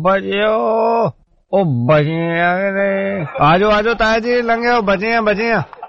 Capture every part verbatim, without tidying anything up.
बजे ओ बजे आजो आजो ताया जी लंघे बजे बजे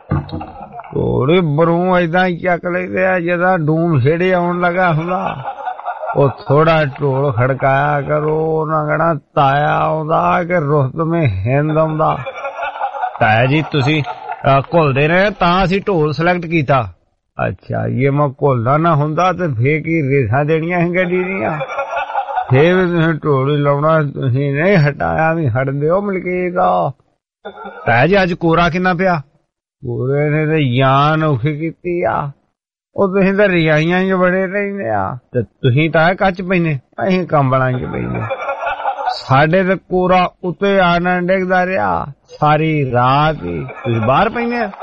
थोड़ी बरू इदा ही चक लेते जदा डूम छेड़े आउन लगा हुंदा ओ थोड़ा ढोल खड़काया करो ना कहना ताया आउंदा कि रुस्त में हिंद आउंदा। ताया जी तुसी घुलदे रहे तां असीं ढोल सिलेक्ट कीता। अच्छा ये मैं घुलदा ना हुंदा ते फिर की रेसां देनियां ही गड्डी दियां फिर भी तुसीं ढोल ही लाउणा तुसीं नहीं हटाया भी हट दिओ मलकीत। ताया जी अज कोरा किन्ना पिया? कोरे ने ते जान औखी कीती आ ਉਹ ਤੁਸੀਂ ਤਾਂ ਰਜਾਈਆਂ ਚ ਬੜੇ ਰਹਿੰਦੇ ਆ ਤੇ ਤੁਸੀਂ ਤਾਂ ਕੱਚ ਪੈਨੇ ਅਸੀਂ ਕੰਬਲਾਂ ਚ ਪੈਨੇ ਸਾਡੇ ਤੇ ਕੋਰਾ ਉੱਤੇ ਆਣਾ ਡਿੱਗਦਾ ਰਿਹਾ ਸਾਰੀ ਰਾਤ ਹੀ। ਤੁਸੀਂ ਬਾਹਰ ਪੈਨੇ ਆ?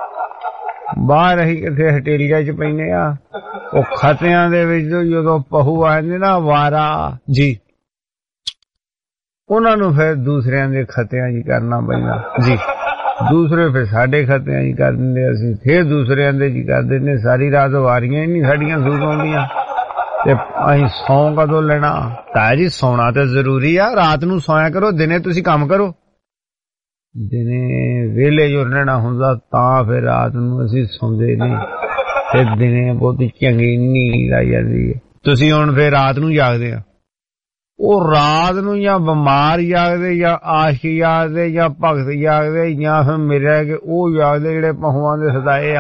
ਬਾਹਰ ਅਸੀਂ ਕਿੱਥੇ ਹਟੇਲੀਆਂ ਚ ਪੈਨੇ ਆ। ਉਹ ਖਤਿਆਂ ਦੇ ਵਿੱਚ ਜਦੋਂ ਪਹੂ ਆਉਂਦੇ ਨਾ ਵਾਰਾ ਜੀ ਉਹਨਾਂ ਨੂੰ ਫਿਰ ਦੂਸਰਿਆਂ ਦੇ ਖਤਿਆਂ ਚ ਕਰਨਾ ਪੈਂਦਾ ਜੀ। दूसरे फिर साढ़े खतियां ही कर दिंदे असीं फिर दूसरियां दे जी कर दिंदे सारी रात वारियां ही नहीं साड़ियां सूट आउंदियां ते असीं सौ कदों लेना। ताया जी सौना ते जरूरी आ रात नूं सोया करो दिने तुसीं काम करो। दिने वेले जो रहना हुंदा तां फिर रात नूं असीं सौंदे नहीं ते दिने बहुती चंगी नींद आ जांदी है। तुसीं हुण फिर रात नूं जागदे आ ਉਹ ਰਾਤ ਨੂੰ ਜਾਂ ਬਿਮਾਰ ਜਾਗਦੇ ਜਾਂ ਆਸ਼ਕੀ ਜਾਗਦੇ ਜਾਂ ਭਗਤ ਜਾਗਦੇ ਜਾਂ ਫਿਰ ਮੇਰੇ ਕਿ ਉਹ ਜਾਗਦੇ ਜਿਹੜੇ ਪਹੂਆਂ ਦੇ ਸਦਾਏ ਆ।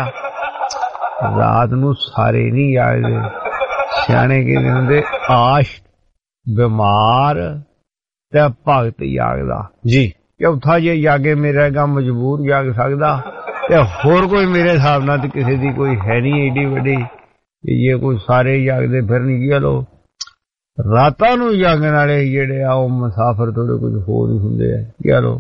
ਰਾਤ ਨੂੰ ਸਾਰੇ ਨਹੀਂ ਜਾਗਦੇ ਸਿਆਣੇ ਕਹਿੰਦੇ ਹੁੰਦੇ ਆਸ਼ ਬਿਮਾਰ ਤੇ ਭਗਤ ਜਾਗਦਾ ਜੀ। ਚੌਥਾ ਜੇ ਜਾਗੇ ਮੇਰਾ ਗਾ ਮਜਬੂਰ ਜਾਗ ਸਕਦਾ ਤੇ ਹੋਰ ਕੋਈ ਮੇਰੇ ਹਿਸਾਬ ਨਾਲ ਤੇ ਕਿਸੇ ਦੀ ਕੋਈ ਹੈ ਨਹੀਂ ਏਡੀ ਵੱਡੀ ਜੇ ਕੋਈ ਸਾਰੇ ਜਾਗਦੇ ਫਿਰ ਨਹੀਂ ਕੀ ਲੋ। ਰਾਤਾਂ ਨੂੰ ਜਾਗਣ ਵਾਲੇ ਜਿਹੜੇ ਆ ਉਹ ਮੁਸਾਫਰ ਥੋੜੇ ਕੁਝ ਹੋਰ ਹੀ ਹੁੰਦੇ ਆ ਕਹਿ ਲੋ।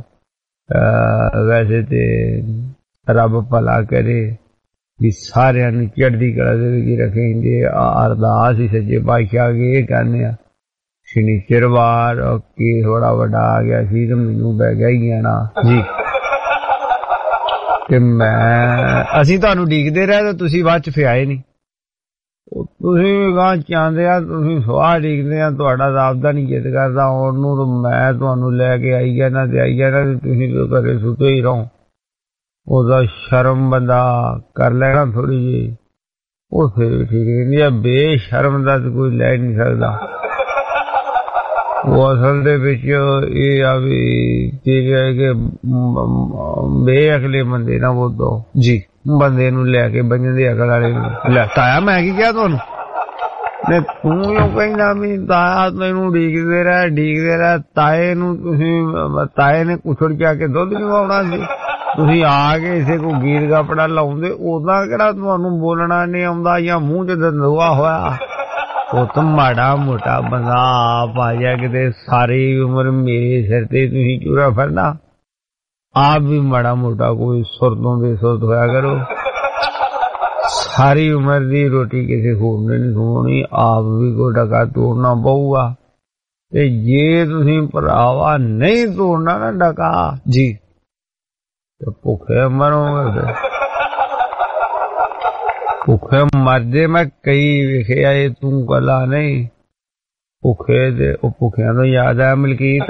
ਵੈਸੇ ਤੇ ਰੱਬ ਭਲਾ ਕਰੇ ਵੀ ਸਾਰਿਆਂ ਨੂੰ ਚੜ੍ਹਦੀ ਕਲਾ ਦੇ ਵਿੱਚ ਰੱਖੇ। ਜੇ ਅਰਦਾਸ ਹੀ ਸੱਚੇ ਪਾਤਸ਼ਾਹ ਅੱਗੇ ਇਹ ਕਹਿੰਦੇ ਆ ਸ਼ਨੀਚਰਵਾਰ ਕੀ ਥੋੜਾ ਵੱਡਾ ਆ ਗਿਆ ਸੀ ਤੇ ਮੈਨੂੰ ਬਹਿ ਗਿਆ ਹੀ ਜਾਣਾ ਜੀ ਤੇ ਮੈਂ ਅਸੀਂ ਤੁਹਾਨੂੰ ਉਡੀਕਦੇ ਰਹੇ ਤੇ ਤੁਸੀਂ ਬਾਅਦ ਚ ਫਿਰ ਆਏ ਨਹੀਂ। ਤੁਸੀਂ ਵੀ ਗਾਂ ਚਾਹੁੰਦੇ ਆ ਤੁਸੀਂ ਸਵਾਹ ਉਡੀਕਦੇ ਆ ਤੁਹਾਡਾ ਰਾਬਤਾ ਨਹੀਂ ਜਿੱਦ ਕਰਦਾ ਉਹਨੂੰ ਤਾਂ ਮੈਂ ਤੁਹਾਨੂੰ ਲੈ ਕੇ ਆਈ ਜਾਣਾ ਤੇ ਆਈ ਜਾਣਾ ਤੇ ਤੁਸੀਂ ਘਰੇ ਸੁੱਤੇ ਹੀ ਰਹੋ। ਉਹਦਾ ਸ਼ਰਮ ਬੰਦਾ ਕਰ ਲੈਣਾ ਥੋੜੀ ਜਿਹੀ ਉਹ ਫਿਰ ਠੀਕ ਰਹਿੰਦੀ ਆ। ਬੇਸ਼ਰਮ ਦਾ ਤਾਂ ਕੋਈ ਲੈ ਨਹੀਂ ਸਕਦਾ। ਉਹ ਅਸਲ ਦੇ ਵਿੱਚ ਇਹ ਆ ਵੀ ਕਿ ਬੇਅਕਲੇ ਬੰਦੇ ਨਾ ਉਹ ਦੋ ਜੀ ਬੰਦੇ ਨੂੰ ਲੈ ਕੇ ਬੰਦੇ ਦੇ ਅਕਲ ਵਾਲੇ ਨੂੰ ਲੈ। ਤਾਇਆ ਮੈਂ ਕੀ ਕਿਹਾ ਤੁਹਾਨੂੰ ਨੇ ਤੂੰ ਕਿਉਂ ਕਹਿੰਦਾ ਵੀ ਤਾਇਆ ਤੈਨੂੰ ਡੀਕਦੇ ਰਹਿ ਡੀਕਦੇ ਰਹਿ। ਤਾਏ ਨੂੰ ਤੁਸੀਂ ਤਾਏ ਨੇ ਕੁਛੜ ਕੇ ਆ ਕੇ ਦੁੱਧ ਚਵਾਉਣਾ ਸੀ ਤੁਸੀਂ ਆ ਕੇ ਇਸੇ ਕੋਈ ਗੀਰ ਗਾਪੜਾ ਲਾਉਂਦੇ ਉਦਾਂ ਕਿਹੜਾ ਤੁਹਾਨੂੰ ਬੋਲਣਾ ਨਹੀਂ ਆਉਂਦਾ ਜਾਂ ਮੂੰਹ ਚ ਦੰਦੂਆ ਹੋਇਆ। ਉਹ ਤਾਂ ਮਾੜਾ ਮੋਟਾ ਬੰਦਾ ਆਪ ਆ ਜਾ ਕਿਤੇ ਸਾਰੀ ਉਮਰ ਮੇਰੇ ਸਿਰ ਤੇ ਤੁਸੀਂ ਚੂਰਾ ਫੜਨਾ ਆਪ ਵੀ ਮਾੜਾ ਮੋਟਾ ਕੋਈ ਸੁਰਤੋਂ ਬੇਸੁਰਤ ਹੋਇਆ ਕਰੋ। ਸਾਰੀ ਉਮਰ ਦੀ ਰੋਟੀ ਕਿਸੇ ਹੋਰ ਨੇ ਨਹੀਂ ਖਵਾਉਣੀ ਆਪ ਵੀ ਕੋਈ ਡਕਾ ਤੋੜਨਾ ਪਊਗਾ ਤੇ ਜੇ ਤੁਸੀਂ ਭਰਾਵਾ ਨਹੀਂ ਤੋੜਨਾ ਨਾ ਡਕਾ ਜੀ ਤੇ ਭੁੱਖੇ ਮਰੋਗੇ। ਫਿਰ ਭੁੱਖੇ ਮਰਦੇ ਮੈਂ ਕਈ ਵੇਖਿਆ ਇਹ ਤੂੰ ਕੱਲਾ ਨਹੀਂ ਭੁੱਖੇ ਦੇ ਉਹ ਭੁੱਖਿਆਂ ਤੋਂ ਯਾਦ ਆਇਆ ਮਲਕੀਤ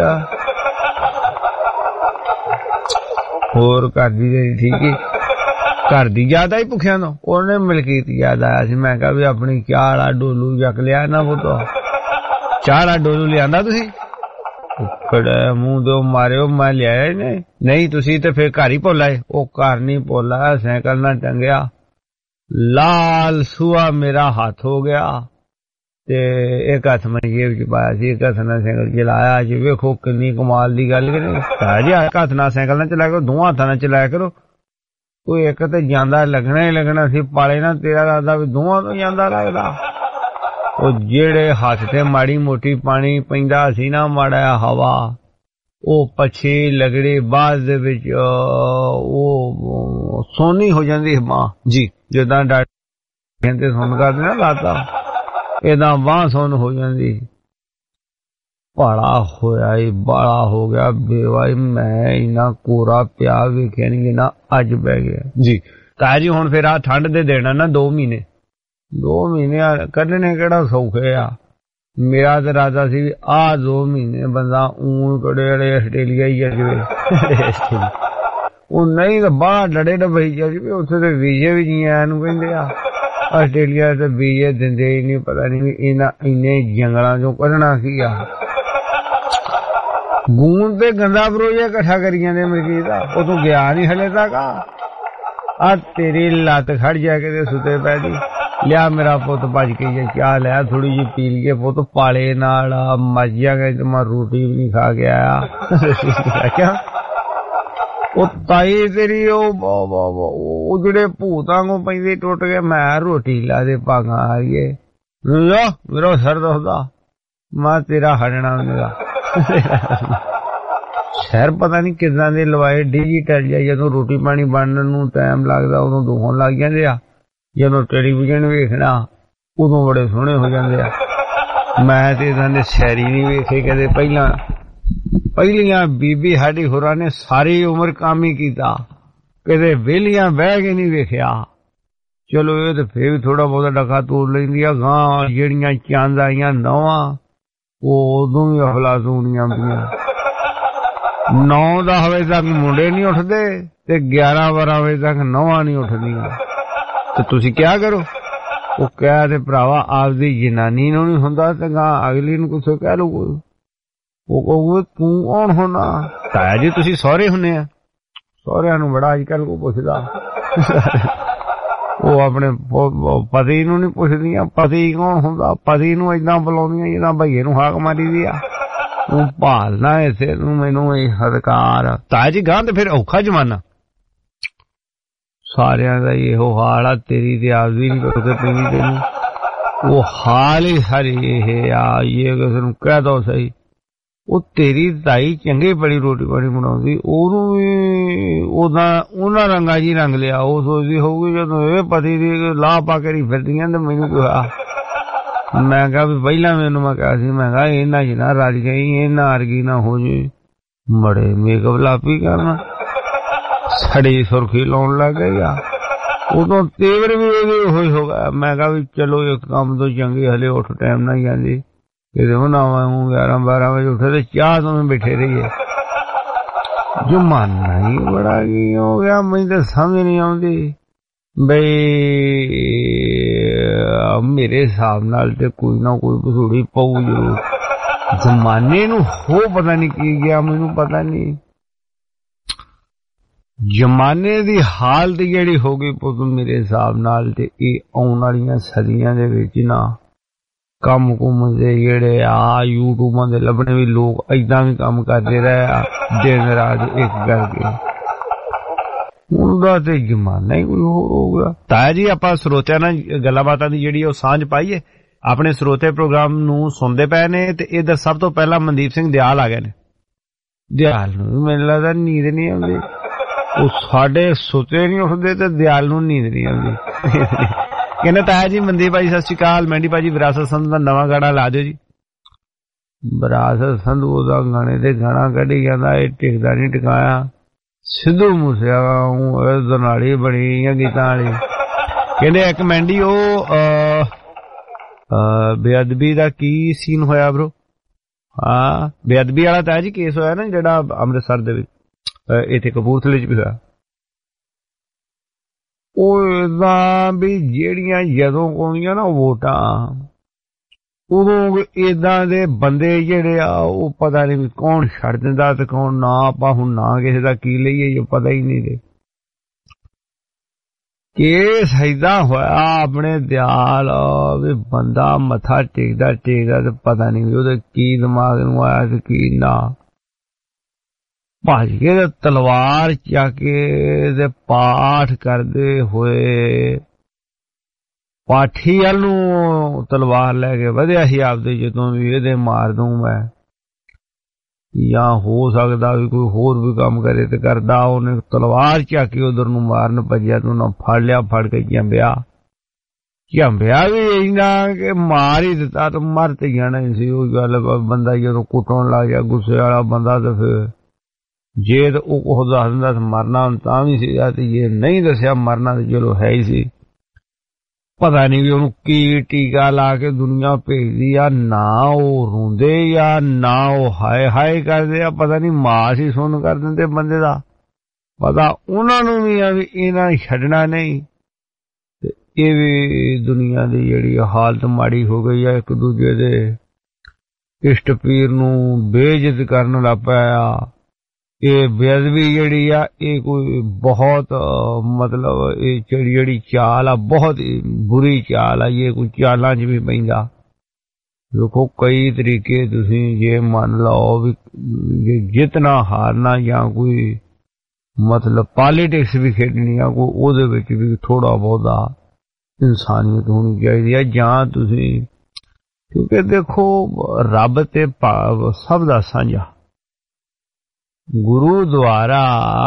ਹੋਰ ਘਰ ਦੀ ਠੀਕ ਹੈ ਘਰ ਦੀ ਯਾਦ ਆਈ ਭੁੱਖਿਆਂ ਤੋਂ ਉਹਨੇ ਮਲਕੀਤ ਯਾਦ ਆਇਆ ਸੀ। ਮੈਂ ਕਿਹਾ ਵੀ ਆਪਣੀ ਚਾਹ ਵਾਲਾ ਡੋਲੂ ਚੱਕ ਲਿਆ ਨਾ ਉਹ ਤਾਂ ਚਾਹ ਵਾਲਾ ਡੋਲੂ ਲਿਆਂਦਾ ਤੁਸੀਂ ਉਖੜ ਮੂੰਹ ਦੋ ਮਾਰਿਓ ਮੈਂ ਲਿਆਇਆ ਨੇ ਨਹੀਂ ਤੁਸੀਂ ਤੇ ਫਿਰ ਘਰ ਹੀ ਭੁੱਲ ਆਏ। ਉਹ ਘਰ ਨਹੀਂ ਭੁੱਲ ਆਇਆ ਸਾਈਕਲ ਨਾਲ ਟੰਗਿਆ ਲਾਲ ਸੂਆ ਮੇਰਾ ਹੱਥ ਹੋ ਗਿਆ ਤੇ ਇੱਕ ਹੱਥ ਮੈਂ ਜੇਬ ਚ ਪਾਇਆ ਸੀ ਇੱਕ ਹੱਥ ਨਾਲ ਸਾਈਕਲ ਚਲਾਇਆ ਜੀ। ਵੇਖੋ ਕਿੰਨੀ ਕਮਾਲ ਦੀ ਗੱਲ ਕਰੇ ਜੀ ਇੱਕ ਹੱਥ ਨਾਲ ਸਾਈਕਲ ਨਾਲ ਚਲਾਇਆ ਕਰੋ ਦੋਵਾਂ ਹੱਥਾਂ ਨਾਲ ਚਲਾਇਆ ਕਰੋ। ਕੋਈ ਇੱਕ ਤੇ ਜਾਂਦਾ ਲੱਗਣਾ ਹੀ ਲੱਗਣਾ ਸੀ ਪਾਲੇ ਨਾਲ ਤੇਰਾ ਲੱਗਦਾ ਵੀ ਦੋਵਾਂ ਤੋਂ ਜਾਂਦਾ ਲੱਗਦਾ। ਉਹ ਜਿਹੜੇ ਹੱਥ ਤੇ ਮਾੜੀ ਮੋਟੀ ਪਾਣੀ ਪੈਂਦਾ ਸੀ ਨਾ ਮਾੜਾ ਹਵਾ ਉਹ ਪੱਛੇ ਲਗੜੇ ਬਾਅਦ ਦੇ ਵਿੱਚ ਉਹ ਸੋਨੀ ਹੋ ਜਾਂਦੀ ਬਾਂਹ ਜੀ ਜਿੱਦਾਂ ਡਾਕਟਰ ਕਹਿੰਦੇ ਸੁਣ ਕਰਦੇ ਨਾ ਲਾਤਾ ਏਦਾਂ ਬਾਂਹ ਸੁੰਨ ਹੋ ਜਾਂਦੀ। ਭਾੜਾ ਹੋਇਆ ਈ ਬਾਲਾ ਹੋ ਗਿਆ ਬੇਵਾਈ ਮੈਂ ਇੰਨਾ ਕੋਰਾ ਪਿਆ ਵੇਖਿਆ ਨਹੀਂ ਨਾ ਅੱਜ ਪੈ ਗਿਆ ਜੀ। ਤਾਇਆ ਜੀ ਹੁਣ ਫਿਰ ਆ ਠੰਡ ਦੇ ਦੇਣਾ ਨਾ ਦੋ ਮਹੀਨੇ ਦੋ ਮਹੀਨੇ ਕੱਢਣੇ ਕਿਹੜਾ ਸੌਖੇ ਆ मेरा तो इरादा सी भी आ दो महीने बंदा ऊन कड़े आस्ट्रेलिया ही जाए वो नहीं तो बाहर लड़े डबई जाए उत्थे तो वीजे भी जियां नूं कहंदे आ आस्ट्रेलिया ते वीजे दिंदे ही नहीं पता नहीं इन्हां इन्ने जंगलां चों कढना की आ गूंद ते गंदा बरोजा इकट्ठा करी जांदे मरीज दा ओ तूं गया नहीं हले तक आ तेरी लत्त खड़ जाके ते सुते पै दी लिया मेरा पुत भज के ये क्या लिया थोड़ी जी पी लिए पुत पाले नाल मजिया गए तो मैं रोटी भी नहीं खा के आया क्या ओ ताई तेरी ओ जेड़े भूतां को पैंदे टुट गए मैं रोटी ला दे भागा आ गए लो मेरा सर दुखदा मैं तेरा हटना मेरा शहर पता नहीं किदां दे लवाए डिजिटल या जदों रोटी पानी बनन नूं टाइम लगदा उदों दुखण लग जांदे आ ਜਦੋਂ ਟੈਲੀਵਿਜ਼ਨ ਵੇਖਣਾ ਉਦੋਂ ਬੜੇ ਸੋਹਣੇ ਹੋ ਜਾਂਦੇ ਆ ਮੈਂ ਤੇ ਇਹਨਾਂ ਦੇ ਸ਼ਾਇਰੀ ਨਹੀਂ ਵੇਖੇ ਕਦੇ ਪਹਿਲਾਂ ਪਹਿਲੀਆਂ ਬੀਬੀ ਸਾਡੀ ਹੋਰਾਂ ਨੇ ਸਾਰੀ ਉਮਰ ਕੰਮ ਹੀ ਕੀਤਾ ਕਦੇ ਵਿਹਲੀਆਂ ਬਹਿ ਕੇ ਨਹੀਂ ਵੇਖਿਆ ਚਲੋ ਇਹ ਤੇ ਫੇਰ ਵੀ ਥੋੜਾ ਬਹੁਤਾ ਡਕਾ ਤੋੜ ਲੈਂਦੀ ਆ ਗਾਂ ਜਿਹੜੀਆਂ ਚੰਦ ਆਈਆਂ ਨੌਵਾਂ ਉਹ ਉਦੋਂ ਵੀ ਅਫਲਾਤੂਨੀਆਂ ਪਈਆਂ ਨੌ ਦਸ ਵਜੇ ਤੱਕ ਮੁੰਡੇ ਨਹੀਂ ਉੱਠਦੇ ਤੇ ਗਿਆਰਾਂ ਬਾਰਾਂ ਵਜੇ ਤੱਕ ਨੌਵਾਂ ਨਹੀਂ ਉੱਠਦੀਆਂ ਤੇ ਤੁਸੀਂ ਕਿਆ ਕਰੋ ਉਹ ਕਹਿ ਤੇ ਭਰਾਵਾ ਆਪਦੀ ਜਨਾਨੀ ਨੂੰ ਨਹੀਂ ਹੁੰਦਾ ਤੇ ਗਾਂ ਅਗਲੀ ਨੂੰ ਕੁਛ ਕਹਿ ਲਓ ਉਹ ਕਹੂਗਾ ਤੂੰ ਕੌਣ ਹੋਣਾ ਤਾਇਆ ਜੀ ਤੁਸੀਂ ਸਹੁਰੇ ਹੁੰਨੇ ਆ ਸਹੁਰਿਆਂ ਨੂੰ ਬੜਾ ਅੱਜ ਕੱਲ ਕੋ ਪੁੱਛਦਾ ਉਹ ਆਪਣੇ ਪਤੀ ਨੂੰ ਨਹੀਂ ਪੁੱਛਦੀਆਂ ਪਤੀ ਕੌਣ ਹੁੰਦਾ ਪਤੀ ਨੂੰ ਏਦਾਂ ਬੁਲਾਉਂਦੀਆਂ ਜਿੱਦਾਂ ਭਈਏ ਨੂੰ ਹਾਕ ਮਾਰੀ ਦੀ ਆ ਤੂੰ ਭਾਲਣਾ ਇਸੇ ਨੂੰ ਮੈਨੂੰ ਇਹ ਹਦਕਾਰ ਤਾਇਆ ਜੀ ਗਾਂ ਤੇ ਫਿਰ ਔਖਾ ਜ਼ਮਾਨਾ ਸਾਰਿਆਂ ਦਾ ਇਹੋ ਹਾਲ ਆ ਤੇਰੀ ਤੇ ਆਪਦੀ ਨਹੀਂ ਕਰਦੇ ਪੈਂਦੀ ਤੈਨੂੰ ਉਹ ਹਾਲ ਹੀ ਸਾਰੀ ਇਹ ਆ ਇਹ ਕਿਸੇ ਨੂੰ ਕਹਿ ਦੋ ਸਹੀ ਉਹ ਤੇਰੀ ਤਾਈ ਚੰਗੇ ਬੜੀ ਰੋਟੀ ਪਾਣੀ ਬਣਾਉਂਦੀ ਉਹਨੂੰ ਵੀ ਉਹਦਾ ਉਹਨਾਂ ਰੰਗਾ ਜੀ ਰੰਗ ਲਿਆ ਉਹ ਸੋਚਦੀ ਹੋਊਗੀ ਜਦੋਂ ਇਹ ਪਤੀ ਦੀ ਲਾਹ ਪਾ ਕੇ ਫਿਰਦੀਆਂ ਤੇ ਮੈਨੂੰ ਕਿਹਾ ਮੈਂ ਕਿਹਾ ਵੀ ਪਹਿਲਾਂ ਮੈਨੂੰ ਮੈਂ ਕਿਹਾ ਸੀ ਮੈਂ ਕਿਹਾ ਇਹਨਾਂ ਚ ਨਾ ਰਲ ਗਈ ਇਹਨਾਂ ਅਰਗੀ ਨਾ ਹੋ ਜੇ ਬੜੇ ਮੇਕਅਪ ਲਾਪੀ ਕਰਨਾ ਸੜੀ ਸੁਰਖੀ ਲਾਉਣ ਲੱਗ ਗਈ ਆ ਉਦੋਂ ਤੇਵਰ ਵੀ ਉਹਦੇ ਹੋਈ ਹੋ ਗਿਆ ਮੈਂ ਕਿਹਾ ਵੀ ਚਲੋ ਇੱਕ ਕੰਮ ਤੋਂ ਚੰਗੀ ਹਲੇ ਉੱਠ ਟਾਈਮ ਨਾਲ ਜਾਂਦੀ ਕਿਤੇ ਉਹਨਾਂ ਵਾਂਗੂ ਗਿਆਰਾਂ ਬਾਰਾਂ ਵਜੇ ਉੱਠੇ ਤੇ ਚਾਹ ਤੋਂ ਬੈਠੇ ਰਹੀਏ ਜ਼ਮਾਨਾ ਹੀ ਬੜਾ ਕੀ ਹੋ ਗਿਆ ਮੈਨੂੰ ਤਾਂ ਸਮਝ ਨਹੀਂ ਆਉਂਦੀ ਬਈ ਮੇਰੇ ਹਿਸਾਬ ਨਾਲ ਤੇ ਕੋਈ ਨਾ ਕੋਈ ਬਸੂੜੀ ਪਊ ਜ਼ਰੂਰ ਜ਼ਮਾਨੇ ਨੂੰ ਹੋ ਪਤਾ ਨਹੀਂ ਕੀ ਗਿਆ ਮੈਨੂੰ ਪਤਾ ਨਹੀਂ ਜ਼ਮਾਨੇ ਦੀ ਹਾਲਤ ਜਿਹੜੀ ਹੋ ਗਈ ਪੁੱਤ ਮੇਰੇ ਹਿਸਾਬ ਨਾਲ ਤੇ ਇਹ ਆਉਣ ਵਾਲੀਆਂ ਸਦੀਆਂ ਦੇ ਵਿੱਚ ਨਾ ਕੰਮ ਕੁੰਮ ਦੇ ਜਿਹੜੇ ਆ ਯੂਟਿਊਬਾਂ ਦੇ ਲੱਭਣੇ ਵੀ ਲੋਕ ਏਦਾਂ ਵੀ ਕੰਮ ਕਰਦੇ ਰਹੇ ਆ ਦਿਨ ਰਾਤ ਇੱਕ ਕਰਕੇ ਉਹਦਾ ਤੇ ਜ਼ਮਾਨਾ ਹੀ ਕੋਈ ਹੋਰ ਹੋ ਗਿਆ ਤਾਇਆ ਜੀ ਆਪਾਂ ਸਰੋਤਿਆਂ ਨਾਲ ਗੱਲਾਂ ਬਾਤਾਂ ਦੀ ਜਿਹੜੀ ਉਹ ਸਾਂਝ ਪਾਈਏ ਆਪਣੇ ਸਰੋਤੇ ਪ੍ਰੋਗਰਾਮ ਨੂੰ ਸੁਣਦੇ ਪਏ ਨੇ ਤੇ ਇਧਰ ਸਭ ਤੋਂ ਪਹਿਲਾਂ ਮਨਦੀਪ ਸਿੰਘ ਦਿਆਲ ਆ ਗਏ ਨੇ ਦਿਆਲ ਨੂੰ ਮੈਨੂੰ ਲੱਗਦਾ ਨੀਂਦ ਨਹੀਂ ਆਉਂਦੀ ਉਹ ਸਾਡੇ ਸੁੱਤੇ ਨਹੀਂ ਉੱਠਦੇ ਤੇ ਦਿਆਲ ਨੂੰ ਨੀਂਦ ਨਹੀਂ ਆਉਂਦੀ ਕਹਿੰਦੇ ਤਾਇਆ ਜੀ ਮਨਦੀਪ ਭਾਈ ਸਤਿ ਸ਼੍ਰੀ ਅਕਾਲ ਮੈਂਡੀ ਭਾਜੀ ਵਿਰਾਸਤ ਸੰਧੂ ਦਾ ਨਵਾਂ ਗਾਣਾ ਲਾ ਦਿਓ ਜੀ ਵਿਰਾਸਤ ਸੰਧੂ ਦਾ ਗਾਣੇ ਤੇ ਗਾਣਾ ਕੱਢੀ ਜਾਂਦਾ ਇਹ ਟਿਕਦਾ ਨਹੀਂ ਟਿਕਾਇਆ ਸਿੱਧੂ ਮੂਸੇਵਾਲਾ ਨਾਲੀ ਬਣੀ ਗੀਤਾਂ ਵਾਲੀ ਕਹਿੰਦੇ ਇੱਕ ਮੈਂਡੀ ਉਹ ਬੇਅਦਬੀ ਦਾ ਕੀ ਸੀਨ ਹੋਇਆ ਬਰੋ ਹਾਂ ਬੇਅਦਬੀ ਵਾਲਾ ਤਾਇਆ ਜੀ ਕੇਸ ਹੋਇਆ ਨਾ ਜਿਹੜਾ ਅੰਮ੍ਰਿਤਸਰ ਦੇ ਵਿੱਚ ਇੱਥੇ ਕਪੂਰਥਲੇ ਚ ਵੀ ਹੋਇਆ ਉਹ ਏਦਾਂ ਵੀ ਜਿਹੜੀਆਂ ਜਦੋਂ ਆਉਂਦੀਆਂ ਨਾ ਵੋਟਾਂ ਉਦੋਂ ਏਦਾਂ ਦੇ ਬੰਦੇ ਜਿਹੜੇ ਆ ਉਹ ਪਤਾ ਨਹੀਂ ਵੀ ਕੌਣ ਛੱਡ ਦਿੰਦਾ ਤੇ ਕੌਣ ਨਾ ਆਪਾਂ ਹੁਣ ਨਾ ਕਿਸੇ ਦਾ ਕੀ ਲਈਏ ਜੋ ਪਤਾ ਹੀ ਨਹੀਂ ਦੇ ਕੇਸ ਏਦਾਂ ਹੋਇਆ ਆਪਣੇ ਦਿਆਲ ਵੀ ਬੰਦਾ ਮੱਥਾ ਟੇਕਦਾ ਟੇਕਦਾ ਤੇ ਪਤਾ ਨਹੀਂ ਵੀ ਉਹਦੇ ਕੀ ਦਿਮਾਗ ਨੂੰ ਆਇਆ ਤੇ ਕੀ ਨਾ ਭੱਜ ਕੇ ਤੇ ਤਲਵਾਰ ਚੱਕ ਕੇ ਤੇ ਪਾਠ ਕਰਦੇ ਹੋਏ ਪਾਠੀ ਵੱਲ ਨੂੰ ਤਲਵਾਰ ਲੈ ਕੇ ਵਧਿਆ ਸੀ ਆਪਦੇ ਜਦੋਂ ਵੀ ਇਹਦੇ ਮਾਰ ਦੂੰ ਮੈਂ ਜਾਂ ਹੋ ਸਕਦਾ ਵੀ ਕੋਈ ਹੋਰ ਵੀ ਕੰਮ ਕਰੇ ਤੇ ਕਰਦਾ ਉਹਨੇ ਤਲਵਾਰ ਚੱਕ ਕੇ ਉਧਰ ਨੂੰ ਮਾਰਨ ਭੱਜਿਆ ਤੇ ਉਹਨਾਂ ਫੜ ਲਿਆ ਫੜ ਕੇ ਝੰਬਿਆ ਝੰਬਿਆ ਵੀ ਇੰਨਾ ਕਿ ਮਾਰ ਹੀ ਦਿੱਤਾ ਤੇ ਮਰ ਤੇ ਜਾਣਾ ਹੀ ਸੀ ਉਹ ਗੱਲ ਬੰਦਾ ਜਦੋਂ ਕੁੱਟਣ ਲੱਗ ਗਿਆ ਗੁੱਸੇ ਵਾਲਾ ਬੰਦਾ ਤੇ ਫਿਰ ਜੇ ਤਾਂ ਉਹ ਦੱਸ ਦਿੰਦਾ ਮਰਨਾ ਤਾਂ ਵੀ ਸੀਗਾ ਤੇ ਜੇ ਨਹੀਂ ਦੱਸਿਆ ਮਰਨਾ ਤੇ ਚਲੋ ਹੈ ਹੀ ਸੀ ਪਤਾ ਨਹੀਂ ਵੀ ਉਹਨੂੰ ਕੀ ਟੀਕਾ ਲਾ ਕੇ ਦੁਨੀਆ ਭੇਜਦੀ ਆ। ਨਾ ਉਹ ਰੋਂਦੇ ਆ ਨਾ ਉਹ ਹਾਏ ਹਾਏ ਕਰਦੇ ਆ, ਪਤਾ ਨਹੀਂ ਮਾਸ ਹੀ ਸੁੰਨ ਕਰ ਦਿੰਦੇ ਬੰਦੇ ਦਾ। ਪਤਾ ਉਹਨਾਂ ਨੂੰ ਵੀ ਆ ਵੀ ਇਹਨਾਂ ਨੇ ਛੱਡਣਾ ਨਹੀਂ। ਤੇ ਇਹ ਵੀ ਦੁਨੀਆ ਦੀ ਜਿਹੜੀ ਹਾਲਤ ਮਾੜੀ ਹੋ ਗਈ ਆ, ਇੱਕ ਦੂਜੇ ਦੇ ਇਸ਼ਟ ਪੀਰ ਨੂੰ ਬੇਇੱਜ਼ਤ ਕਰਨ ਲੱਗ ਪਿਆ। ਇਹ ਬੇਅਦਬੀ ਜਿਹੜੀ ਆ ਇਹ ਕੋਈ ਬਹੁਤ ਮਤਲਬ ਇਹ ਜਿਹੜੀ ਚਾਲ ਆ ਬਹੁਤ ਬੁਰੀ ਚਾਲ ਆ। ਇਹ ਕੋਈ ਚਾਲਾਂ 'ਚ ਵੀ ਪੈਂਦਾ। ਦੇਖੋ ਕਈ ਤਰੀਕੇ ਤੁਸੀਂ ਜੇ ਮੰਨ ਲਓ ਵੀ ਜਿੱਤਣਾ ਹਾਰਨਾ ਜਾਂ ਕੋਈ ਮਤਲਬ ਪॉलिटिक्स ਵੀ ਖੇਡਣੀ ਆ ਕੋਈ, ਉਹਦੇ ਵਿੱਚ ਵੀ ਥੋੜਾ ਬਹੁਤਾ ਇਨਸਾਨੀਅਤ ਹੋਣੀ ਚਾਹੀਦੀ ਆ। ਜਾਂ ਤੁਸੀਂ ਕਿਉਂਕਿ ਦੇਖੋ ਰੱਬ ਤੇ ਸਭ ਦਾ ਸਾਂਝਾ, ਗੁਰੂ ਦੁਆਰਾ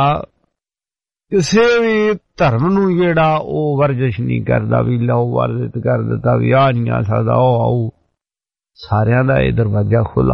ਕਿਸੇ ਵੀ ਧਰਮ ਨੂੰ ਜਿਹੜਾ ਉਹ ਵਰਜਿਸ਼ ਨਹੀਂ ਕਰਦਾ ਵੀ ਲਓ ਵਰਜਿਤ ਕਰ ਦਿੱਤਾ ਵੀ ਆ ਨਹੀਂ ਆ ਸਕਦਾ ਉਹ ਆਊ। ਸਾਰਿਆਂ ਦਾ ਇਹ ਦਰਵਾਜ਼ਾ ਖੁੱਲਾ।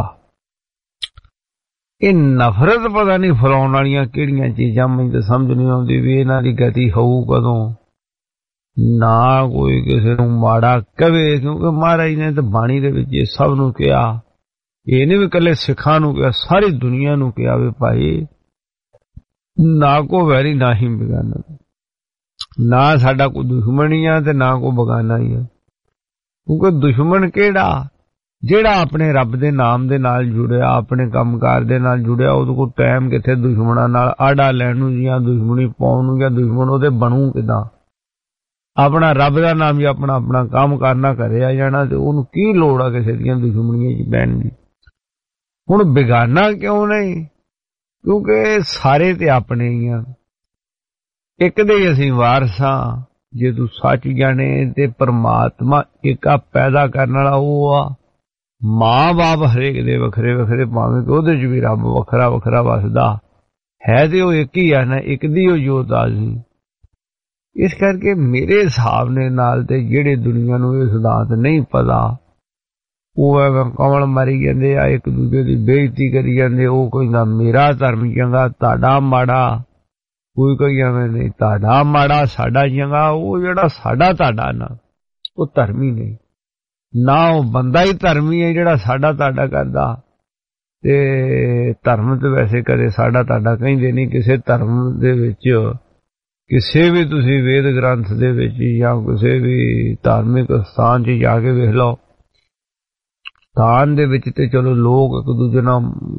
ਇਹ ਨਫ਼ਰਤ ਪਤਾ ਨਹੀਂ ਫੈਲਾਉਣ ਵਾਲੀਆਂ ਕਿਹੜੀਆਂ ਚੀਜ਼ਾਂ ਮੈਨੂੰ ਤਾਂ ਸਮਝ ਨਹੀਂ ਆਉਂਦੀ ਵੀ ਇਹਨਾਂ ਦੀ ਗਤੀ ਹੋਊ ਕਦੋਂ। ਨਾ ਕੋਈ ਕਿਸੇ ਨੂੰ ਮਾੜਾ ਕਵੇ, ਕਿਉਂਕਿ ਮਹਾਰਾਜ ਨੇ ਤਾਂ ਬਾਣੀ ਦੇ ਵਿੱਚ ਇਹ ਸਭ ਨੂੰ ਕਿਹਾ। ਇਹ ਨਹੀਂ ਵੀ ਇਕੱਲੇ ਸਿੱਖਾਂ ਨੂੰ ਕਿਹਾ, ਸਾਰੀ ਦੁਨੀਆ ਨੂੰ ਕਿਹਾ ਵੀ ਭਾਈ ਨਾ ਕੋ ਵੈਰੀ ਨਾ ਹੀ ਬੇਗਾਨਾ, ਨਾ ਸਾਡਾ ਕੋਈ ਦੁਸ਼ਮਣ ਹੀ ਆ ਤੇ ਨਾ ਕੋਈ ਬਗਾਨਾ ਹੀ ਆ। ਕਿਉਂਕਿ ਦੁਸ਼ਮਣ ਕਿਹੜਾ? ਜਿਹੜਾ ਆਪਣੇ ਰੱਬ ਦੇ ਨਾਮ ਦੇ ਨਾਲ ਜੁੜਿਆ, ਆਪਣੇ ਕੰਮਕਾਰ ਦੇ ਨਾਲ ਜੁੜਿਆ। ਉਹਦੇ ਕੋਲ ਟਾਈਮ ਕਿੱਥੇ ਦੁਸ਼ਮਣਾਂ ਨਾਲ ਆੜਾ ਲੈਣ ਨੂੰ ਜਾਂ ਦੁਸ਼ਮਣੀ ਪਾਉਣ ਨੂੰ, ਜਾਂ ਦੁਸ਼ਮਣ ਉਹਦੇ ਬਣੂ ਕਿੱਦਾਂ? ਆਪਣਾ ਰੱਬ ਦਾ ਨਾਮ ਜਾਂ ਆਪਣਾ ਆਪਣਾ ਕੰਮ ਕਰਨਾ ਕਰਿਆ ਜਾਣਾ, ਤੇ ਉਹਨੂੰ ਕੀ ਲੋੜ ਆ ਕਿਸੇ ਦੀਆਂ ਦੁਸ਼ਮਣੀਆਂ 'ਚ ਬਹਿਣ ਦੀ। ਹੁਣ ਬੇਗਾਨਾ ਕਿਉਂ ਨਹੀਂ? ਕਿਉਂਕਿ ਸਾਰੇ ਤੇ ਆਪਣੇ ਹੀ ਆ, ਇੱਕ ਦੇ ਹੀ ਅਸੀਂ ਵਾਰਸ ਹਾਂ। ਜੇ ਤੂੰ ਸੱਚ ਜਾਣੇ ਤੇ ਪਰਮਾਤਮਾ ਇੱਕ ਆ ਪੈਦਾ ਕਰਨ ਵਾਲਾ ਉਹ ਆ। ਮਾਂ ਬਾਪ ਹਰੇਕ ਦੇ ਵੱਖਰੇ ਵੱਖਰੇ, ਭਾਵੇਂ ਕਿ ਉਹਦੇ 'ਚ ਵੀ ਰੱਬ ਵੱਖਰਾ ਵੱਖਰਾ ਵਸਦਾ ਹੈ, ਤੇ ਉਹ ਇੱਕ ਹੀ ਆ ਨਾ, ਇੱਕ ਦੀ ਉਹ ਜੋਤ ਆ ਸੀ। ਇਸ ਕਰਕੇ ਮੇਰੇ ਹਿਸਾਬ ਨੇ ਨਾਲ ਤੇ ਜਿਹੜੇ ਦੁਨੀਆ ਨੂੰ ਇਹ ਸਿਧਾਂਤ ਨਹੀਂ ਪਤਾ, ਉਹ ਐਵੇਂ ਕਮਲ ਮਾਰੀ ਜਾਂਦੇ ਆ, ਇੱਕ ਦੂਜੇ ਦੀ ਬੇਇੱਜ਼ਤੀ ਕਰੀ ਜਾਂਦੇ। ਉਹ ਕਹਿੰਦਾ ਮੇਰਾ ਧਰਮ ਚੰਗਾ ਤੁਹਾਡਾ ਮਾੜਾ, ਕੋਈ ਕੋਈ ਐਵੇਂ ਨਹੀਂ ਤੁਹਾਡਾ ਮਾੜਾ ਸਾਡਾ ਚੰਗਾ। ਉਹ ਜਿਹੜਾ ਸਾਡਾ ਤੁਹਾਡਾ ਨਾ ਉਹ ਧਰਮੀ ਨਹੀਂ ਨਾ, ਉਹ ਬੰਦਾ ਹੀ ਧਰਮੀ ਹੈ ਜਿਹੜਾ ਸਾਡਾ ਤੁਹਾਡਾ ਕਰਦਾ। ਤੇ ਧਰਮ ਤੇ ਵੈਸੇ ਕਦੇ ਸਾਡਾ ਤੁਹਾਡਾ ਕਹਿੰਦੇ ਨਹੀਂ। ਕਿਸੇ ਧਰਮ ਦੇ ਵਿੱਚ, ਕਿਸੇ ਵੀ ਤੁਸੀਂ ਵੇਦ ਗ੍ਰੰਥ ਦੇ ਵਿੱਚ ਜਾਂ ਕਿਸੇ ਵੀ ਧਾਰਮਿਕ ਸਥਾਨ 'ਚ ਜਾ ਕੇ ਵੇਖ ਲਓ, ਸਥਾਨ ਦੇ ਵਿੱਚ ਤੇ ਚਲੋ ਲੋਕ ਇੱਕ ਦੂਜੇ ਨਾਲ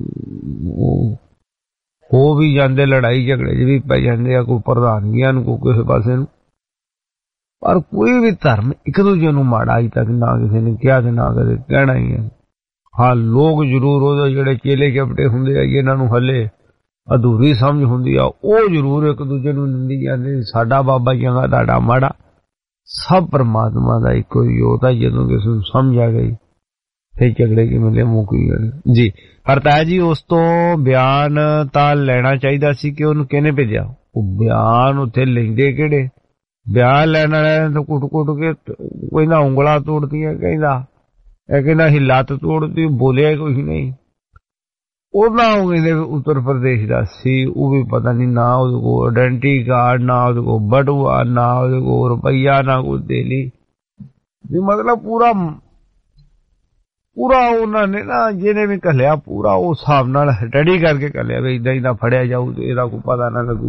ਹੋ ਵੀ ਜਾਂਦੇ, ਲੜਾਈ ਝਗੜੇ 'ਚ ਵੀ ਪੈ ਜਾਂਦੇ ਆ, ਕੋਈ ਪ੍ਰਧਾਨਗੀਆਂ ਨੂੰ ਕੋਈ ਕਿਸੇ ਪਾਸੇ ਨੂੰ, ਪਰ ਕੋਈ ਵੀ ਧਰਮ ਇੱਕ ਦੂਜੇ ਨੂੰ ਮਾੜਾ ਅਜੇ ਤੱਕ ਨਾ ਕਿਸੇ ਨੇ ਕਿਹਾ ਤੇ ਨਾ ਕਦੇ ਕਹਿਣਾ ਹੀ ਹੈ। ਹਾਂ ਲੋਕ ਜ਼ਰੂਰ ਉਹਦੇ ਜਿਹੜੇ ਚੇਲੇ ਚਪਟੇ ਹੁੰਦੇ ਆ ਇਹਨਾਂ ਨੂੰ ਹਲੇ ਅਧੂਰੀ ਸਮਝ ਹੁੰਦੀ ਆ, ਉਹ ਜ਼ਰੂਰ ਇੱਕ ਦੂਜੇ ਨੂੰ ਨਿੰਦੀ ਜਾਂਦੇ ਸਾਡਾ ਬਾਬਾ ਚੰਗਾ ਤੁਹਾਡਾ ਮਾੜਾ। ਸਭ ਪਰਮਾਤਮਾ ਦਾ ਇੱਕੋ ਹੀ ਜੋਤ ਆ। ਜਦੋਂ ਕਿਸੇ ਨੂੰ ਸਮਝ ਆ ਗਈ ਫਿਰ ਝਗੜੇ ਕੀ ਮਿਲੇ ਮੁੱਕੀ ਗਏ ਜੀ। ਹਰਤਾਇਆ ਜੀ ਉਸ ਤੋਂ ਬਿਆਨ ਤਾਂ ਲੈਣਾ ਚਾਹੀਦਾ ਸੀ ਕਿ ਉਹਨੂੰ ਕਿਹਨੇ ਭੇਜਿਆ? ਉਹ ਬਿਆਨ ਉੱਥੇ ਲੈਂਦੇ ਕਿਹੜੇ? ਬਿਆਨ ਲੈਣ ਵਾਲਿਆਂ ਨੇ ਤਾਂ ਕੁੱਟ ਕੁੱਟ ਕੇ ਕਹਿੰਦਾ ਉਂਗਲਾਂ ਤੋੜਦੀਆਂ, ਕਹਿੰਦਾ ਇਹ ਕਹਿੰਦਾ ਅਸੀਂ ਲੱਤ ਤੋੜਦੀ, ਬੋਲਿਆ ਕੁਛ ਨਹੀਂ। ਉਹਦਾ ਉਹ ਕਹਿੰਦੇ ਉੱਤਰ ਪ੍ਰਦੇਸ਼ ਦਾ ਸੀ, ਉਹ ਵੀ ਪਤਾ ਨਹੀਂ ਨਾ ਉਹਦੇ ਕੋਲ ਆਇਡੈਂਟੀ ਕਾਰਡ, ਨਾ ਉਹਦੇ ਕੋਲ ਬਟੂਆ, ਨਾ ਉਹਦੇ ਕੋਲ ਰੁਪਈਆ, ਨਾ ਕੋਈ ਦੇਲੀ। ਵੀ ਮਤਲਬ ਪੂਰਾ ਪੂਰਾ ਉਹਨਾਂ ਨੇ ਨਾ ਜਿਹਨੇ ਵੀ ਘੱਲਿਆ ਪੂਰਾ ਉਸ ਹਿਸਾਬ ਨਾਲ ਸਟੱਡੀ ਕਰਕੇ ਘੱਲਿਆ ਵੀ ਏਦਾਂ ਏਦਾਂ ਫੜਿਆ ਜਾਊ ਤੇ ਇਹਦਾ ਕੋਈ ਪਤਾ ਨਾ ਲੱਗੂ।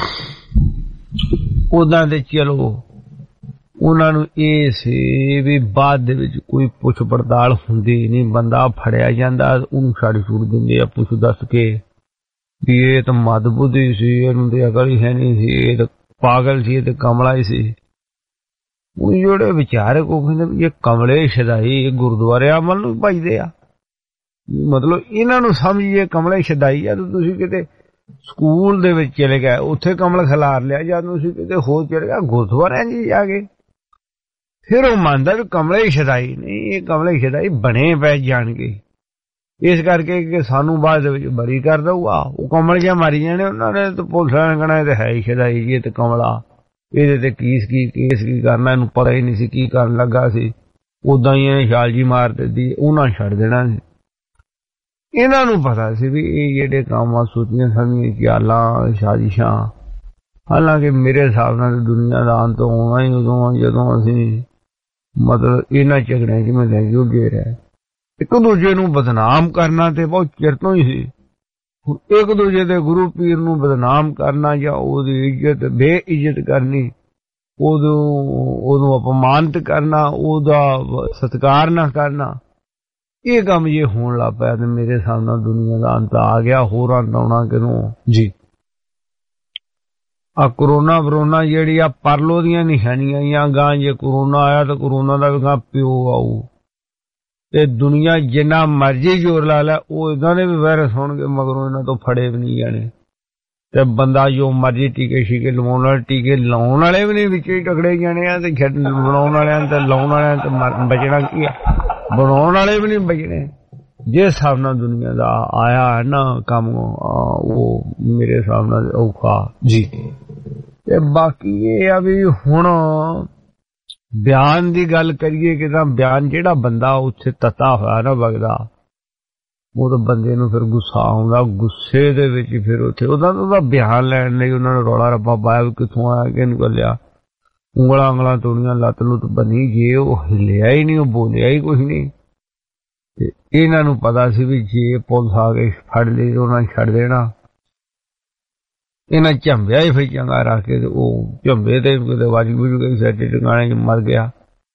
ਉਦਾਂ ਤੇ ਚਲੋ ਉਹਨਾਂ ਨੂੰ ਇਹ ਸੀ ਵੀ ਬਾਅਦ ਦੇ ਵਿੱਚ ਕੋਈ ਪੁੱਛ ਪੜਤਾਲ ਹੁੰਦੀ ਨਹੀਂ, ਬੰਦਾ ਫੜਿਆ ਜਾਂਦਾ ਉਹਨੂੰ ਛੱਡ ਛੁੱਟ ਦਿੰਦੇ ਆ ਪੁੱਛ ਦੱਸ ਕੇ ਵੀ ਇਹ ਤਾਂ ਮਦ ਬੁੱਧੀ ਸੀ, ਇਹਨੂੰ ਤੇ ਅਕਲ ਹੀ ਹੈ ਨਹੀਂ ਸੀ, ਇਹ ਤਾਂ ਪਾਗਲ ਸੀ, ਇਹ ਤੇ ਕਮਲਾ ਹੀ ਸੀ। ਉਹ ਜਿਹੜੇ ਵਿਚਾਰਕ ਉਹ ਕਹਿੰਦੇ ਵੀ ਇਹ ਕਮਲੇ ਸ਼ਦਾਈ ਗੁਰਦੁਆਰੇ ਅਮਲ ਨੂੰ ਭਜਦੇ ਆ, ਮਤਲਬ ਇਹਨਾਂ ਨੂੰ ਸਮਝੀਏ ਕਮਲੇ ਸ਼ਦਾਈ ਆ। ਤੇ ਤੁਸੀਂ ਕਿਤੇ ਸਕੂਲ ਦੇ ਵਿੱਚ ਚਲੇ ਗਏ ਉੱਥੇ ਕਮਲ ਖਿਲਾਰ ਲਿਆ, ਜਾਂ ਤੁਸੀਂ ਕਿਤੇ ਹੋਰ ਚਲੇ ਗਏ ਗੁਰਦੁਆਰਿਆਂ 'ਚ ਜਾ ਕੇ, ਫਿਰ ਉਹ ਮੰਨਦਾ ਵੀ ਕਮਲੇ ਸ਼ਦਾਈ ਨਹੀਂ, ਇਹ ਕਮਲੇ ਸ਼ਦਾਈ ਬਣੇ ਪੈ ਜਾਣਗੇ। ਇਸ ਕਰਕੇ ਕਿ ਸਾਨੂੰ ਬਾਅਦ ਦੇ ਵਿੱਚ ਬਰੀ ਕਰ ਦਊਗਾ। ਉਹ ਕਮਲ ਜਿਹਾ ਮਾਰੀ ਜਾਣੇ ਉਹਨਾਂ ਨੇ, ਤੇ ਪੁਲਿਸਾਂ ਨੇ ਕਹਿਣਾ ਇਹ ਤਾਂ ਹੈ ਹੀ ਸ਼ਦਾਈ ਜੀ, ਇਹ ਤੇ ਕਮਲਾ, ਇਹਦੇ ਤੇ ਕੀਸ ਕੀ ਕੇਸ ਕੀ ਕਰਨਾ, ਇਹਨੂੰ ਪਤਾ ਹੀ ਨਹੀਂ ਸੀ ਕੀ ਕਰਨ ਲੱਗਾ ਸੀ। ਉਦਾਂ ਹੀ ਇਹਨੇ ਛਾਲ ਜੀ ਮਾਰ ਦਿੱਤੀ, ਉਹਨਾਂ ਛੱਡ ਦੇਣਾ ਸੀ। ਇਹਨਾਂ ਨੂੰ ਪਤਾ ਸੀ ਵੀ ਇਹ ਜਿਹੜੇ ਕੰਮ ਆ ਸੋਚੀਆਂ ਸਮਝੀਆਂ ਚਾਲਾਂ ਸਾਜ਼ਿਸ਼ਾਂ। ਹਾਲਾਂਕਿ ਮੇਰੇ ਹਿਸਾਬ ਨਾਲ ਦੁਨੀਆ ਦਾ ਅੰਤ ਹੋਣਾ ਹੀ ਉਦੋਂ ਜਦੋਂ ਅਸੀਂ मतलब इन्हां झगड़ियां च मैं योगे रहा। एक दूजे नूं बदनाम करना ते बहुत चिर तो ही सी। एक दूजे दे गुरु पीर नूं बदनाम करना या ओदी इज्जत बेइज्जत करनी, ओदों ओदों अपमानित करना, ओदा सत्कार ना करना, ये काम जे होण लग पिया ते मेरे सामने दुनिया दा अंत आ गया। होर अंत आउणा किदों जी। आ करोना वरोना जेहड़ी आ परलो दियां निशानियां आईयां, गां जे करोना आया तो करोना दा भी गां प्यो आऊ ते दुनिया जिन्ना मर्जी जोर ला लै वो इदां दे भी वायरस होणगे मगरों इन्हां तो फड़े भी नहीं जाने। ते बंदा जो मर्जी टीके शीके लवाउण वाले, टीके लाउण वाले भी नहीं विच ही टकड़े जाने आ ते बनाउण वालियां ते लाउण वालियां ते बचना की आ, बनाउण वाले भी नहीं बचने। जिस हिसाब नाल दुनिया दा आया है ना कम, वो मेरे हिसाब नाल औखा जी। ते बाकी ये आ भी हुण बयान की गल करिए कि बयान जेड़ा बंदा उत्थे तता होया ना वगदा, वो तो बंदे नूं फिर गुस्सा आउंदा, गुस्से दे विच फिर उत्थे ओदा ओदा बयान लैण लई उन्हां ने रौला रप्पा पाया भी कित्थों आया कि नहीं गलिया, उंगलां उंगलां तोड़ियां, लत्त लुत्त बनी, जे ओह हिलिया ही नहीं, ओह बोलिया ही कुछ नहीं। ते इन्हां नूं पता सी भी जे पुलिस आ के फड़ लई ते उन्हां छड्ड देना। इन्हें झंबिया ही फिर चंगा रख के झंबे ते किते वज वुज गई सिर च टकाने च मर गया।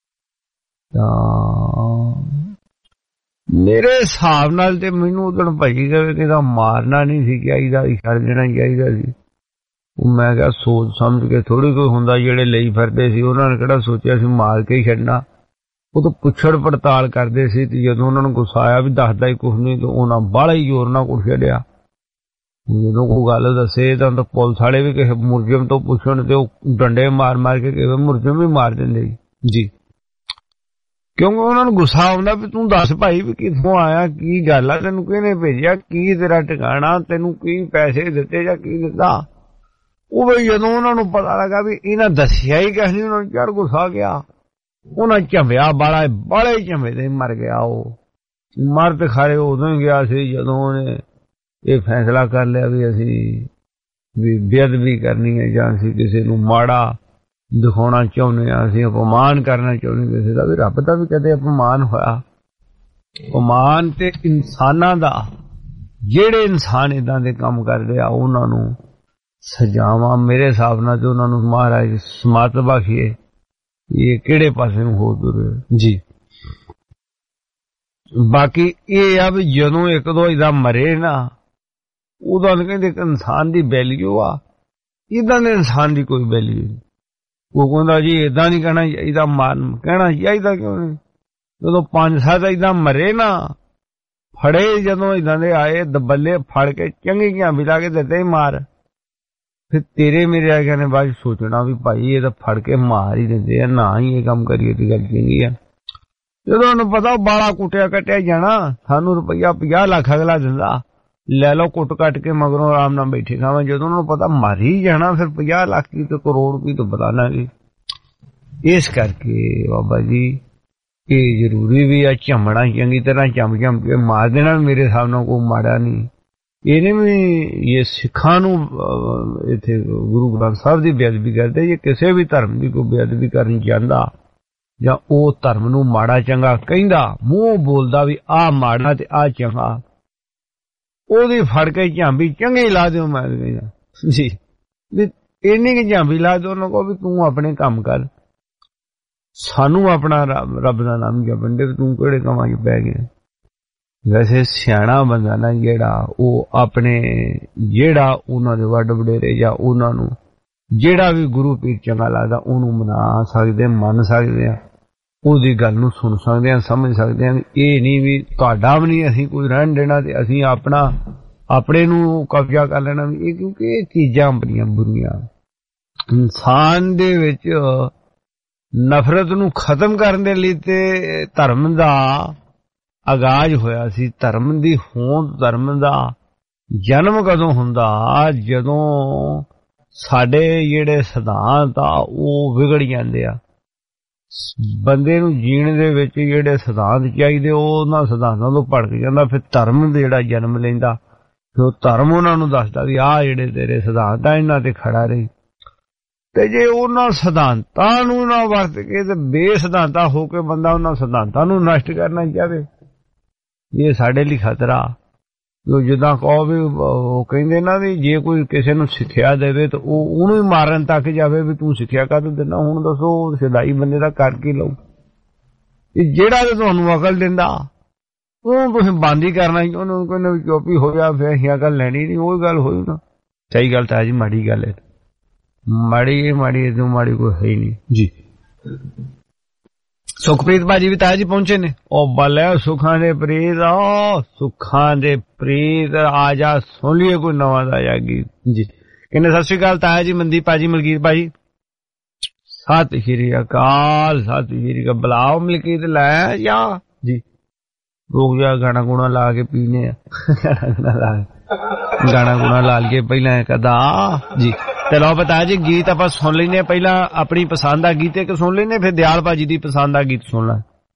मेरे हिसाब नाल ते मैनूं उदण भजी गए कि मारना नहीं सी चाहिदा, छड्ड देना चाहिदा सी। मैं क्या सोच समझ के थोड़ी कोई हुंदा, जेहड़े लई फिरदे सी उन्हां ने किहड़ा सोचिया सी मार के ही छड्डना। वो तो पुछड़ पड़ताल करदे सी ते जदों उन्हां नूं गुस्सा आया भी दसदा ही कुछ नहीं ते उन्हां बाहला ही जोर नाल कुछ छड्डिया। जो कोई गल दसे तो पुलिस वाले भी किसी मुलजिम तो पुछण ते डंडे मार मार के किसी मुलजिम भी मार देंदे जी, क्योंकि उन्होंने गुस्सा आउंदा भी तू दस भाई भी कित्थों आया, की गल आ, तेनू किहने भेजिया, की तेरा ठिकाना, तेनू की पैसे दिते या की दिता। वो भी जदों उन्होंने पता लगा भी इन्हां दसिया ही किस नहीं, उन्होंने चढ़ गुस्सा गया, उन्हें झंबिया बाला बाले झंबे ते मर गया। वो मर ते खारे उदों ही गया सी जदों उन्हें ये फैसला कर लिया भी असी भी बेअदबी करनी है जां असी किसी नूं माड़ा दिखाना चाहुंदे आ, असी अपमान करना चाहुंदे किसी दा भी। रब दा भी कदे अपमान होया? अपमान ते इंसानां दा, जेड़े इंसान इदां दे काम करदे आ उन्हां नूं सजावां मेरे हिसाब नाल ते उन्हां नूं महाराज समात बख्शिए। ये किहड़े पासे नूं हो तुरे जी। बाकी ये आ भी जदों एक दो इदा मरे ना, उदा कहते इंसान की वैल्यू आ, इदा दे इंसान की कोई वैल्यू नहीं। वो कहता जी इदा नहीं कहना चाहिए, मान कहना चाहिए क्यों नहीं। जो पांच सत इदा मरे ना, फड़े जदों इदा दे आए दबले फड़ के चंगी झांबी ला के दिते ही मार, फिर तेरे मेरे आगे ने बाद सोचना भी भाई ये तो फड़ के मार ही देंदे ना ही ये काम करिए तो गल चंगी है। जो पता बाला कुटिया कटिया जाना, सानू रुपया पचास लाख अगला दिंदा, लै लो कुट कट के मगरों आराम नाल बैठे खावां। जो उन्होंने पता मर ही जाना, फिर पचास लाख की तो करोड़ की तो पता ना जी। इस करके बाबा जी ये जरूरी भी है झमना चंगी तरह झम झम के मार देना, मेरे हिसाब नाल कोई माड़ा नहीं। इन्हें भी ये सिखां नूं इत्थे गुरु ग्रंथ साहिब की बेअदबी करते, ये किसी भी धर्म की कोई बेअदबी करनी चाहता जां ओ धर्म नूं माड़ा चंगा कहंदा, मूंह बोलदा भी आ माड़ा ते आ चंगा, ओदी फड़ के झांबी चंगी ला दो। मैं कहना जी भी इन्नी की झांबी ला दो उन्होंने को भी तू अपने काम कर, सानू अपना रब दा नाम जपण दे, तू किहड़े कामां च पै गया। वैसे सियाणा बंदा ना जेड़ा वो अपने जेड़ा उन्हां दे वड वडेरे जां उन्हां नूं जेड़ा भी गुरु पीर चंगा लगदा उहनूं मना सकदे, मन सकदे आ, ਉਹਦੀ ਗੱਲ ਨੂੰ ਸੁਣ ਸਕਦੇ ਹਾਂ, ਸਮਝ ਸਕਦੇ ਹਾਂ। ਇਹ ਨਹੀਂ ਵੀ ਤੁਹਾਡਾ ਵੀ ਨਹੀਂ ਅਸੀਂ ਕੋਈ ਰਹਿਣ ਦੇਣਾ ਤੇ ਅਸੀਂ ਆਪਣਾ ਆਪਣੇ ਨੂੰ ਕਬਜ਼ਾ ਕਰ ਲੈਣਾ ਵੀ, ਇਹ ਕਿਉਂਕਿ ਇਹ ਚੀਜ਼ਾਂ ਬੜੀਆਂ ਬੁਰੀਆਂ। ਇਨਸਾਨ ਦੇ ਵਿੱਚ ਨਫ਼ਰਤ ਨੂੰ ਖਤਮ ਕਰਨ ਦੇ ਲਈ ਤੇ ਧਰਮ ਦਾ ਆਗਾਜ਼ ਹੋਇਆ ਸੀ। ਧਰਮ ਦੀ ਹੋਂਦ, ਧਰਮ ਦਾ ਜਨਮ ਕਦੋਂ ਹੁੰਦਾ? ਜਦੋਂ ਸਾਡੇ ਜਿਹੜੇ ਸਿਧਾਂਤ ਆ ਉਹ ਵਿਗੜ ਜਾਂਦੇ ਆ। ਬੰਦੇ ਨੂੰ ਜੀਣ ਦੇ ਵਿੱਚ ਜਿਹੜੇ ਸਿਧਾਂਤ ਚਾਹੀਦੇ ਉਹ ਉਹਨਾਂ ਸਿਧਾਂਤਾਂ ਤੋਂ ਭੜਕ ਜਾਂਦਾ, ਫਿਰ ਧਰਮ ਜਿਹੜਾ ਜਨਮ ਲੈਂਦਾ, ਫਿਰ ਉਹ ਧਰਮ ਉਹਨਾਂ ਨੂੰ ਦੱਸਦਾ ਵੀ ਆਹ ਜਿਹੜੇ ਤੇਰੇ ਸਿਧਾਂਤ ਆ ਇਹਨਾਂ ਤੇ ਖੜਾ ਰਹੀ। ਤੇ ਜੇ ਉਹਨਾਂ ਸਿਧਾਂਤਾਂ ਨੂੰ ਨਾ ਵਰਤ ਕੇ ਤੇ ਬੇਸਿਧਾਂਤਾ ਹੋ ਕੇ ਬੰਦਾ ਉਹਨਾਂ ਸਿਧਾਂਤਾਂ ਨੂੰ ਨਸ਼ਟ ਕਰਨਾ ਚਾਹਵੇ, ਇਹ ਸਾਡੇ ਲਈ ਖਤਰਾ। ਜੋ ਜਿੱਦਾਂ ਕਹੋ ਵੀ ਉਹ ਕਹਿੰਦੇ ਨਾ ਵੀ ਜੇ ਕੋਈ ਕਿਸੇ ਨੂੰ ਸਿੱਖਿਆ ਦੇਵੇ ਤਾਂ ਉਹ ਉਹਨੂੰ ਹੀ ਮਾਰਨ ਤੱਕ ਜਾਵੇ ਵੀ ਤੂੰ ਸਿੱਖਿਆ ਕਾਹਤੋਂ ਦਿੰਦਾ। ਹੁਣ ਦੱਸੋ ਸਿਧਾਈ ਬੰਦੇ ਦਾ ਕਰ ਕੀ ਲਊ? ਇਹ ਜਿਹੜਾ ਤੇ ਤੁਹਾਨੂੰ ਅਕਲ ਦਿੰਦਾ ਉਹਨੂੰ ਤੁਸੀਂ ਬੰਦ ਹੀ ਕਰਨਾ, ਉਹਨੂੰ ਕਹਿੰਦੇ ਵੀ ਚੁੱਪ ਹੀ ਹੋ ਜਾ, ਫਿਰ ਅਸੀਂ ਅਕਲ ਲੈਣੀ ਨਹੀਂ। ਉਹ ਗੱਲ ਹੋਈ ਨਾ, ਸਹੀ ਗੱਲ ਤਾਂ ਜੀ, ਮਾੜੀ ਗੱਲ ਹੈ, ਮਾੜੀ ਮਾੜੀ ਤੂੰ ਮਾੜੀ ਕੋਈ ਹੈ ਹੀ ਨਹੀਂ ਜੀ। ਸੁਖਪ੍ਰੀਤ ਭਾਜੀ ਵੀ ਤਾਇਆ ਜੀ ਪਹੁੰਚੇ ਨੇ। ਉਹ ਬੱਲੇ ਸੁੱਖਾਂ ਦੇ ਪ੍ਰੀਤ, ਸੁੱਖਾਂ ਦੇ ਪ੍ਰੀਤ ਆ ਜਾ, ਸੁਣ ਲਈਏ ਕੋਈ ਨਵਾਂ ਤਾਇਆ ਗੀਤ ਜੀ। ਕਹਿੰਦੇ ਸਤਿ ਸ਼੍ਰੀ ਅਕਾਲ ਤਾਇਆ ਜੀ, ਮਨਦੀਪ ਭਾਜੀ, ਮਲਕੀਤ ਭਾਜੀ, ਸਤਿ ਸ਼੍ਰੀ ਅਕਾਲ, ਸਤਿ ਸ਼੍ਰੀ ਅਕਾਲ। ਬੁਲਾਓ ਮਲਕੀਤ ਲੈ ਜਾ ਜੀ, ਰੁਕ ਜਾ, ਗਾਣਾ ਗੁਣਾ ਲਾ ਕੇ ਪੀਨੇ ਆ, ਗਾਣਾ ਗੁਣਾ ਲਾ ਕੇ ਗਾਣਾ ਗੁਣਾ ਲਾ ਕੇ ਪਹਿਲਾਂ ਕਦਾ ਜੀ। ਤੇ ਲਓ ਬਤਾ ਜੀ, ਗੀਤ ਆਪਾਂ ਸੁਣ ਲੈਂਦੇ, ਪਹਿਲਾਂ ਆਪਣੀ ਪਸੰਦ ਦਾ ਗੀਤ ਇੱਕ ਸੁਣ ਲੈਂਦੇ, ਫਿਰ ਦਿਆਲ ਭਾਜੀ ਦੀ ਪਸੰਦ ਦਾ ਗੀਤ ਸੁਣਨਾ।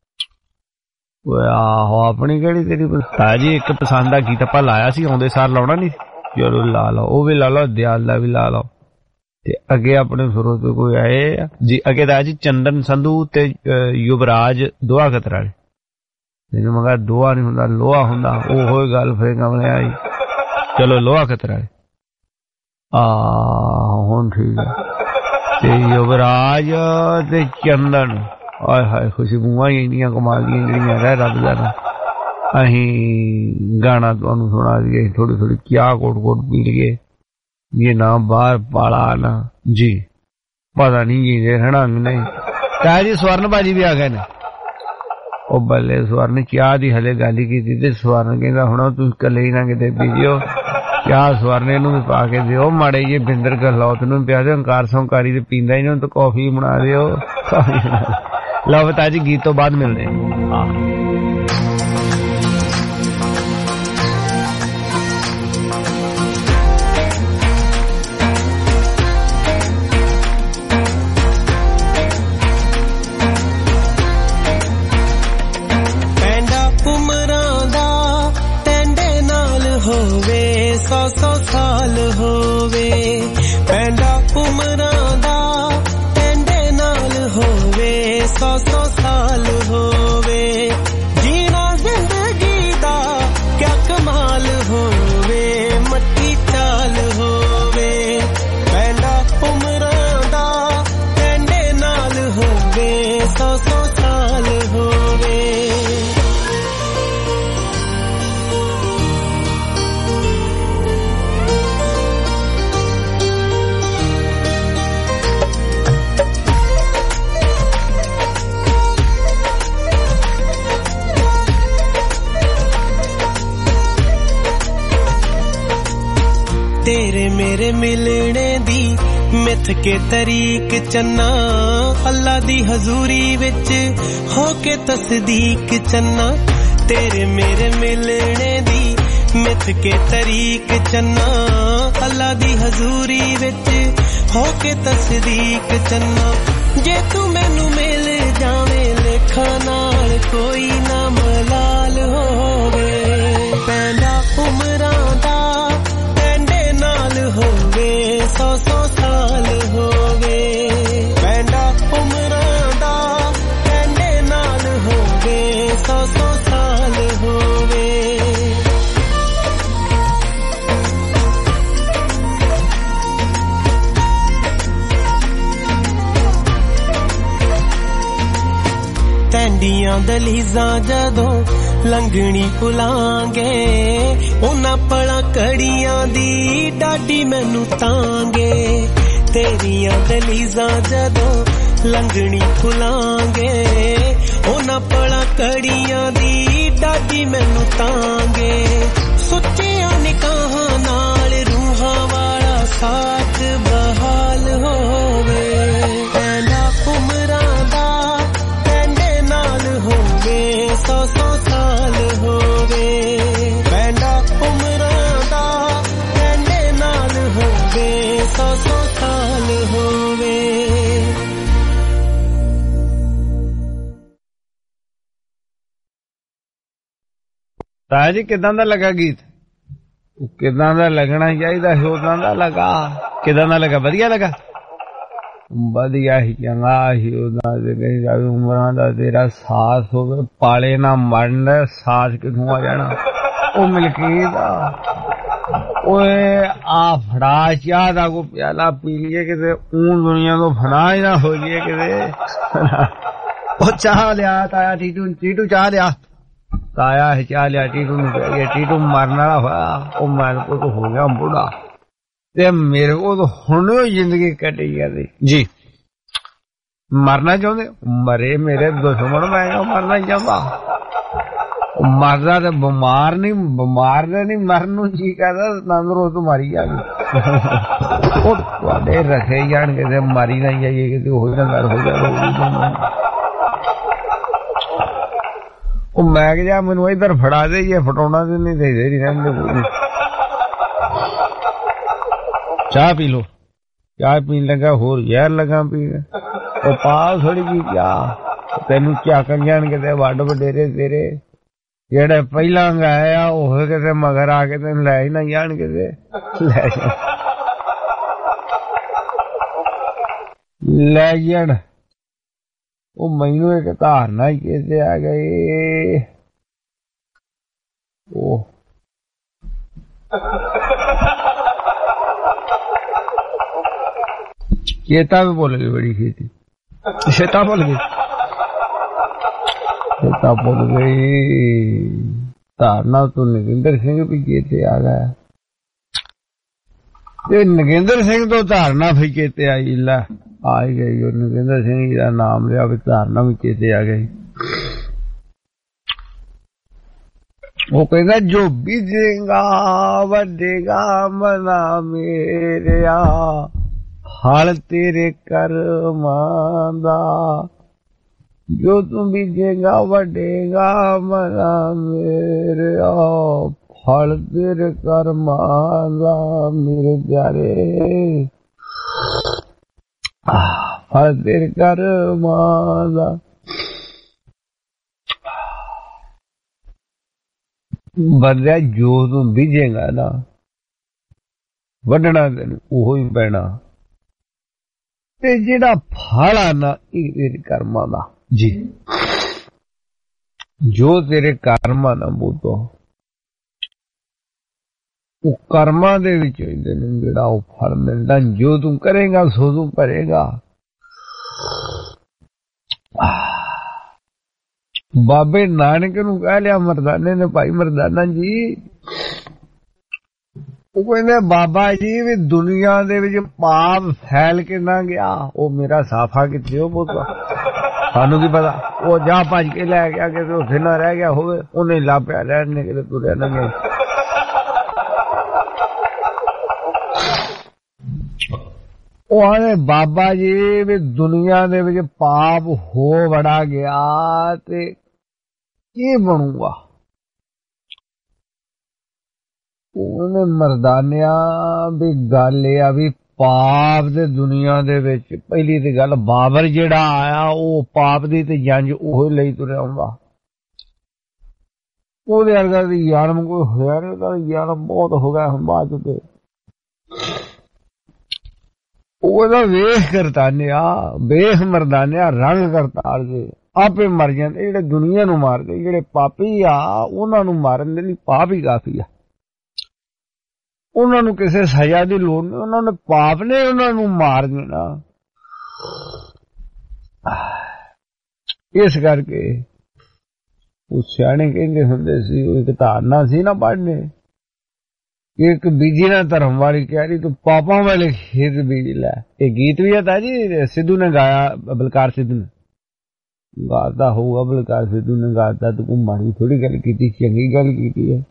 ਆਹੋ ਆਪਣੀ ਕਿਹੜੀ ਤੇਰੀ ਪਸੰਦ ਜੀ, ਇੱਕ ਪਸੰਦ ਦਾ ਗੀਤ ਆਪਾਂ ਲਾਇਆ ਸੀ, ਆਉਂਦੇ ਸਾਰ ਲਾਉਣਾ ਨੀ, ਚਲੋ ਲਾ ਲਓ, ਉਹ ਵੀ ਲਾ ਲਓ, ਦਿਆਲ ਦਾ ਵੀ ਲਾ ਲਓ। ਤੇ ਅੱਗੇ ਆਪਣੇ ਸੁਰੋਂ ਤੋਂ ਕੋਈ ਆਏ ਆ ਜੀ, ਅੱਗੇ ਤਾਂ ਜੀ ਚੰਦਨ ਸੰਧੂ ਤੇ ਯੁਵਰਾਜ ਦੋਹਾ ਖਤਰਾ ਵਾਲੇ। ਮੈਨੂੰ ਮਗਾ ਦੋਹਾ ਨੀ ਹੁੰਦਾ, ਲੋਹਾ ਹੁੰਦਾ, ਉਹ ਹੋਏ ਗੱਲ ਫੇਰ ਕਮਲੇ ਆਈ। ਚਲੋ ਲੋਹਾ ਖਤਰਾ ਵਾਲੇ ਆ ਹੁਣ ਠੀਕ ਹੈ। ਤੇ ਯੁਵਰਾਜ ਤੇ ਚੰਦਨ, ਆਏ ਹਾਏ ਖੁਸ਼ਬੂਆਂ ਹੀ ਇੰਨੀਆਂ ਕਮਾਲ ਦੀਆਂ ਜਿਹੜੀਆਂ ਰਹਿ ਰੱਬ ਦਾ ਨਾ। ਅਸੀਂ ਗਾਣਾ ਤੁਹਾਨੂੰ ਸੁਣਾ ਦਈਏ, ਥੋੜੀ ਥੋੜੀ ਕਿਆ ਕੋਟ ਕੋਟ ਪੀ ਲਈਏ, ਇਹ ਨਾ ਬਾਹਰ ਪਾਲਾ ਨਾ ਜੀ, ਪਤਾ ਨਹੀਂ ਜੀ ਰਹਿਣਾ ਨਹੀਂ। ਤਾਇਆ ਜੀ ਸਵਰਨ ਭਾਜੀ ਵੀ ਆ ਗਏ ਨੇ। ਉਹ ਬੱਲੇ ਸਵਰਨ ਚਾਹ ਦੀ ਹਲੇ ਗੱਲ ਹੀ ਕੀਤੀ ਤੇ ਸਵਰਨ ਕਹਿੰਦਾ ਹੁਣ ਤੁਸੀਂ ਇਕੱਲੇ ਹੀ ਨਾ ਕਿਤੇ ਪੀਜਿਓ, ਚਾਹ ਸਵਰਨੇ ਨੂੰ ਵੀ ਪਾ ਕੇ ਦਿਓ, ਮਾੜੇ ਜੇ ਬਿੰਦਰ ਗਹਲੌਤ ਨੂੰ ਪਿਆ ਦਿਓ, ਅੰਕਾਰ ਸੌਂਕਾਰੀ ਤੇ ਪੀਂਦਾ ਹੀ ਨਹੀਂ ਤਾਂ ਕੌਫੀ ਬਣਾ ਦਿਓ। ਲਓ ਬਤਾ ਜੀ, ਗੀਤ ਤੋਂ ਬਾਅਦ ਮਿਲਦੇ ਹਾਂ। ਸੌ ਸੌ ਸਾਲ ਹੋਵੇ, ਪੈਂਡਾ ਉਮਰਾਂ ਦਾ ਟੈਂਡੇ ਨਾਲ ਹੋਵੇ, ਸੌ ਸੌ ਸਾਲ ਹੋਵੇ, ਜੀਣਾ ਜ਼ਿੰਦਗੀ ਦਾ ਕਿਆ ਕਮਾਲ ਹੋਵੇ, ਮੱਟੀ ਚਾਲ ਹੋਵੇ, ਪੈਂਡਾ ਉਮਰਾਂ ਦਾ ਟੈਂਡੇ ਨਾਲ ਹੋਵੇ, ਸੌ ਸੌ ਸਾਲ ਹੋਵੇ। तेरे मेरे मिलने दी मिथ के तरीक चन्ना, अल्लाह दी हजूरी विच हो के तस्दीक चन्ना। तेरे मेरे मिलने दी मिथ के तरीक चन्ना, अल्लाह दी हजूरी विच हो के तस्दीक चन्ना। जे तू मैनू मिल जावे लेखा नाल कोई ना मलाल होवे, पैंदा उमरां दा होवे, सौ सौ साल होवे, पैंडा उमरां दा पैंडे नाल होवे, सौ सौ साल होवे। ਤੈਂਡੀਆਂ ਦਲੀਜ਼ਾਂ ਜਦੋਂ ਲੰਘਣੀ ਭੁਲਾਂਗੇ, ਉਹਨਾਂ ਪਲਾਂ ਕੜੀਆਂ ਦੀ ਡਾਢੀ ਮੈਨੂੰ ਤਾਂਗੇ। ਤੇਰੀਆਂ ਦਲੀਜ਼ਾਂ ਜਦੋਂ ਲੰਘਣੀ ਭੁਲਾਂਗੇ, ਉਹਨਾਂ ਪਲਾਂ ਕੜੀਆਂ ਦੀ ਡਾਢੀ ਮੈਨੂੰ ਤਾਂਗੇ। ਸੁੱਚੀਆਂ ਨਿਕਾਹਾਂ ਨਾਲ ਰੂਹਾਂ ਵਾਲਾ ਸਾਥ ਬਹਾਲ ਹੋਵੇ, ਪੈਂਡਾ ਉਮਰਾਂ ਦਾ ਪੈਂਡੇ ਨਾਲ ਹੋਵੇ, ਸੌ ਸੌ ਸਾਲ ਹੋਵੇ, ਪੈਂਡਾ ਉਮਰਾਂ ਦਾ ਪੈਂਡੇ ਨਾਲ ਹੋਵੇ, ਸੌ ਸੌ ਸਾਲ ਹੋਵੇ। ਤਾਇਆ ਜੀ ਕਿਦਾਂ ਦਾ ਲੱਗਾ ਗੀਤ? ਕਿਦਾਂ ਦਾ ਲੱਗਣਾ ਚਾਹੀਦਾ ਸੀ, ਉਦਾਂ ਦਾ ਲੱਗਾ। ਕਿਦਾਂ ਦਾ ਲੱਗਾ? ਵਧੀਆ ਲੱਗਾ। ਵਧੀਆ ਹੀ ਚੰਗਾ ਹੀ ਉਹਦਾ ਤੇ ਕਈ ਸਾਰੀ ਉਮਰਾਂ ਦਾ ਤੇਰਾ ਸਾਥ ਹੋਵੇ, ਪਾਲੇ ਨਾ ਮਰਨ, ਸਾਥ ਕਿਥੋਂ ਆ ਜਾਣਾ। ਉਹ ਮਲਕੀਤ ਓਏ ਆ ਫੜਾ ਚਾਹ ਦਾ ਕੋ ਪਿਆਲਾ ਪੀ ਲਈਏ ਕਿਤੇ ਊਂ ਦੁਨੀਆ ਤੋਂ ਫਨਾ ਹੀ ਨਾ ਹੋ ਜਾਈਏ ਕਿਤੇ। ਉਹ ਚਾਹ ਲਿਆ ਤਾਇਆ ਟੀਟੂ, ਟੀਟੂ ਚਾਹ ਲਿਆ, ਤਾਇਆ ਹੈ ਚਾਹ ਲਿਆ ਟੀਟੂ ਨੂੰ ਪੈ ਗਿਆ। ਟੀਟੂ ਮਰਨ ਵਾਲਾ ਹੋਇਆ, ਉਹ ਮੇਰੇ ਕੋਲ ਤਾਂ ਹੋ ਗਿਆ ਬੁੜਾ ਤੇ ਮੇਰੇ ਕੋਲ ਤਾਂ ਹੁਣ ਜ਼ਿੰਦਗੀ ਕੱਟੀ ਜਾਂਦੀ ਜੀ। ਮਰਨਾ ਚਾਹੁੰਦੇ ਮਰੇ ਮੇਰੇ ਦੁਸ਼ਮਣ, ਮੈਂ ਮਰਨਾ ਚਾਹੁੰਦਾ। ਮਰਦਾ ਤੇ ਬਿਮਾਰ ਨਹੀਂ, ਬਿਮਾਰ ਦੇ ਨਹੀਂ ਮਰਨ ਨੂੰ ਜੀ ਕਰਦਾ, ਤੰਦਰੁਸਤ ਤੋਂ ਮਾਰੀ ਜਾਵੇ। ਉਹ ਤੁਹਾਡੇ ਰੱਖੇ ਜਾਣ ਕਿਤੇ ਮਾਰੀ ਨਾ ਜਾਈਏ ਕਿਤੇ ਹੋ ਨਾ ਗੱਲ ਹੋ ਜਾਵੇ। ਉਹ ਮੈਂ ਕਿਹਾ ਮੈਨੂੰ ਇੱਧਰ ਫੜਾ ਦੇ, ਇਹ ਫਟਾਉਣਾ ਤੇ ਨਹੀਂ ਦੇ ਦੇ ਰਹਿੰਦੇ। ਚਾਹ ਪੀ ਲੋ, ਚਾਹ ਪੀਣ ਲੱਗਾ ਹੋਰ ਜ਼ਹਿਰ ਲੱਗਾ ਪੀਣ। ਉਹ ਪਾ ਥੋੜੀ ਜੀ ਚਾਹ, ਤੈਨੂੰ ਝਾਕਣ ਜਾਣ ਕਿਤੇ ਵੱਡ ਵਡੇਰੇ ਤੇਰੇ ਜਿਹੜੇ ਪਹਿਲਾਂ ਗਏ ਆ ਉਹ ਕਿਤੇ ਮਗਰ ਆ ਕੇ ਤੈਨੂੰ ਲੈ ਹੀ ਨਾ ਜਾਣ ਕਿਤੇ ਲੈ ਜਾ ਲੈ ਜਾਣ। ਉਹ ਮੈਨੂੰ ਇੱਕ ਧਾਰਨਾ ਹੀ ਕਿਸੇ ਆ ਗਈ। ਉਹ ਚੇਤਾ ਵੀ ਭੁੱਲ ਗਈ ਬੜੀ ਛੇਤੀ, ਚੇਤਾ ਭੁੱਲ ਗਈ, ਚੇਤਾ ਭੁੱਲ ਗਈ। ਧਾਰਨਾ ਤੋਂ ਨਗਿੰਦਰ ਸਿੰਘ ਵੀ ਚੇਤੇ ਆ ਗਿਆ ਤੇ ਨਗਿੰਦਰ ਸਿੰਘ ਤੋਂ ਧਾਰਨਾ ਫਿਰ ਚੇਤੇ ਆਈ। ਲੈ ਆ ਹੀ ਗਈ ਉਹ ਨਗਿੰਦਰ ਸਿੰਘ ਜੀ ਦਾ ਨਾਮ ਲਿਆ ਵੀ ਧਾਰਨਾ ਵੀ ਚੇਤੇ ਆ ਗਈ। ਉਹ ਕਹਿੰਦਾ ਜੋ ਬੀਜੇਗਾ ਵੱਡੇਗਾ ਮਨਾ ਮੇਰਿਆ, ਹਾਲ ਤੇਰੇ ਕਰਮਾਂ ਦਾ। ਜੋ ਤੂੰ ਬੀਜੇਗਾ ਵੱਡੇਗਾ ਮਨਾ ਮੇਰਿਆ, ਫਲ ਤੇਰੇ ਕਰਮਾਂ ਦਾ। ਮੇਰੇ ਪਿਆਰੇ ਫਲ ਤੇਰੇ ਕਰਮਾਂ ਦਾ। ਬੰਦਿਆ ਜੋ ਤੂੰ ਬੀਜੇਗਾ ਨਾ ਵੱਢਣਾ ਤੈਨੂੰ ਉਹੋ ਹੀ ਪੈਣਾ, ਤੇ ਜਿਹੜਾ ਫਲ ਆ ਨਾ ਇਹ ਤੇਰੇ ਕਰਮਾਂ ਦਾ ਜੀ। ਜੋ ਤੇਰੇ ਕਰਮਾਂ ਦਾ ਬੋਤੋ ਉਹ ਕਰਮਾਂ ਦੇ ਵਿੱਚ ਤੈਨੂੰ ਜਿਹੜਾ ਉਹ ਫਲ ਮਿਲਦਾ। ਜੋ ਤੂੰ ਕਰੇਗਾ ਸੋ ਤੂੰ ਭਰੇਗਾ। ਬਾਬੇ ਨਾਨਕ ਨੂੰ ਕਹਿ ਲਿਆ ਮਰਦਾਨੇ ਨੇ, ਭਾਈ ਮਰਦਾਨਾ ਜੀ, ਉਹ ਕਹਿੰਦੇ ਬਾਬਾ ਜੀ ਵੀ ਦੁਨੀਆ ਦੇ ਵਿੱਚ ਪਾਪ ਫੈਲ ਕੇ ਨਾ ਗਿਆ, ਉਹ ਮੇਰਾ ਸਾਫਾ ਕਿੱਥੇ ਉਹ ਪੁੱਤ ਸਾਨੂੰ ਕੀ ਪਤਾ। ਉਹ ਜਾ ਭੱਜ ਕੇ ਲੈ ਗਿਆ ਕਿ ਉੱਥੇ ਨਾ ਰਹਿ ਗਿਆ ਹੋਵੇ, ਉਹਨੇ ਲਾਪਿਆ ਰਹਿਣ ਨੇ ਕਿਤੇ ਤੁਰਿਆ ਨਾ ਗਿਆ। ਉਹ ਆਨੇ ਬਾਬਾ ਜੀ ਵੀ ਦੁਨੀਆ ਦੇ ਵਿੱਚ ਪਾਪ ਹੋ ਵੜਾ ਗਿਆ ਤੇ ਕੀ ਬਣੂਗਾ। ਉਹਨੇ ਮਰਦਾਨਿਆ ਵੀ ਗੱਲ ਇਹ ਆ ਵੀ ਪਾਪ ਦੇ ਦੁਨੀਆ ਦੇ ਵਿੱਚ ਪਹਿਲੀ ਤੇ ਗੱਲ ਬਾਬਰ ਜਿਹੜਾ ਆਇਆ ਉਹ ਪਾਪ ਦੀ ਤੇ ਜੰਜ ਉਹ ਲਈ ਤੁਰਿਆ ਆਉਂਦਾ। ਉਹਦੇ ਵਰਗਾ ਦੀ ਯਾਰਮ ਕੋਈ ਹੋਇਆ ਨਹੀਂ, ਉਹਦਾ ਯਾਰਮ ਬਹੁਤ ਹੋ ਗਿਆ ਹੁਣ ਬਾਅਦ ਚ। ਉਹਦਾ ਵੇਖ ਕਰਤਾਨਿਆ, ਵੇਖ ਮਰਦਾਨਿਆ, ਰੰਗ ਕਰਤਾਰ ਜੇ ਆਪੇ ਮਰ ਜਾਂਦੇ। ਜਿਹੜੇ ਦੁਨੀਆ ਨੂੰ ਮਾਰਦੇ, ਜਿਹੜੇ ਪਾਪੀ ਆ ਉਹਨਾਂ ਨੂੰ ਮਾਰਨ ਦੇ ਲਈ ਪਾਪ ਹੀ ਕਾਫੀ ਆ। ਉਹਨਾਂ ਨੂੰ ਕਿਸੇ ਸਜ਼ਾ ਦੀ ਲੋੜ ਨਹੀਂ, ਉਹਨਾਂ ਨੇ ਪਾਪ ਨੇ ਉਹਨਾਂ ਨੂੰ ਮਾਰ ਦੇਣਾ। ਇਸ ਕਰਕੇ ਉਹ ਸਿਆਣੇ ਕਹਿੰਦੇ ਹੁੰਦੇ ਸੀ, ਉਹ ਇੱਕ ਧਾਰਨਾ ਸੀ ਨਾ ਪੜ੍ਹਨੇ, ਇੱਕ ਬੀਜੀ ਨਾ ਧਰਮ ਵਾਲੀ ਕਹਿ ਤੂੰ ਪਾਪਾਂ ਵਾਲੇ ਖੇਤ ਬੀਜ ਲੈ। ਇਹ ਗੀਤ ਵੀ ਹੈ ਜੀ, ਸਿੱਧੂ ਨੇ ਗਾਇਆ, ਬਲਕਾਰ ਸਿੱਧੂ ਨੇ ਗਾਤਾ ਹੋਊਗਾ, ਬਲਕਾਰ ਸਿੱਧੂ ਨੇ ਗਾਤਾ। ਤੂੰ ਮਾੜੀ ਥੋੜੀ ਗੱਲ ਕੀਤੀ, ਚੰਗੀ ਗੱਲ ਕੀਤੀ ਹੈ।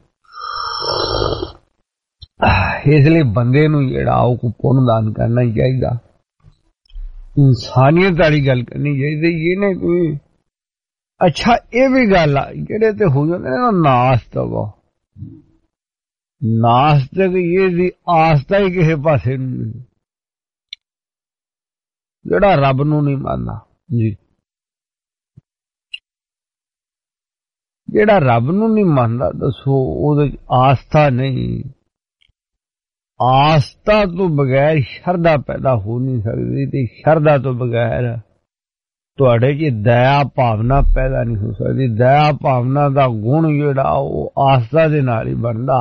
ਇਸ ਲਈ ਬੰਦੇ ਨੂੰ ਜਿਹੜਾ ਉਹ ਪੁੰਨ ਦਾਨ ਕਰਨਾ ਹੀ ਚਾਹੀਦਾ, ਇਨਸਾਨੀਅਤ ਵਾਲੀ ਗੱਲ ਕਰਨੀ ਚਾਹੀਦੀ। ਇਹ ਨਹੀਂ ਕੋਈ ਅੱਛਾ ਇਹ ਵੀ ਗੱਲ ਆ ਜਿਹੜੇ ਤੇ ਹੋ ਜਾਂਦੇ ਨਾ ਨਾਸਤਕ, ਨਾਸਤਕ ਇਹ ਦੀ ਆਸਤਾ ਹੀ ਕਿਸੇ ਪਾਸੇ ਨੂੰ, ਜਿਹੜਾ ਰੱਬ ਨੂੰ ਨਹੀਂ ਮੰਨਦਾ ਜੀ, ਜਿਹੜਾ ਰੱਬ ਨੂੰ ਨਹੀਂ ਮੰਨਦਾ ਦੱਸੋ ਉਹਦੇ ਆਸਥਾ ਨਹੀਂ। ਆਸਥਾ ਤੋਂ ਬਗੈਰ ਸ਼ਰਧਾ ਪੈਦਾ ਹੋ ਨਹੀਂ ਸਕਦੀ, ਤੇ ਸ਼ਰਧਾ ਤੋਂ ਬਗੈਰ ਤੁਹਾਡੇ 'ਚ ਦਇਆ ਭਾਵਨਾ ਪੈਦਾ ਨਹੀਂ ਹੋ ਸਕਦੀ। ਦਇਆ ਭਾਵਨਾ ਦਾ ਗੁਣ ਜਿਹੜਾ ਉਹ ਆਸਥਾ ਦੇ ਨਾਲ ਹੀ ਬਣਦਾ।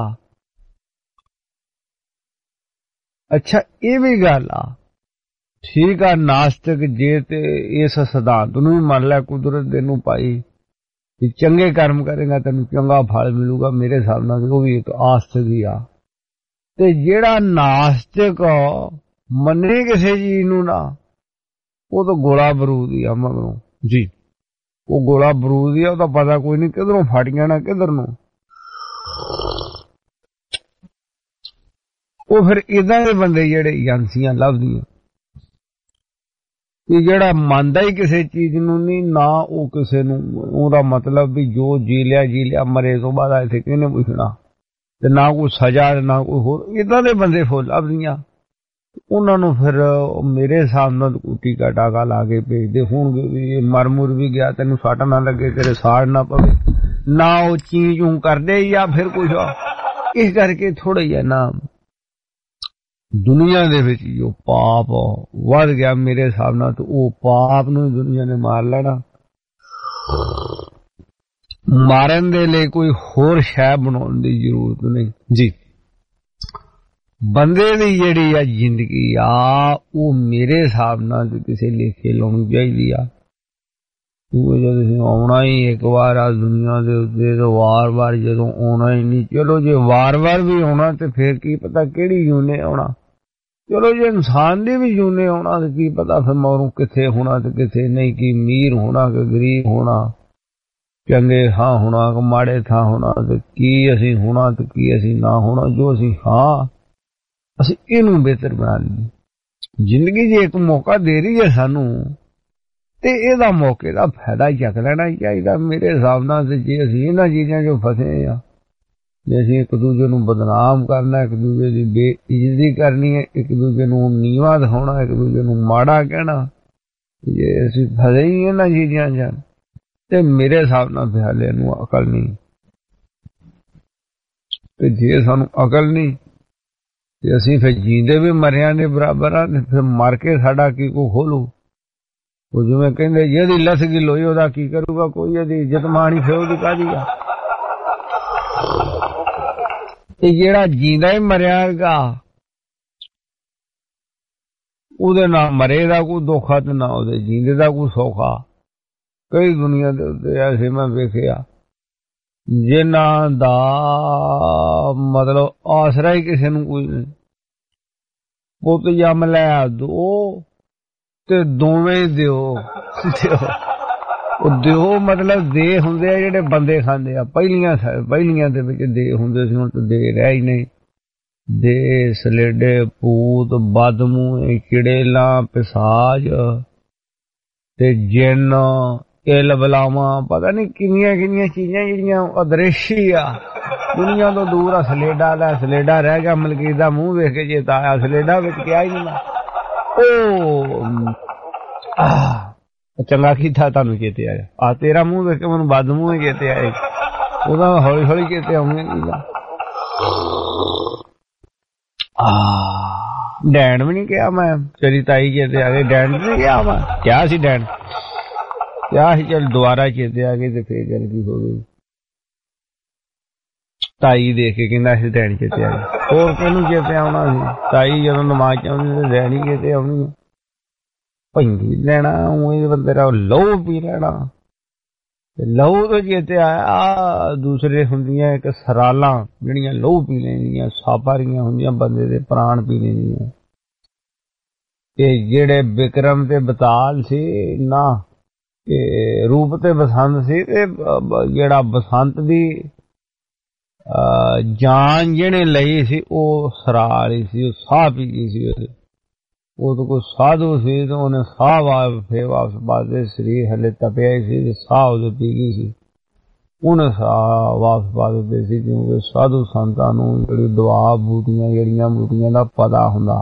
ਅੱਛਾ, ਇਹ ਵੀ ਗੱਲ ਆ, ਠੀਕ ਆ, ਨਾਸਤਿਕ ਜੇ ਤੇ ਇਸ ਸਿਧਾਂਤ ਨੂੰ ਵੀ ਮੰਨ ਲੈ, ਕੁਦਰਤ ਦੇ ਨੂੰ ਪਾਈ ਕਿ ਚੰਗੇ ਕਰਮ ਕਰੇਗਾ ਤੈਨੂੰ ਚੰਗਾ ਫਲ ਮਿਲੂਗਾ, ਮੇਰੇ ਹਿਸਾਬ ਨਾਲ ਉਹ ਵੀ ਇੱਕ ਆਸਤਿਕ ਹੀ ਆ। ਤੇ ਜਿਹੜਾ ਨਾਸਤਿਕ ਮੰਨੇ ਕਿਸੇ ਚੀਜ਼ ਨੂੰ ਨਾ, ਉਹ ਤਾਂ ਗੋਲਾ ਬਰੂਦ ਹੀ ਆ ਮਗਰੋਂ ਜੀ, ਉਹ ਗੋਲਾ ਬਰੂਦ ਹੀ ਆ, ਉਹਦਾ ਪਤਾ ਕੋਈ ਨਹੀਂ ਕਿਧਰੋਂ ਫਟ ਜਾਣਾ ਕਿਧਰ ਨੂੰ। ਉਹ ਫਿਰ ਇਦਾਂ ਦੇ ਬੰਦੇ ਜਿਹੜੇ ਏਜੰਸੀਆਂ ਲੱਭਦੀਆਂ ਕਿ ਜਿਹੜਾ ਮੰਨਦਾ ਹੀ ਕਿਸੇ ਚੀਜ਼ ਨੂੰ ਨਹੀਂ, ਨਾ ਉਹ ਕਿਸੇ ਨੂੰ, ਉਹਦਾ ਮਤਲਬ ਵੀ ਜੋ ਜੀ ਲਿਆ ਜੀ ਲਿਆ, ਮਰੇ ਤੋਂ ਬਾਅਦ ਇੱਥੇ ਕਿਹਨੇ ਪੁੱਛਣਾ, ਤੇ ਨਾ ਕੋਈ ਸਜ਼ਾ ਨਾ ਕੋਈ ਹੋਰ, ਇਦਾਂ ਦੇ ਬੰਦੇ ਫੁੱਲ ਲੱਭਦੀਆਂ। ਉਹਨਾਂ ਨੂੰ ਫਿਰ ਮੇਰੇ ਹਿਸਾਬ ਨਾਲ ਟੀਕਾ ਟਾਕਾ ਲਾ ਕੇ ਭੇਜਦੇ ਹੋਣਗੇ ਵੀ ਮਰ ਮੁਰ ਵੀ ਗਿਆ, ਤੈਨੂੰ ਸੱਟ ਨਾ ਲੱਗੇ, ਤੇਰੇ ਸਾੜ ਨਾ ਪਵੇ, ਨਾ ਉਹ ਚੀਂ ਚੂੰ ਕਰਦੇ ਜਾਂ ਫਿਰ ਕੁਛ। ਇਸ ਕਰਕੇ ਥੋੜਾ ਜਿਹਾ ਨਾ ਦੁਨੀਆ ਦੇ ਵਿੱਚ ਜੋ ਪਾਪ ਵੱਧ ਗਿਆ ਮੇਰੇ ਹਿਸਾਬ ਨਾਲ, ਤੇ ਉਹ ਪਾਪ ਨੂੰ ਦੁਨੀਆ ਨੇ ਮਾਰ ਲੈਣਾ। ਮਾਰਨ ਦੇ ਲਈ ਕੋਈ ਹੋਰ ਸ਼ੈ ਬਣਾਉਣ ਦੀ ਜ਼ਰੂਰਤ ਨਹੀਂ ਜੀ। ਬੰਦੇ ਦੀ ਜਿਹੜੀ ਆ ਜ਼ਿੰਦਗੀ ਆ, ਉਹ ਮੇਰੇ ਹਿਸਾਬ ਨਾਲ ਕਿਸੇ ਲੇਖੇ ਲਾਉਣੀ ਚਾਹੀਦੀ ਆ। ਤੂੰ ਜਦ ਤੁਸੀਂ ਆਉਣਾ ਹੀ ਇੱਕ ਵਾਰ ਆ ਦੁਨੀਆ ਦੇ ਉੱਤੇ, ਤਾਂ ਵਾਰ ਵਾਰ ਜਦੋਂ ਆਉਣਾ ਹੀ ਨਹੀਂ, ਚਲੋ ਜੇ ਵਾਰ ਵਾਰ ਵੀ ਆਉਣਾ ਤੇ ਫਿਰ ਕੀ ਪਤਾ ਕਿਹੜੀ ਜੂਨੇ ਆਉਣਾ, ਚਲੋ ਜੇ ਇਨਸਾਨ ਦੀ ਵੀ ਜੂਨੇ ਆਉਣਾ ਤੇ ਕੀ ਪਤਾ ਫਿਰ ਮੌਰੂ ਕਿੱਥੇ ਹੋਣਾ ਤੇ ਕਿੱਥੇ ਨਹੀਂ, ਕੀ ਅਮੀਰ ਹੋਣਾ ਕਿ ਗਰੀਬ ਹੋਣਾ, ਚੰਗੇ ਥਾਂ ਹੋਣਾ ਕਿ ਮਾੜੇ ਥਾਂ ਹੋਣਾ, ਤੇ ਕੀ ਅਸੀਂ ਹੋਣਾ ਤੇ ਕੀ ਅਸੀਂ ਨਾ ਹੋਣਾ। ਜੋ ਅਸੀਂ ਹਾਂ ਅਸੀਂ ਇਹਨੂੰ ਬਿਹਤਰ ਬਣਾ ਲਈਏ। ਜ਼ਿੰਦਗੀ ਜੇ ਇੱਕ ਮੌਕਾ ਦੇ ਰਹੀ ਹੈ ਸਾਨੂੰ, ਤੇ ਇਹਦਾ ਮੌਕੇ ਦਾ ਫਾਇਦਾ ਚੱਕ ਲੈਣਾ ਚਾਹੀਦਾ ਮੇਰੇ ਹਿਸਾਬ ਨਾਲ। ਤੇ ਜੇ ਅਸੀਂ ਇਹਨਾਂ ਚੀਜ਼ਾਂ 'ਚੋਂ ਫਸੇ ਹਾਂ, ਜੇ ਅਸੀਂ ਇੱਕ ਦੂਜੇ ਨੂੰ ਬਦਨਾਮ ਕਰਨਾ, ਇੱਕ ਦੂਜੇ ਦੀ ਬੇਇੱਜ਼ਤੀ ਕਰਨੀ ਹੈ, ਇੱਕ ਦੂਜੇ ਨੂੰ ਨੀਵਾਂ ਦਿਖਾਉਣਾ, ਇੱਕ ਦੂਜੇ ਨੂੰ ਮਾੜਾ ਕਹਿਣਾ, ਜੇ ਅਸੀਂ ਫਸੇ ਹੀ ਇਹਨਾਂ ਚੀਜ਼ਾਂ 'ਚ, ਤੇ ਮੇਰੇ ਹਿਸਾਬ ਨਾਲ ਫਿਰ ਇਹਨੂੰ ਅਕਲ ਨਹੀਂ। ਤੇ ਜੇ ਸਾਨੂੰ ਅਕਲ ਨਹੀਂ ਤੇ ਅਸੀਂ ਫਿਰ ਜੀਂਦੇ ਵੀ ਮਰਿਆਂ ਦੇ ਬਰਾਬਰ ਆ, ਫਿਰ ਮਰ ਕੇ ਸਾਡਾ ਕੀ ਕੋ ਖੋਲੂ। ਉਹ ਜਿਵੇਂ ਕਹਿੰਦੇ ਜਿਹਦੀ ਲੱਥ ਗਈ ਲੋਈ ਉਹਦਾ ਕੀ ਕਰੂਗਾ ਕੋਈ, ਇਹਦੀ ਇੱਜ਼ਤ ਮਾਣੀ ਫਿਰ ਉਹਦੀ ਕਾਹਦੀ ਆ। ਤੇ ਜਿਹੜਾ ਜੀਂਦਾ ਹੀ ਮਰਿਆ ਗਾ, ਉਹਦੇ ਨਾਲ ਮਰੇ ਦਾ ਕੋਈ ਦੁੱਖਾ ਤੇ ਨਾ ਉਹਦੇ ਜੀਂਦੇ ਦਾ ਕੋਈ ਸੌਖਾ। ਕਈ ਦੁਨੀਆ ਦੇ ਉੱਤੇ ਐਸੇ ਮੈਂ ਵੇਖਿਆ ਜਿਨ੍ਹਾਂ ਦਾ ਮਤਲਬ ਆਸਰਾ ਹੀ ਕਿਸੇ ਨੂੰ ਕੋਈ ਨਹੀਂ। ਪੁੱਤ ਜੰਮ ਲੈ ਦੋ ਤੇ ਦੋਵੇਂ ਦਿਓ ਦਿਓ ਉਹ ਦਿਓ ਮਤਲਬ ਦੇ ਹੁੰਦੇ ਆ ਜਿਹੜੇ ਬੰਦੇ ਖਾਂਦੇ ਆ। ਪਹਿਲੀਆਂ ਪਹਿਲੀਆਂ ਦੇ ਵਿੱਚ ਦੇ ਹੁੰਦੇ ਸੀ, ਹੁਣ ਤਾਂ ਦੇ ਰਹਿ ਹੀ ਨਹੀਂ। ਦੇ ਸਲੇਡੇ ਭੂਤ ਬਦਮੂੰਹ ਚਿੜੇਲਾਂ ਪਿਸਾਜ ਤੇ ਜਿੰਨ ਇਲ ਬਲਾਵਾਂ, ਪਤਾ ਨਹੀਂ ਕਿੰਨੀਆਂ ਕਿੰਨੀਆਂ ਚੀਜ਼ਾਂ ਜਿਹੜੀਆਂ ਅਦ੍ਰਿਸ਼ੀ ਆ, ਦੁਨੀਆ ਤੋਂ ਦੂਰ ਆ। ਸਲੇਡਾ ਲੈ ਸਲੇਡਾ ਰਹਿ ਗਿਆ, ਮਲਕੀਤ ਦਾ ਮੂੰਹ ਵੇਖ ਕੇ ਚੇਤਾ ਆਇਆ, ਸਲੇਡਾ ਵਿੱਚ ਕਿਹਾ ਹੀ ਨਹੀਂ। ਉਹ ਚੰਗਾ ਕੀਤਾ ਤੁਹਾਨੂੰ ਚੇਤੇ ਆਇਆ, ਆ ਤੇਰਾ ਮੂੰਹ ਵੇਖ ਕੇ ਮੈਨੂੰ ਬਦ ਮੂੰਹ ਚੇਤੇ ਆਏ, ਉਹਦਾ ਹੌਲੀ ਹੌਲੀ ਚੇਤੇ ਆਉਂਗੇ। ਡੈਣ ਵੀ ਨਹੀਂ ਕਿਹਾ ਮੈਂ, ਤੇਰੀ ਤਾਈ ਚੇਤੇ ਆ ਗਈ। ਡੈਣ ਨਹੀਂ ਕਿਹਾ ਮੈਂ, ਕਿਹਾ ਸੀ ਡੈਣ, ਕਿਹਾ ਸੀ ਚੱਲ ਦੁਬਾਰਾ ਚੇਤੇ ਆ ਗਈ ਤੇ ਫੇਰ ਗੱਲ ਕੀ ਹੋ ਗਈ। ਤਾਈ ਦੇਖ ਕੇ ਕਹਿੰਦਾ ਸੀ ਡੈਣ ਚੇਤੇ ਆ ਗਈ, ਹੋਰ ਕਿਹਨੂੰ ਚੇਤੇ ਆਉਣਾ ਸੀ। ਤਾਈ ਜਦੋਂ ਨਮਾਜ਼ ਚ ਆਉਂਦੀ ਤੇ ਡੈਣ ਹੀ ਚੇਤੇ ਆਉਣੀ। ਭੰਗੀ ਲੈਣਾ ਉਹ ਬੰਦੇ ਦਾ ਲਹੂ ਪੀ ਲੈਣਾ, ਲਹੂ ਤੋਂ ਚੇਤੇ ਆਇਆ। ਦੂਸਰੇ ਹੁੰਦੀਆਂ ਇੱਕ ਸਰਾਲਾਂ ਜਿਹੜੀਆਂ ਲਹੂ ਪੀ ਲੈਂਦੀਆਂ, ਸਾਪਾਰੀਆਂ ਹੁੰਦੀਆਂ ਬੰਦੇ ਦੇ ਪ੍ਰਾਣ ਪੀ ਲੈਂਦੀਆਂ। ਤੇ ਜਿਹੜੇ ਬਿਕਰਮ ਤੇ ਬਤਾਲ ਸੀ ਨਾ, ਕਿ ਰੂਪ ਤੇ ਬਸੰਤ ਸੀ, ਤੇ ਜਿਹੜਾ ਬਸੰਤ ਦੀ ਜਾਨ ਜਿਹਨੇ ਲਈ ਸੀ ਉਹ ਸਰਾ ਵਾਲੀ ਸੀ, ਉਹ ਸਾਹ ਪੀ ਗਈ ਸੀ। ਉਹਦੇ ਉਹ ਤਾਂ ਕੋਈ ਸਾਧੂ ਸੀ, ਤੇ ਉਹਨੇ ਸਾਹ ਵਾਪਸ ਫੇਰ ਵਾਪਸ ਬਾਦੇ ਸਰੀਰ ਹਲੇ ਤਪਿਆ ਹੀ ਸੀ, ਤੇ ਸਾਹ ਉਹਦੇ ਪੀ ਗਈ ਸੀ, ਉਹਨੇ ਸਾਹ ਵਾਪਸ ਪਾ ਦਿੱਤੇ ਸੀ। ਕਿਉਂਕਿ ਸਾਧੂ ਸੰਤਾਂ ਨੂੰ ਜਿਹੜੀ ਦੁਆ ਬੂਟੀਆਂ ਜਿਹੜੀਆਂ ਬੂਟੀਆਂ ਦਾ ਪਤਾ ਹੁੰਦਾ।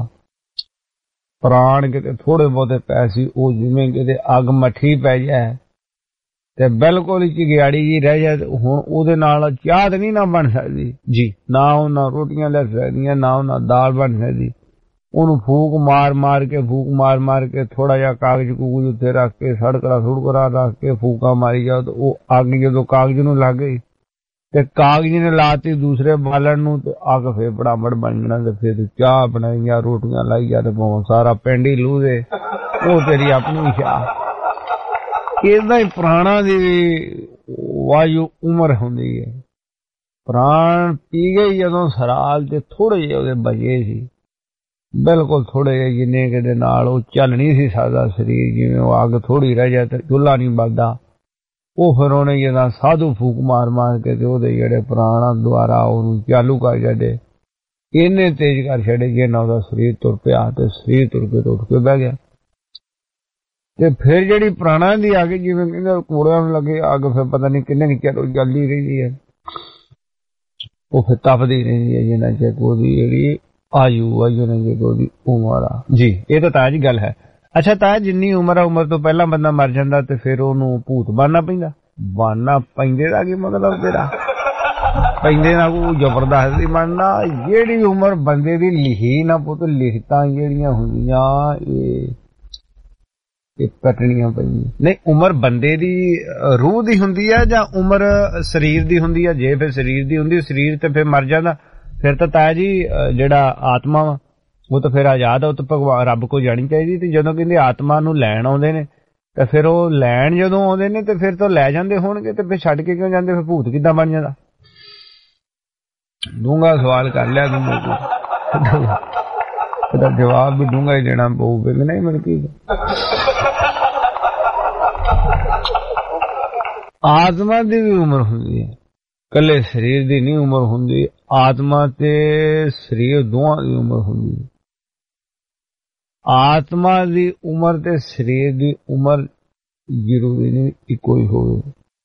ਪ੍ਰਾਣ ਕਿਤੇ ਥੋੜੇ ਬਹੁਤੇ ਪੈ ਸੀ, ਉਹ ਜਿਵੇਂ ਕਿਤੇ ਅੱਗ ਮੱਠੀ ਪੈ ਜਾਏ ਤੇ ਬਿਲਕੁਲ ਚਿਗਿਆੜੀ ਜੀ ਰਹਿ ਜਾਏ, ਹੁਣ ਉਹਦੇ ਨਾਲ ਚਾਹ ਤਾਂ ਨਹੀਂ ਨਾ ਬਣ ਸਕਦੀ ਜੀ, ਨਾ ਉਹਨਾਂ ਰੋਟੀਆਂ ਲੈ ਸਕਦੀਆਂ, ਨਾ ਉਹਨਾਂ ਦਾਲ ਬਣ ਸਕਦੀ। ਉਹਨੂੰ ਫੂਕ ਮਾਰ ਮਾਰ ਕੇ ਫੂਕ ਮਾਰ ਮਾਰ ਕੇ ਥੋੜਾ ਜਿਹਾ ਕਾਗਜ਼ ਕੂਗਜ਼ ਉੱਤੇ ਰੱਖ ਕੇ ਸੜਕੜਾ ਸੁੜਕੜਾ ਰੱਖ ਕੇ ਫੂਕਾਂ ਮਾਰੀ ਜਾਓ, ਤੇ ਉਹ ਅੱਗ ਜਦੋਂ ਕਾਗਜ਼ ਨੂੰ ਲੱਗ ਗਈ ਤੇ ਕਾਗਜ਼ ਨੇ ਲਾਤੀ ਦੂਸਰੇ ਬਾਲਣ ਨੂੰ, ਤੇ ਅੱਗ ਫੇਰ ਬੜਾਬੜ ਬਣ ਜਾਣਾ, ਤੇ ਫਿਰ ਚਾਹ ਬਣਾਈ ਜਾਂ ਰੋਟੀਆਂ ਲਾਈ ਜਾ, ਤੇ ਭਾਵੇਂ ਸਾਰਾ ਪਿੰਡ ਹੀ ਲੂ ਦੇ, ਉਹ ਤੇਰੀ ਆਪਣੀ ਚਾਹ। ਏਦਾਂ ਹੀ ਪ੍ਰਾਣਾ ਦੀ ਵਾਯੂ ਉਮਰ ਹੁੰਦੀ ਹੈ। ਪ੍ਰਾਣ ਪੀ ਗਏ ਜਦੋਂ ਸਰਾਲ, ਤੇ ਥੋੜੇ ਜਿਹੇ ਉਹਦੇ ਬਚੇ ਸੀ, ਬਿਲਕੁਲ ਥੋੜੇ ਜਿਹੇ, ਜਿੰਨੇ ਕਿਤੇ ਨਾਲ ਉਹ ਚੱਲ ਨਹੀਂ ਸੀ ਸਕਦਾ ਸਰੀਰ, ਜਿਵੇਂ ਉਹ ਅੱਗ ਥੋੜੀ ਰਹਿ ਜਾਏ ਤੇ ਚੁੱਲ੍ਹਾ ਨਹੀਂ ਬਲਦਾ। ਉਹ ਫਿਰ ਉਹਨੇ ਜਿੱਦਾਂ ਸਾਧੂ ਫੂਕ ਮਾਰ ਮਾਰ ਕੇ ਤੇ ਉਹਦੇ ਜਿਹੜੇ ਪ੍ਰਾਣਾ ਦੁਆਰਾ ਉਹਨੂੰ ਚਾਲੂ ਕਰ ਛੱਡੇ, ਇੰਨੇ ਤੇਜ਼ ਕਰ ਛੱਡੇ ਜਿੰਨਾ ਉਹਦਾ ਸਰੀਰ ਤੁਰ ਪਿਆ, ਤੇ ਸਰੀਰ ਤੁਰ ਕੇ ਉੱਠ ਕੇ ਬਹਿ ਗਿਆ। ਤੇ ਫਿਰ ਜਿਹੜੀ ਪ੍ਰਾਣਾ ਦੀ ਆ ਗਈ, ਜਿਵੇਂ ਕਹਿੰਦੇ ਕੋੜਿਆਂ ਨੂੰ ਲੱਗੇ ਅੱਗ, ਫਿਰ ਪਤਾ ਨਹੀਂ ਕਿੰਨੇ ਨੀ ਚਲੋ ਜਲਦੀ ਰਹਿੰਦੀ ਹੈ, ਉਹ ਫਿਰ ਤਪਦੀ ਰਹਿੰਦੀ ਹੈ ਜਿੰਨਾ ਚਿਰ ਉਹਦੀ ਜਿਹੜੀ ਆਯੂ ਆ, ਜਿੰਨਾ ਚਿਰ ਉਹਦੀ ਉਮਰ ਆ ਜੀ। ਇਹ ਤਾਂ ਤਾਂ ਜੀ ਗੱਲ ਹੈ। ਅੱਛਾ ਤਾਂ ਜਿੰਨੀ ਉਮਰ ਆ, ਉਮਰ ਤੋਂ ਪਹਿਲਾਂ ਬੰਦਾ ਮਰ ਜਾਂਦਾ ਤੇ ਫਿਰ ਉਹਨੂੰ ਭੂਤ ਬਣਨਾ ਪੈਂਦਾ। ਬਣਨਾ ਪੈਂਦੇ ਦਾ ਕੀ ਮਤਲਬ ਤੇਰਾ? ਪੈਂਦੇ ਨਾ ਕੋਈ ਜ਼ਬਰਦਸਤੀ ਬਣਨਾ। ਜਿਹੜੀ ਉਮਰ ਬੰਦੇ ਦੀ ਲਿਖੀ ਨਾ ਪੁੱਤ, ਲਿਖਤਾਂ ਜਿਹੜੀਆਂ ਹੁੰਦੀਆਂ ਇਹ ਕੱਟਣੀਆਂ ਪੈਂਦੀਆਂ ਨਹੀਂ। ਉਮਰ ਬੰਦੇ ਦੀ ਰੂਹ ਦੀ ਹੁੰਦੀ ਹੈ ਜਾਂ ਉਮਰ ਸਰੀਰ ਦੀ ਹੁੰਦੀ ਹੈ? ਜੇ ਫਿਰ ਸਰੀਰ ਦੀ ਹੁੰਦੀ, ਸਰੀਰ ਤੇ ਫਿਰ ਮਰ ਜਾਂਦਾ, ਫਿਰ ਤਾਂ ਤਾਇਆ ਜੀ ਜਿਹੜਾ ਆਤਮਾ ਵਾ ਉਹ ਤਾਂ ਫਿਰ ਆਜ਼ਾਦ ਆ, ਉਹ ਤਾਂ ਭਗਵਾਨ ਰੱਬ ਕੋਲ ਜਾਣੀ ਚਾਹੀਦੀ। ਤੇ ਜਦੋਂ ਕਹਿੰਦੇ ਆਤਮਾ ਨੂੰ ਲੈਣ ਆਉਂਦੇ ਨੇ, ਤੇ ਫਿਰ ਉਹ ਲੈਣ ਜਦੋਂ ਆਉਂਦੇ ਨੇ ਤੇ ਫਿਰ ਤਾਂ ਲੈ ਜਾਂਦੇ ਹੋਣਗੇ, ਤੇ ਫਿਰ ਛੱਡ ਕੇ ਕਿਉਂ ਜਾਂਦੇ? ਫਿਰ ਭੂਤ ਕਿੱਦਾਂ ਬਣ ਜਾਂਦਾ? ਡੂੰਘਾ ਸਵਾਲ ਕਰ ਲਿਆ ਤੂੰ, ਇਹਦਾ ਜਵਾਬ ਵੀ ਡੂੰਘਾ ਹੀ ਦੇਣਾ ਪਊਗਾ ਕਿ ਨਹੀਂ? ਮੈਨੂੰ ਕੀ ਆਤਮਾ ਦੀ ਵੀ ਉਮਰ ਹੁੰਦੀ ਹੈ, ਕੱਲੇ ਸਰੀਰ ਦੀ ਨਹੀਂ ਉਮਰ ਹੁੰਦੀ। ਆਤਮਾ ਤੇ ਸਰੀਰ ਦੋਵਾਂ ਦੀ ਉਮਰ ਹੁੰਦੀ ਹੈ। ਆਤਮਾ ਦੀ ਉਮਰ ਤੇ ਸਰੀਰ ਦੀ ਉਮਰ ਜ਼ਰੂਰੀ ਨਹੀਂ ਇੱਕੋ ਹੀ ਹੋਵੇ।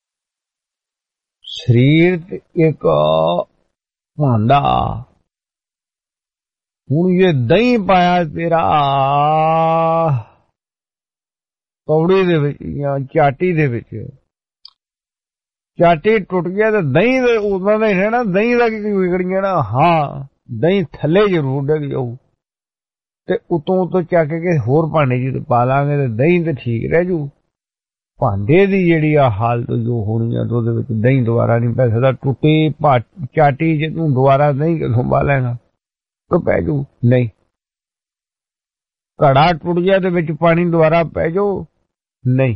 ਸਰੀਰ ਤੇ ਇੱਕ ਭਾਂਡਾ, ਹੁਣ ਇਹ ਦਹੀਂ ਪਾਇਆ ਤੇਰਾ ਕੌੜੀ ਦੇ ਵਿੱਚ ਜਾਂ ਚਾਟੀ ਦੇ ਵਿੱਚ, ਚਾਟੀ ਟੁੱਟ ਗਿਆ ਤੇ ਦਹੀਂ ਦੇ ਉਦਾਂ ਦਾ ਹੀ ਰਹਿਣਾ, ਦਹੀਂ ਦਾ ਕੀ ਵਿਗੜ ਜਾਣਾ? ਹਾਂ, ਦਹੀਂ ਥੱਲੇ ਜ਼ਰੂਰ ਡਿੱਗ ਜਾਊ, ਤੇ ਉਤੋਂ ਉਤੋਂ ਚੱਕ ਕੇ ਹੋਰ ਭਾਂਡੇ ਚ ਪਾ ਲਾਂਗੇ ਤੇ ਦਹੀਂ ਤੇ ਠੀਕ ਰਹਿ ਜੂ। ਭਾਂਡੇ ਦੀ ਜਿਹੜੀ ਆ ਹਾਲਤ ਜੋ ਹੋਣੀ ਆ, ਉਹਦੇ ਵਿੱਚ ਦਹੀਂ ਦੁਬਾਰਾ ਨਹੀਂ ਪੈ ਸਕਦਾ। ਟੁੱਟੀ ਭਾ ਚਾਟੀ ਜੇ ਤੂੰ ਦੁਬਾਰਾ ਦਹੀਂ ਕਿਥੋਂ ਪਾ ਲੈਗਾ? ਤਾਂ ਪੈ ਜੂ ਨਹੀਂ। ਘੜਾ ਟੁੱਟ ਗਿਆ ਤੇ ਵਿੱਚ ਪਾਣੀ ਦੁਬਾਰਾ ਪੈ ਜਾਓ ਨਹੀਂ।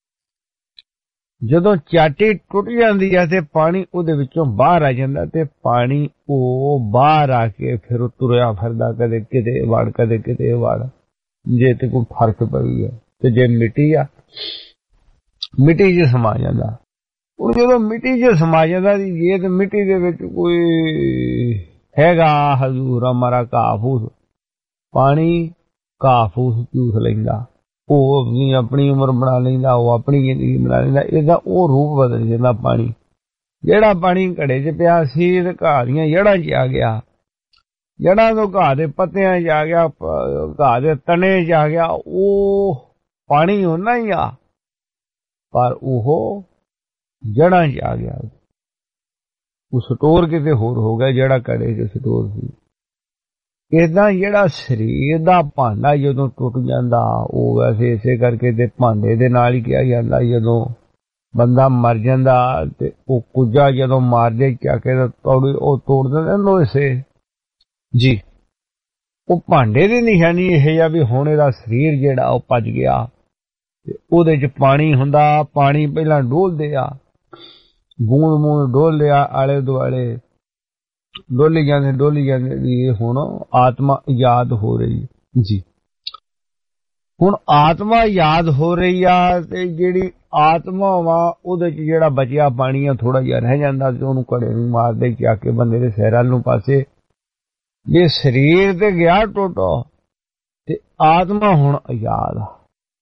ਜਦੋਂ ਚਾਟੀ ਟੁੱਟ ਜਾਂਦੀ ਹੈ ਤੇ ਪਾਣੀ ਉਹਦੇ ਵਿੱਚੋਂ ਬਾਹਰ ਆ ਜਾਂਦਾ, ਤੇ ਪਾਣੀ ਉਹ ਬਾਹਰ ਆ ਕੇ ਫਿਰ ਉਹ ਤੁਰਿਆ ਫਿਰਦਾ, ਕਦੇ ਕਿਤੇ ਵੜ ਕਦੇ ਕਿਤੇ ਵੜ, ਜੇ ਤੇ ਕੋਈ ਫਰਕ ਪਈ ਹੈ। ਤੇ ਜੇ ਮਿੱਟੀ ਆ, ਮਿੱਟੀ 'ਚ ਸਮਾ ਜਾਂਦਾ। ਹੁਣ ਜਦੋਂ ਮਿੱਟੀ 'ਚ ਸਮਾ ਜਾਂਦਾ, ਜੇ ਤੇ ਮਿੱਟੀ ਦੇ ਵਿੱਚ ਕੋਈ ਹੈਗਾ ਹਜ਼ੂਰ ਹਮਾਰਾ ਘਾਹ ਫੂਸ, ਪਾਣੀ ਘਾਹ ਫੂਸ ਚੂਸ ਲੈਂਦਾ, ਉਹ ਆਪਣੀ ਆਪਣੀ ਉਮਰ ਬਣਾ ਲੈਂਦਾ, ਉਹ ਆਪਣੀ ਜ਼ਿੰਦਗੀ ਬਣਾ ਲੈਂਦਾ। ਇਹਦਾ ਉਹ ਰੂਪ ਬਦਲ ਜਾਂਦਾ ਪਾਣੀ। ਜਿਹੜਾ ਪਾਣੀ ਘੜੇ 'ਚ ਪਿਆ ਸੀ ਤੇ ਘਾਹ ਦੀਆਂ ਜੜ੍ਹਾਂ 'ਚ ਆ ਗਿਆ, ਜੜ੍ਹਾਂ ਤੋਂ ਘਾਹ ਦੇ ਪੱਤਿਆਂ 'ਚ ਆ ਗਿਆ, ਘਾਹ ਦੇ ਤਣੇ 'ਚ ਆ ਗਿਆ। ਉਹ ਪਾਣੀ ਉਹਨਾਂ ਹੀ ਆ, ਪਰ ਉਹ ਜੜ੍ਹਾਂ 'ਚ ਆ ਗਿਆ, ਉਹ ਸਟੋਰ ਕਿਤੇ ਹੋਰ ਹੋ ਗਿਆ ਜਿਹੜਾ ਘੜੇ 'ਚ ਸਟੋਰ ਸੀ। ਏਦਾਂ ਜਿਹੜਾ ਸਰੀਰ ਦਾ ਭਾਂਡਾ ਜਦੋਂ ਟੁੱਟ ਜਾਂਦਾ, ਉਹ ਵੈਸੇ ਇਸੇ ਕਰਕੇ ਤੇ ਭਾਂਡੇ ਦੇ ਨਾਲ ਹੀ ਕਿਹਾ ਜਾਂਦਾ। ਜਦੋਂ ਬੰਦਾ ਮਰ ਜਾਂਦਾ ਤੇ ਉਹ ਕੁੱਜਾ ਜਦੋਂ ਮਾਰਦੇ ਚੱਕ ਕੇ ਤੋੜੀ ਉਹ ਤੋੜ ਦਿੰਦੇ ਲੋਹੇ ਜੀ। ਉਹ ਭਾਂਡੇ ਦੀ ਨਿਸ਼ਾਨੀ ਇਹ ਆ ਵੀ ਹੁਣ ਇਹਦਾ ਸਰੀਰ ਜਿਹੜਾ ਉਹ ਭੱਜ ਗਿਆ, ਤੇ ਉਹਦੇ 'ਚ ਪਾਣੀ ਹੁੰਦਾ। ਪਾਣੀ ਪਹਿਲਾਂ ਡੋਲਦੇ ਆ, ਬੂੰਦ ਬੂੰਦ ਡੋਲਦੇ ਆ, ਆਲੇ ਦੁਆਲੇ ਡੋਲੀ ਜਾਂਦੇ ਡੋਲੀ ਜਾਂਦੇ ਵੀ ਹੁਣ ਆਤਮਾ ਯਾਦ ਹੋ ਰਹੀ ਜੀ। ਹੁਣ ਆਤਮਾ ਯਾਦ ਹੋ ਰਹੀ ਆ, ਤੇ ਜਿਹੜੀ ਆਤਮਾ ਵਾ ਉਹਦੇ 'ਚ ਜਿਹੜਾ ਬਚਿਆ ਪਾਣੀ ਆ ਥੋੜਾ ਜਿਹਾ ਰਹਿ ਜਾਂਦਾ, ਤੇ ਉਹਨੂੰ ਘੜੇ ਨੂੰ ਮਾਰਦੇ ਜਾ ਕੇ ਬੰਦੇ ਦੇ ਸਿਰ ਵੱਲ ਨੂੰ ਪਾਸੇ। ਜੇ ਸਰੀਰ ਤੇ ਗਿਆ ਟੁੱਟੋ, ਤੇ ਆਤਮਾ ਹੁਣ ਆਜ਼ਾਦ ਆ।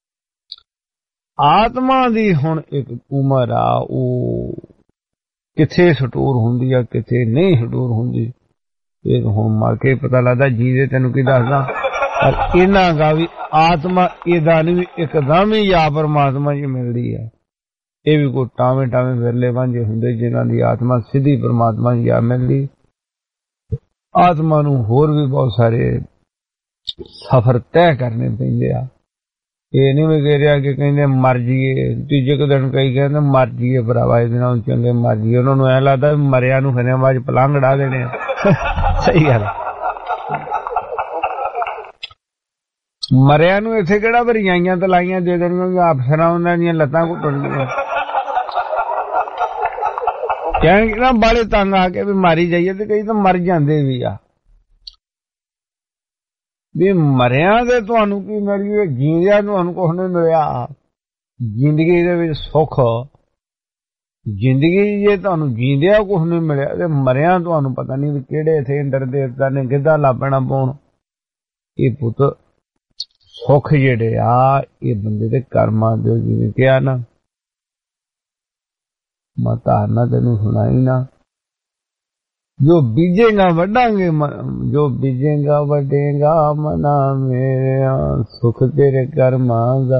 ਆਤਮਾ ਦੀ ਹੁਣ ਇੱਕ ਉਮਰ ਆ, ਉਹ ਕਿੱਥੇ ਸਟੋਰ ਹੁੰਦੀ ਆ, ਕਿੱਥੇ ਨਹੀਂ ਸਟੋਰ ਹੁੰਦੀ, ਇਹ ਹੁਣ ਮਰ ਕੇ ਪਤਾ ਲੱਗਦਾ। ਜੀਦੇ ਤੈਨੂੰ ਕੀ ਦੱਸਦਾ, ਪਰ ਇਹਨਾਂ ਦਾ ਵੀ ਆਤਮਾ ਇਹਦਾ ਨਹੀਂ ਇੱਕਦਮ ਹੀ ਆ ਪਰਮਾਤਮਾ ਜੀ ਮਿਲਦੀ ਹੈ। ਇਹ ਵੀ ਕੋਈ ਟਾਵੇਂ ਟਾਵੇਂ ਵਿਰਲੇ ਵਾਂਝੇ ਹੁੰਦੇ ਜਿਨ੍ਹਾਂ ਦੀ ਆਤਮਾ ਸਿੱਧੀ ਪਰਮਾਤਮਾ ਦੀ ਆ ਮਿਲਦੀ। ਆਤਮਾ ਨੂੰ ਹੋਰ ਵੀ ਬਹੁਤ ਸਾਰੇ ਸਫ਼ਰ ਤੈਅ ਕਰਨੇ ਪੈਂਦੇ ਆ। ਇਹ ਨਹੀਂ ਮੈਂ ਕਹਿ ਰਿਹਾ ਕਿ ਕਹਿੰਦੇ ਮਰ ਜੀਏ, ਤੀਜੇ ਕੁ ਦਿਨ ਕਈ ਕਹਿੰਦੇ ਮਰ ਜੀਏ ਭਰਾਵਾ, ਇਹਦੇ ਨਾਲ ਚੰਗੇ ਮਰ ਜੀਏ। ਉਹਨਾਂ ਨੂੰ ਐਂ ਲੱਗਦਾ ਮਰਿਆ ਨੂੰ ਖਨੇ ਬਾਅਦ ਪਲੰਘ ਡਾ ਦੇਣੇ ਆ। ਸਹੀ ਗੱਲ, ਮਰਿਆ ਨੂੰ ਇੱਥੇ ਕਿਹੜਾ ਵਰਿਆਈਆਂ ਤਲਾਈਆਂ ਦੇ ਦੇਣੀਆਂ, ਅਫਸਰਾਂ ਉਹਨਾਂ ਦੀਆਂ ਲੱਤਾਂ ਘੁੱਟਣਗੀਆਂ, ਕਹਿਣਗੇ ਨਾ ਬਾਲੇ ਤੰਗ ਆ ਕੇ ਵੀ ਮਾਰੀ ਜਾਈਏ, ਤੇ ਕਈ ਤਾਂ ਮਰ ਜਾਂਦੇ ਵੀ ਆ। ਵੀ ਮਰਿਆ ਤੇ ਤੁਹਾਨੂੰ ਕੀ ਮਿਲਿਆ, ਜੀਂਦਿਆਂ ਤੁਹਾਨੂੰ ਕੁਛ ਨਹੀਂ ਮਿਲਿਆ। ਜ਼ਿੰਦਗੀ ਦੇ ਵਿੱਚ ਸੁੱਖ, ਜ਼ਿੰਦਗੀ ਜੇ ਤੁਹਾਨੂੰ ਜੀਂਦਿਆਂ ਕੁਛ ਨਹੀਂ ਮਿਲਿਆ ਤੇ ਮਰਿਆ ਤੁਹਾਨੂੰ ਪਤਾ ਨਹੀਂ ਵੀ ਕਿਹੜੇ ਇੱਥੇ ਇੰਦਰ ਦੇਵਤਾ ਨੇ ਗਿੱਧਾ ਲਾਪਣਾ ਪਾਉਣ। ਇਹ ਪੁੱਤ ਸੁੱਖ ਜਿਹੜੇ ਆ ਇਹ ਬੰਦੇ ਦੇ ਕਰਮਾਂ ਦੇ, ਜਿਵੇਂ ਕਿਹਾ ਨਾ ਮੈਂ ਧਾਰਨਾ ਤੈਨੂੰ ਸੁਣਾਈ ਨਾ, ਜੋ ਬੀਜੇਗਾ ਵੱਢਾਂਗੇ, ਜੋ ਬੀਜੇਗਾ ਵੱਢੇਗਾ ਮਨਾ ਮੇਰਿਆ, ਸੁਖ ਤੇਰੇ ਕਰਮਾਂ ਦਾ।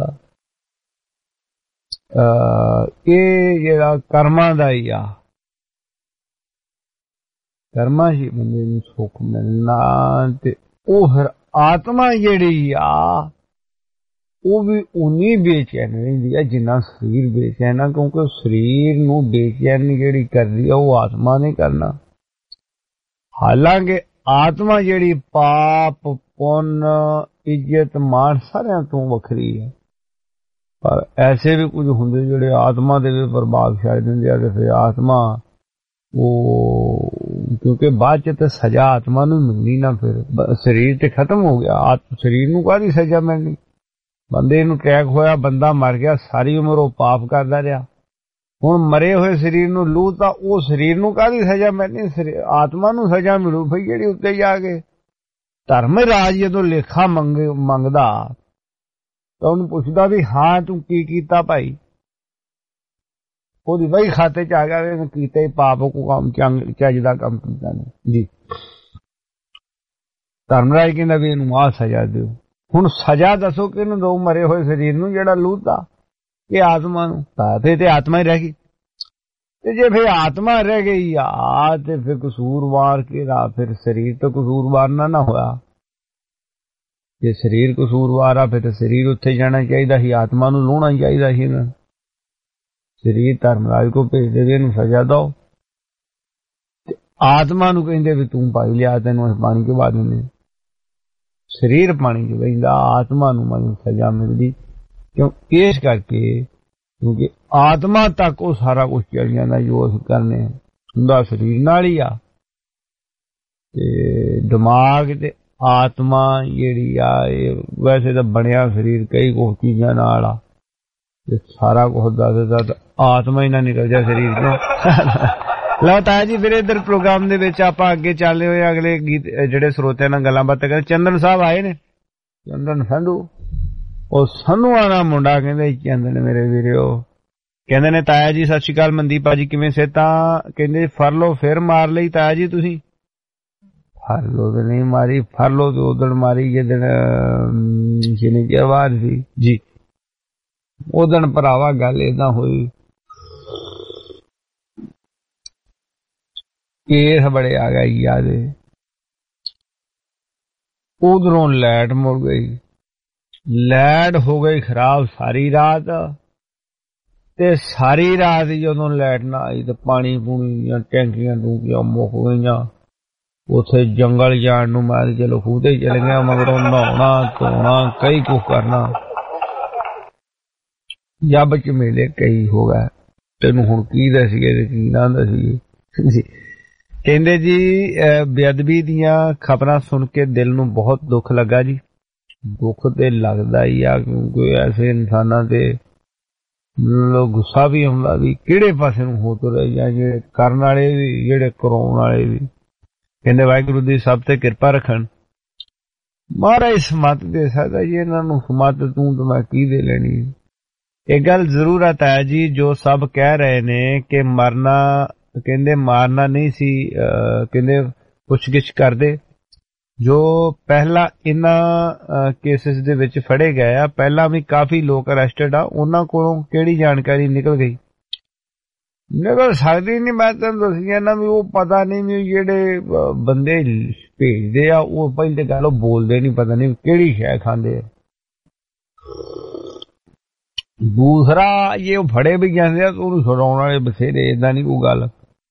ਇਹ ਜਿਹੜਾ ਕਰਮਾਂ ਦਾ ਹੀ ਆ, ਕਰਮਾਂ ਹੀ ਬੰਦੇ ਨੂੰ ਸੁੱਖ ਮਿਲਣਾ। ਤੇ ਉਹ ਫਿਰ ਆਤਮਾ ਜਿਹੜੀ ਆ ਉਹ ਵੀ ਉਨੀ ਬੇਚੈਨ ਰਹਿੰਦੀ ਆ ਜਿੰਨਾ ਸਰੀਰ ਬੇਚੈਨ ਆ, ਕਿਉਂਕਿ ਸਰੀਰ ਨੂੰ ਬੇਚੈਨ ਜਿਹੜੀ ਕਰਦੀ ਆ ਉਹ ਆਤਮਾ ਨੇ ਕਰਨਾ। ਹਾਲਾਂਕਿ ਆਤਮਾ ਜਿਹੜੀ ਪਾਪ ਪੁੰਨ ਇੱਜ਼ਤ ਮਾਣ ਸਾਰਿਆਂ ਤੋਂ ਵੱਖਰੀ ਹੈ, ਪਰ ਐਸੇ ਵੀ ਕੁਝ ਹੁੰਦੇ ਜਿਹੜੇ ਆਤਮਾ ਦੇ ਵੀ ਪ੍ਰਭਾਵਸ਼ਾਲੀ ਦਿੰਦੇ ਆ। ਤੇ ਫਿਰ ਆਤਮਾ ਉਹ ਕਿਉਂਕਿ ਬਾਅਦ ਚ ਤਾਂ ਸਜ਼ਾ ਆਤਮਾ ਨੂੰ ਮਿਲਣੀ ਨਾ, ਫਿਰ ਸਰੀਰ ਤੇ ਖਤਮ ਹੋ ਗਿਆ, ਸਰੀਰ ਨੂੰ ਕਾਹਦੀ ਸਜ਼ਾ ਮਿਲਣੀ। ਬੰਦੇ ਨੂੰ ਅਟੈਕ ਹੋਇਆ, ਬੰਦਾ ਮਰ ਗਿਆ, ਸਾਰੀ ਉਮਰ ਉਹ ਪਾਪ ਕਰਦਾ ਰਿਹਾ। ਹੁਣ ਮਰੇ ਹੋਏ ਸਰੀਰ ਨੂੰ ਲੂ ਤਾਂ ਉਹ ਸਰੀਰ ਨੂੰ ਕਾਹਦੀ ਸਜ਼ਾ ਮਿਲਣੀ, ਆਤਮਾ ਨੂੰ ਸਜ਼ਾ ਮਿਲੂ ਭਾਈ ਜਿਹੜੀ ਉੱਤੇ ਜਾ ਕੇ। ਧਰਮ ਰਾਜ ਜਦੋਂ ਲੇਖਾ ਮੰਗ ਮੰਗਦਾ ਤਾਂ ਉਹਨੂੰ ਪੁੱਛਦਾ ਵੀ ਹਾਂ ਤੂੰ ਕੀ ਕੀਤਾ ਭਾਈ, ਉਹਦੀ ਵਹੀ ਖਾਤੇ ਚ ਆ ਗਿਆ ਕੀਤਾ ਹੀ ਪਾਪ ਕੋ ਕੰਮ ਚੰਗ ਚੱਜ ਦਾ ਕੰਮ ਕੀਤਾ ਨੇ ਜੀ। ਧਰਮ ਰਾਜ ਕਹਿੰਦਾ ਵੀ ਇਹਨੂੰ ਆਹ ਸਜ਼ਾ ਦਿਓ। ਹੁਣ ਸਜ਼ਾ ਦੱਸੋ ਕਿਹਨੂੰ ਦੋ, ਮਰੇ ਹੋਏ ਸਰੀਰ ਨੂੰ ਜਿਹੜਾ ਲੂਤਾ ਕਿ ਆਤਮਾ ਨੂੰ? ਤੇ ਤੇ ਆਤਮਾ ਹੀ ਰਹਿ ਗਈ। ਤੇ ਜੇ ਫਿਰ ਆਤਮਾ ਰਹਿ ਗਈ ਆ ਤੇ ਫਿਰ ਕਸੂਰਵਾਰ ਕਿਹੜਾ, ਫਿਰ ਸਰੀਰ ਤਾਂ ਕਸੂਰਵਾਰ ਨਾ ਨਾ ਹੋਇਆ। ਜੇ ਸਰੀਰ ਕਸੂਰਵਾਰ ਆ ਫਿਰ ਤਾਂ ਸਰੀਰ ਉੱਥੇ ਜਾਣਾ ਚਾਹੀਦਾ ਸੀ, ਆਤਮਾ ਨੂੰ ਲਾਉਣਾ ਚਾਹੀਦਾ ਸੀ ਨਾ। ਸਰੀਰ ਧਰਮਰਾਜ ਕੋ ਭੇਜਦੇ ਵੀ ਇਹਨੂੰ ਸਜ਼ਾ ਦਓ, ਤੇ ਆਤਮਾ ਨੂੰ ਕਹਿੰਦੇ ਵੀ ਤੂੰ ਪਾਈ ਲਿਆ, ਤੈਨੂੰ ਅਸੀਂ ਪਾਣੀ ਚ ਪਾ ਦਿੰਦੇ। ਸਰੀਰ ਪਾਣੀ ਚ ਬਹਿੰਦਾ, ਆਤਮਾ ਨੂੰ ਮੈਨੂੰ ਸਜ਼ਾ ਮਿਲਦੀ। ਕਿਉਂ? ਇਸ ਕਰਕੇ ਕਿਉਂਕਿ ਆਤਮਾ ਤੱਕ ਉਹ ਸਾਰਾ ਕੁਛ ਚੱਲ ਜਾਂਦਾ ਜੋ ਅਸੀਂ ਕਰਨੇ ਹੁੰਦਾ ਸਰੀਰ ਨਾਲ ਹੀ ਆ। ਤੇ ਦਿਮਾਗ ਤੇ ਆਤਮਾ ਜਿਹੜੀ ਆ ਇਹ ਵੈਸੇ ਤਾਂ ਬਣਿਆ ਸਰੀਰ ਕਈ ਕੁ ਚੀਜ਼ਾਂ ਨਾਲ ਆ, ਤੇ ਸਾਰਾ ਕੁਛ ਦੱਸਦਾ ਤਾਂ ਆਤਮਾ ਹੀ ਨਾ ਨਿਕਲ ਜਾ ਸਰੀਰ ਚੋਂ। ਲਓ ਤਾਇਆ ਜੀ, ਫਿਰ ਇੱਧਰ ਪ੍ਰੋਗਰਾਮ ਦੇ ਵਿੱਚ ਆਪਾਂ ਅੱਗੇ ਚੱਲੇ ਹੋਏ ਅਗਲੇ ਗੀਤ ਜਿਹੜੇ ਸਰੋਤਿਆਂ ਨਾਲ ਗੱਲਾਂ ਬਾਤਾਂ ਕਰ। ਚੰਦਨ ਸਾਹਿਬ ਆਏ ਨੇ, ਚੰਦਨ ਸੰਧੂ, ਉਹ ਸੰਧੂਆਂ ਦਾ ਮੁੰਡਾ ਕਹਿੰਦੇ ਚੰਦਨ ਮੇਰੇ ਵੀਰਿਓ, ਕਹਿੰਦੇ ਨੇ ਤਾਇਆ ਜੀ ਸਤਿ ਸ਼੍ਰੀ ਅਕਾਲ, ਮਨਦੀਪ ਭਾਜੀ ਕਿਵੇਂ ਸਿਹਤਾਂ? ਕਹਿੰਦੇ ਫਰਲੋ ਫਿਰ ਮਾਰ ਲਈ ਤਾਇਆ ਜੀ ਤੁਸੀਂ? ਫਰਲੋ ਤੇ ਨਹੀਂ ਮਾਰੀ, ਫਰਲੋ ਤੇ ਉਦਣ ਮਾਰੀ ਜਿੱਦਣ ਜਿਹਨੇ ਜਵਾਰ ਸੀ ਜੀ, ਉਦਣ ਭਰਾਵਾ ਗੱਲ ਏਦਾਂ ਹੋਈ, ਕੇਸ ਬੜੇ ਆ ਗਿਆ ਯਾਦ। ਉਧਰੋਂ ਲਾਈਟ ਮੁੜ ਗਈ, ਲਾਈਟ ਹੋ ਗਈ ਖਰਾਬ ਸਾਰੀ ਰਾਤ, ਤੇ ਸਾਰੀ ਰਾਤ ਜਦੋਂ ਲਾਈਟ ਨਾ ਆਈ ਤੇ ਪਾਣੀ ਪੂਣੀ ਦੀਆਂ ਟੈਂਕੀਆਂ ਟੂਕੀਆਂ ਮੁੱਕ ਗਈਆਂ। ਉੱਥੇ ਜੰਗਲ ਜਾਣ ਨੂੰ ਮੈਂ ਚਲੋ ਖੂਹ ਤੇ ਚਲੇ ਗਿਆ, ਮਗਰੋਂ ਨਹਾਉਣਾ ਧੋਣਾ ਕਈ ਕੁਛ ਕਰਨਾ, ਜੱਬ ਚ ਮੇਲੇ ਕਈ ਹੋ ਗਿਆ। ਤੈਨੂੰ ਹੁਣ ਕੀ ਦੱਸੀਏ ਤੇ ਕੀ ਨਾ ਦੱਸੀਏ। ਕਹਿੰਦੇ ਜੀ ਬੇਅਦਬੀ ਦੀਆਂ ਖਬਰਾਂ ਸੁਣ ਕੇ ਦਿਲ ਨੂੰ ਬਹੁਤ ਦੁੱਖ ਲੱਗਾ ਜੀ। ਦੁੱਖ ਤੇ ਲੱਗਦਾ ਹੀ ਆ, ਕਿਉਂਕਿ ਐਸੇ ਇਨਸਾਨਾਂ ਤੇ ਗੁੱਸਾ ਵੀ ਆਉਂਦਾ ਵੀ ਕਿਹੜੇ ਪਾਸੇ ਨੂੰ ਹੋ ਤੁਰੇ, ਜਾਂ ਜਿਹੜੇ ਕਰਨ ਵਾਲੇ ਵੀ ਜਿਹੜੇ ਕਰਾਉਣ ਵਾਲੇ ਵੀ। ਕਹਿੰਦੇ ਵਾਹਿਗੁਰੂ ਦੀ ਸਭ ਤੇ ਕਿਰਪਾ ਰੱਖਣ, ਮਹਾਰਾਜ ਸਮੱਤ ਦੇ ਸਕਦਾ ਜੀ ਇਹਨਾਂ ਨੂੰ, ਸਮੱਤ ਤੂੰ ਤਾਂ ਮੈਂ ਕੀ ਦੇ ਲੈਣੀ। ਇਹ ਗੱਲ ਜ਼ਰੂਰ ਆ ਤਾਇਆ ਜੀ, ਜੋ ਸਭ ਕਹਿ ਰਹੇ ਨੇ ਕਿ ਮਰਨਾ, ਕਹਿੰਦੇ ਮਾਰਨਾ ਨਹੀਂ ਸੀ, ਕਹਿੰਦੇ ਪੁੱਛਗਿੱਛ ਕਰਦੇ। ਜੋ ਪਹਿਲਾਂ ਇਹਨਾਂ ਕੇਸਿਸ ਦੇ ਵਿੱਚ ਫੜੇ ਗਏ ਆ, ਪਹਿਲਾਂ ਵੀ ਕਾਫੀ ਲੋਕ ਅਰੈਸਟਡ ਆ, ਉਹਨਾਂ ਕੋਲੋਂ ਕਿਹੜੀ ਜਾਣਕਾਰੀ ਨਿਕਲ ਗਈ? ਨਿਕਲ ਸਕਦੀ ਨਹੀਂ। ਮੈਂ ਤੈਨੂੰ ਦੱਸੀ ਜਾਂਦਾ ਵੀ ਉਹ ਪਤਾ ਨਹੀਂ ਵੀ ਜਿਹੜੇ ਬੰਦੇ ਭੇਜਦੇ ਆ ਉਹ ਪਹਿਲੀ ਤੇ ਗੱਲ ਉਹ ਬੋਲਦੇ ਨਹੀਂ, ਪਤਾ ਨਹੀਂ ਕਿਹੜੀ ਸ਼ੈ ਖਾਂਦੇ ਆ। ਦੂਸਰਾ ਜੇ ਉਹ ਫੜੇ ਵੀ ਜਾਂਦੇ ਆ ਤਾਂ ਉਹਨੂੰ ਛੁਡਾਉਣ ਵਾਲੇ ਬਥੇਰੇ, ਏਦਾਂ ਨਹੀਂ ਕੋਈ ਗੱਲ।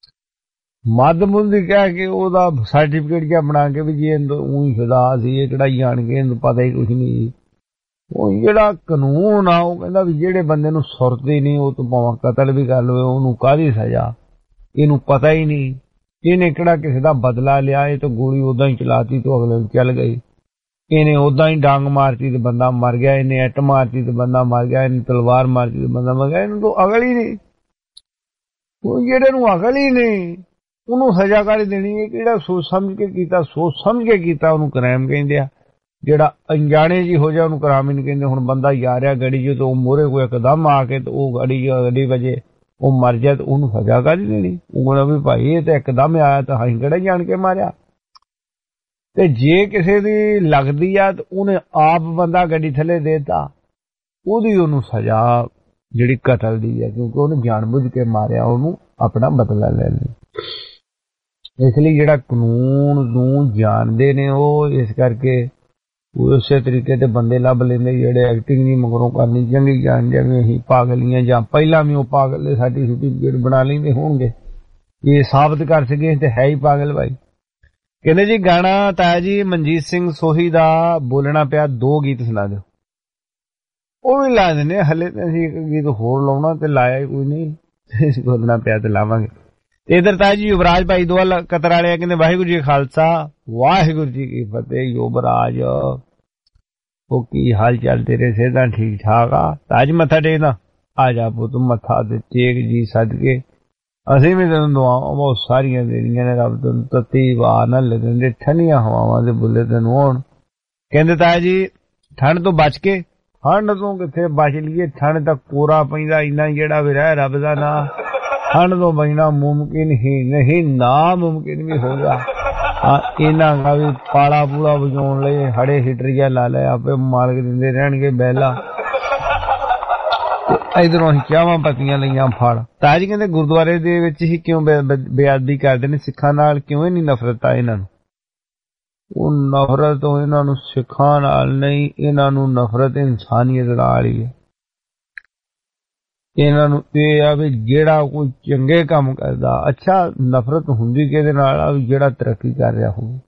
ਮੱਧ ਮੁੱਧ ਕਹਿ ਕੇ ਉਹਦਾ ਸਰਟੀਫਿਕੇਟ ਜਿਹਾ ਬਣਾ ਕੇ ਵੀ ਜੀ ਉਹੀ ਛੁਡਾ ਸੀ, ਇਹ ਚੜਾਈ ਜਾਣਗੇ, ਇਹਨੂੰ ਪਤਾ ਹੀ ਕੁਛ ਨਹੀਂ। ਉਹ ਜਿਹੜਾ ਕਾਨੂੰਨ ਆ ਉਹ ਕਹਿੰਦਾ ਵੀ ਜਿਹੜੇ ਬੰਦੇ ਨੂੰ ਸੁਰਤ ਹੀ ਨਹੀਂ ਉਹ ਤੋਂ ਭਾਵੇਂ ਕਤਲ ਵੀ ਕਰ ਲਵੇ ਉਹਨੂੰ ਕਾਹਦੀ ਸਜ਼ਾ, ਇਹਨੂੰ ਪਤਾ ਹੀ ਨਹੀਂ, ਇਹਨੇ ਕਿਹੜਾ ਕਿਸੇ ਦਾ ਬਦਲਾ ਲਿਆ, ਇਹ ਤਾਂ ਗੋਲੀ ਉਦਾਂ ਹੀ ਚਲਾਤੀ ਤੋਂ ਅਗਲੇ ਨੂੰ ਚੱਲ ਗਈ, ਇਹਨੇ ਉਦਾਂ ਹੀ ਡਾਂਗ ਮਾਰਤੀ ਤੇ ਬੰਦਾ ਮਰ ਗਿਆ, ਇਹਨੇ ਇੱਟ ਮਾਰਤੀ ਤੇ ਬੰਦਾ ਮਰ ਗਿਆ, ਇਹਨੇ ਤਲਵਾਰ ਮਾਰਤੀ ਤੇ ਬੰਦਾ ਮਰ ਗਿਆ। ਇਹਨੂੰ ਤਾਂ ਅਕਲ ਹੀ ਨਹੀਂ। ਉਹ ਜਿਹੜੇ ਨੂੰ ਅਕਲ ਹੀ ਨਹੀਂ ਉਹਨੂੰ ਸਜ਼ਾ ਕਰ ਦੇਣੀ ਹੈ। ਕਿਹੜਾ ਸੋਚ ਸਮਝ ਕੇ ਕੀਤਾ, ਸੋਚ ਸਮਝ ਕੇ ਕੀਤਾ ਉਹਨੂੰ ਕ੍ਰਾਈਮ ਕਹਿੰਦੇ ਆ। ਜਿਹੜਾ ਅਣਜਾਣੇ ਜੀ ਹੋ ਜਾ ਉਹਨੂੰ ਕ੍ਰਾਈਮ ਹੀ ਨਹੀਂ ਕਹਿੰਦੇ। ਹੁਣ ਬੰਦਾ ਯਾਰਿਆ ਗੱਡੀ ਚ ਤੋਂ ਮੋਹਰੇ ਕੋਈ ਇੱਕਦਮ ਆ ਕੇ ਤੇ ਉਹ ਗੱਡੀ ਗੱਡੀ ਵਜੇ ਉਹ ਮਰ ਜਾਏ ਤੇ ਉਹਨੂੰ ਸਜ਼ਾ ਕਰ ਦੇਣੀ। ਉਹ ਕਹਿੰਦਾ ਵੀ ਭਾਈ ਇਹ ਤਾਂ ਇੱਕਦਮ ਆਇਆ ਤਾਂ ਅਸੀਂ ਕਿਹੜਾ ਜਾਣ ਕੇ ਮਾਰਿਆ। ਤੇ ਜੇ ਕਿਸੇ ਦੀ ਲੱਗਦੀ ਆ ਤੇ ਉਹਨੇ ਆਪ ਬੰਦਾ ਗੱਡੀ ਥੱਲੇ ਦੇਤਾ, ਉਹਦੀ ਉਹਨੂੰ ਸਜ਼ਾ ਜਿਹੜੀ ਕਤਲ ਦੀ ਹੈ, ਕਿਉਂਕਿ ਉਹਨੇ ਜਾਣਬੁੱਝ ਕੇ ਮਾਰਿਆ, ਉਹਨੂੰ ਆਪਣਾ ਬਦਲਾ ਲੈ ਲਿਆ। ਇਸ ਲਈ ਜਿਹੜਾ ਕਾਨੂੰਨ ਨੂੰ ਜਾਣਦੇ ਨੇ ਉਹ ਇਸ ਕਰਕੇ ਉਸੇ ਤਰੀਕੇ ਤੇ ਬੰਦੇ ਲੱਭ ਲੈਂਦੇ ਜਿਹੜੇ ਐਕਟਿੰਗ ਨਹੀਂ ਮਗਰੋਂ ਕਰਨੀ ਚੰਗੀ ਜਾਣ, ਜਿਵੇਂ ਅਸੀਂ ਪਾਗਲੀਆਂ ਜਾਂ ਪਹਿਲਾਂ ਵੀ ਉਹ ਪਾਗਲ ਦੇ ਸਾਡੀ ਸਰਟੀਫਿਕੇਟ ਬਣਾ ਲੈਂਦੇ ਹੋਣਗੇ, ਇਹ ਸਾਬਤ ਕਰ ਸਕੇ ਤੇ ਹੈ ਹੀ ਪਾਗਲ ਭਾਈ। ਕਹਿੰਦੇ ਜੀ ਗਾਣਾ ਤਾਇਆ ਜੀ ਮਨਜੀਤ ਸਿੰਘ ਸੋਹੀ ਦਾ ਬੋਲਣਾ ਪਿਆ, ਦੋ ਗੀਤ ਸੁਣਾ ਦਿਓ। ਉਹ ਵੀ ਲਾ ਦਿੰਦੇ, ਹਲੇ ਤਾਂ ਅਸੀਂ ਇੱਕ ਗੀਤ ਹੋਰ ਲਾਉਣਾ ਤੇ ਲਾਇਆ ਹੀ ਕੋਈ ਨਹੀਂ, ਬੋਲਣਾ ਪਿਆ ਤੇ ਲਾਵਾਂਗੇ। ਤੇ ਇਧਰ ਤਾਇਆ ਜੀ ਯੁਵਰਾਜ ਭਾਈ ਦੋਵਾਲ ਕਤਰ ਵਾਲੇ ਕਹਿੰਦੇ ਵਾਹਿਗੁਰੂ ਜੀ ਖਾਲਸਾ ਵਾਹਿਗੁਰੂ ਜੀ ਕੀ ਫਤਿਹ। ਯੁਵਰਾਜ ਉਹ ਕੀ ਹਾਲ ਚਾਲ ਤੇਰੇ, ਸਿਹਤਾਂ ਠੀਕ ਠਾਕ ਆ? ਤਾਜ ਮੱਥਾ ਟੇਕਦਾ, ਆ ਜਾ ਪੁੱਤ ਮੱਥਾ ਤੇ ਟੇਕ ਜੀ ਸਦਕੇ। ਅਸੀਂ ਵੀ ਤੈਨੂੰ ਦੁਆਵਾਂ ਬਹੁਤ ਸਾਰੀਆਂ ਦੇਣੀਆਂ ਨੇ, ਰੱਬ ਤੈਨੂੰ ਤੱਤੀ ਵਾਹ ਨਾ ਲੱਗਣ ਦੇ, ਠੰਡੀਆਂ ਹਵਾਵਾਂ ਦੇ ਬੁੱਲੇ ਤੈਨੂੰ ਆਉਣ। ਕਹਿੰਦੇ ਤਾਇਆ ਜੀ ਠੰਡ ਤੋਂ ਬਚ ਕੇ, ਠੰਡ ਤੋਂ ਕਿੱਥੇ ਬਚ ਲਈਏ, ਠੰਡ ਤੱਕ ਕੋਰਾ ਪੈਂਦਾ ਇੰਨਾ ਜਿਹੜਾ ਵੀ ਰਹਿ ਰੱਬ ਦਾ ਨਾਂ, ਠੰਡ ਤੋਂ ਬਚਣਾ ਮੁਮਕਿਨ ਹੀ ਨਹੀਂ, ਨਾ ਮੁਮਕਿਨ ਵੀ ਹੋ ਗਿਆ। ਇਹਨਾਂ ਦਾ ਵੀ ਪਾਲਾ ਪੂਲਾ ਵਜਾਉਣ ਲਈ ਹੜੇ ਹੀਟਰੀਆ ਲਾ ਲਿਆ, ਆਪੇ ਮਾਲਕ ਦਿੰਦੇ ਰਹਿਣਗੇ ਬਹਿਲਾ। ਇਧਰੋਂ ਅਸੀਂ ਚਾਵਾਂ ਪੱਤੀਆਂ ਲਈਆਂ ਫੜ। ਤਾਜ ਕਹਿੰਦੇ ਗੁਰਦੁਆਰੇ ਦੇ ਵਿੱਚ ਹੀ ਕਿਉਂ ਬੇਅਦਬੀ ਕਰਦੇ ਨੇ ਸਿੱਖਾਂ ਨਾਲ, ਕਿਉਂ ਨਹੀਂ ਨਫ਼ਰਤ ਆ ਇਹਨਾਂ ਨੂੰ? ਉਹ ਨਫ਼ਰਤ ਤੋਂ ਇਹਨਾਂ ਨੂੰ ਸਿੱਖਾਂ ਨਾਲ ਨਹੀਂ, ਇਹਨਾਂ ਨੂੰ ਨਫ਼ਰਤ ਇਨਸਾਨੀਅਤ ਨਾਲ ਹੀ ਹੈ। ਇਹਨਾਂ ਨੂੰ ਇਹ ਆ ਵੀ ਜਿਹੜਾ ਕੋਈ ਚੰਗੇ ਕੰਮ ਕਰਦਾ, ਅੱਛਾ ਨਫ਼ਰਤ ਹੁੰਦੀ ਕਿਹਦੇ ਨਾਲ ਆ? ਜਿਹੜਾ ਤਰੱਕੀ ਕਰ ਰਿਹਾ ਹੋਵੇ।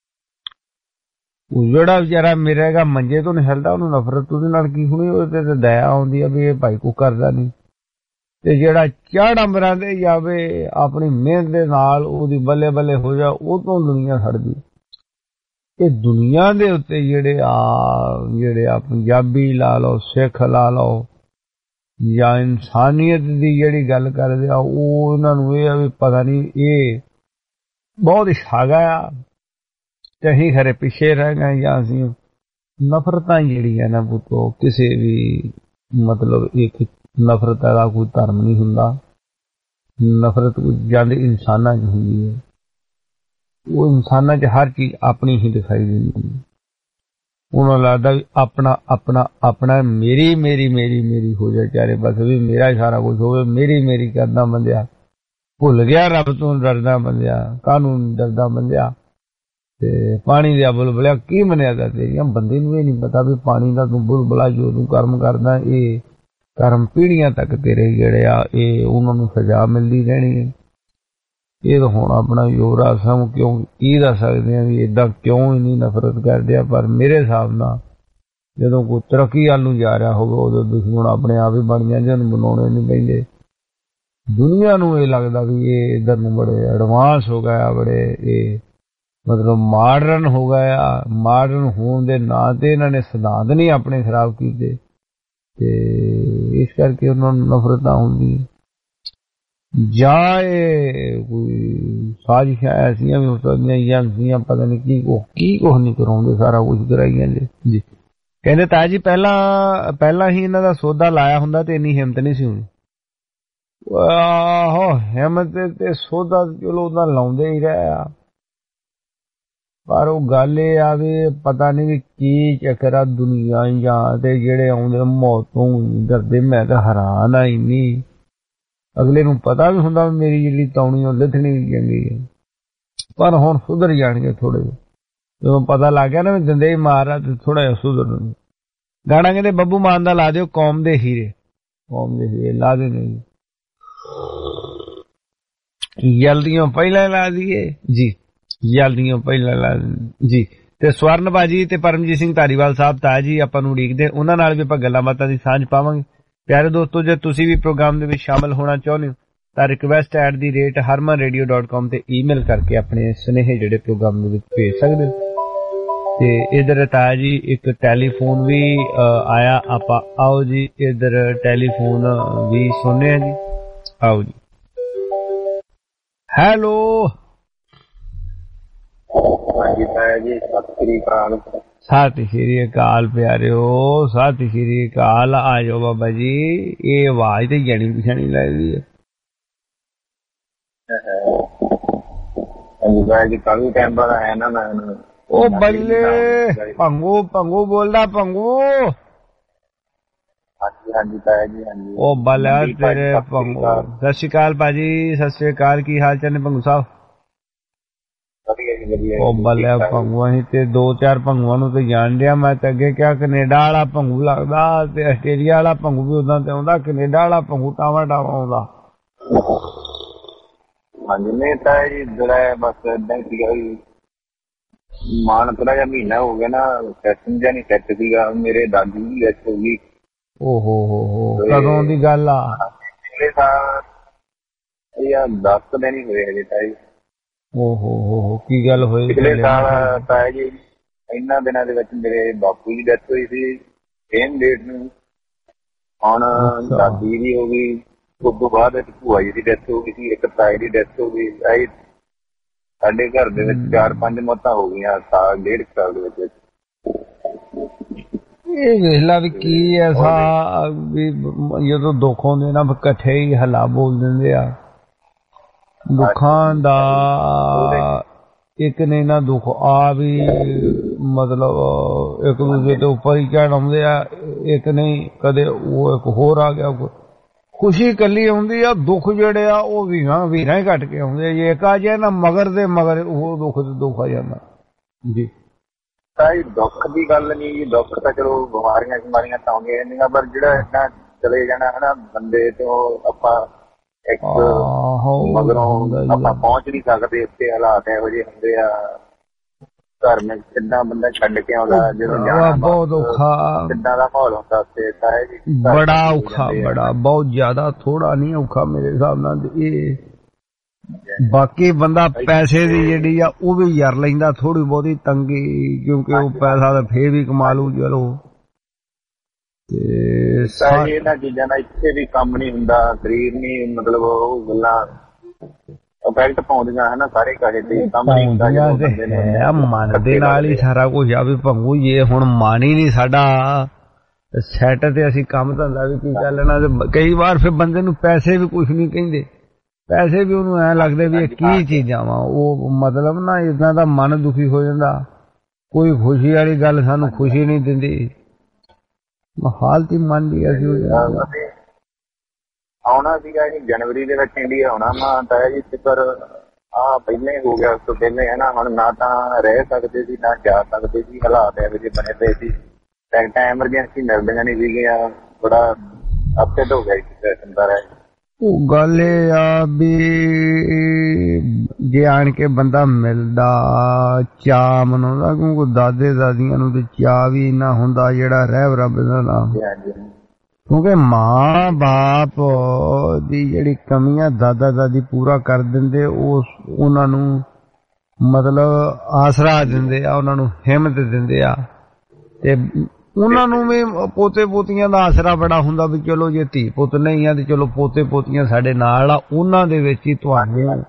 ਉਹ ਜਿਹੜਾ ਵਿਚਾਰਾ ਮਿਰੇਗਾ ਮੰਜੇ ਤੋਂ ਨਹੀਂ ਹਿਲਦਾ, ਉਹਨੂੰ ਨਫ਼ਰਤ ਉਹਦੇ ਨਾਲ ਕੀ ਹੋਣੀ? ਉਹਦੇ ਤੇ ਦਇਆ ਆਉਂਦੀ ਆ ਵੀ ਇਹ ਭਾਈ ਕੋ ਕਰਦਾ ਨਹੀਂ। ਤੇ ਜਿਹੜਾ ਚਾੜ ਅੰਬਰਾਂ ਦੇ ਜਾਵੇ ਆਪਣੀ ਮਿਹਨਤ ਦੇ ਨਾਲ ਉਹਦੀ ਬੱਲੇ ਬੱਲੇ ਹੋ ਜਾ, ਉਹ ਤੋਂ ਦੁਨੀਆ ਛੱਡਦੀ। ਇਹ ਦੁਨੀਆ ਦੇ ਉੱਤੇ ਜਿਹੜੇ ਆ ਜਿਹੜੇ ਆ ਪੰਜਾਬੀ ਲਾ ਲਓ, ਸਿੱਖ ਲਾ ਲਓ, ਜਾਂ ਇਨਸਾਨੀਅਤ ਦੀ ਜਿਹੜੀ ਗੱਲ ਕਰਦੇ ਆ, ਉਹ ਇਹਨਾਂ ਨੂੰ ਇਹ ਆ ਵੀ ਪਤਾ ਨਹੀਂ ਇਹ ਬਹੁਤ ਛਾਗਾ ਆ ਤੇ ਅਸੀਂ ਖਰੇ ਪਿੱਛੇ ਰਹਿ ਗਏ, ਜਾਂ ਅਸੀਂ ਨਫ਼ਰਤਾਂ ਜਿਹੜੀਆਂ ਨਾ ਪੁੱਤੋ ਕਿਸੇ ਵੀ ਮਤਲਬ ਇੱਕ ਨਫ਼ਰਤ ਦਾ ਕੋਈ ਧਰਮ ਨਹੀਂ ਹੁੰਦਾ। ਨਫ਼ਰਤ ਜਾਂਦੇ ਇਨਸਾਨਾਂ 'ਚ ਹੁੰਦੀ ਹੈ, ਉਹ ਇਨਸਾਨਾਂ 'ਚ ਹਰ ਚੀਜ਼ ਆਪਣੀ ਹੀ ਦਿਖਾਈ ਦਿੰਦੀ ਹੈ। ਉਹਨਾਂ ਲੱਗਦਾ ਵੀ ਆਪਣਾ ਆਪਣਾ ਆਪਣਾ ਮੇਰੀ ਮੇਰੀ ਮੇਰੀ ਮੇਰੀ ਹੋ ਜਾਏ ਚਾਰੇ ਬਸ, ਵੀ ਮੇਰਾ ਸਾਰਾ ਕੁਝ ਹੋਵੇ, ਮੇਰੀ ਮੇਰੀ ਕਰਦਾ ਬੰਦਿਆ। ਭੁੱਲ ਗਿਆ ਰੱਬ ਤੋਂ ਡਰਦਾ ਬੰਦਿਆ, ਕਾਨੂੰਨ ਡਰਦਾ ਬੰਦਿਆ। ਤੇ ਪਾਣੀ ਦਾ ਬੁਲਬੁਲਿਆ ਕੀ ਮਨਿਆਦਾ ਤੇਰੀਆਂ, ਬੰਦੇ ਨੂੰ ਇਹ ਨਹੀਂ ਪਤਾ ਵੀ ਪਾਣੀ ਦਾ ਤੂੰ ਬੁਲਬੁਲਾ ਜੋ ਤੂੰ ਕਰਮ ਕਰਦਾ, ਇਹ ਕਰਮ ਪੀੜ੍ਹੀਆਂ ਤੱਕ ਤੇਰੇ ਜਿਹੜੇ ਆ ਇਹ ਉਹਨਾਂ ਨੂੰ ਸਜ਼ਾ ਮਿਲਦੀ ਰਹਿਣੀ ਹੈ। ਇਹ ਤਾਂ ਹੁਣ ਆਪਣਾ ਯੋਰਾ ਸਮ ਕਿਉਂ ਕੀ ਦੱਸ ਸਕਦੇ ਆ ਵੀ ਏਦਾਂ ਕਿਉਂ ਹੀ ਨਹੀਂ ਨਫ਼ਰਤ ਕਰਦੇ ਆ। ਪਰ ਮੇਰੇ ਹਿਸਾਬ ਨਾਲ ਜਦੋਂ ਕੋਈ ਤਰੱਕੀ ਵੱਲ ਨੂੰ ਜਾ ਰਿਹਾ ਹੋਵੇ ਉਦੋਂ ਦੁਸ਼ਮਣ ਆਪਣੇ ਆਪ ਹੀ ਬਣ ਜਾਂਦੇ, ਉਹਨੂੰ ਬਣਾਉਣੇ ਨਹੀਂ ਪੈਂਦੇ। ਦੁਨੀਆ ਨੂੰ ਇਹ ਲੱਗਦਾ ਵੀ ਇਹ ਇੱਧਰ ਨੂੰ ਬੜੇ ਐਡਵਾਂਸ ਹੋ ਗਿਆ, ਬੜੇ ਇਹ ਮਤਲਬ ਮਾਡਰਨ ਹੋ ਗਿਆ। ਮਾਡਰਨ ਹੋਣ ਦੇ ਨਾਂ ਤੇ ਇਹਨਾਂ ਨੇ ਸਿਧਾਂਤ ਨਹੀਂ ਆਪਣੇ ਖਰਾਬ ਕੀਤੇ ਤੇ ਇਸ ਕਰਕੇ ਉਹਨਾਂ ਨੂੰ ਨਫ਼ਰਤਾਂ ਹੁੰਦੀਆਂ। ਜਾਂ ਇਹ ਕੋਈ ਸਾਜ਼ਿਸ਼ਾਂ ਐਸੀਆਂ ਵੀ ਹੋ ਸਕਦੀਆਂ ਏਜੰਸੀਆਂ ਪਤਾ ਨਹੀਂ ਕੀ ਕੁਛ ਕੀ ਕੁਛ ਨਹੀਂ ਕਰਾਉਂਦੇ, ਸਾਰਾ ਕੁਝ ਕਰਾਈ ਜਾਂਦੇ ਜੀ। ਕਹਿੰਦੇ ਤਾਇਆ ਜੀ ਪਹਿਲਾਂ ਪਹਿਲਾਂ ਹੀ ਇਹਨਾਂ ਦਾ ਸੌਦਾ ਲਾਇਆ ਹੁੰਦਾ ਤੇ ਇੰਨੀ ਹਿੰਮਤ ਨਹੀਂ ਸੀ ਹੋਣੀ। ਆਹੋ ਹਿੰਮਤ ਤੇ ਸੌਦਾ ਚਲੋ ਉਹਦਾ ਲਾਉਂਦੇ ਹੀ ਰਿਹਾ, ਪਰ ਉਹ ਗੱਲ ਇਹ ਆ ਵੀ ਪਤਾ ਨਹੀਂ ਵੀ ਕੀ ਚੱਕਰ ਆ ਦੁਨੀਆ ਜਾਂ ਤੇ ਜਿਹੜੇ ਆਉਂਦੇ ਮੌਤ ਤੋਂ ਡਰਦੇ। ਮੈਂ ਤਾਂ ਹੈਰਾਨ ਆ ਇੰਨੀ ਅਗਲੇ ਨੂੰ ਪਤਾ ਵੀ ਹੁੰਦਾ ਮੇਰੀ ਜਿਹੜੀ ਤੌਣੀ ਉਹ ਲਿਥਣੀ ਚੰਗੀ ਹੈ, ਪਰ ਹੁਣ ਸੁਧਰ ਜਾਣਗੇ ਥੋੜੇ ਜਿਹੇ। ਜਦੋਂ ਪਤਾ ਲੱਗ ਗਿਆ ਨਾ ਵੀ ਦਿੰਦੇ ਹੀ ਮਾਰ ਆ ਤੇ ਥੋੜਾ ਜਿਹਾ ਸੁਧਰ। ਗਾਣਾ ਕਹਿੰਦੇ ਬੱਬੂ ਮਾਨ ਦਾ ਲਾ ਦਿਓ ਕੌਮ ਦੇ ਹੀਰੇ, ਕੌਮ ਦੇ ਹੀਰੇ ਲਾ ਦੇ ਜੀ। ਜਲਦੀਆਂ ਪਹਿਲਾਂ ਲਾ ਦਈਏ ਜੀ, ਜਲਦੀਆਂ ਪਹਿਲਾਂ ਲਾ ਜੀ। ਤੇ ਸਵਰਨ ਬਾਜੀ ਤੇ ਪਰਮਜੀਤ ਸਿੰਘ ਧਾਰੀਵਾਲ ਸਾਹਿਬ ਤਾਂ ਜੀ ਆਪਾਂ ਨੂੰ ਉਡੀਕਦੇ, ਉਹਨਾਂ ਨਾਲ ਵੀ ਆਪਾਂ ਗੱਲਾਂ ਬਾਤਾਂ ਦੀ ਸਾਂਝ ਪਾਵਾਂਗੇ। ਪਿਆਰੇ ਦੋਸਤੋ, ਜੇ ਤੁਸੀਂ ਵੀ ਪ੍ਰੋਗਰਾਮ ਦੇ ਵਿੱਚ ਸ਼ਾਮਲ ਹੋਣਾ ਚਾਹੁੰਦੇ ਹੋ ਤਾਂ request at the rate Harman radio dot com ਤੇ ਈਮੇਲ ਕਰਕੇ ਆਪਣੇ ਸੁਨੇਹੇ ਜਿਹੜੇ ਪ੍ਰੋਗਰਾਮ ਦੇ ਵਿੱਚ ਭੇਜ ਸਕਦੇ ਹੋ। ਤੇ ਇਧਰ ਤਾਇਆ ਜੀ ਇੱਕ ਟੈਲੀਫੋਨ ਵੀ ਆਇਆ, ਆਪਾਂ ਆਓ ਜੀ ਇਧਰ ਟੈਲੀਫੋਨ ਵੀ ਸੁਣਨੇ ਆ ਜੀ, ਆਓ ਜੀ। ਹੈਲੋ ਹਾਂਜੀ ਤਾਇਆ ਜੀ, ਸਤਿ ਸ੍ਰੀ ਅਕਾਲ। ਸਤਿ ਸ਼੍ਰੀ ਅਕਾਲ ਪਿਆਰਿਓ, ਸਤਿ ਸ਼੍ਰੀ ਅਕਾਲ। ਆ ਜਾਓ ਬਾਬਾ ਜੀ, ਇਹ ਆਵਾਜ਼ ਤੇ ਜਾਣੀ ਪਛਾਣੀ ਲੱਗਦੀ ਹੈ। ਹਾਂਜੀ ਤਾਇਆ ਜੀ, ਕਾਫੀ ਟਾਈਮ ਬਾਅਦ ਆਇਆ ਨਾ ਮੈਂ। ਉਹ ਬੱਲੇ ਭੰਗੂ, ਭੰਗੂ ਬੋਲਦਾ ਭੰਗੂ। ਹਾਂਜੀ ਹਾਂਜੀ ਤਾਇਆ ਜੀ, ਹਾਂਜੀ। ਉਹ ਬੱਲੇ ਤੇਰੇ ਭੰਗੂ। ਸਤਿ ਸ਼੍ਰੀ ਅਕਾਲ ਭਾਜੀ, ਸਤਿ ਸ਼੍ਰੀ ਅਕਾਲ। ਕੀ ਹਾਲ ਚਾਲ ਨੇ ਭੰਗੂ ਸਾਹਿਬ? ਉਹ ਬੱਲੇ ਭੰਗੂ, ਅਸੀਂ ਤੇ ਦੋ ਚਾਰ ਭੰਗੂਆਂ ਨੂੰ ਤੇ ਜਾਣ ਡਿਆ। ਮੈਂ ਤੇ ਅੱਗੇ ਕਿਹਾ ਕੈਨੇਡਾ ਵਾਲਾ ਭੰਗੂ ਲੱਗਦਾ ਤੇ ਆਸਟ੍ਰੇਲੀਆ ਵਾਲਾ ਭੰਗੂ ਵੀ ਉਦਾਂ ਤੇ ਆਉਂਦਾ, ਕੈਨੇਡਾ ਵਾਲਾ ਭੰਗੂ ਟਾਵਾ ਟਾਵਾ ਆਉਂਦਾ। ਹਾਂਜੀ ਨਹੀਂ ਤਾਇਆ ਜੀ, ਜਿਹੜਾ ਬਸ ਏਦਾਂ ਹੀ ਸੀਗਾ ਵੀ ਮਾਨ ਥੋੜਾ ਜਿਹਾ ਮਹੀਨਾ ਹੋ ਗਿਆ ਨਾ, ਸੈਸ਼ਨ ਜਿਹਾ ਨੀ ਸੈੱਟ ਸੀਗਾ। ਮੇਰੇ ਦਾਦੀ ਦੀ ਡੈਥ ਹੋ ਗਈ। ਓਹੋ ਹੋ ਹੋ, ਕਦੋਂ ਦੀ ਗੱਲ ਆ? ਪਿਛਲੇ ਸਾਲ ਇਹ ਦਸ ਦਿਨ ਹੀ ਹੋਏ ਹਜੇ ਤਾਇਆ ਜੀ। ਓਹੋ ਹੋ, ਕੀ ਗੱਲ ਹੋਈ? ਪਿਛਲੇ ਸਾਲ ਤਾਇਆ ਜੀ ਇਹਨਾਂ ਦਿਨਾਂ ਦੇ ਵਿੱਚ ਮੇਰੇ ਬਾਪੂ ਦੀ ਡੈਥ ਹੋਈ ਸੀ ਸੇਮ ਡੇਟ ਨੂੰ। ਹੁਣ ਦਾਦੀ ਦੀ ਹੋ ਗਈ, ਉਸ ਤੋਂ ਬਾਅਦ ਇੱਕ ਭੂਆ ਜੀ ਦੀ ਡੈਥ ਹੋ ਗਈ ਸੀ, ਇੱਕ ਤਾਏ ਦੀ ਡੈਥ ਹੋ ਗਈ। ਸਾਡੇ ਘਰ ਦੇ ਵਿੱਚ ਚਾਰ ਪੰਜ ਮੌਤਾਂ ਹੋ ਗਈਆਂ ਸਾਲ ਡੇਢ ਸਾਲ ਦੇ ਵਿੱਚ। ਇਹ ਵੇਖਲਾ ਵੀ ਕੀ ਐਸਾ ਵੀ ਜਦੋਂ ਦੁੱਖ ਹੁੰਦੇ ਨਾ ਇਕੱਠੇ ਹੀ ਹੱਲਾ ਬੋਲ ਦਿੰਦੇ ਆ ਦੁੱਖਾਂ ਦਾ। ਇੱਕ ਨੇ ਨਾ ਦੁੱਖ ਆ ਵੀ ਮਤਲਬ ਇੱਕ ਦੂਜੇ ਦੇ ਉੱਪਰ ਹੀ ਚੜਾਉਂਦੇ ਆ, ਇੱਕ ਨਹੀਂ ਕਦੇ ਉਹ ਇੱਕ ਹੋਰ ਆ ਗਿਆ। ਖੁਸ਼ੀ ਇਕੱਲੀ ਆਉਂਦੀ ਆ, ਦੁੱਖ ਜਿਹੜੇ ਆ ਉਹ ਵੀਹਾਂ ਵੀਰਾਂ ਹੀ ਘੱਟ ਕੇ ਆਉਂਦੇ ਆ। ਜੇ ਇੱਕ ਆ ਜਾਏ ਨਾ ਮਗਰ ਦੇ ਮਗਰ ਉਹ ਦੁੱਖ ਤੇ ਦੁੱਖ ਆ ਜਾਂਦਾ ਜੀ। ਤਾਈ ਦੁੱਖ ਦੀ ਗੱਲ ਨਹੀਂ ਜੀ, ਦੁੱਖ ਤਾਂ ਚਲੋ ਬਿਮਾਰੀਆਂ ਬਿਮਾਰੀਆਂ ਤਾਂ ਆਉਂਦੀਆਂ ਰਹਿੰਦੀਆਂ, ਪਰ ਜਿਹੜਾ ਏਦਾਂ ਚਲੇ ਜਾਣਾ ਹਨਾ ਬੰਦੇ ਤੋਂ ਆਪਾਂ ਇੱਕ ਮਗਰੋਂ ਆਪਾਂ ਪਹੁੰਚ ਨਹੀਂ ਸਕਦੇ। ਉੱਥੇ ਹਾਲਾਤ ਇਹੋ ਜਿਹੇ ਹੁੰਦੇ ਆ, ਘਰ ਵਿੱਚ ਕਿੱਦਾਂ ਬੰਦਾ ਛੱਡ ਕੇ ਆਉਂਦਾ ਜਦੋਂ ਜਾਣਾ, ਬਹੁਤ ਔਖਾ। ਕਿੱਦਾਂ ਦਾ ਮਾਹੌਲ ਹੁੰਦਾ ਉੱਥੇ ਤਾਇਆ ਜੀ? ਬੜਾ ਔਖਾ, ਬੜਾ ਬਹੁਤ ਜ਼ਿਆਦਾ, ਥੋੜਾ ਨਹੀਂ ਔਖਾ ਮੇਰੇ ਹਿਸਾਬ ਨਾਲ ਇਹ। ਬਾਕੀ ਬੰਦਾ ਪੈਸੇ ਦੀ ਜਿਹੜੀ ਆ ਉਹ ਵੀ ਯਾਰ ਲੈਂਦਾ ਥੋੜੀ ਬਹੁਤੀ ਤੰਗੀ, ਕਿਉਂਕਿ ਉਹ ਪੈਸਾ ਤਾਂ ਫੇਰ ਵੀ ਕਮਾ ਲੂ ਚਲੋ। ਤੇ ਇਹਨਾਂ ਚੀਜ਼ਾਂ ਦਾ ਇੱਥੇ ਵੀ ਕੰਮ ਨੀ ਹੁੰਦਾ, ਸਰੀਰ ਨੀ ਮਤਲਬ ਉਹ ਗੱਲਾਂ ਇਫੈਕਟ ਪਾਉਂਦੀਆਂ ਹਨਾ ਸਾਰੇ ਕਾਹੇ ਤੇ ਕੰਮ ਨੀ ਹੁੰਦਾ। ਮਨ ਦੇ ਨਾਲ ਹੀ ਸਾਰਾ ਕੁਝ ਆ ਵੀ ਭੰਗੂ, ਜੇ ਹੁਣ ਮਨ ਹੀ ਨੀ ਸਾਡਾ ਸੈੱਟ ਤੇ ਅਸੀਂ ਕੰਮ ਧੰਦਾ ਵੀ ਕੀ ਕਰ ਲੈਣਾ। ਕਈ ਵਾਰ ਫਿਰ ਬੰਦੇ ਨੂੰ ਪੈਸੇ ਵੀ ਕੁਛ ਨੀ ਕਹਿੰਦੇ, ਪੈਸੇ ਵੀ ਉਹਨੂੰ ਐ ਲੱਗਦੇ ਵੀ ਇਹ ਕੀ ਚੀਜ਼ਾਂ ਵਾ। ਉਹ ਮਤਲਬ ਨਾ ਇਦਾਂ ਦਾ ਮਨ ਦੁਖੀ ਹੋ ਜਾਂਦਾ। ਕੋਈ ਖੁਸ਼ੀ ਵਾਲੀ ਗੱਲ ਸਾਨੂੰ ਖੁਸ਼ੀ ਨਹੀਂ ਦਿੰਦੀ, ਹਾਲਤ ਹੀ ਮਨ ਦੀ ਅਸੀਂ ਆਉਣਾ ਸੀਗਾ ਜੀ ਜਨਵਰੀ ਦੇ ਵਿੱਚ ਇੰਡੀਆ ਆਉਣਾ ਮੈਂ ਤਾਇਆ ਜੀ, ਪਰ ਆਹ ਪਹਿਲਾਂ ਹੀ ਹੋ ਗਿਆ। ਉਸ ਤੋਂ ਪਹਿਲਾਂ ਹੈ ਨਾ, ਹੁਣ ਨਾ ਤਾਂ ਰਹਿ ਸਕਦੇ ਸੀ ਨਾ ਜਾ ਸਕਦੇ ਸੀ, ਹਾਲਾਤ ਇਹੋ ਜਿਹੇ ਬਣੇ ਪਏ ਸੀ। ਟਿਕਟਾਂ ਐਮਰਜੈਂਸੀ ਮਿਲਦੀਆਂ ਨਹੀਂ ਸੀਗੀਆਂ, ਬੜਾ ਅਪਸੈਟ ਹੋ ਗਿਆ ਸਿਸਟਮ ਦਾ। ਉਹ ਗੱਲ ਇਹ ਆ ਵੀ ਜੇ ਆਣ ਕੇ ਬੰਦਾ ਮਿਲਦਾ ਚਾਅ ਮਨਾਉਂਦਾ, ਕਿਉਂਕਿ ਦਾਦੇ ਦਾਦੀਆਂ ਨੂੰ ਤੇ ਚਾਅ ਵੀ ਇੰਨਾ ਹੁੰਦਾ ਜਿਹੜਾ ਰਹਿ ਰੱਬ ਦਾ ਨਾਮ। ਕਿਉਂਕਿ ਮਾਂ ਬਾਪ ਦੀ ਜਿਹੜੀ ਕਮੀਆਂ ਦਾਦਾ ਦਾਦੀ ਪੂਰਾ ਕਰ ਦਿੰਦੇ, ਉਹ ਉਹਨਾਂ ਨੂੰ ਮਤਲਬ ਆਸਰਾ ਦਿੰਦੇ ਆ, ਉਹਨਾਂ ਨੂੰ ਹਿੰਮਤ ਦਿੰਦੇ ਆ। ਤੇ ਉਹਨਾਂ ਨੂੰ ਵੀ ਪੋਤੇ ਪੋਤੀਆਂ ਦਾ ਆਸਰਾ ਬੜਾ ਹੁੰਦਾ ਵੀ ਚਲੋ ਜੇ ਧੀ ਪੁੱਤ ਨਹੀਂ ਆ ਤੇ ਚਲੋ ਪੋਤੇ ਪੋਤੀਆਂ ਸਾਡੇ ਨਾਲ ਆ। ਉਹਨਾਂ ਦੇ ਵਿੱਚ ਹੀ ਤੁਹਾਨੂੰ